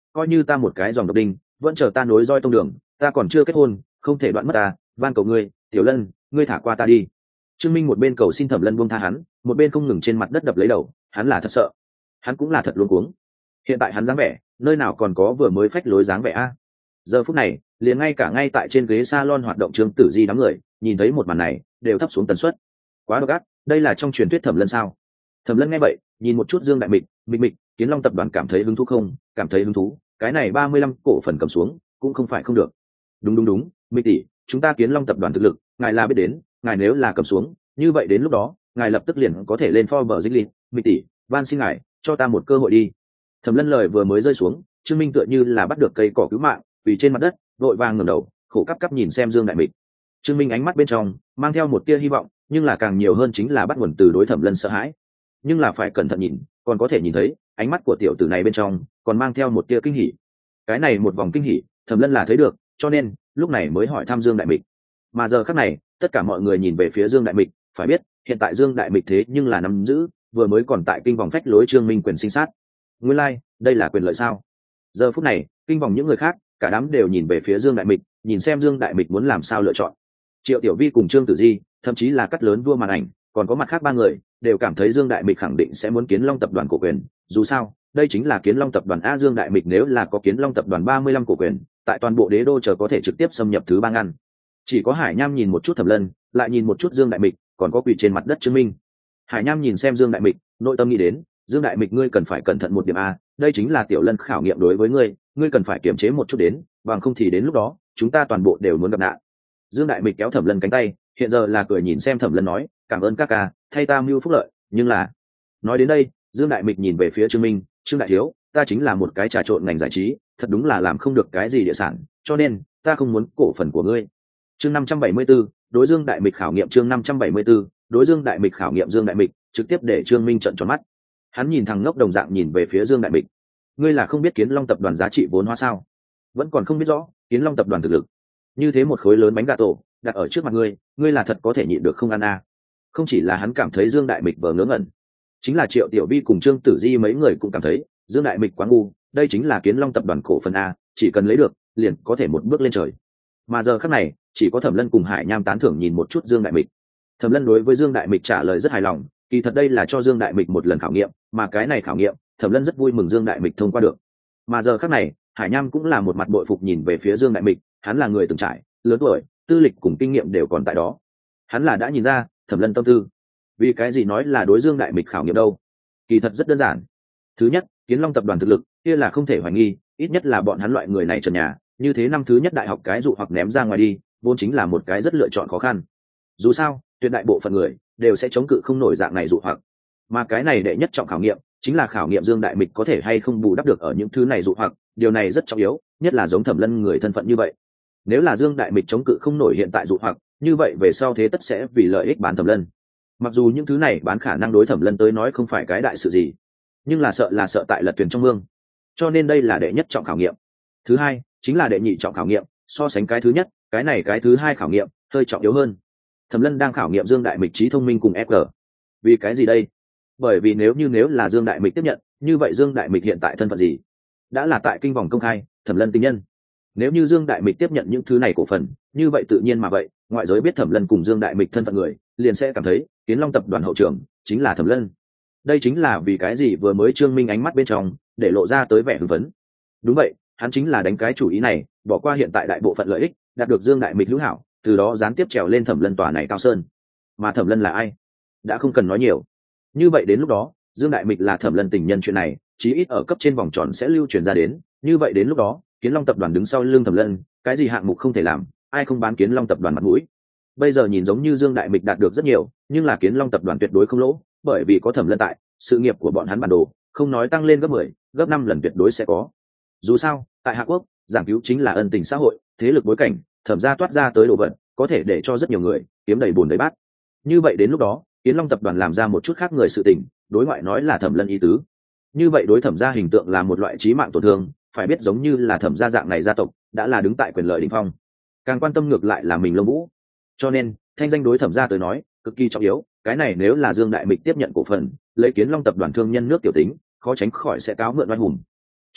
coi như ta một cái dòng độc đinh, vẫn chờ ta nối roi tông đường, ta còn chưa kết hôn, không thể đoạn mất ta, van cầu ngươi, Tiểu Lân, ngươi thả qua ta đi. Trương Minh một bên cầu xin Thẩm Lân buông tha hắn, một bên không ngừng trên mặt đất đập lấy đầu, hắn là thật sợ, hắn cũng là thật luống cuống. Hiện tại hắn dáng vẻ, nơi nào còn có vừa mới phách lối dáng vẻ a. Giờ phút này, liền ngay cả ngay tại trên ghế salon hoạt động Trương Tử Di đám người, nhìn thấy một màn này, đều thấp xuống tần suất. Quá độc ác, đây là trong truyền thuyết Thẩm Lân sao? Thẩm Lân nghe vậy, nhìn một chút Dương Đại Mịch, Mịch, Kiến Long tập đoàn cảm thấy hứng thú không? Cảm thấy hứng thú, cái này 35 cổ phần cầm xuống, cũng không phải không được. Đúng, Mịch tỷ, chúng ta Kiến Long tập đoàn thực lực, ngài là biết đến, ngài nếu là cầm xuống, như vậy đến lúc đó, ngài lập tức liền có thể lên Forbes Zili, Mịch tỷ, van xin ngài, cho ta một cơ hội đi. Thẩm Lân lời vừa mới rơi xuống, Trương Minh tựa như là bắt được cây cỏ cứu mạng, vì trên mặt đất, vội vàng ngẩng đầu, khổ cắp nhìn xem Dương Đại Mịch. Trương Minh ánh mắt bên trong mang theo một tia hy vọng, nhưng là càng nhiều hơn chính là bắt nguồn từ đối Thẩm Lân sợ hãi. Nhưng là phải cẩn thận nhìn, còn có thể nhìn thấy, ánh mắt của tiểu tử này bên trong còn mang theo một tia kinh hỉ. Cái này một vòng kinh hỉ, Thẩm Lân là thấy được, cho nên lúc này mới hỏi thăm Dương Đại Mịch. Mà giờ khắc này, tất cả mọi người nhìn về phía Dương Đại Mịch, phải biết, hiện tại Dương Đại Mịch thế nhưng là nắm giữ, vừa mới còn tại kinh vòng phách lối Trương Minh quyền sinh sát. Nguyên lai, đây là quyền lợi sao? Giờ phút này, kinh vòng những người khác, cả đám đều nhìn về phía Dương Đại Mịch, nhìn xem Dương Đại Mịch muốn làm sao lựa chọn. Triệu Tiểu Vi cùng Trương Tử Di, thậm chí là Cắt Lớn vua màn ảnh, còn có mặt khác ba người, đều cảm thấy Dương Đại Mịch khẳng định sẽ muốn Kiến Long tập đoàn cổ quyền, dù sao, đây chính là Kiến Long tập đoàn a. Dương Đại Mịch nếu là có Kiến Long tập đoàn 35 cổ quyền, tại toàn bộ đế đô chờ có thể trực tiếp xâm nhập thứ ba ngăn. Chỉ có Hải Nham nhìn một chút Thẩm Lân, lại nhìn một chút Dương Đại Mịch, còn có quỳ trên mặt đất Trương Minh. Hải Nham nhìn xem Dương Đại Mịch, nội tâm nghĩ đến, Dương Đại Mịch ngươi cần phải cẩn thận một điểm a, đây chính là Tiểu Lân khảo nghiệm đối với ngươi, ngươi cần phải kiềm chế một chút đến, bằng không thì đến lúc đó, chúng ta toàn bộ đều muốn gặp nạn. Dương Đại Mịch kéo Thẩm Lân cánh tay, hiện giờ là cười nhìn xem Thẩm Lân nói, cảm ơn các ca, thay ta mưu phúc lợi, nhưng là nói đến đây, Dương Đại Mịch nhìn về phía Trương Minh, Trương đại thiếu, ta chính là một cái trà trộn ngành giải trí, thật đúng là làm không được cái gì địa sản, cho nên ta không muốn cổ phần của ngươi. Chương 574, đối Dương Đại Mịch khảo nghiệm chương 574, đối Dương Đại Mịch khảo nghiệm Dương Đại Mịch, trực tiếp để Trương Minh trợn tròn mắt. Hắn nhìn thằng ngốc đồng dạng nhìn về phía Dương Đại Mịch. Ngươi là không biết Kiến Long tập đoàn giá trị vốn hóa sao? Vẫn còn không biết rõ, Kiến Long tập đoàn thực lực. Như thế một khối lớn bánh gà tổ, đặt ở trước mặt ngươi, ngươi là thật có thể nhịn được không ăn à? Không chỉ là hắn cảm thấy Dương Đại Mịch vờ ngớ ngẩn, chính là Triệu Tiểu Vi cùng Trương Tử Di mấy người cũng cảm thấy Dương Đại Mịch quá ngu, đây chính là Kiến Long tập đoàn cổ phần a, chỉ cần lấy được, liền có thể một bước lên trời. Mà giờ khắc này, chỉ có Thẩm Lân cùng Hải Nham tán thưởng nhìn một chút Dương Đại Mịch. Thẩm Lân đối với Dương Đại Mịch trả lời rất hài lòng, kỳ thật đây là cho Dương Đại Mịch một lần khảo nghiệm, mà cái này khảo nghiệm, Thẩm Lân rất vui mừng Dương Đại Mịch thông qua được. Mà giờ khắc này, Hải Nham cũng là một mặt bội phục nhìn về phía Dương Đại Mịch, hắn là người từng trải, lớn tuổi, tư lịch cùng kinh nghiệm đều còn tại đó. Hắn là đã nhìn ra Thẩm Lân tâm tư. Vì cái gì nói là đối Dương Đại Mịch khảo nghiệm đâu? Kỳ thật rất đơn giản. Thứ nhất, Kiến Long tập đoàn thực lực kia là không thể hoài nghi, ít nhất là bọn hắn loại người này trần nhà, như thế năm thứ nhất đại học cái dụ hoặc ném ra ngoài đi, vốn chính là một cái rất lựa chọn khó khăn. Dù sao, tuyệt đại bộ phận người đều sẽ chống cự không nổi dạng này dụ hoặc. Mà cái này đệ nhất trọng khảo nghiệm, chính là khảo nghiệm Dương Đại Mịch có thể hay không bù đắp được ở những thứ này dụ hoặc, điều này rất trọng yếu, nhất là giống Thẩm Lân người thân phận như vậy. Nếu là Dương Đại Mịch chống cự không nổi hiện tại dụ hoặc, như vậy về sau thế tất sẽ vì lợi ích bán Thẩm Lân. Mặc dù những thứ này bán khả năng đối Thẩm Lân tới nói không phải cái đại sự gì, nhưng là sợ tại lật thuyền trong mương, cho nên đây là đệ nhất trọng khảo nghiệm. Thứ hai chính là đệ nhị trọng khảo nghiệm, so sánh cái thứ nhất, cái thứ hai khảo nghiệm hơi trọng yếu hơn. Thẩm Lân đang khảo nghiệm Dương Đại Mịch trí thông minh cùng FG. Vì cái gì đây? Bởi vì nếu là Dương Đại Mịch tiếp nhận, như vậy Dương Đại Mịch hiện tại thân phận gì? Đã là tại kinh vòng công khai, Thẩm Lân tình nhân. Nếu như Dương Đại Mịch tiếp nhận những thứ này cổ phần, như vậy tự nhiên mà vậy, ngoại giới biết Thẩm Lân cùng Dương Đại Mịch thân phận người, liền sẽ cảm thấy Kiến Long tập đoàn hậu trưởng chính là Thẩm Lân. Đây chính là vì cái gì vừa mới Trương Minh ánh mắt bên trong để lộ ra tới vẻ hưng phấn. Đúng vậy, hắn chính là đánh cái chủ ý này, bỏ qua hiện tại đại bộ phận lợi ích, đạt được Dương Đại Mịch hữu hảo, từ đó gián tiếp trèo lên Thẩm Lân tòa này cao sơn. Mà Thẩm Lân là ai? Đã không cần nói nhiều. Như vậy đến lúc đó, Dương Đại Mịch là Thẩm Lân tình nhân chuyện này, chí ít ở cấp trên vòng tròn sẽ lưu truyền ra đến, như vậy đến lúc đó, Kiến Long tập đoàn đứng sau lưng Thẩm Lân, cái gì hạng mục không thể làm, ai không bán Kiến Long tập đoàn mặt mũi. Bây giờ nhìn giống như Dương Đại Mịch đạt được rất nhiều, nhưng là Kiến Long tập đoàn tuyệt đối không lỗ, bởi vì có Thẩm Lân tại, sự nghiệp của bọn hắn bản đồ, không nói tăng lên gấp 10, gấp 5 lần tuyệt đối sẽ có. Dù sao, tại Hạ Quốc, giảng cứu chính là ân tình xã hội, thế lực bối cảnh, Thẩm gia toát ra tới đồ vật, có thể để cho rất nhiều người kiếm đầy bùn đầy bát. Như vậy đến lúc đó, Kiến Long tập đoàn làm ra một chút khác người sự tình, đối ngoại nói là Thẩm Lân ý tứ. Như vậy đối Thẩm gia hình tượng là một loại chí mạng tổn thương, phải biết giống như là Thẩm gia dạng này gia tộc, đã là đứng tại quyền lợi đỉnh phong, càng quan tâm ngược lại là mình Lông Vũ. Cho nên, thanh danh đối Thẩm gia tới nói, cực kỳ trọng yếu, cái này nếu là Dương Đại Mịch tiếp nhận cổ phần, lấy Kiến Long tập đoàn thương nhân nước tiểu tính, khó tránh khỏi sẽ cáo mượn oai hùng. Cho nên,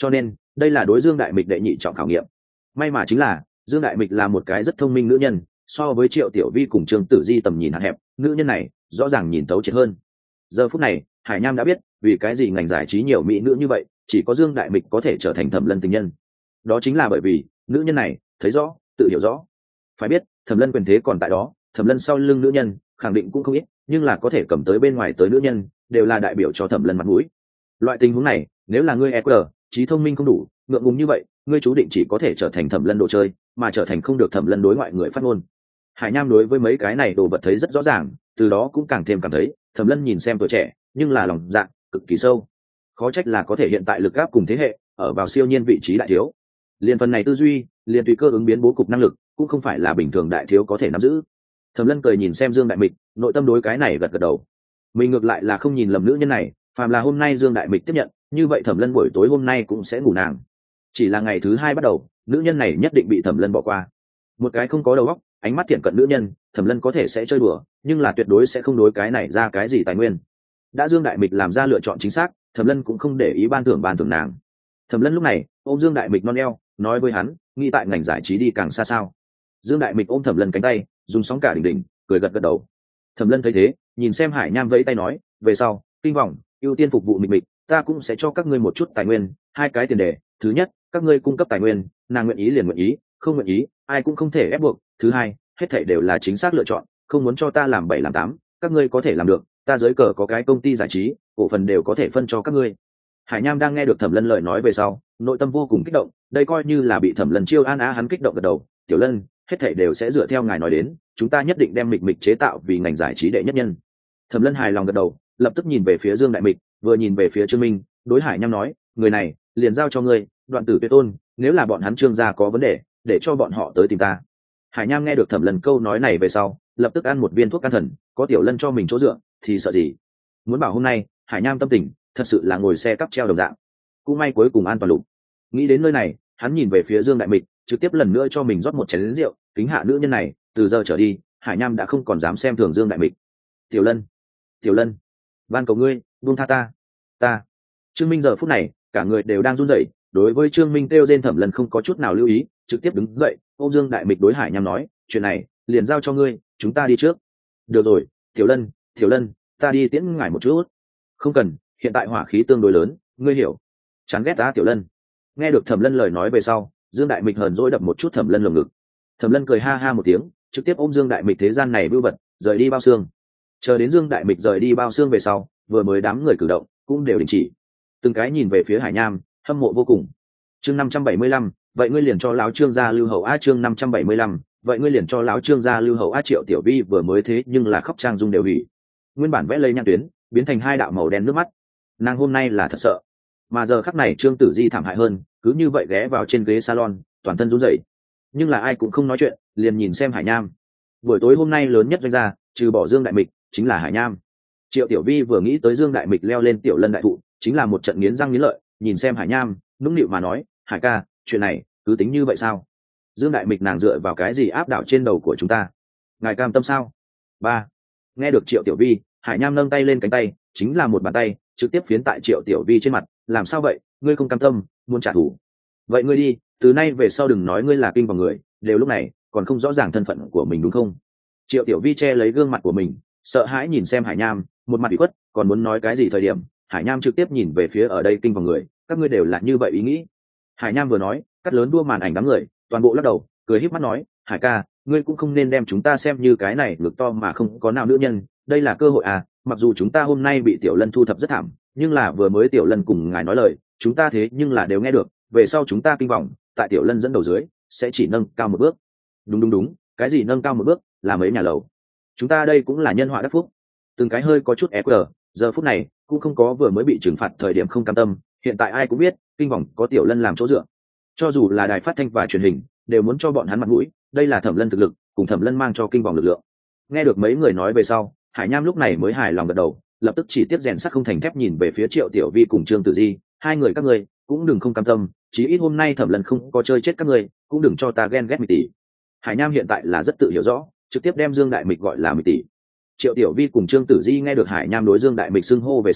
đây là đối Dương Đại Mịch đệ nhị trọng khảo nghiệm. May mà chính là Dương Đại Mịch là một cái rất thông minh nữ nhân, so với Triệu Tiểu Vi cùng Trương Tử Di tầm nhìn hạn hẹp, nữ nhân này rõ ràng nhìn tấu triệt hơn. Giờ phút này Hải Nham đã biết vì cái gì ngành giải trí nhiều mỹ nữ như vậy chỉ có Dương Đại Mịch có thể trở thành Thẩm Lân tình nhân, đó chính là bởi vì nữ nhân này thấy rõ, tự hiểu rõ. Phải biết Thẩm Lân quyền thế còn tại đó, Thẩm Lân sau lưng nữ nhân khẳng định cũng không ít, nhưng là có thể cầm tới bên ngoài tới nữ nhân đều là đại biểu cho Thẩm Lân mặt mũi. Loại tình huống này nếu là ngươi EQ trí thông minh không đủ, ngượng ngùng như vậy, ngươi chú định chỉ có thể trở thành Thẩm Lân đồ chơi, mà trở thành không được Thẩm Lân đối ngoại người phát ngôn. Hải Nham đối với mấy cái này đồ vật thấy rất rõ ràng, từ đó cũng càng thêm cảm thấy Thẩm Lân nhìn xem tuổi trẻ nhưng là lòng dạ cực kỳ sâu, khó trách là có thể hiện tại lực gáp cùng thế hệ ở vào siêu nhiên vị trí đại thiếu. Liên phần này tư duy, liên tùy cơ ứng biến bố cục năng lực cũng không phải là bình thường đại thiếu có thể nắm giữ. Thẩm Lân cười nhìn xem Dương Đại Mịch, nội tâm đối cái này gật gật đầu. Mình ngược lại là không nhìn lầm nữ nhân này, phàm là hôm nay Dương Đại Mịch tiếp nhận, như vậy Thẩm Lân buổi tối hôm nay cũng sẽ ngủ nàng. Chỉ là ngày thứ hai bắt đầu, nữ nhân này nhất định bị Thẩm Lân bỏ qua. Một cái không có đầu óc, ánh mắt thiện cận nữ nhân, Thẩm Lân có thể sẽ chơi đùa, nhưng là tuyệt đối sẽ không đối cái này ra cái gì tài nguyên. Đã Dương Đại Mịch làm ra lựa chọn chính xác, Thẩm Lân cũng không để ý ban thưởng nàng. Thẩm Lân lúc này ôm Dương Đại Mịch non eo, nói với hắn, nghĩ tại ngành giải trí đi càng xa sao. Dương Đại Mịch ôm Thẩm Lân cánh tay, dùng sóng cả đỉnh đỉnh, cười gật gật đầu. Thẩm Lân thấy thế, nhìn xem Hải Nham vẫy tay nói, về sau kinh vòng ưu tiên phục vụ Mịch Mịch, ta cũng sẽ cho các ngươi một chút tài nguyên, hai cái tiền đề. Thứ nhất, các ngươi cung cấp tài nguyên, nàng nguyện ý liền nguyện ý, không nguyện ý ai cũng không thể ép buộc. Thứ hai, hết thảy đều là chính xác lựa chọn, không muốn cho ta làm 7 làm 8, các ngươi có thể làm được, ta dưới cờ có cái công ty giải trí, cổ phần đều có thể phân cho các ngươi. Hải Nham đang nghe được Thẩm Lân lời nói về sau, nội tâm vô cùng kích động, đây coi như là bị Thẩm Lân chiêu an á, hắn kích động gật đầu. Tiểu Lân, hết thảy đều sẽ dựa theo ngài nói đến, chúng ta nhất định đem Mịch Mịch chế tạo vì ngành giải trí đệ nhất nhân. Thẩm Lân hài lòng gật đầu, lập tức nhìn về phía Dương Đại Mịch, vừa nhìn về phía Trương Minh, đối Hải Nham nói, người này liền giao cho ngươi, Đoạn Tử Tuyệt Tôn, nếu là bọn hắn Trương gia có vấn đề, để cho bọn họ tới tìm ta. Hải Nham nghe được Thẩm Lân câu nói này về sau, lập tức ăn một viên thuốc can thần, có Tiểu Lân cho mình chỗ dựa thì sợ gì. Muốn bảo hôm nay Hải Nham tâm tình thật sự là ngồi xe cắp treo đồng dạng, cũng may cuối cùng an toàn lục. Nghĩ đến nơi này, hắn nhìn về phía Dương Đại Mịch, trực tiếp lần nữa cho mình rót một chén rượu, kính hạ nữ nhân này, từ giờ trở đi Hải Nham đã không còn dám xem thường Dương Đại Mịch. Tiểu Lân, Tiểu Lân, van cầu ngươi buông tha ta. Trương Minh giờ phút này cả người đều đang run rẩy, đối với Trương Minh kêu rên Thẩm Lân không có chút nào lưu ý, trực tiếp đứng dậy ôm Dương Đại Mịch đối Hải Nham nói, chuyện này liền giao cho ngươi, chúng ta đi trước. Được rồi, Tiểu Lân, ta đi tiễn ngài một chút. Không cần, hiện tại hỏa khí tương đối lớn, ngươi hiểu. Chán ghét ta Tiểu Lân. Nghe được Thẩm Lân lời nói về sau, Dương Đại Mịch hờn dỗi đập một chút Thẩm Lân lồng ngực. Thẩm Lân cười ha ha một tiếng, trực tiếp ôm Dương Đại Mịch thế gian này vưu vật rời đi bao xương. Chờ đến Dương Đại Mịch rời đi bao xương về sau, vừa mới đám người cử động cũng đều đình chỉ, từng cái nhìn về phía Hải Nham, hâm mộ vô cùng. Chương 575, vậy ngươi liền cho lão Trương gia lưu hậu á. Chương 575, vậy ngươi liền cho lão Trương gia lưu hậu á. Triệu Tiểu Vi vừa mới thế nhưng là khóc trang dung đều hủy, nguyên bản vẽ lây nhăn tuyến biến thành hai đạo màu đen nước mắt, nàng hôm nay là thật sợ. Mà giờ khắc này Trương Tử Di thảm hại hơn, cứ như vậy ghé vào trên ghế salon, toàn thân run rẩy, nhưng là ai cũng không nói chuyện, liền nhìn xem Hải Nham. Buổi tối hôm nay lớn nhất doanh gia trừ bỏ Dương Đại Mịch chính là Hải Nham. Triệu Tiểu Vi vừa nghĩ tới Dương Đại Mịch leo lên Tiểu Lân đại thụ, chính là một trận nghiến răng nghiến lợi, nhìn xem Hải Nham nũng nịu mà nói, Hải ca, chuyện này cứ tính như vậy sao? Dương Đại Mịch nàng dựa vào cái gì áp đảo trên đầu của chúng ta? Ngài cam tâm sao? Ba. Nghe được Triệu Tiểu Vi, Hải Nham nâng tay lên cánh tay, chính là một bàn tay trực tiếp phiến tại Triệu Tiểu Vi trên mặt. Làm sao vậy, ngươi không cam tâm, muốn trả thù? Vậy ngươi đi, từ nay về sau đừng nói ngươi là kinh vào người, đều lúc này còn không rõ ràng thân phận của mình đúng không? Triệu Tiểu Vi che lấy gương mặt của mình, sợ hãi nhìn xem Hải Nham, một mặt ủy khuất, còn muốn nói cái gì thời điểm, Hải Nham trực tiếp nhìn về phía ở đây kinh vào người, các ngươi đều là như vậy ý nghĩ. Hải Nham vừa nói, cắt lớn đua màn ảnh đám người, toàn bộ lắc đầu, cười híp mắt nói, Hải ca, ngươi cũng không nên đem chúng ta xem như cái này ngực to mà không có nào nữ nhân, đây là cơ hội à, mặc dù chúng ta hôm nay bị Tiểu Lân thu thập rất thảm, nhưng là vừa mới Tiểu Lân cùng ngài nói lời, chúng ta thế nhưng là đều nghe được, về sau chúng ta kinh vòng, tại Tiểu Lân dẫn đầu dưới, sẽ chỉ nâng cao một bước. Đúng, cái gì nâng cao một bước, là mấy nhà lầu. Chúng ta đây cũng là nhân họa đắc phúc. Từng cái hơi có chút EQ, giờ phút này cũng không có vừa mới bị trừng phạt thời điểm không cam tâm, hiện tại ai cũng biết, kinh vòng có Tiểu Lân làm chỗ dựa. Cho dù là đài phát thanh và truyền hình, đều muốn cho bọn hắn mặt mũi, đây là Thẩm Lân thực lực, cùng Thẩm Lân mang cho kinh vòng lực lượng. Nghe được mấy người nói về sau, Hải Nham lúc này mới hài lòng gật đầu, lập tức chỉ tiếp rèn sắt không thành thép nhìn về phía Triệu Tiểu Vi cùng Trương Tử Di, hai người các ngươi cũng đừng không cam tâm, chí ít hôm nay Thẩm Lân không có chơi chết các ngươi, cũng đừng cho ta ghen ghét Mịch tỷ. Hải Nham hiện tại là rất tự hiểu rõ, trực tiếp đem Dương Đại Mịch gọi là Mịch tỷ. Triệu Tiểu Vi cùng Trương Tử Di nghe được Hải Nham đối Dương Đại Mịch xưng hô về sau,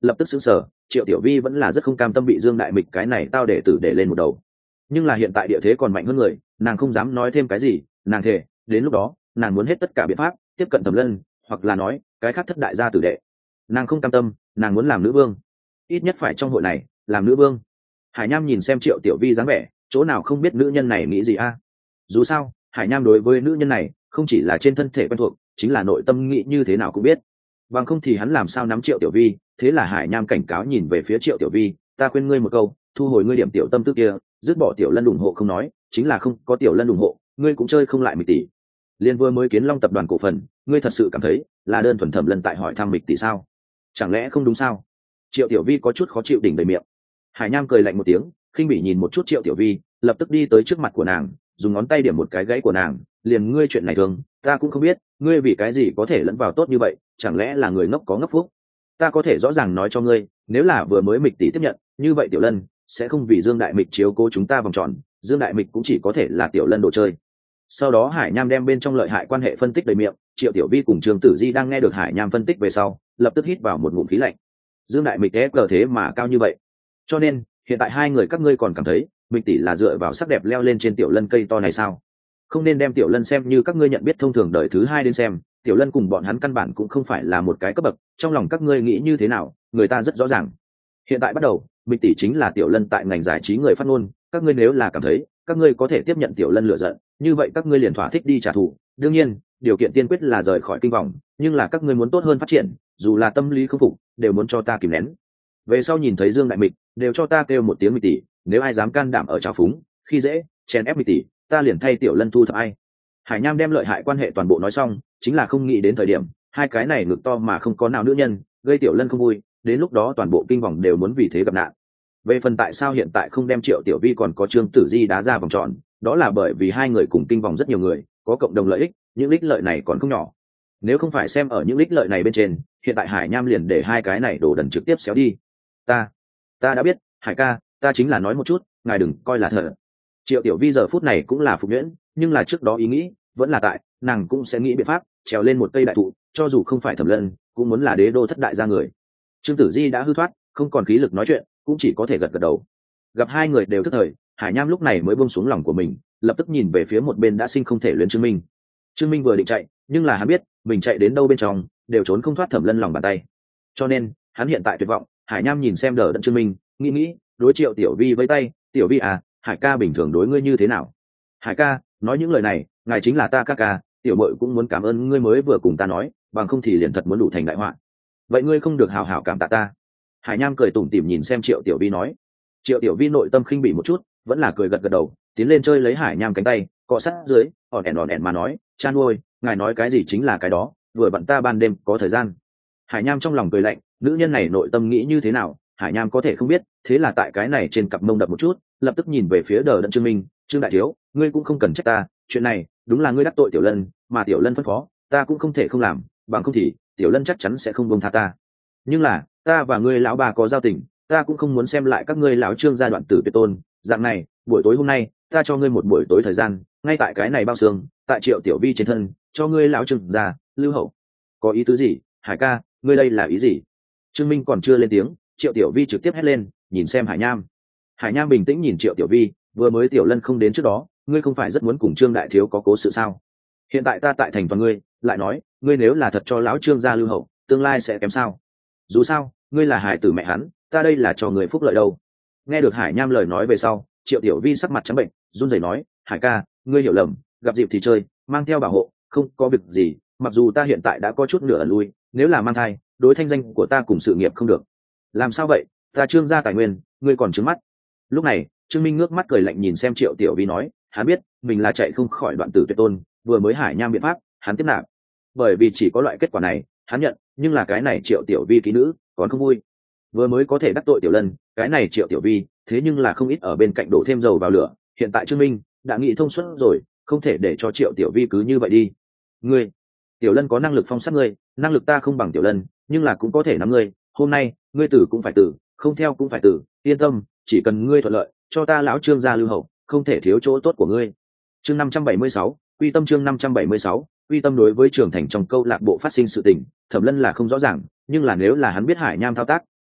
lập tức sững sờ. Triệu Tiểu Vi vẫn là rất không cam tâm bị Dương Đại Mịch cái này tao để tử để lên một đầu, nhưng là hiện tại địa thế còn mạnh hơn người, nàng không dám nói thêm cái gì. Nàng thề đến lúc đó nàng muốn hết tất cả biện pháp tiếp cận Thẩm Lân, hoặc là nói cái khác thất đại gia tử đệ. Nàng không cam tâm, nàng muốn làm nữ vương, ít nhất phải trong hội này làm nữ vương. Hải Nham nhìn xem Triệu Tiểu Vi dáng vẻ, chỗ nào không biết nữ nhân này nghĩ gì a. Dù sao Hải Nham đối với nữ nhân này không chỉ là trên thân thể quen thuộc, chính là nội tâm nghĩ như thế nào cũng biết. Bằng không thì hắn làm sao nắm Triệu Tiểu Vi. Thế là Hải Nham cảnh cáo nhìn về phía Triệu Tiểu Vi, ta khuyên ngươi một câu, thu hồi ngươi điểm tiểu tâm tư kia, dứt bỏ Tiểu Lân ủng hộ không nói, chính là không có Tiểu Lân ủng hộ ngươi cũng chơi không lại Mịch tỷ. Liên vừa mới Kiến Long tập đoàn cổ phần, ngươi thật sự cảm thấy là đơn thuần Thẩm Lân tại hỏi thăm Mịch tỷ sao? Chẳng lẽ không đúng sao? Triệu Tiểu Vi có chút khó chịu đỉnh đầy miệng. Hải Nham cười lạnh một tiếng, khinh bỉ nhìn một chút Triệu Tiểu Vi, lập tức đi tới trước mặt của nàng, dùng ngón tay điểm một cái gãy của nàng, liền ngươi chuyện này thường ta cũng không biết, ngươi vì cái gì có thể lẫn vào tốt như vậy, chẳng lẽ là người ngốc có ngốc phúc? Ta có thể rõ ràng nói cho ngươi, nếu là vừa mới Mịch tỷ tiếp nhận, như vậy Tiểu Lân sẽ không vì Dương Đại Mịch chiếu cố chúng ta vòng tròn, Dương Đại Mịch cũng chỉ có thể là Tiểu Lân đồ chơi. Sau đó Hải Nham đem bên trong lợi hại quan hệ phân tích đầy miệng. Triệu Tiểu Vi cùng Trương Tử Di đang nghe được Hải Nham phân tích về sau, lập tức hít vào một ngụm khí lạnh. Dương Đại Mịch ép thế mà cao như vậy, cho nên hiện tại hai người các ngươi còn cảm thấy Mịch tỷ là dựa vào sắc đẹp leo lên trên Tiểu Lân cây to này sao? Không nên đem Tiểu Lân xem như các ngươi nhận biết thông thường đời thứ hai đến xem. Tiểu Lân cùng bọn hắn căn bản cũng không phải là một cái cấp bậc, trong lòng các ngươi nghĩ như thế nào người ta rất rõ ràng. Hiện tại bắt đầu Mịch tỷ chính là Tiểu Lân tại ngành giải trí người phát ngôn, các ngươi nếu là cảm thấy các ngươi có thể tiếp nhận Tiểu Lân lựa giận, như vậy các ngươi liền thỏa thích đi trả thù. Đương nhiên điều kiện tiên quyết là rời khỏi kinh vòng, nhưng là các ngươi muốn tốt hơn phát triển, dù là tâm lý không phục đều muốn cho ta kìm nén. Về sau nhìn thấy Dương Đại Mịch đều cho ta kêu một tiếng Mịch tỷ, nếu ai dám can đảm ở trào phúng khi dễ chèn ép Mịch tỷ, ta liền thay Tiểu Lân thu thập ai. Hải Nham đem lợi hại quan hệ toàn bộ nói xong, chính là không nghĩ đến thời điểm hai cái này ngực to mà không có nào nữ nhân gây Tiểu Lân không vui, đến lúc đó toàn bộ kinh vòng đều muốn vì thế gặp nạn. Về phần tại sao hiện tại không đem Triệu Tiểu Vi còn có Trương Tử Di đá ra vòng tròn, đó là bởi vì hai người cùng kinh vòng rất nhiều người có cộng đồng lợi ích, những ích lợi này còn không nhỏ. Nếu không phải xem ở những ích lợi này bên trên, hiện tại Hải Nham liền để hai cái này đổ đần trực tiếp xéo đi. Ta đã biết, Hải ca, ta chính là nói một chút, ngài đừng coi là thật. Triệu Tiểu Vi giờ phút này cũng là phục nhuyễn, nhưng là trước đó ý nghĩ vẫn là tại, nàng cũng sẽ nghĩ biện pháp trèo lên một cây đại thụ, cho dù không phải Thẩm Lân cũng muốn là đế đô thất đại gia người. Trương Tử Di đã hư thoát, không còn khí lực nói chuyện, cũng chỉ có thể gật gật đầu. Gặp hai người đều thức thời, Hải Nham lúc này mới buông xuống lòng của mình, lập tức nhìn về phía một bên đã sinh không thể luyến Trương Minh. Trương Minh vừa định chạy, nhưng là hắn biết mình chạy đến đâu bên trong đều trốn không thoát Thẩm Lân lòng bàn tay, cho nên hắn hiện tại tuyệt vọng. Hải Nham nhìn xem đờ đẫn Trương Minh, nghĩ đối Triệu Tiểu Vi với tay, Tiểu Vi à, Hải ca bình thường đối ngươi như thế nào? Hải ca, nói những lời này, ngài chính là ta ca ca, tiểu muội cũng muốn cảm ơn ngươi mới vừa cùng ta nói, bằng không thì liền thật muốn đủ thành đại họa. Vậy ngươi không được hào hào cảm tạ ta. Hải Nham cười tủm tỉm nhìn xem Triệu Tiểu Vi nói. Triệu Tiểu Vi nội tâm khinh bỉ một chút, vẫn là cười gật gật đầu, tiến lên chơi lấy Hải Nham cánh tay, cọ sát dưới, ỏn ẻn mà nói, chan ôi, ngài nói cái gì chính là cái đó, vừa bận ta ban đêm có thời gian. Hải Nham trong lòng cười lạnh, nữ nhân này nội tâm nghĩ như thế nào Hải Nham có thể không biết, thế là tại cái này trên cặp mông đập một chút, lập tức nhìn về phía đờ đẫn Trương Minh. Trương đại thiếu, ngươi cũng không cần trách ta, chuyện này đúng là ngươi đắc tội Tiểu Lân, mà Tiểu Lân phân phó ta cũng không thể không làm, bằng không thì Tiểu Lân chắc chắn sẽ không buông tha ta. Nhưng là ta và ngươi lão bà có giao tình, ta cũng không muốn xem lại các ngươi lão Trương gia đoạn tử tuyệt tôn. Dạng này, buổi tối hôm nay ta cho ngươi một buổi tối thời gian, ngay tại cái này bao xương, tại Triệu Tiểu Vi trên thân, cho ngươi lão Trương gia lưu hậu. Có ý tứ gì? Hải ca, ngươi đây là ý gì? Trương Minh còn chưa lên tiếng, Triệu Tiểu Vi trực tiếp hét lên, nhìn xem Hải Nham. Hải Nham bình tĩnh nhìn Triệu Tiểu Vi, vừa mới Tiểu Lân không đến trước đó, ngươi không phải rất muốn cùng Trương đại thiếu có cố sự sao? Hiện tại ta tại thành toàn ngươi, lại nói, ngươi nếu là thật cho lão Trương gia lưu hậu, tương lai sẽ kém sao? Dù sao, ngươi là hải tử mẹ hắn, ta đây là cho người phúc lợi đâu. Nghe được Hải Nham lời nói về sau, Triệu Tiểu Vi sắc mặt trắng bệnh, run rẩy nói, Hải ca, ngươi hiểu lầm, gặp dịp thì chơi, mang theo bảo hộ, không có việc gì. Mặc dù ta hiện tại đã có chút nửa ẩn lui, nếu là mang thai, đối thanh danh của ta cùng sự nghiệp không được. Làm sao vậy? Ta Trương gia tài nguyên, ngươi còn trướng mắt. Lúc này, Trương Minh ngước mắt cười lạnh nhìn xem Triệu Tiểu Vi nói, hắn biết mình là chạy không khỏi đoạn tử tuyệt tôn, vừa mới Hải Nham biện pháp, hắn tiếp nạp. Bởi vì chỉ có loại kết quả này, hắn nhận, nhưng là cái này Triệu Tiểu Vi kỹ nữ, còn không vui. Vừa mới có thể đắc tội Tiểu Lân, cái này Triệu Tiểu Vi, thế nhưng là không ít ở bên cạnh đổ thêm dầu vào lửa. Hiện tại Trương Minh đã nghĩ thông suốt rồi, không thể để cho Triệu Tiểu Vi cứ như vậy đi. Ngươi, Tiểu Lân có năng lực phong sát ngươi, năng lực ta không bằng Tiểu Lân, nhưng là cũng có thể nắm ngươi. Hôm nay, ngươi tử cũng phải tử, không theo cũng phải tử. Yên tâm, chỉ cần ngươi thuận lợi, cho ta lão Trương gia lưu hậu, không thể thiếu chỗ tốt của ngươi. Chương 576, quy tâm. Chương 576, quy tâm. Đối với trưởng thành trong câu lạc bộ phát sinh sự tình, Thẩm Lân là không rõ ràng, nhưng là nếu là hắn biết Hải Nham thao tác,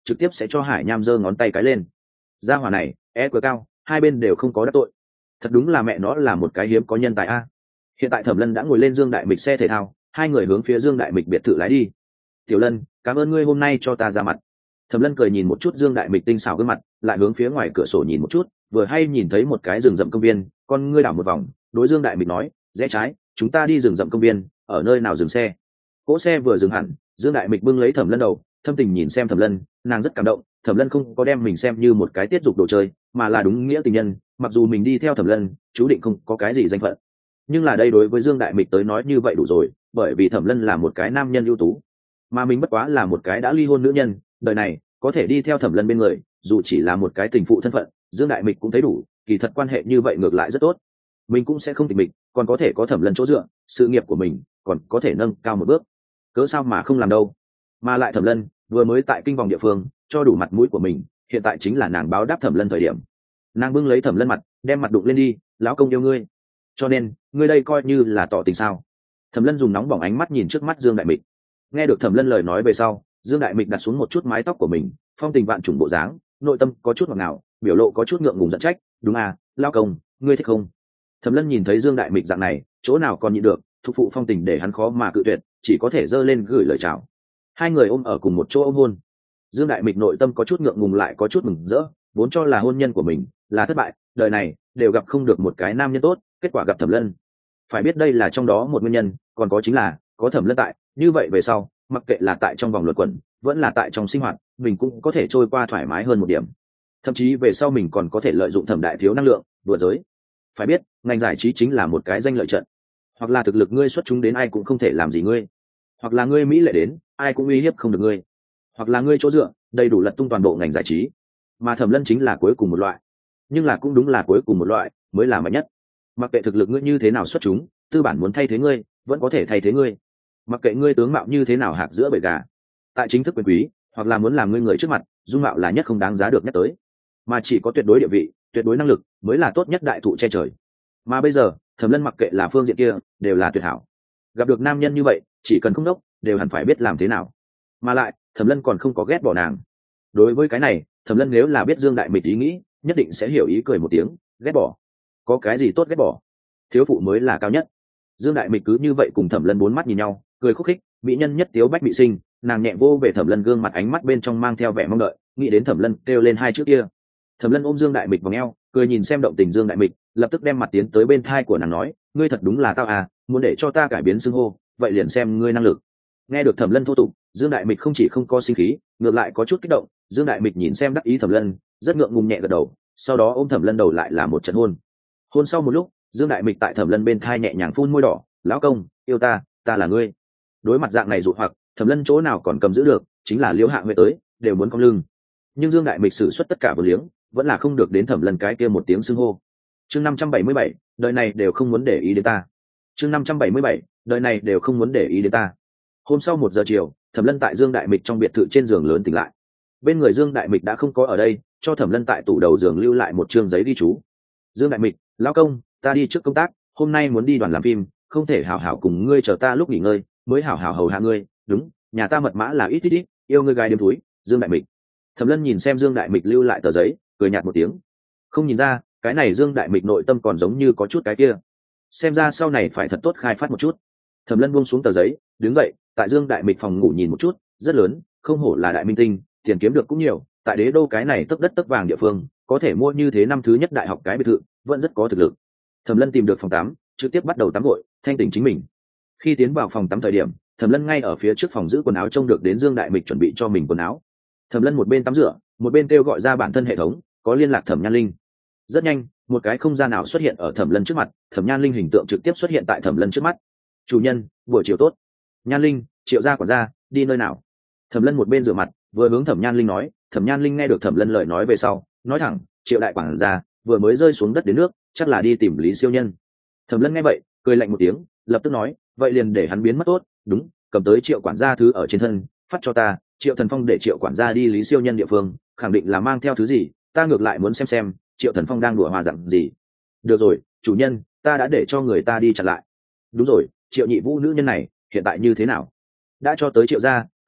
trực tiếp sẽ cho hải nham giơ ngón tay cái lên. Gia hỏa này EQ cao, hai bên đều không có đắc tội, thật đúng là mẹ nó là một cái hiếm có nhân tài a. Hiện tại Thẩm Lân đã ngồi lên Dương Đại Mịch xe thể thao, hai người hướng phía Dương Đại Mịch biệt thự lái đi. Tiểu Lân, cảm ơn ngươi hôm nay cho ta ra mặt. Thẩm Lân cười nhìn một chút Dương Đại Mịch tinh xảo gương mặt, lại hướng phía ngoài cửa sổ nhìn một chút, vừa hay nhìn thấy một cái rừng rậm công viên, con ngươi đảo một vòng, đối Dương Đại Mịch nói, rẽ trái, chúng ta đi rừng rậm công viên, ở nơi nào dừng xe. Cỗ xe vừa dừng hẳn, Dương Đại Mịch bưng lấy Thẩm Lân đầu, thâm tình nhìn xem Thẩm Lân, nàng rất cảm động. Thẩm Lân không có đem mình xem như một cái tiết dục đồ chơi, mà là đúng nghĩa tình nhân. Mặc dù mình đi theo Thẩm Lân, chú định không có cái gì danh phận, nhưng là đây đối với Dương Đại Mịch tới nói như vậy đủ rồi, bởi vì Thẩm Lân là một cái nam nhân ưu tú, mà mình bất quá là một cái đã ly hôn nữ nhân. Đời này có thể đi theo Thẩm Lân bên người, dù chỉ là một cái tình phụ thân phận, Dương Đại Mịch cũng thấy đủ. Kỳ thật quan hệ như vậy ngược lại rất tốt, mình cũng sẽ không tịch mịch, còn có thể có Thẩm Lân chỗ dựa, sự nghiệp của mình còn có thể nâng cao một bước, cớ sao mà không làm đâu. Mà lại Thẩm Lân vừa mới tại kinh vòng địa phương cho đủ mặt mũi của mình, hiện tại chính là nàng báo đáp Thẩm Lân thời điểm. Nàng bưng lấy Thẩm Lân mặt, đem mặt đụng lên đi, lão công yêu ngươi, cho nên ngươi đây coi như là tỏ tình sao. Thẩm Lân dùng nóng bỏng ánh mắt nhìn trước mắt Dương Đại Mịch. Nghe được Thẩm Lân lời nói về sau, Dương Đại Mịch đặt xuống một chút mái tóc của mình, phong tình vạn trùng bộ dáng, nội tâm có chút ngọt ngào, biểu lộ có chút ngượng ngùng giận trách, đúng à, lão công, ngươi thích không? Thẩm Lân nhìn thấy Dương Đại Mịch dạng này, chỗ nào còn nhịn được, thục phụ phong tình để hắn khó mà cự tuyệt, chỉ có thể giơ lên gửi lời chào. Hai người ôm ở cùng một chỗ ôm hôn. Dương Đại Mịch nội tâm có chút ngượng ngùng lại có chút mừng rỡ, vốn cho là hôn nhân của mình là thất bại, đời này đều gặp không được một cái nam nhân tốt, kết quả gặp Thẩm Lân. Phải biết đây là trong đó một nguyên nhân, còn có chính là có Thẩm Lân tại, như vậy về sau, mặc kệ là tại trong vòng luẩn quẩn, vẫn là tại trong sinh hoạt, mình cũng có thể trôi qua thoải mái hơn một điểm. Thậm chí về sau mình còn có thể lợi dụng Thẩm đại thiếu năng lượng, đùa giới. Phải biết, ngành giải trí chính là một cái danh lợi trận, hoặc là thực lực ngươi xuất chúng đến ai cũng không thể làm gì ngươi, hoặc là ngươi mỹ lệ đến ai cũng uy hiếp không được ngươi, hoặc là ngươi chỗ dựa đầy đủ lật tung toàn bộ ngành giải trí. Mà Thẩm Lân chính là cuối cùng một loại, nhưng là cũng đúng là cuối cùng một loại mới là mạnh nhất. Mặc kệ thực lực ngươi như thế nào xuất chúng, tư bản muốn thay thế ngươi vẫn có thể thay thế ngươi. Mặc kệ ngươi tướng mạo như thế nào hạc giữa bầy gà, tại chính thức quyền quý hoặc là muốn làm ngươi người trước mặt, dung mạo là nhất không đáng giá được nhắc tới, mà chỉ có tuyệt đối địa vị, tuyệt đối năng lực mới là tốt nhất đại thụ che trời. Mà bây giờ Thẩm Lân mặc kệ là phương diện kia đều là tuyệt hảo, gặp được nam nhân như vậy chỉ cần không đốc đều hẳn phải biết làm thế nào. Mà lại Thẩm Lân còn không có ghét bỏ nàng. Đối với cái này, Thẩm Lân nếu là biết Dương Đại Mịch ý nghĩ, nhất định sẽ hiểu ý, cười một tiếng. Ghét bỏ? Có cái gì tốt ghét bỏ? Thiếu phụ mới là cao nhất. Dương Đại Mịch cứ như vậy cùng Thẩm Lân bốn mắt nhìn nhau, cười khúc khích, mỹ nhân nhất tiếu bách bị sinh. Nàng nhẹ vô về Thẩm Lân gương mặt, ánh mắt bên trong mang theo vẻ mong đợi, nghĩ đến Thẩm Lân kêu lên hai chữ kia. Thẩm Lân ôm Dương Đại Mịch vào eo, cười nhìn xem động tình Dương Đại Mịch, lập tức đem mặt tiến tới bên thai của nàng nói, ngươi thật đúng là tao à, muốn để cho ta cải biến xưng hô, vậy liền xem ngươi năng lực. Nghe được Thẩm Lân thô tục, Dương Đại Mịch không chỉ không có sinh khí, ngược lại có chút kích động. Dương Đại Mịch nhìn xem đắc ý Thẩm Lân, rất ngượng ngùng nhẹ gật đầu, sau đó ôm Thẩm Lân đầu lại là một trận hôn. Hôn sau một lúc, Dương Đại Mịch tại Thẩm Lân bên thai nhẹ nhàng phun môi đỏ, lão công yêu ta, ta là ngươi. Đối mặt dạng này dụ hoặc, Thẩm Lân chỗ nào còn cầm giữ được, chính là Liễu Hạ Huệ tới đều muốn cong lưng. Nhưng Dương Đại Mịch sử xuất tất cả vô liếng, vẫn là không được đến Thẩm Lân cái kia một tiếng xưng hô. Chương 577, đời này đều không muốn để ý đến ta. Chương 577, đời này đều không muốn để ý đến ta. Hôm sau 1 giờ chiều, Thẩm Lân tại Dương Đại Mịch trong biệt thự trên giường lớn tỉnh lại. Bên người Dương Đại Mịch đã không có ở đây, cho Thẩm Lân tại tủ đầu giường lưu lại một chương giấy ghi chú. Dương Đại Mịch, lão công, ta đi trước công tác, hôm nay muốn đi đoàn làm phim, không thể hảo hảo cùng ngươi chờ ta lúc nghỉ ngơi, mới hảo hảo hầu hạ ngươi. Đúng, nhà ta mật mã là ít, yêu ngươi gái đêm túi, Dương Đại Mịch. Thẩm Lân nhìn xem Dương Đại Mịch lưu lại tờ giấy, cười nhạt một tiếng. Không nhìn ra, cái này Dương Đại Mịch nội tâm còn giống như có chút cái kia. Xem ra sau này phải thật tốt khai phát một chút. Thẩm Lân buông xuống tờ giấy, đứng dậy, tại Dương Đại Mịch phòng ngủ nhìn một chút, rất lớn, không hổ là đại minh tinh, tiền kiếm được cũng nhiều, tại đế đô cái này tấc đất tấc vàng địa phương, có thể mua như thế năm thứ nhất đại học cái biệt thự, vẫn rất có thực lực. Thẩm Lân tìm được phòng tắm, trực tiếp bắt đầu tắm gội, thanh tỉnh chính mình. Khi tiến vào phòng tắm thời điểm, Thẩm Lân ngay ở phía trước phòng giữ quần áo trông được đến Dương Đại Mịch chuẩn bị cho mình quần áo. Thẩm Lân một bên tắm rửa, một bên kêu gọi ra bản thân hệ thống, có liên lạc Thẩm Nhan Linh. Rất nhanh, một cái không gian nào xuất hiện ở Thẩm Lân trước mặt, Thẩm Nhan Linh hình tượng trực tiếp xuất hiện tại Thẩm Lân trước mắt. Chủ nhân, buổi chiều tốt. Nhan Linh, Triệu gia quản gia, đi nơi nào? Thẩm Lân một bên rửa mặt, vừa hướng Thẩm Nhan Linh nói. Thẩm Nhan Linh nghe được Thẩm Lân lời nói về sau, nói thẳng, Triệu đại quản gia vừa mới rơi xuống đất đến nước, chắc là đi tìm Lý Siêu Nhân. Thẩm Lân nghe vậy, cười lạnh một tiếng, lập tức nói, vậy liền để hắn biến mất tốt. Đúng, cầm tới Triệu quản gia thứ ở trên thân, phát cho ta. Triệu Thần Phong để Triệu quản gia đi Lý Siêu Nhân địa phương, khẳng định là mang theo thứ gì, ta ngược lại muốn xem Triệu Thần Phong đang đùa hòa dặn gì. Được rồi, chủ nhân, ta đã để cho người ta đi chặn lại. Đúng rồi, Triệu Nhị Vũ nữ nhân này hiện tại như thế nào? Đã cho tới Triệu gia,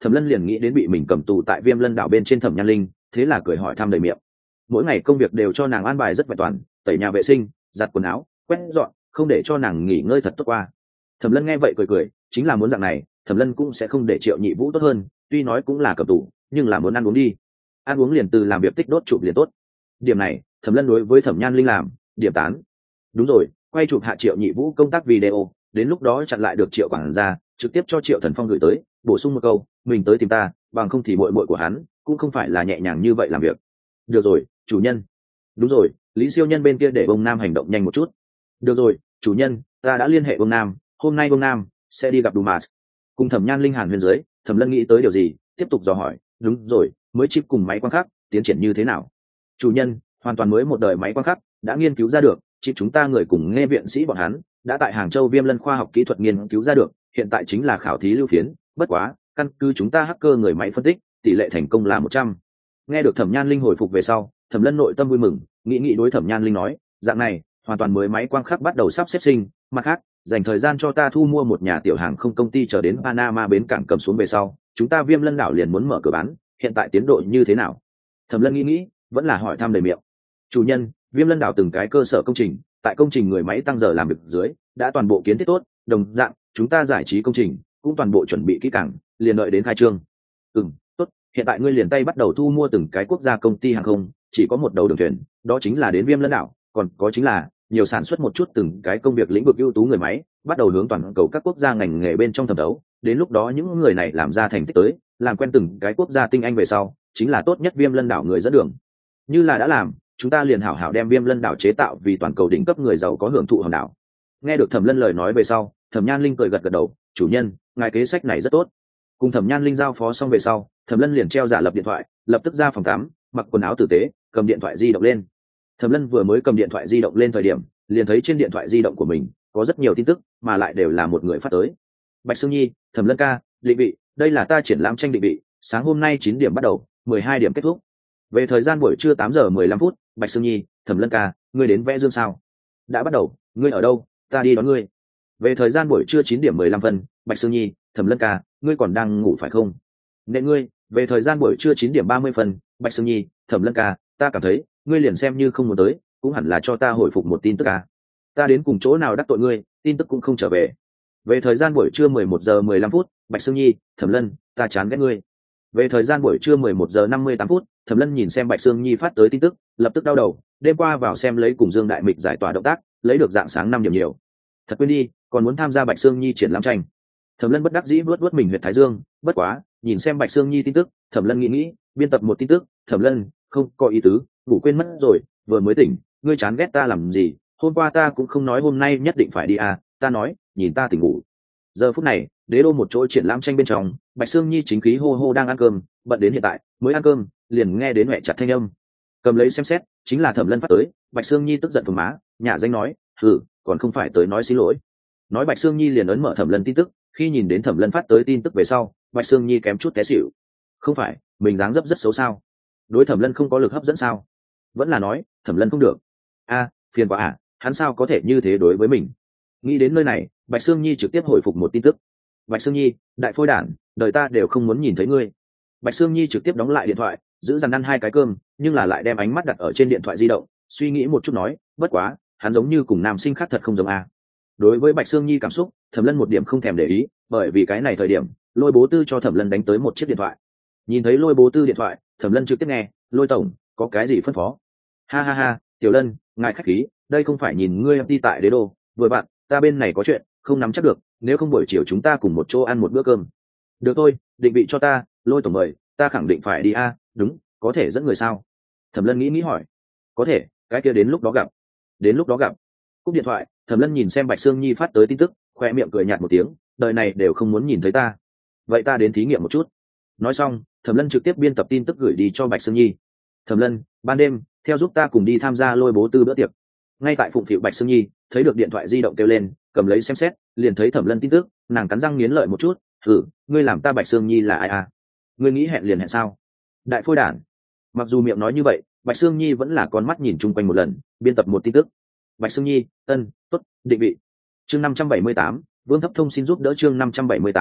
Thẩm Lân liền nghĩ đến bị mình cầm tù tại Viêm Lân đảo bên trên Thẩm Nhan Linh, thế là cười hỏi thăm đầy miệng. Mỗi ngày công việc đều cho nàng an bài rất vẹn toàn, tẩy nhà vệ sinh, giặt quần áo, quét dọn, không để cho nàng nghỉ ngơi thật tốt qua. Thẩm Lân nghe vậy cười cười, chính là muốn dạng này, Thẩm Lân cũng sẽ không để Triệu Nhị Vũ tốt hơn, tuy nói cũng là cầm tù, nhưng là muốn ăn uống đi. Ăn uống liền từ làm việc tích đốt chụp liền tốt. Điểm này, Thẩm Lân đối với Thẩm Nhan Linh làm, điểm tán. Đúng rồi, quay chụp hạ Triệu Nhị Vũ công tác video, đến lúc đó chặn lại được Triệu quản gia, trực tiếp cho Triệu Thần Phong gửi tới, bổ sung một câu, mình tới tìm ta, bằng không thì muội muội của hắn cũng không phải là nhẹ nhàng như vậy làm việc. Được rồi, chủ nhân. Đúng rồi, Lý Siêu Nhân bên kia để Bông Nam hành động nhanh một chút. Được rồi, chủ nhân, ta đã liên hệ Bông Nam, hôm nay Bông Nam sẽ đi gặp Dumas. Cùng Thẩm Nhan Linh hàn huyên dưới, Thẩm Lân nghĩ tới điều gì, tiếp tục dò hỏi. Đúng rồi, mới chip cùng máy quang khắc tiến triển như thế nào? Chủ nhân, hoàn toàn mới một đời máy quang khắc đã nghiên cứu ra được, chip chúng ta người cùng nghe viện sĩ bọn hắn đã tại Hàng Châu Viêm Lân khoa học kỹ thuật nghiên cứu ra được, hiện tại chính là khảo thí lưu phiến. Bất quá, căn cứ chúng ta hacker người máy phân tích, tỷ lệ thành công là 100. Nghe được Thẩm Nhan Linh hồi phục về sau, Thẩm Lân nội tâm vui mừng, nghĩ đối Thẩm Nhan Linh nói, dạng này, hoàn toàn mới máy quang khắc bắt đầu sắp xếp sinh, mặt khác, dành thời gian cho ta thu mua một nhà tiểu hàng không công ty chờ đến Panama bến cảng cầm xuống về sau, chúng ta Viêm Lân đảo liền muốn mở cửa bán, hiện tại tiến độ như thế nào? Thẩm Lân nghĩ, vẫn là hỏi thăm đầy miệng. Chủ nhân, Viêm Lân đảo từng cái cơ sở công trình, tại công trình người máy tăng giờ làm việc dưới, đã toàn bộ kiến thiết tốt, đồng dạng, chúng ta giải trí công trình cũng toàn bộ chuẩn bị kỹ càng, liền đợi đến khai trương. Tốt, hiện tại ngươi liền tay bắt đầu thu mua từng cái quốc gia công ty hàng không, chỉ có một đầu đường thuyền, đó chính là đến Viêm Lân đảo, còn có chính là nhiều sản xuất một chút từng cái công việc lĩnh vực ưu tú người máy, bắt đầu hướng toàn cầu các quốc gia ngành nghề bên trong thẩm đấu, đến lúc đó những người này làm ra thành tích tới, làm quen từng cái quốc gia tinh anh về sau, chính là tốt nhất Viêm Lân đảo người dẫn đường. Như là đã làm, chúng ta liền hảo hảo đem Viêm Lân đảo chế tạo vì toàn cầu đỉnh cấp người giàu có hưởng thụ hòn đảo. Nghe được Thẩm Lân lời nói về sau, Thẩm Nhan Linh cười gật đầu, chủ nhân, ngài kế sách này rất tốt. Cùng Thẩm Nhan Linh giao phó xong về sau, Thẩm Lân liền treo giả lập điện thoại, lập tức ra phòng tắm, mặc quần áo tử tế, cầm điện thoại di động lên. Thẩm Lân vừa mới cầm điện thoại di động lên thời điểm, liền thấy trên điện thoại di động của mình có rất nhiều tin tức, mà lại đều là một người phát tới. Bạch Sương Nhi, Thẩm Lân ca, định vị, đây là ta triển lãm tranh định vị, sáng hôm nay 9 điểm bắt đầu, 12 điểm kết thúc. Về thời gian buổi trưa 8 giờ 15 phút, Bạch Sương Nhi, Thẩm Lân ca, ngươi đến vẽ dương sao? Đã bắt đầu, ngươi ở đâu? Ta đi đón ngươi. Về thời gian buổi trưa 9 điểm 15 phân, Bạch Sương Nhi, Thẩm Lân ca, ngươi còn đang ngủ phải không? Nệ ngươi, về thời gian buổi trưa 9 điểm 30 phân, Bạch Sương Nhi, Thẩm Lân ca, ta cảm thấy, ngươi liền xem như không muốn tới, cũng hẳn là cho ta hồi phục một tin tức à. Ta đến cùng chỗ nào đắc tội ngươi, tin tức cũng không trở về. Về thời gian buổi trưa 11 giờ 15 phút, Bạch Sương Nhi, Thẩm Lân, ta chán ghét ngươi. Về thời gian buổi trưa 11 giờ 58 phút, Thẩm Lân nhìn xem Bạch Sương Nhi phát tới tin tức, lập tức đau đầu, đêm qua vào xem lấy cùng Dương Đại Mịch giải tỏa động tác, lấy được dạng sáng 5 điểm nhiều. Thật quên đi, còn muốn tham gia Bạch Sương Nhi triển lãm tranh. Thẩm Lân bất đắc dĩ vuốt mình huyệt thái dương, bất quá, nhìn xem Bạch Sương Nhi tin tức, Thẩm Lân nghĩ, biên tập một tin tức, Thẩm Lân, không có ý tứ, ngủ quên mất rồi, vừa mới tỉnh, ngươi chán ghét ta làm gì, hôm qua ta cũng không nói hôm nay nhất định phải đi à, ta nói, nhìn ta tỉnh ngủ. Giờ phút này, đế đô một chỗ triển lãm tranh bên trong, Bạch Sương Nhi chính khí hô hô đang ăn cơm, bận đến hiện tại, mới ăn cơm, liền nghe đến mẹ chặt thanh âm. Cầm lấy xem xét, chính là Thẩm Lân phát tới, Bạch Sương Nhi tức giận phồng má, nhả danh nói, còn không phải tới nói xin lỗi. Nói Bạch Sương Nhi liền ấn mở Thẩm Lân tin tức, khi nhìn đến Thẩm Lân phát tới tin tức về sau, Bạch Sương Nhi kém chút té xỉu. Không phải, mình dáng dấp rất xấu sao? Đối Thẩm Lân không có lực hấp dẫn sao? Vẫn là nói, Thẩm Lân không được. Phiền quá à, hắn sao có thể như thế đối với mình? Nghĩ đến nơi này, Bạch Sương Nhi trực tiếp hồi phục một tin tức. Bạch Sương Nhi, đại phôi đản, đời ta đều không muốn nhìn thấy ngươi. Bạch Sương Nhi trực tiếp đóng lại điện thoại, giữ dằn ăn 2 cái cơm, nhưng là lại đem ánh mắt đặt ở trên điện thoại di động, suy nghĩ một chút nói, bất quá, hắn giống như cùng nam sinh khác thật không giống a. Đối với Bạch Sương Nhi cảm xúc, Thẩm Lân một điểm không thèm để ý, bởi vì cái này thời điểm, Lôi Bố Tư cho Thẩm Lân đánh tới một chiếc điện thoại. Nhìn thấy Lôi Bố Tư điện thoại, Thẩm Lân trực tiếp nghe, Lôi tổng, có cái gì phân phó? Ha, Tiểu Lân, ngài khách khí, đây không phải nhìn ngươi đi tại đế đô, vừa bạn, ta bên này có chuyện, không nắm chắc được, nếu không buổi chiều chúng ta cùng một chỗ ăn một bữa cơm. Được thôi, định vị cho ta, Lôi tổng mời, ta khẳng định phải đi a. Đúng, có thể dẫn người sao? Thẩm Lân nghĩ hỏi. Có thể, cái kia đến lúc đó gặp. Đến lúc đó gặp. Cúp điện thoại, Thẩm Lân nhìn xem Bạch Sương Nhi phát tới tin tức, khoe miệng cười nhạt một tiếng, đời này đều không muốn nhìn thấy ta. Vậy ta đến thí nghiệm một chút. Nói xong, Thẩm Lân trực tiếp biên tập tin tức gửi đi cho Bạch Sương Nhi. Thẩm Lân, ban đêm, theo giúp ta cùng đi tham gia Lôi Bố Tư bữa tiệc. Ngay tại phụng phịu Bạch Sương Nhi thấy được điện thoại di động kêu lên, cầm lấy xem xét, liền thấy Thẩm Lân tin tức, nàng cắn răng nghiến lợi một chút, ngươi làm ta Bạch Sương Nhi là ai à? Ngươi nghĩ hẹn liền hẹn sao? Đại phôi đản. Mặc dù miệng nói như vậy, Bạch Sương Nhi vẫn là con mắt nhìn chung quanh một lần, biên tập một tin tức. Bạch Sương Nhi, tốt, định vị. Chương 578, Vương Thấp Thông xin giúp đỡ chương 578,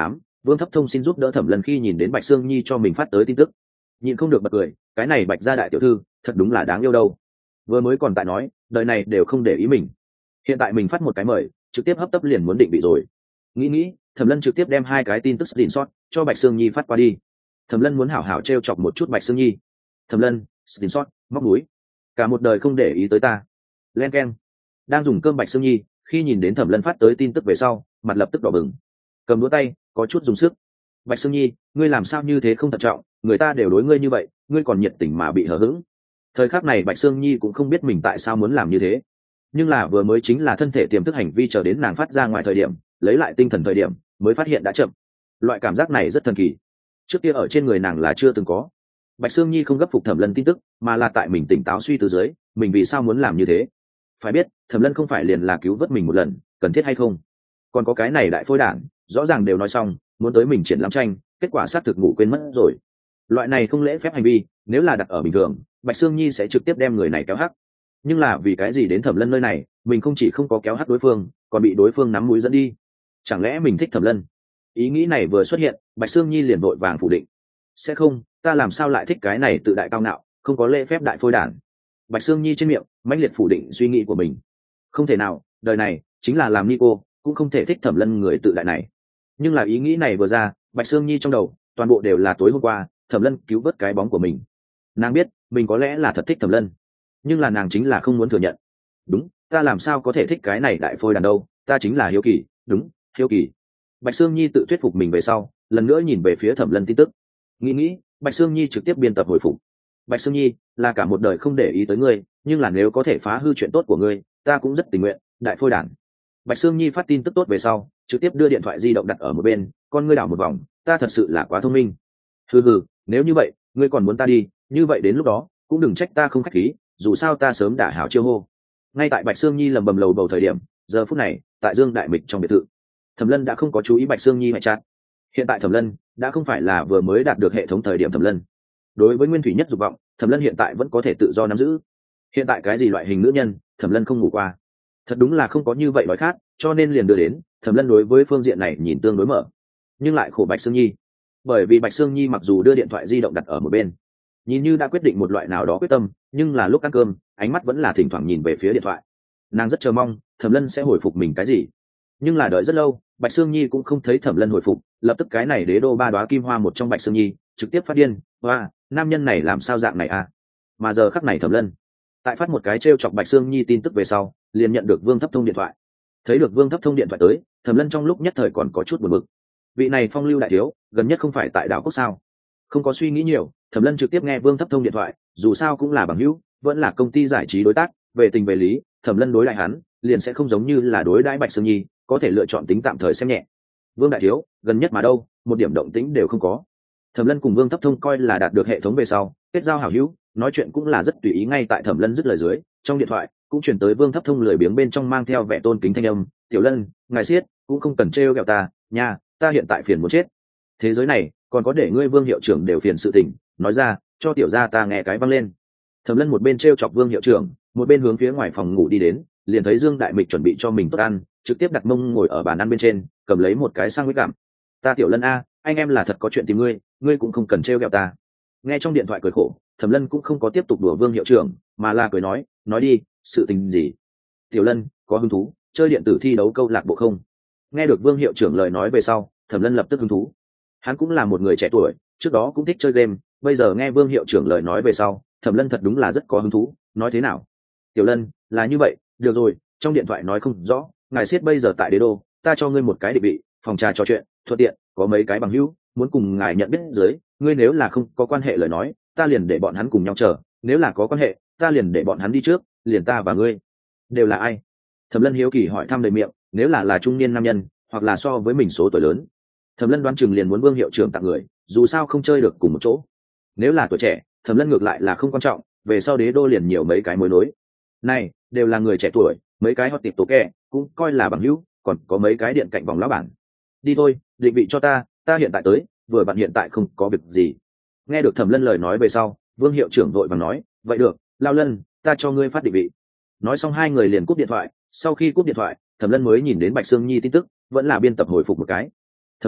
Vương Thấp Thông xin giúp đỡ Thẩm Lân khi nhìn đến Bạch Sương Nhi cho mình phát tới tin tức, nhịn không được bật cười, cái này Bạch gia đại tiểu thư thật đúng là đáng yêu đâu. Vừa mới còn tại nói đời này đều không để ý mình, hiện tại mình phát một cái mời trực tiếp hấp tấp liền muốn định vị rồi. Nghĩ Thẩm Lân trực tiếp đem hai cái tin tức gìn sót cho Bạch Sương Nhi phát qua đi. Thẩm Lân muốn hảo hảo trêu chọc một chút Bạch Sương Nhi. Thẩm Lân gìn sót móc núi, cả một đời không để ý tới ta. Len keng. Đang dùng cơm Bạch Sương Nhi khi nhìn đến Thẩm Lân phát tới tin tức về sau, mặt lập tức đỏ bừng, cầm đũa tay có chút dùng sức. Bạch Sương Nhi, ngươi làm sao như thế không thận trọng, người ta đều đối ngươi như vậy, ngươi còn nhiệt tình mà bị hờ hững. Thời khắc này Bạch Sương Nhi cũng không biết mình tại sao muốn làm như thế, nhưng là vừa mới chính là thân thể tiềm thức hành vi chờ đến nàng phát ra ngoài thời điểm, lấy lại tinh thần thời điểm mới phát hiện đã chậm. Loại cảm giác này rất thần kỳ, trước kia ở trên người nàng là chưa từng có. Bạch Sương Nhi không gấp phục Thẩm Lân tin tức, mà là tại mình tỉnh táo suy tư dưới, mình vì sao muốn làm như thế. Phải biết Thẩm Lân không phải liền là cứu vớt mình một lần, cần thiết hay không? Còn có cái này đại phôi đản, rõ ràng đều nói xong muốn tới mình triển lãm tranh, kết quả xác thực ngủ quên mất rồi. Loại này không lễ phép hành vi nếu là đặt ở bình thường, Bạch Sương Nhi sẽ trực tiếp đem người này kéo hắc. Nhưng là vì cái gì đến Thẩm Lân nơi này mình không chỉ không có kéo hắc đối phương, còn bị đối phương nắm mũi dẫn đi? Chẳng lẽ mình thích Thẩm Lân? Ý nghĩ này vừa xuất hiện, Bạch Sương Nhi liền vội vàng phủ định. Sẽ không, ta làm sao lại thích cái này tự đại cao ngạo không có lễ phép đại phôi đản. Bạch Sương Nhi trên miệng mãnh liệt phủ định suy nghĩ của mình. Không thể nào, đời này chính là làm Nico cũng không thể thích Thẩm Lân người tự đại này. Nhưng là ý nghĩ này vừa ra, Bạch Sương Nhi trong đầu toàn bộ đều là tối hôm qua Thẩm Lân cứu vớt cái bóng của mình. Nàng biết mình có lẽ là thật thích Thẩm Lân, nhưng là nàng chính là không muốn thừa nhận. Đúng, ta làm sao có thể thích cái này đại phôi đàn đâu, ta chính là hiếu kỳ. Đúng, hiếu kỳ. Bạch Sương Nhi tự thuyết phục mình về sau, lần nữa nhìn về phía Thẩm Lân tin tức. Nghĩ Bạch Sương Nhi trực tiếp biên tập hồi phục. Bạch Sương Nhi, là cả một đời không để ý tới ngươi, nhưng là nếu có thể phá hư chuyện tốt của ngươi, ta cũng rất tình nguyện. Đại phôi đản. Bạch Sương Nhi phát tin tức tốt về sau, trực tiếp đưa điện thoại di động đặt ở một bên, con ngươi đảo một vòng, ta thật sự là quá thông minh. Hừ, nếu như vậy ngươi còn muốn ta đi, như vậy đến lúc đó cũng đừng trách ta không khách khí, dù sao ta sớm đã hảo chiêu hô. Ngay tại Bạch Sương Nhi lầm bầm lầu bầu thời điểm, giờ phút này tại Dương Đại Mịch trong biệt thự, Thẩm Lân đã không có chú ý Bạch Sương Nhi ngoại trạng. Hiện tại Thẩm Lân đã không phải là vừa mới đạt được hệ thống thời điểm Thẩm Lân. Đối với nguyên thủy nhất dục vọng, Thẩm Lân hiện tại vẫn có thể tự do nắm giữ. Hiện tại cái gì loại hình nữ nhân, Thẩm Lân không ngủ qua. Thật đúng là không có như vậy đói khát, cho nên liền đưa đến. Thẩm Lân đối với phương diện này nhìn tương đối mở, nhưng lại khổ Bạch Sương Nhi, bởi vì Bạch Sương Nhi mặc dù đưa điện thoại di động đặt ở một bên, nhìn như đã quyết định một loại nào đó quyết tâm, nhưng là lúc ăn cơm ánh mắt vẫn là thỉnh thoảng nhìn về phía điện thoại. Nàng rất chờ mong Thẩm Lân sẽ hồi phục mình cái gì, nhưng là đợi rất lâu Bạch Sương Nhi cũng không thấy Thẩm Lân hồi phục. Lập tức cái này đế đô ba đóa kim hoa một trong Bạch Sương Nhi trực tiếp phát điên, hoa, nam nhân này làm sao dạng này à. Mà giờ khắc này Thẩm Lân tại phát một cái trêu chọc Bạch Sương Nhi tin tức về sau, liền nhận được Vương Thấp Thông điện thoại. Thấy được Vương Thấp Thông điện thoại tới, Thẩm Lân trong lúc nhất thời còn có chút buồn bực. Vị này phong lưu đại thiếu gần nhất không phải tại đảo quốc sao? Không có suy nghĩ nhiều, Thẩm Lân trực tiếp nghe Vương Thấp Thông điện thoại, dù sao cũng là bằng hữu, vẫn là công ty giải trí đối tác, về tình về lý, Thẩm Lân đối lại hắn liền sẽ không giống như là đối đãi Bạch Sương Nhi, có thể lựa chọn tính tạm thời xem nhẹ. Vương đại thiếu gần nhất mà đâu, một điểm động tĩnh đều không có. Thẩm Lân cùng Vương Thấp Thông coi là đạt được hệ thống về sau, kết giao hảo hữu, nói chuyện cũng là rất tùy ý. Ngay tại Thẩm Lân dứt lời dưới, trong điện thoại cũng chuyển tới Vương Thấp Thông lười biếng bên trong mang theo vẻ tôn kính thanh âm, "Tiểu Lân, ngài siết, cũng không cần trêu ghẹo ta, nha, ta hiện tại phiền muốn chết. Thế giới này còn có để ngươi Vương hiệu trưởng đều phiền sự tình, nói ra, cho tiểu gia ta nghe cái vang lên." Thẩm Lân một bên trêu chọc Vương hiệu trưởng, một bên hướng phía ngoài phòng ngủ đi đến, liền thấy Dương Đại Mịch chuẩn bị cho mình tốt ăn, trực tiếp đặt mông ngồi ở bàn ăn bên trên, cầm lấy một cái sang huyết gặm. "Ta Tiểu Lân a, anh em là thật có chuyện tìm ngươi, ngươi cũng không cần trêu ghẹo ta." Nghe trong điện thoại cười khổ, Thẩm Lân cũng không có tiếp tục đùa Vương hiệu trưởng, mà là cười nói đi, sự tình gì? "Tiểu Lân, có hứng thú chơi điện tử thi đấu câu lạc bộ không?" Nghe được Vương hiệu trưởng lời nói về sau, Thẩm Lân lập tức hứng thú. Hắn cũng là một người trẻ tuổi, trước đó cũng thích chơi game, bây giờ nghe Vương hiệu trưởng lời nói về sau, Thẩm Lân thật đúng là rất có hứng thú. Nói thế nào? "Tiểu Lân, là như vậy, được rồi, trong điện thoại nói không rõ, ngài siết bây giờ tại đế đô, ta cho ngươi một cái định vị, phòng trà trò chuyện, thuận tiện, có mấy cái bằng hữu muốn cùng ngài nhận biết dưới, ngươi nếu là không có quan hệ lời nói, ta liền để bọn hắn cùng nhau chờ, nếu là có quan hệ, ta liền để bọn hắn đi trước, liền ta và ngươi." "Đều là ai?" Thẩm Lân hiếu kỳ hỏi thăm đầy miệng, nếu là trung niên nam nhân, hoặc là so với mình số tuổi lớn. Thẩm Lân đoán chừng liền muốn Vương hiệu trưởng tặng người, dù sao không chơi được cùng một chỗ. Nếu là tuổi trẻ, Thẩm Lân ngược lại là không quan trọng, về sau đế đô liền nhiều mấy cái mối nối. Này, đều là người trẻ tuổi, mấy cái hot tiệp tố kẻ, cũng coi là bằng hữu, còn có mấy cái điện cạnh vòng lão bản. "Đi thôi, định vị cho ta hiện tại tới, vừa bạn hiện tại không có việc gì." Nghe được Thẩm Lân lời nói về sau, Vương hiệu trưởng vội vàng nói, "Vậy được, Lao Lân, ta cho ngươi phát định vị." Nói xong hai người liền cúp điện thoại. Sau khi cúp điện thoại, Thẩm Lân mới nhìn đến Bạch Sương Nhi tin tức, vẫn là biên tập hồi phục một cái. "Thẩm Lân,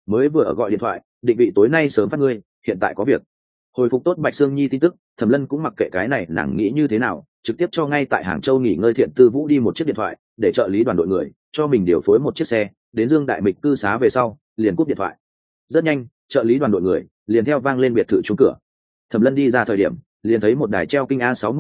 mới vừa ở gọi điện thoại định vị tối nay sớm phát ngươi, hiện tại có việc. Hồi phục tốt Bạch Sương Nhi tin tức, Thẩm Lân cũng mặc kệ cái này nàng nghĩ như thế nào, trực tiếp cho ngay tại Hàng Châu nghỉ ngơi Thiện Tư Vũ đi một chiếc điện thoại, để trợ lý đoàn đội người cho mình điều phối một chiếc xe, đến Dương Đại Mịch cư xá về sau, liền cúp điện thoại. Rất nhanh, trợ lý đoàn đội người liền theo vang lên biệt thự trúng cửa. Thẩm Lân đi ra thời điểm, liền thấy một đài treo kinh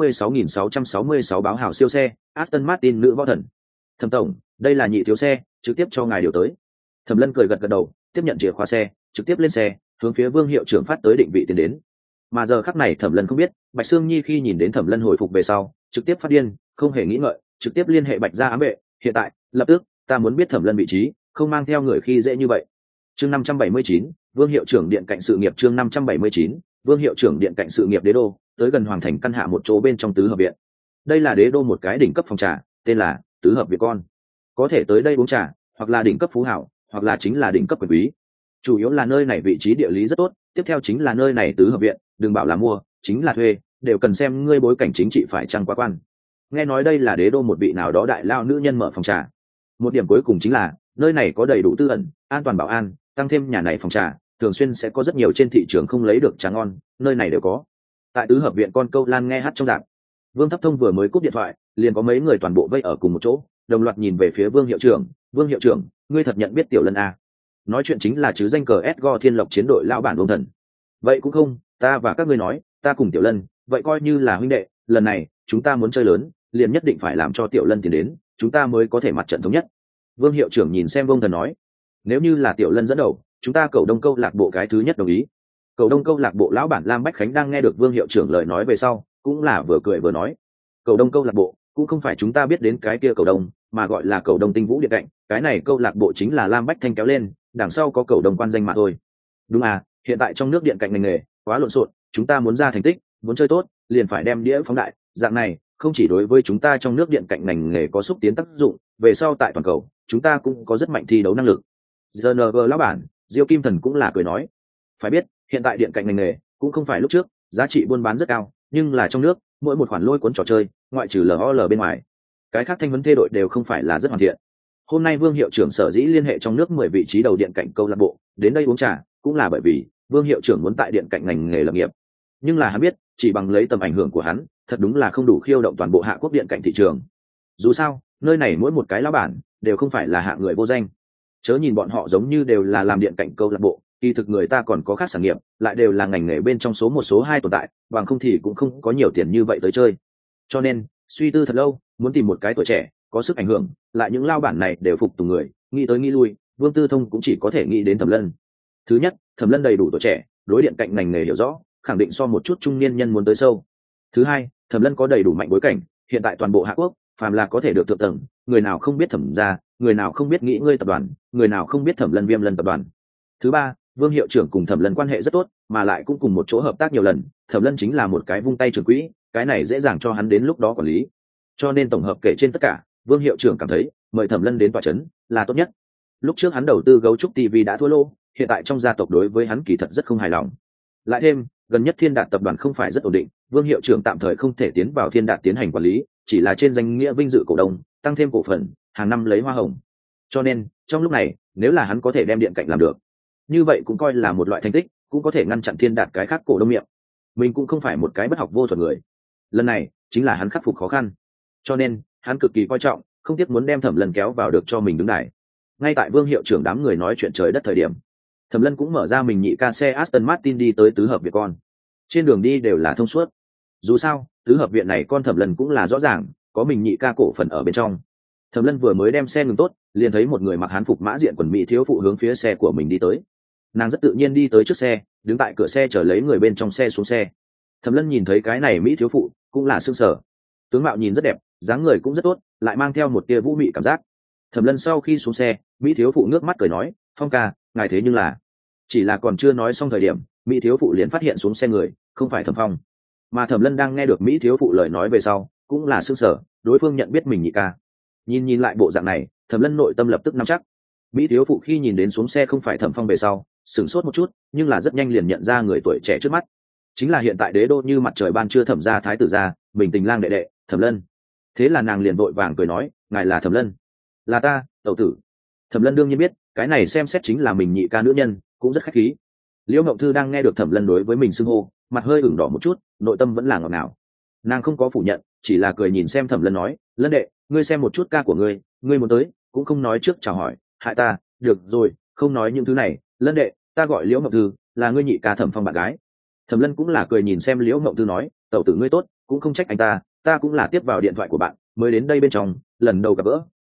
A66666 báo hảo siêu xe, Aston Martin nữ võ thần. Thẩm tổng, đây là nhị thiếu xe, trực tiếp cho ngài điều tới. Thẩm Lân cười gật gật đầu, tiếp nhận chìa khóa xe, trực tiếp lên xe, hướng phía Vương hiệu trưởng phát tới định vị tiến đến. Mà giờ khắc này Thẩm Lân không biết, Bạch Sương Nhi khi nhìn đến Thẩm Lân hồi phục về sau, trực tiếp phát điên, không hề nghĩ ngợi, trực tiếp liên hệ Bạch gia ám vệ, hiện tại, lập tức, ta muốn biết Thẩm Lân vị trí, không mang theo người khi dễ như vậy. Chương 579, Vương hiệu trưởng điện cạnh sự nghiệp. Chương 579, Vương hiệu trưởng điện cạnh sự nghiệp Đế đô, tới gần hoàng thành căn hạ một chỗ bên trong tứ hợp viện. Đây là Đế đô một cái đỉnh cấp phòng trà, tên là Tứ hợp viện con. Có thể tới đây uống trà, hoặc là đỉnh cấp phú hảo, hoặc là chính là đỉnh cấp quyền quý. Chủ yếu là nơi này vị trí địa lý rất tốt, tiếp theo chính là nơi này tứ hợp viện, đừng bảo là mua, chính là thuê, đều cần xem ngươi bối cảnh chính trị phải chăng quá quan. Nghe nói đây là Đế đô một vị nào đó đại lao nữ nhân mở phòng trà. Một điểm cuối cùng chính là nơi này có đầy đủ tư ẩn, an toàn bảo an, tăng thêm nhà này phòng trà thường xuyên sẽ có rất nhiều trên thị trường không lấy được trà ngon, nơi này đều có. Tại tứ hợp viện con câu lan nghe hát trong rạp, Vương Thấp Thông vừa mới cúp điện thoại, liền có mấy người toàn bộ vây ở cùng một chỗ, đồng loạt nhìn về phía Vương hiệu trưởng. Vương hiệu trưởng, ngươi thật nhận biết Tiểu Lân à? Nói chuyện chính là chứ danh cờ Edgar Thiên Lộc chiến đội lão bản Vương Thần. Vậy cũng không, ta và các ngươi nói, ta cùng Tiểu Lân, vậy coi như là huynh đệ, lần này chúng ta muốn chơi lớn, liền nhất định phải làm cho Tiểu Lân tiến đến, chúng ta mới có thể mặt trận thống nhất. Vương hiệu trưởng nhìn xem Vương Thần nói, nếu như là Tiểu Lân dẫn đầu, chúng ta cầu Đông câu lạc bộ cái thứ nhất đồng ý. Cầu Đông câu lạc bộ lão bản Lam Bách Khánh đang nghe được Vương hiệu trưởng lời nói về sau, cũng là vừa cười vừa nói, cầu Đông câu lạc bộ cũng không phải chúng ta biết đến cái kia cầu Đông, mà gọi là cầu Đông Tinh Vũ Điện Cạnh, cái này câu lạc bộ chính là Lam Bách Thanh kéo lên, đằng sau có cầu Đông quan danh mà thôi. Đúng à, hiện tại trong nước điện cạnh ngành nghề quá lộn xộn, chúng ta muốn ra thành tích, muốn chơi tốt, liền phải đem đĩa phóng đại, dạng này không chỉ đối với chúng ta trong nước điện cạnh ngành nghề có xúc tiến tác dụng, về sau tại toàn cầu chúng ta cũng có rất mạnh thi đấu năng lực. GNG lão bản Diêu Kim Thần cũng là cười nói, phải biết hiện tại điện cạnh ngành nghề cũng không phải lúc trước, giá trị buôn bán rất cao, nhưng là trong nước mỗi một khoản lôi cuốn trò chơi, ngoại trừ LOL bên ngoài, cái khác thanh vấn thê đội đều không phải là rất hoàn thiện. Hôm nay Vương hiệu trưởng sở dĩ liên hệ trong nước 10 vị trí đầu điện cạnh câu lạc bộ đến đây uống trà, cũng là bởi vì Vương hiệu trưởng muốn tại điện cạnh ngành nghề lập nghiệp. Nhưng là hắn biết, chỉ bằng lấy tầm ảnh hưởng của hắn, thật đúng là không đủ khiêu động toàn bộ Hạ Quốc điện cạnh thị trường. Dù sao, nơi này mỗi một cái lão bản đều không phải là hạng người vô danh. Chớ nhìn bọn họ giống như đều là làm điện cạnh câu lạc bộ, kỳ thực người ta còn có khác sản nghiệp, lại đều là ngành nghề bên trong số 1 số 2 tồn tại, bằng không thì cũng không có nhiều tiền như vậy tới chơi. Cho nên, suy tư thật lâu, muốn tìm một cái tuổi trẻ, có sức ảnh hưởng, lại những lao bản này đều phục tùng người, nghĩ tới nghĩ lui, Vương Tư Thông cũng chỉ có thể nghĩ đến Thẩm Lân. Thứ nhất, Thẩm Lân đầy đủ tuổi trẻ, đối điện cạnh ngành nghề hiểu rõ, khẳng định so một chút trung niên nhân muốn tới sâu. Thứ hai, Thẩm Lân có đầy đủ mạnh bối cảnh, hiện tại toàn bộ Hạ Quốc, phàm là có thể được thượng tầng, người nào không biết Thẩm gia, người nào không biết Nghĩ Ngươi tập đoàn, người nào không biết Thẩm Lân Viêm Lân tập đoàn. Thứ ba, Vương hiệu trưởng cùng Thẩm Lân quan hệ rất tốt, mà lại cũng cùng một chỗ hợp tác nhiều lần, Thẩm Lân chính là một cái vung tay trưởng quỹ, cái này dễ dàng cho hắn đến lúc đó quản lý. Cho nên tổng hợp kể trên tất cả, Vương hiệu trưởng cảm thấy mời Thẩm Lân đến tòa trấn là tốt nhất. Lúc trước hắn đầu tư Gấu Trúc TV đã thua lô, hiện tại trong gia tộc đối với hắn kỳ thật rất không hài lòng. Lại thêm, gần nhất Thiên Đạt tập đoàn không phải rất ổn định, Vương hiệu trưởng tạm thời không thể tiến vào Thiên Đạt tiến hành quản lý, chỉ là trên danh nghĩa vinh dự cổ đông, tăng thêm cổ phần, hàng năm lấy hoa hồng. Cho nên, trong lúc này, nếu là hắn có thể đem điện cạnh làm được, như vậy cũng coi là một loại thành tích, cũng có thể ngăn chặn Thiên Đạt cái khác cổ đông miệng. Mình cũng không phải một cái bất học vô thuật người. Lần này, chính là hắn khắc phục khó khăn. Cho nên, hắn cực kỳ coi trọng, không tiếc muốn đem Thẩm Lân kéo vào được cho mình đứng đài. Ngay tại Vương hiệu trưởng đám người nói chuyện trời đất thời điểm, Thẩm Lân cũng mở ra mình nhị ca xe Aston Martin đi tới tứ hợp viện con. Trên đường đi đều là thông suốt. Dù sao, tứ hợp viện này con Thẩm Lân cũng là rõ ràng, có mình nhị ca cổ phần ở bên trong. Thẩm Lân vừa mới đem xe ngừng tốt, liền thấy một người mặc hán phục mã diện quần mỹ thiếu phụ hướng phía xe của mình đi tới. Nàng rất tự nhiên đi tới trước xe, đứng tại cửa xe chờ lấy người bên trong xe xuống xe. Thẩm Lân nhìn thấy cái này mỹ thiếu phụ, cũng là sững sờ. Tướng mạo nhìn rất đẹp, dáng người cũng rất tốt, lại mang theo một tia vũ mị cảm giác. Thẩm Lân sau khi xuống xe, mỹ thiếu phụ nước mắt cười nói, Phong ca, ngài thế nhưng là... Chỉ là còn chưa nói xong thời điểm, mỹ thiếu phụ liền phát hiện xuống xe người không phải Thẩm Phong. Mà Thẩm Lân đang nghe được mỹ thiếu phụ lời nói về sau, cũng là sững sờ, đối phương nhận biết mình nhị ca. Nhìn lại bộ dạng này, Thẩm Lân nội tâm lập tức nắm chắc. Mỹ thiếu phụ khi nhìn đến xuống xe không phải Thẩm Phong về sau, sửng sốt một chút, nhưng là rất nhanh liền nhận ra người tuổi trẻ trước mắt, chính là hiện tại đế đô như mặt trời ban trưa Thẩm gia thái tử gia, Bình Tình lang đệ đệ, Thẩm Lân. Thế là nàng liền vội vàng cười nói, ngài là Thẩm Lân? Là ta, tẩu tử. Thẩm Lân đương nhiên biết, cái này xem xét chính là mình nhị ca nữ nhân, cũng rất khách khí. Liễu Ngộng Thư đang nghe được Thẩm Lân đối với mình xưng hô, mặt hơi ửng đỏ một chút, nội tâm vẫn là ngọt ngào. Nàng không có phủ nhận, chỉ là cười nhìn xem Thẩm Lân nói, Lân đệ, ngươi xem một chút ca của ngươi muốn tới cũng không nói trước chào hỏi, hại ta. Được rồi, không nói những thứ này. Lân đệ, ta gọi Liễu Ngộng Thư, là ngươi nhị ca Thẩm Phong bạn gái. Thẩm Lân cũng là cười nhìn xem Liễu Ngộng Thư nói, tẩu tử ngươi tốt, cũng không trách anh ta cũng là tiếp vào điện thoại của bạn mới đến đây bên trong, lần đầu gặp gỡ.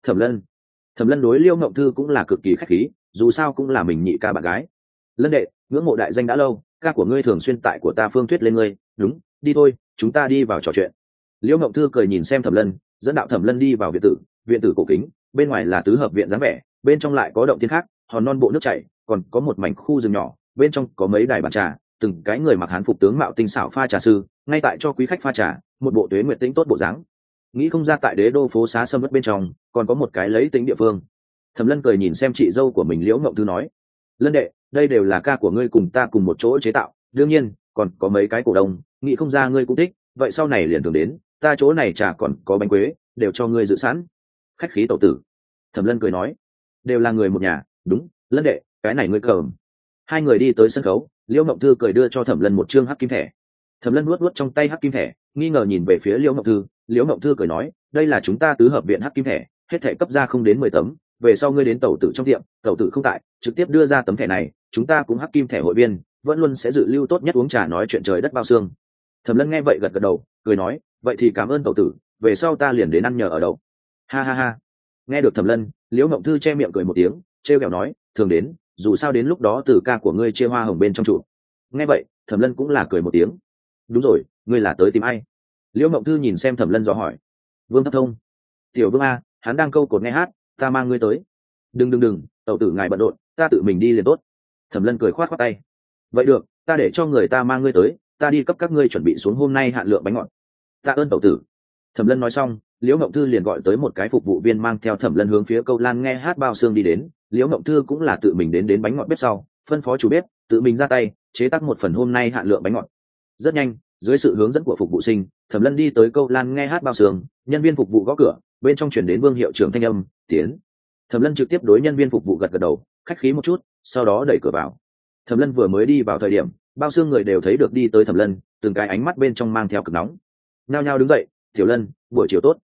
Thẩm Lân đối Liễu Ngộng Thư cũng là cực kỳ khách khí, dù sao cũng là mình nhị ca bạn gái. Lân đệ, ngưỡng mộ đại danh đã lâu, ca của ngươi thường xuyên tại của ta phương thuyết lên ngươi. Đúng, đi thôi, chúng ta đi vào trò chuyện. Liễu Ngộng Thư cười nhìn xem Thẩm Lân, dẫn đạo Thẩm Lân đi vào viện tử cổ kính, bên ngoài là tứ hợp viện dáng vẻ, bên trong lại có động thiên khác, hòn non bộ nước chảy, còn có một mảnh khu rừng nhỏ, bên trong có mấy đài bàn trà, từng cái người mặc hán phục tướng mạo tinh xảo pha trà sư, ngay tại cho quý khách pha trà, một bộ tuế nguyệt tĩnh tốt bộ dáng. Nghĩ không ra tại đế đô phố xá sâm uất bên trong, còn có một cái lấy tính địa phương. Thẩm Lân cười nhìn xem chị dâu của mình Liễu Ngộng Thư nói, Lân đệ, đây đều là ca của ngươi cùng ta cùng một chỗ chế tạo, đương nhiên còn có mấy cái cổ đông, nghĩ không ra ngươi cũng thích, vậy sau này liền thường đến, ta chỗ này trà còn có bánh quế, đều cho ngươi giữ sẵn. Khách khí tẩu tử. Thẩm Lân cười nói, đều là người một nhà. Đúng, Lân đệ, cái này ngươi cầm. Hai người đi tới sân khấu, Liễu Ngộng Thư cười đưa cho Thẩm Lân một trương hắc kim thẻ. Thẩm Lân nuốt trong tay hắc kim thẻ, nghi ngờ nhìn về phía Liễu Ngộng Thư. Liễu Ngộng Thư cười nói, đây là chúng ta tứ hợp viện hắc kim thẻ, hết thẻ cấp ra không đến 10 tấm, về sau ngươi đến tẩu tử trong tiệm, tẩu tử không tại, trực tiếp đưa ra tấm thẻ này, chúng ta cũng hắc kim thẻ hội viên, vẫn luôn sẽ dự lưu tốt nhất uống trà nói chuyện trời đất bao xương. Thẩm Lân nghe vậy gật gật đầu, cười nói, vậy thì cảm ơn tẩu tử, về sau ta liền đến ăn nhờ ở đậu. Ha ha ha. Nghe được Thẩm Lân, Liễu Ngộng Thư che miệng cười một tiếng, trêu ghẹo nói, thường đến, dù sao đến lúc đó từ ca của ngươi chia hoa hồng bên trong trụ. Nghe vậy, Thẩm Lân cũng là cười một tiếng. Đúng rồi, ngươi là tới tìm ai? Liễu Ngộng Thư nhìn xem Thẩm Lân dò hỏi. Vương Thất Thông. Tiểu Vương a, hắn đang câu cột nghe hát, ta mang ngươi tới. Đừng, tẩu tử ngài bận rộn, ta tự mình đi liền tốt. Thẩm Lân cười khoát khoát tay. Vậy được, ta để cho người ta mang ngươi tới, ta đi cấp các ngươi chuẩn bị xuống hôm nay hạn lượng bánh ngọt. Tạ ơn tẩu tử. Thẩm Lân nói xong, Liễu Ngộng Thư liền gọi tới một cái phục vụ viên mang theo Thẩm Lân hướng phía câu lan nghe hát bao xương đi đến. Liễu Ngộng Thư cũng là tự mình đến bánh ngọt bếp sau, phân phó chủ bếp tự mình ra tay chế tác một phần hôm nay hạn lượng bánh ngọt. Rất nhanh, dưới sự hướng dẫn của phục vụ sinh, Thẩm Lân đi tới câu lan nghe hát bao xương, nhân viên phục vụ gõ cửa, bên trong chuyển đến Vương hiệu trưởng thanh âm, tiến. Thẩm Lân trực tiếp đối nhân viên phục vụ gật gật đầu, khách khí một chút, sau đó đẩy cửa vào. Thẩm Lân vừa mới đi vào thời điểm, bao xương người đều thấy được đi tới Thẩm Lân, từng cái ánh mắt bên trong mang theo cực nóng. Nhao nhao đứng dậy, "Tiểu Lân, buổi chiều tốt."